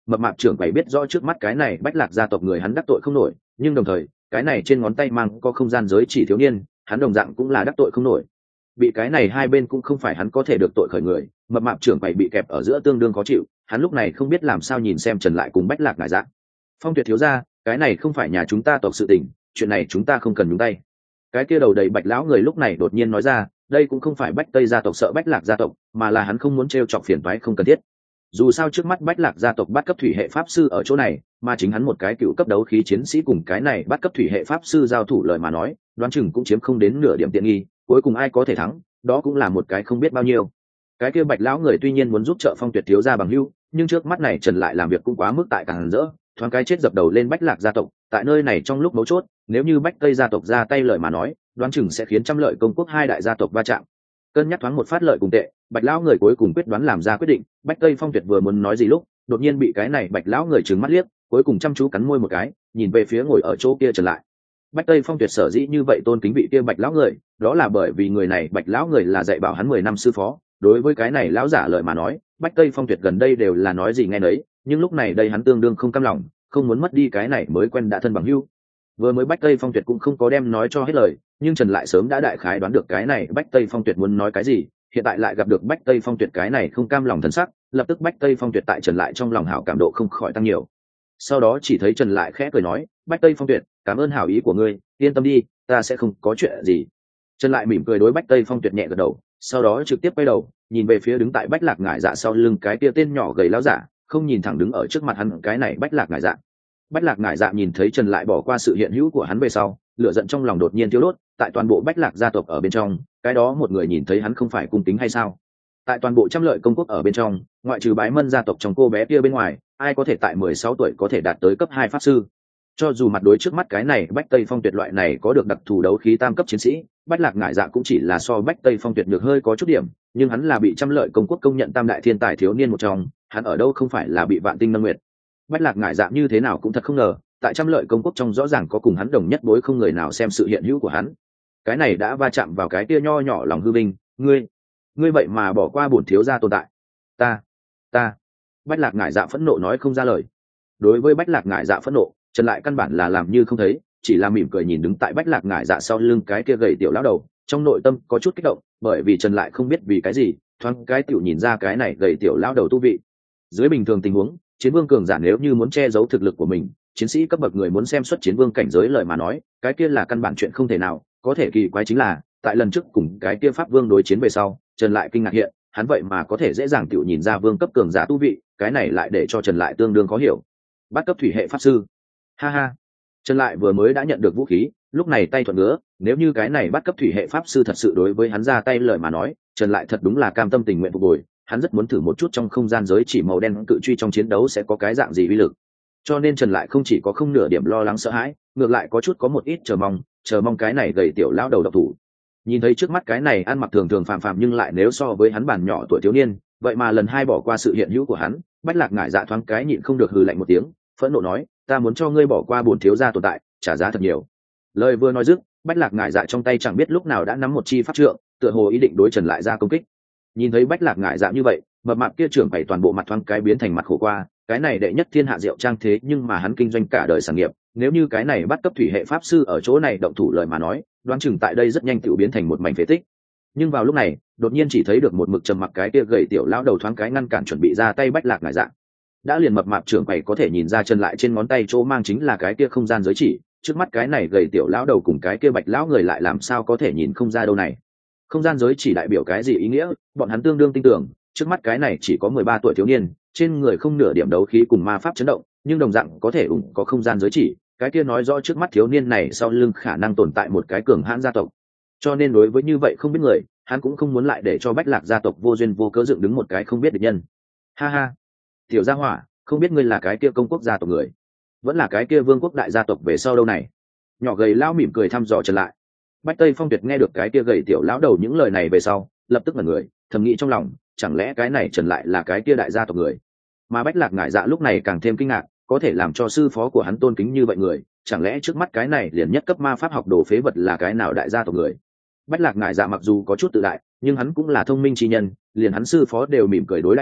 mập mạp trưởng quầy biết rõ trước mắt cái này Bách Lạc gia tộc người hắn đắc tội không nổi, nhưng đồng thời cái này trên ngón tay mang có không gian giới chỉ thiếu niên hắn đồng dạng cũng là đắc tội không nổi. Bị cái này hai bên cũng không phải hắn có thể được tội khởi người, mập mạp trưởng quầy bị kẹp ở giữa tương đương khó chịu, hắn lúc này không biết làm sao nhìn xem Trần Lại cùng Bách Lạc ngại dạng. Phong Tuyệt thiếu gia, cái này không phải nhà chúng ta tộc sự tình, chuyện này chúng ta không cần nhúng tay. Cái kia đầu đầy bạch lão người lúc này đột nhiên nói ra, đây cũng không phải Bách Tây gia tộc sợ Bách Lạc gia tộc, mà là hắn không muốn trêu chọc phiền toái không cần thiết. Dù sao trước mắt Bách Lạc gia tộc bắt cấp thủy hệ pháp sư ở chỗ này, mà chính hắn một cái cựu cấp đấu khí chiến sĩ cùng cái này bắt cấp thủy hệ pháp sư giao thủ lời mà nói, đoán chừng cũng chiếm không đến nửa điểm tiện nghi, cuối cùng ai có thể thắng, đó cũng là một cái không biết bao nhiêu. Cái kia bạch lão người tuy nhiên muốn giúp trợ Phong Tuyệt thiếu gia bằng hữu, nhưng trước mắt này Trần Lại làm việc cũng quá mức tại càng rỡ, thoáng cái chết dập đầu lên Bách Lạc gia tộc, tại nơi này trong lúc mấu chốt, nếu như Bách Tây gia tộc ra tay lời mà nói, đoán chừng sẽ khiến Trăm Lợi công quốc hai đại gia tộc va chạm. Cân nhắc thoáng một phát lợi cùng tệ, bạch lão người cuối cùng quyết đoán làm ra quyết định. Bách Tây Phong Tuyệt vừa muốn nói gì lúc đột nhiên bị cái này bạch lão người trừng mắt liếc, cuối cùng chăm chú cắn môi một cái, nhìn về phía ngồi ở chỗ kia Trần Lại. Bách Tây Phong Tuyệt sở dĩ như vậy tôn kính vị kia bạch lão người, đó là bởi vì người này bạch lão người là dạy bảo hắn 10 năm sư phó. Đối với cái này lão giả lời mà nói, Bách Tây Phong Tuyệt gần đây đều là nói gì nghe nấy, nhưng lúc này đây hắn tương đương không cam lòng, không muốn mất đi cái này mới quen đã thân bằng hữu. Vừa mới Bách Tây Phong Tuyệt cũng không có đem nói cho hết lời, nhưng Trần Lại sớm đã đại khái đoán được cái này Bách Tây Phong Tuyệt muốn nói cái gì, hiện tại lại gặp được Bách Tây Phong Tuyệt cái này không cam lòng thần sắc, lập tức Bách Tây Phong Tuyệt tại Trần Lại trong lòng hảo cảm độ không khỏi tăng nhiều. Sau đó chỉ thấy Trần Lại khẽ cười nói, Bách Tây Phong Tuyệt, cảm ơn hảo ý của ngươi, yên tâm đi, ta sẽ không có chuyện gì. Trần Lại mỉm cười đối Bách Tây Phong Tuyệt nhẹ gật đầu, sau đó trực tiếp quay đầu, nhìn về phía đứng tại Bách Lạc ngải dạ sau lưng cái kia tên nhỏ gầy lão giả, không nhìn thẳng đứng ở trước mặt hắn cái này Bách Lạc ngải dạ. Bách Lạc ngải dạ nhìn thấy Trần Lại bỏ qua sự hiện hữu của hắn về sau, lửa giận trong lòng đột nhiên thiêu đốt, tại toàn bộ Bách Lạc gia tộc ở bên trong, cái đó một người nhìn thấy hắn không phải cung kính hay sao? Tại toàn bộ Trăm Lợi công quốc ở bên trong, ngoại trừ Bái Mân gia tộc trong cô bé kia bên ngoài, ai có thể tại 16 tuổi có thể đạt tới cấp 2 pháp sư? Cho dù mặt đối trước mắt cái này Bách Tây Phong Tuyệt loại này có được đặc thù đấu khí tam cấp chiến sĩ, Bách Lạc ngải dạ cũng chỉ là so Bách Tây Phong Tuyệt được hơi có chút điểm, nhưng hắn là bị Trăm Lợi công quốc công nhận tam đại thiên tài thiếu niên một trong, hắn ở đâu không phải là bị Vạn Tinh nâng nguyệt. Bách Lạc ngải dạ như thế nào cũng thật không ngờ, tại Trăm Lợi công quốc trong rõ ràng có cùng hắn đồng nhất bối không người nào xem sự hiện hữu của hắn. Cái này đã va chạm vào cái kia nho nhỏ lòng hư vinh, ngươi vậy mà bỏ qua bổn thiếu gia tồn tại. Ta. Bách Lạc ngải dạ phẫn nộ nói không ra lời. Đối với Bách Lạc ngải dạ phẫn nộ, Trần Lại căn bản là làm như không thấy, chỉ là mỉm cười nhìn đứng tại Bách Lạc ngải dạ sau lưng cái kia gầy tiểu lão đầu, trong nội tâm có chút kích động, bởi vì Trần Lại không biết vì cái gì, thoáng cái tiểu nhìn ra cái này gầy tiểu lão đầu tu vị. Dưới bình thường tình huống, chiến vương cường giả nếu như muốn che giấu thực lực của mình, chiến sĩ cấp bậc người muốn xem xuất chiến vương cảnh giới lời mà nói, cái kia là căn bản chuyện không thể nào. Có thể kỳ quái chính là, tại lần trước cùng cái kia pháp vương đối chiến về sau, Trần Lại kinh ngạc hiện, hắn vậy mà có thể dễ dàng tiểu nhìn ra vương cấp cường giả tu vị, cái này lại để cho Trần Lại tương đương khó hiểu. Bắt cấp thủy hệ pháp sư. Ha ha. Trần Lại vừa mới đã nhận được vũ khí, lúc này tay thuận ngứa, nếu như cái này bắt cấp thủy hệ pháp sư thật sự đối với hắn ra tay lời mà nói, Trần Lại thật đúng là cam tâm tình nguyện phục hồi, hắn rất muốn thử một chút trong không gian giới chỉ màu đen cự truy trong chiến đấu sẽ có cái dạng gì uy lực. Cho nên Trần Lại không chỉ có không nửa điểm lo lắng sợ hãi, ngược lại có chút có một ít chờ mong cái này gầy tiểu lão đầu độc thủ. Nhìn thấy trước mắt cái này ăn mặc thường thường phàm phàm nhưng lại nếu so với hắn bản nhỏ tuổi thiếu niên, vậy mà lần hai bỏ qua sự hiện hữu của hắn, Bách Lạc ngải dạ thoáng cái nhịn không được hừ lạnh một tiếng, phẫn nộ nói, ta muốn cho ngươi bỏ qua bổn thiếu gia tồn tại, trả giá thật nhiều. Lời vừa nói dứt, Bách Lạc ngải dạ trong tay chẳng biết lúc nào đã nắm một chi pháp trượng, tựa hồ ý định đối Trần Lại ra công kích. Nhìn thấy Bách Lạc ngải dạ như vậy, mập mạp kia trưởng bảy toàn bộ mặt thoáng cái biến thành mặt khổ qua, cái này đệ nhất thiên hạ rượu trang thế nhưng mà hắn kinh doanh cả đời sản nghiệp, nếu như cái này bắt cấp thủy hệ pháp sư ở chỗ này động thủ lời mà nói, đoán chừng tại đây rất nhanh tự biến thành một mảnh phế tích. Nhưng vào lúc này, đột nhiên chỉ thấy được một mực trầm mặc cái kia gầy tiểu lão đầu thoáng cái ngăn cản chuẩn bị ra tay Bách Lạc ngải dạ. Đã liền mập mạp trưởng quầy có thể nhìn ra Trần Lại trên ngón tay chỗ mang chính là cái kia không gian giới chỉ, trước mắt cái này gầy tiểu lão đầu cùng cái kia bạch lão người lại làm sao có thể nhìn không ra đâu này. Không gian giới chỉ đại biểu cái gì ý nghĩa, bọn hắn tương đương tin tưởng, trước mắt cái này chỉ có 13 tuổi thiếu niên, trên người không nửa điểm đấu khí cùng ma pháp chấn động, nhưng đồng dạng có thể có không gian giới chỉ, cái kia nói rõ trước mắt thiếu niên này sau lưng khả năng tồn tại một cái cường hãn gia tộc. Cho nên đối với như vậy không biết người, hắn cũng không muốn lại để cho Bách Lạc gia tộc vô duyên vô cớ dựng đứng một cái không biết địch nhân. Ha ha, tiểu gia hỏa, không biết ngươi là cái kia công quốc gia tộc người, vẫn là cái kia vương quốc đại gia tộc về sau đâu này. Nhỏ gầy lão mỉm cười thăm dò Trần Lại. Bách Tây Phong Tuyệt nghe được cái kia gầy tiểu lão đầu những lời này về sau, lập tức ngẩn người, thầm nghĩ trong lòng, chẳng lẽ cái này Trần Lại là cái kia đại gia tộc người. Mà Bách Lạc ngải dạ lúc này càng thêm kinh ngạc, có thể làm cho sư phó của hắn tôn kính như vậy người, chẳng lẽ trước mắt cái này liền nhất cấp ma pháp học đồ phế vật là cái nào đại gia tộc người. Bách Lạc ngải dạ mặc dù có chút tự đại, nhưng hắn cũng là thông minh chi nhân, liền hắn sư phó đều mỉm cười đối đãi người,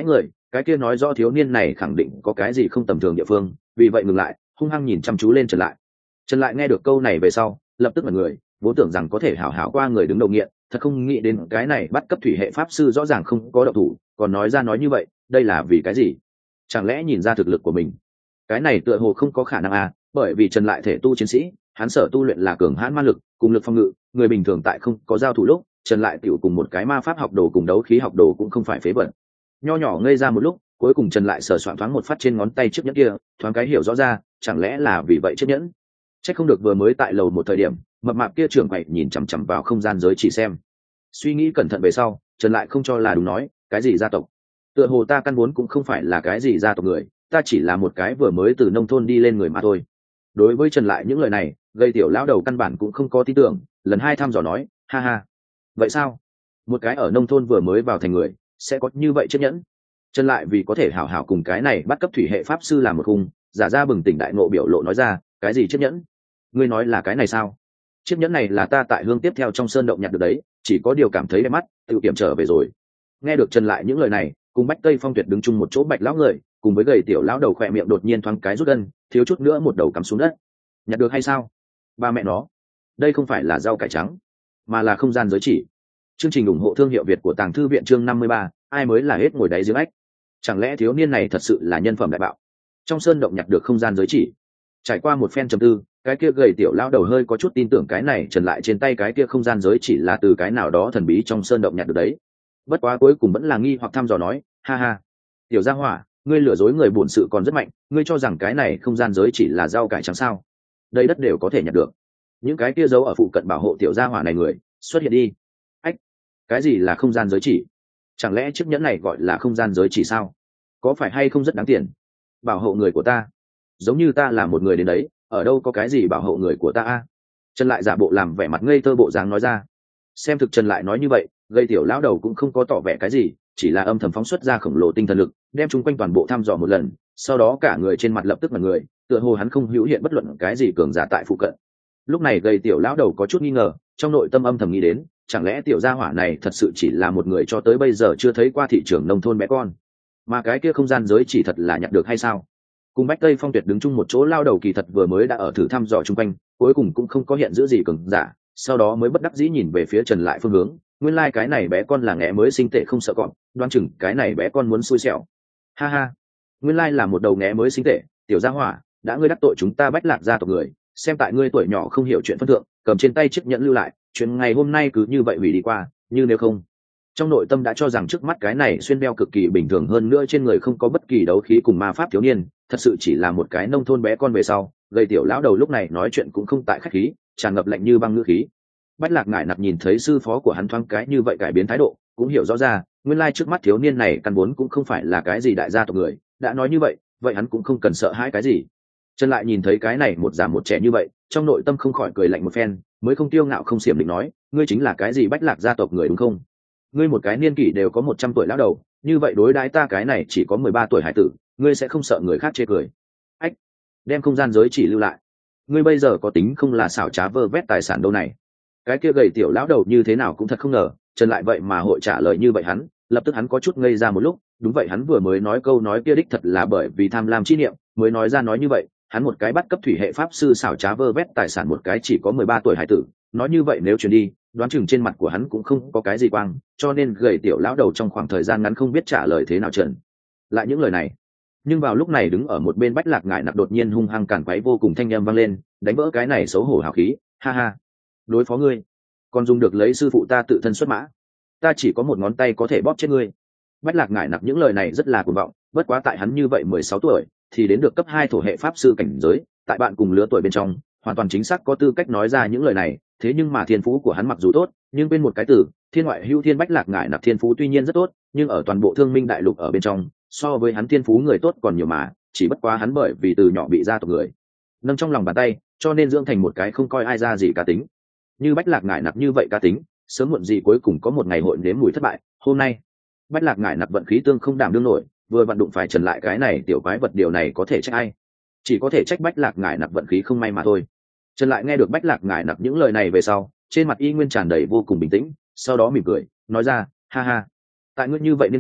cái kia nói rõ thiếu niên này khẳng định có cái gì không tầm thường địa phương, vì vậy ngừng lại, hung hăng nhìn chăm chú lên Trần Lại. Trần Lại nghe được câu này về sau lập tức là người vốn tưởng rằng có thể hảo hảo qua người đứng đầu nghiện, thật không nghĩ đến cái này bắt cấp thủy hệ pháp sư rõ ràng không có động thủ, còn nói ra nói như vậy, đây là vì cái gì? Chẳng lẽ nhìn ra thực lực của mình? Cái này tựa hồ không có khả năng à, bởi vì Trần Lại thể tu chiến sĩ, hắn sở tu luyện là cường hãn ma lực cùng lực phòng ngự, người bình thường tại không có giao thủ lúc, Trần Lại tiểu cùng một cái ma pháp học đồ cùng đấu khí học đồ cũng không phải phế vật. Nho nhỏ ngây ra một lúc, cuối cùng Trần Lại sờ soạn thoáng một phát trên ngón tay chiếc nhẫn kia, thoáng cái hiểu rõ ra, chẳng lẽ là vì vậy chiếc nhẫn? Chắc không được vừa mới tại lầu một thời điểm, mập mạp kia trưởng quậy nhìn chằm chằm vào không gian giới chỉ xem. Suy nghĩ cẩn thận về sau, Trần Lại không cho là đúng nói, cái gì gia tộc? Tựa hồ ta căn vốn cũng không phải là cái gì gia tộc người, ta chỉ là một cái vừa mới từ nông thôn đi lên người mà thôi. Đối với Trần Lại những lời này, gây tiểu lão đầu căn bản cũng không có tin tưởng, lần hai thăm dò nói, ha ha. Vậy sao? Một cái ở nông thôn vừa mới vào thành người, sẽ có như vậy chiếc nhẫn? Trần Lại vì có thể hảo hảo cùng cái này bắt cấp thủy hệ pháp sư làm một khung, giả ra bừng tỉnh đại ngộ biểu lộ nói ra, cái gì chiếc nhẫn? Ngươi nói là cái này sao? Chiếc nhẫn này là ta tại hương tiếp theo trong sơn động nhặt được đấy, chỉ có điều cảm thấy đẹp mắt, tự kiểm trở về rồi. Nghe được Trần Lại những lời này, cùng Bách Tây Phong Tuyệt đứng chung một chỗ Bạch lão người, cùng với gầy tiểu lão đầu khỏe miệng đột nhiên thoáng cái rút gân, thiếu chút nữa một đầu cắm xuống đất. Nhặt được hay sao? Ba mẹ nó, đây không phải là rau cải trắng, mà là không gian giới chỉ. Chương trình ủng hộ thương hiệu Việt của Tàng Thư viện chương 53, ai mới là hết ngồi đáy giếng ếch. Chẳng lẽ thiếu niên này thật sự là nhân phẩm đại bạo? Trong sơn động nhặt được không gian giới chỉ. Trải qua một phen trầm tư, cái kia gầy tiểu lão đầu hơi có chút tin tưởng cái này Trần Lại trên tay cái kia không gian giới chỉ là từ cái nào đó thần bí trong sơn động nhặt được đấy. Bất quá cuối cùng vẫn là nghi hoặc thăm dò nói, ha ha, tiểu gia hỏa, ngươi lừa dối người bổn sự còn rất mạnh, ngươi cho rằng cái này không gian giới chỉ là rau cải trắng sao? Đây đất đều có thể nhặt được. Những cái kia giấu ở phụ cận bảo hộ tiểu gia hỏa này người, xuất hiện đi. Ách, cái gì là không gian giới chỉ? Chẳng lẽ chiếc nhẫn này gọi là không gian giới chỉ sao? Có phải hay không rất đáng tiền? Bảo hộ người của ta, giống như ta là một người đến đấy, ở đâu có cái gì bảo hộ người của ta a? Trần Lại giả bộ làm vẻ mặt ngây thơ bộ dáng nói ra. Xem thực Trần Lại nói như vậy, gây tiểu lão đầu cũng không có tỏ vẻ cái gì, chỉ là âm thầm phóng xuất ra khổng lồ tinh thần lực, đem chúng quanh toàn bộ thăm dò một lần, sau đó cả người trên mặt lập tức là người, tựa hồ hắn không hữu hiện bất luận cái gì cường giả tại phụ cận. Lúc này gây tiểu lão đầu có chút nghi ngờ, trong nội tâm âm thầm nghĩ đến, chẳng lẽ tiểu gia hỏa này thật sự chỉ là một người cho tới bây giờ chưa thấy qua thị trường nông thôn bé con, mà cái kia không gian giới chỉ thật là nhặt được hay sao? Cùng Bách Tây Phong Tuyệt đứng chung một chỗ lao đầu kỳ thật vừa mới đã ở thử thăm dò chung quanh, cuối cùng cũng không có hiện giữ gì cường giả, sau đó mới bất đắc dĩ nhìn về phía Trần Lại phương hướng, nguyên lai cái này bé con là ngẽ mới sinh tệ không sợ cọp, đoán chừng cái này bé con muốn xui xẻo. Ha ha, nguyên lai là một đầu ngẽ mới sinh tệ, tiểu gia hỏa, đã ngươi đắc tội chúng ta Bách Lạc gia tộc người, xem tại ngươi tuổi nhỏ không hiểu chuyện phân thượng, cầm trên tay chiếc nhẫn lưu lại, chuyện ngày hôm nay cứ như vậy hủy đi qua, như nếu không. Trong nội tâm đã cho rằng trước mắt cái này xuyên đeo cực kỳ bình thường hơn nữa trên người không có bất kỳ đấu khí cùng ma pháp thiếu niên, thật sự chỉ là một cái nông thôn bé con về sau, gây tiểu lão đầu lúc này nói chuyện cũng không tại khách khí, tràn ngập lạnh như băng ngữ khí. Bách Lạc ngại nặc nhìn thấy sư phó của hắn thoáng cái như vậy cải biến thái độ, cũng hiểu rõ ra, nguyên lai trước mắt thiếu niên này căn vốn cũng không phải là cái gì đại gia tộc người, đã nói như vậy, vậy hắn cũng không cần sợ hãi cái gì. Trần Lại nhìn thấy cái này một già một trẻ như vậy, trong nội tâm không khỏi cười lạnh một phen, mới không tiêu ngạo không xiểm định nói, ngươi chính là cái gì Bách Lạc gia tộc người đúng không? Ngươi một cái niên kỷ đều có 100 tuổi lão đầu, như vậy đối đãi ta cái này chỉ có 13 tuổi hải tử, ngươi sẽ không sợ người khác chê cười? Ách, đem không gian giới chỉ lưu lại. Ngươi bây giờ có tính không là xảo trá vơ vét tài sản đâu này? Cái kia gầy tiểu lão đầu như thế nào cũng thật không ngờ, Trần Lại vậy mà hội trả lời như vậy hắn, lập tức hắn có chút ngây ra một lúc, đúng vậy hắn vừa mới nói câu nói kia đích thật là bởi vì tham lam chi niệm, mới nói ra nói như vậy, hắn một cái bắt cấp thủy hệ pháp sư xảo trá vơ vét tài sản một cái chỉ có 13 tuổi hải tử, nói như vậy nếu truyền đi, đoán chừng trên mặt của hắn cũng không có cái gì quang, cho nên gầy tiểu lão đầu trong khoảng thời gian ngắn không biết trả lời thế nào Trần Lại những lời này. Nhưng vào lúc này đứng ở một bên Bách Lạc ngại nặc đột nhiên hung hăng cản quấy vô cùng thanh âm vang lên, đánh vỡ cái này xấu hổ hào khí, ha ha, đối phó ngươi còn dùng được lấy sư phụ ta tự thân xuất mã, ta chỉ có một ngón tay có thể bóp chết ngươi. Bách Lạc ngại nặc những lời này rất là cuồng vọng, bất quá tại hắn như vậy 16 tuổi thì đến được cấp 2 thổ hệ pháp sư cảnh giới, tại bạn cùng lứa tuổi bên trong hoàn toàn chính xác có tư cách nói ra những lời này. Thế nhưng mà thiên phú của hắn mặc dù tốt, nhưng bên một cái từ thiên ngoại hữu thiên, Bách Lạc ngại nặc thiên phú tuy nhiên rất tốt, nhưng ở toàn bộ thương minh đại lục ở bên trong so với hắn thiên phú người tốt còn nhiều mà, chỉ bất quá hắn bởi vì từ nhỏ bị gia tộc người nâng trong lòng bàn tay, cho nên dưỡng thành một cái không coi ai ra gì cá tính. Như Bách Lạc ngại nặc như vậy cá tính, sớm muộn gì cuối cùng có một ngày hội nếm mùi thất bại. Hôm nay Bách Lạc ngại nặc vận khí tương không đảm đương nổi, vừa vận đụng phải Trần Lại cái này tiểu quái vật, điều này có thể trách ai? Chỉ có thể trách Bách Lạc ngại nặc vận khí không may mà thôi. Trần Lại nghe được Bách Lạc ngại nặc những lời này về sau, trên mặt y nguyên tràn đầy vô cùng bình tĩnh, sau đó mỉm cười nói ra, ha ha, tại ngươi như vậy niên kỷ,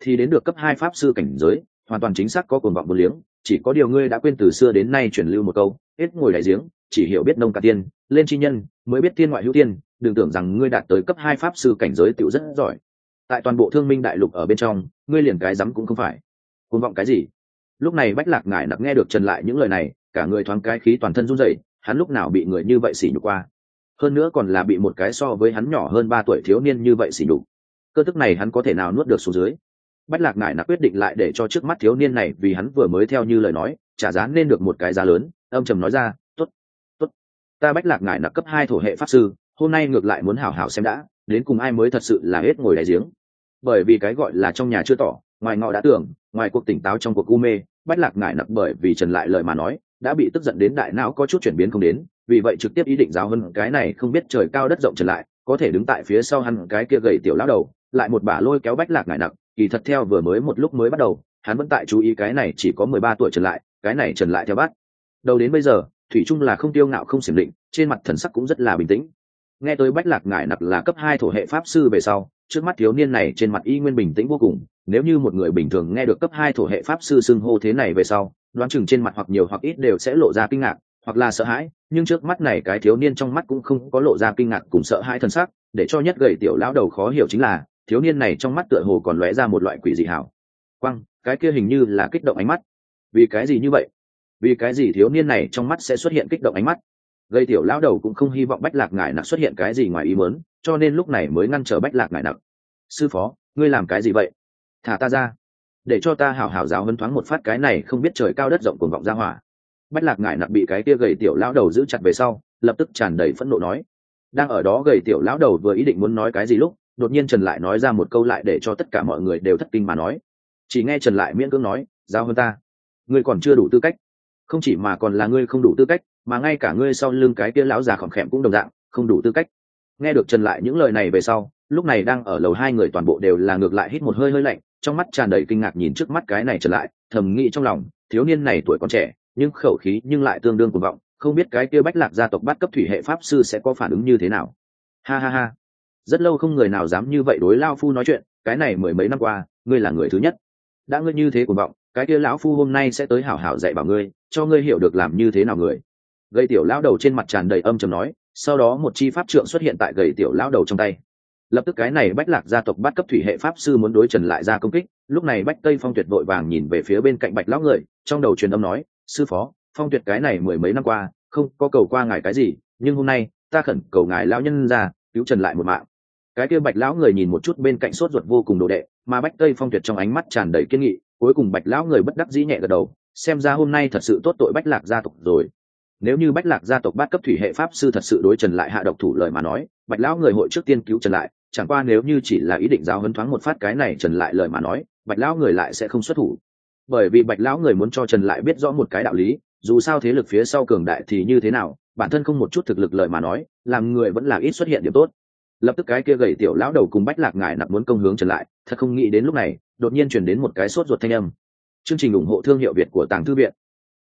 thì đến được cấp 2 pháp sư cảnh giới, hoàn toàn chính xác có cuồng vọng vô liếng, chỉ có điều ngươi đã quên từ xưa đến nay truyền lưu một câu, hết ngồi đáy giếng, chỉ hiểu biết nông cạn tiên, lên chi nhân, mới biết tiên ngoại hữu tiên, đừng tưởng rằng ngươi đạt tới cấp 2 pháp sư cảnh giới tiểu rất giỏi. Tại toàn bộ Thương Minh đại lục ở bên trong, ngươi liền cái rắm cũng không phải. Cuồng vọng cái gì? Lúc này Bách Lạc ngải nặc nghe được Trần Lại những lời này, cả người thoáng cái khí toàn thân run rẩy, hắn lúc nào bị người như vậy sỉ nhục qua? Hơn nữa còn là bị một cái so với hắn nhỏ hơn 3 tuổi thiếu niên như vậy sỉ nhục. Cơ tức này hắn có thể nào nuốt được xuống dưới? Bách Lạc ngải nặc quyết định lại để cho trước mắt thiếu niên này vì hắn vừa mới theo như lời nói, trả giá nên được một cái giá lớn, âm trầm nói ra, "Tốt, tốt, ta Bách Lạc ngải nặc cấp 2 thổ hệ pháp sư, hôm nay ngược lại muốn hảo hảo xem đã, đến cùng ai mới thật sự là hết ngồi đáy giếng." Bởi vì cái gọi là trong nhà chưa tỏ, ngoài ngọ đã tưởng, ngoài cuộc tỉnh táo trong cuộc u mê, Bách Lạc ngải nặc bởi vì Trần Lại lời mà nói, đã bị tức giận đến đại não có chút chuyển biến không đến, vì vậy trực tiếp ý định giáo hơn cái này không biết trời cao đất rộng Trần Lại, có thể đứng tại phía sau hắn cái kia gầy tiểu lão đầu, lại một bả lôi kéo Bách Lạc ngải nặc, kỳ thật theo vừa mới một lúc mới bắt đầu, hắn vẫn tại chú ý cái này chỉ có 13 tuổi Trần Lại, cái này Trần Lại theo bắt đầu đến bây giờ, thủy chung là không tiêu ngạo không xiểm định, trên mặt thần sắc cũng rất là bình tĩnh. Nghe tới Bách Lạc ngải nặc là cấp 2 thổ hệ pháp sư về sau, trước mắt thiếu niên này trên mặt y nguyên bình tĩnh vô cùng, nếu như một người bình thường nghe được cấp 2 thổ hệ pháp sư xưng hô thế này về sau, đoán chừng trên mặt hoặc nhiều hoặc ít đều sẽ lộ ra kinh ngạc, hoặc là sợ hãi, nhưng trước mắt này cái thiếu niên trong mắt cũng không có lộ ra kinh ngạc cùng sợ hãi thần sắc, để cho nhất gầy tiểu lão đầu khó hiểu chính là, thiếu niên này trong mắt tựa hồ còn lóe ra một loại quỷ dị hảo quang, cái kia hình như là kích động ánh mắt. Vì cái gì như vậy? Vì cái gì thiếu niên này trong mắt sẽ xuất hiện kích động ánh mắt? Gầy tiểu lão đầu cũng không hy vọng Bách Lạc ngải nặc xuất hiện cái gì ngoài ý muốn, cho nên lúc này mới ngăn trở Bách Lạc ngải nặc. "Sư phó, ngươi làm cái gì vậy? Thả ta ra, để cho ta hảo hảo giáo huấn thoáng một phát cái này không biết trời cao đất rộng cuồng vọng ra hỏa." Bách Lạc ngải nặc bị cái kia gầy tiểu lão đầu giữ chặt về sau, lập tức tràn đầy phẫn nộ nói. Đang ở đó gầy tiểu lão đầu vừa ý định muốn nói cái gì lúc, đột nhiên Trần Lại nói ra một câu lại để cho tất cả mọi người đều thất kinh mà nói. Chỉ nghe Trần Lại miễn cưỡng nói, "Giáo hơn ta, ngươi còn chưa đủ tư cách. Không chỉ mà còn là ngươi không đủ tư cách, mà ngay cả ngươi sau lưng cái kia lão già khỏm khẹm cũng đồng dạng, không đủ tư cách." Nghe được Trần Lại những lời này về sau, lúc này đang ở lầu hai người toàn bộ đều là ngược lại hít một hơi hơi lạnh, trong mắt tràn đầy kinh ngạc nhìn trước mắt cái này Trần Lại, thầm nghĩ trong lòng, thiếu niên này tuổi còn trẻ, nhưng khẩu khí nhưng lại tương đương cuồng vọng, không biết cái kia Bách Lạc gia tộc bắt cấp thủy hệ pháp sư sẽ có phản ứng như thế nào. Ha ha ha, rất lâu không người nào dám như vậy đối lao phu nói chuyện, cái này mười mấy năm qua, ngươi là người thứ nhất. Đã ngươi như thế cuồng vọng, cái kia lão phu hôm nay sẽ tới hảo hảo dạy bảo ngươi, cho ngươi hiểu được làm như thế nào người. Gầy tiểu lão đầu trên mặt tràn đầy âm trầm nói, sau đó một chi pháp trượng xuất hiện tại gầy tiểu lão đầu trong tay. Lập tức cái này Bách Lạc gia tộc bắt cấp thủy hệ pháp sư muốn đối Trần Lại ra công kích, lúc này Bách Tây Phong Tuyệt vội vàng nhìn về phía bên cạnh Bạch lão người, trong đầu truyền âm nói, sư phó, Phong Tuyệt cái này mười mấy năm qua không có cầu qua ngài cái gì, nhưng hôm nay ta khẩn cầu ngài lão nhân ra cứu Trần Lại một mạng. Cái kia Bạch lão người nhìn một chút bên cạnh sốt ruột vô cùng đồ đệ, mà Bách Tây Phong Tuyệt trong ánh mắt tràn đầy kiên nghị, cuối cùng Bạch lão người bất đắc dĩ nhẹ gật đầu, xem ra hôm nay thật sự tốt tội Bách Lạc gia tộc rồi. Nếu như Bách Lạc gia tộc bắt cấp thủy hệ pháp sư thật sự đối Trần Lại hạ độc thủ lời mà nói, Bạch lão người hội trước tiên cứu Trần Lại, chẳng qua nếu như chỉ là ý định giáo huấn thoáng một phát cái này Trần Lại lời mà nói, Bạch lão người lại sẽ không xuất thủ. Bởi vì Bạch lão người muốn cho Trần Lại biết rõ một cái đạo lý, dù sao thế lực phía sau cường đại thì như thế nào, bản thân không một chút thực lực lời mà nói, làm người vẫn là ít xuất hiện điểm tốt. Lập tức cái kia gầy tiểu lão đầu cùng Bách Lạc ngải nặc muốn công hướng Trần Lại, thật không nghĩ đến lúc này, đột nhiên truyền đến một cái sốt ruột thanh âm. Chương trình ủng hộ thương hiệu Việt của Tàng Thư viện.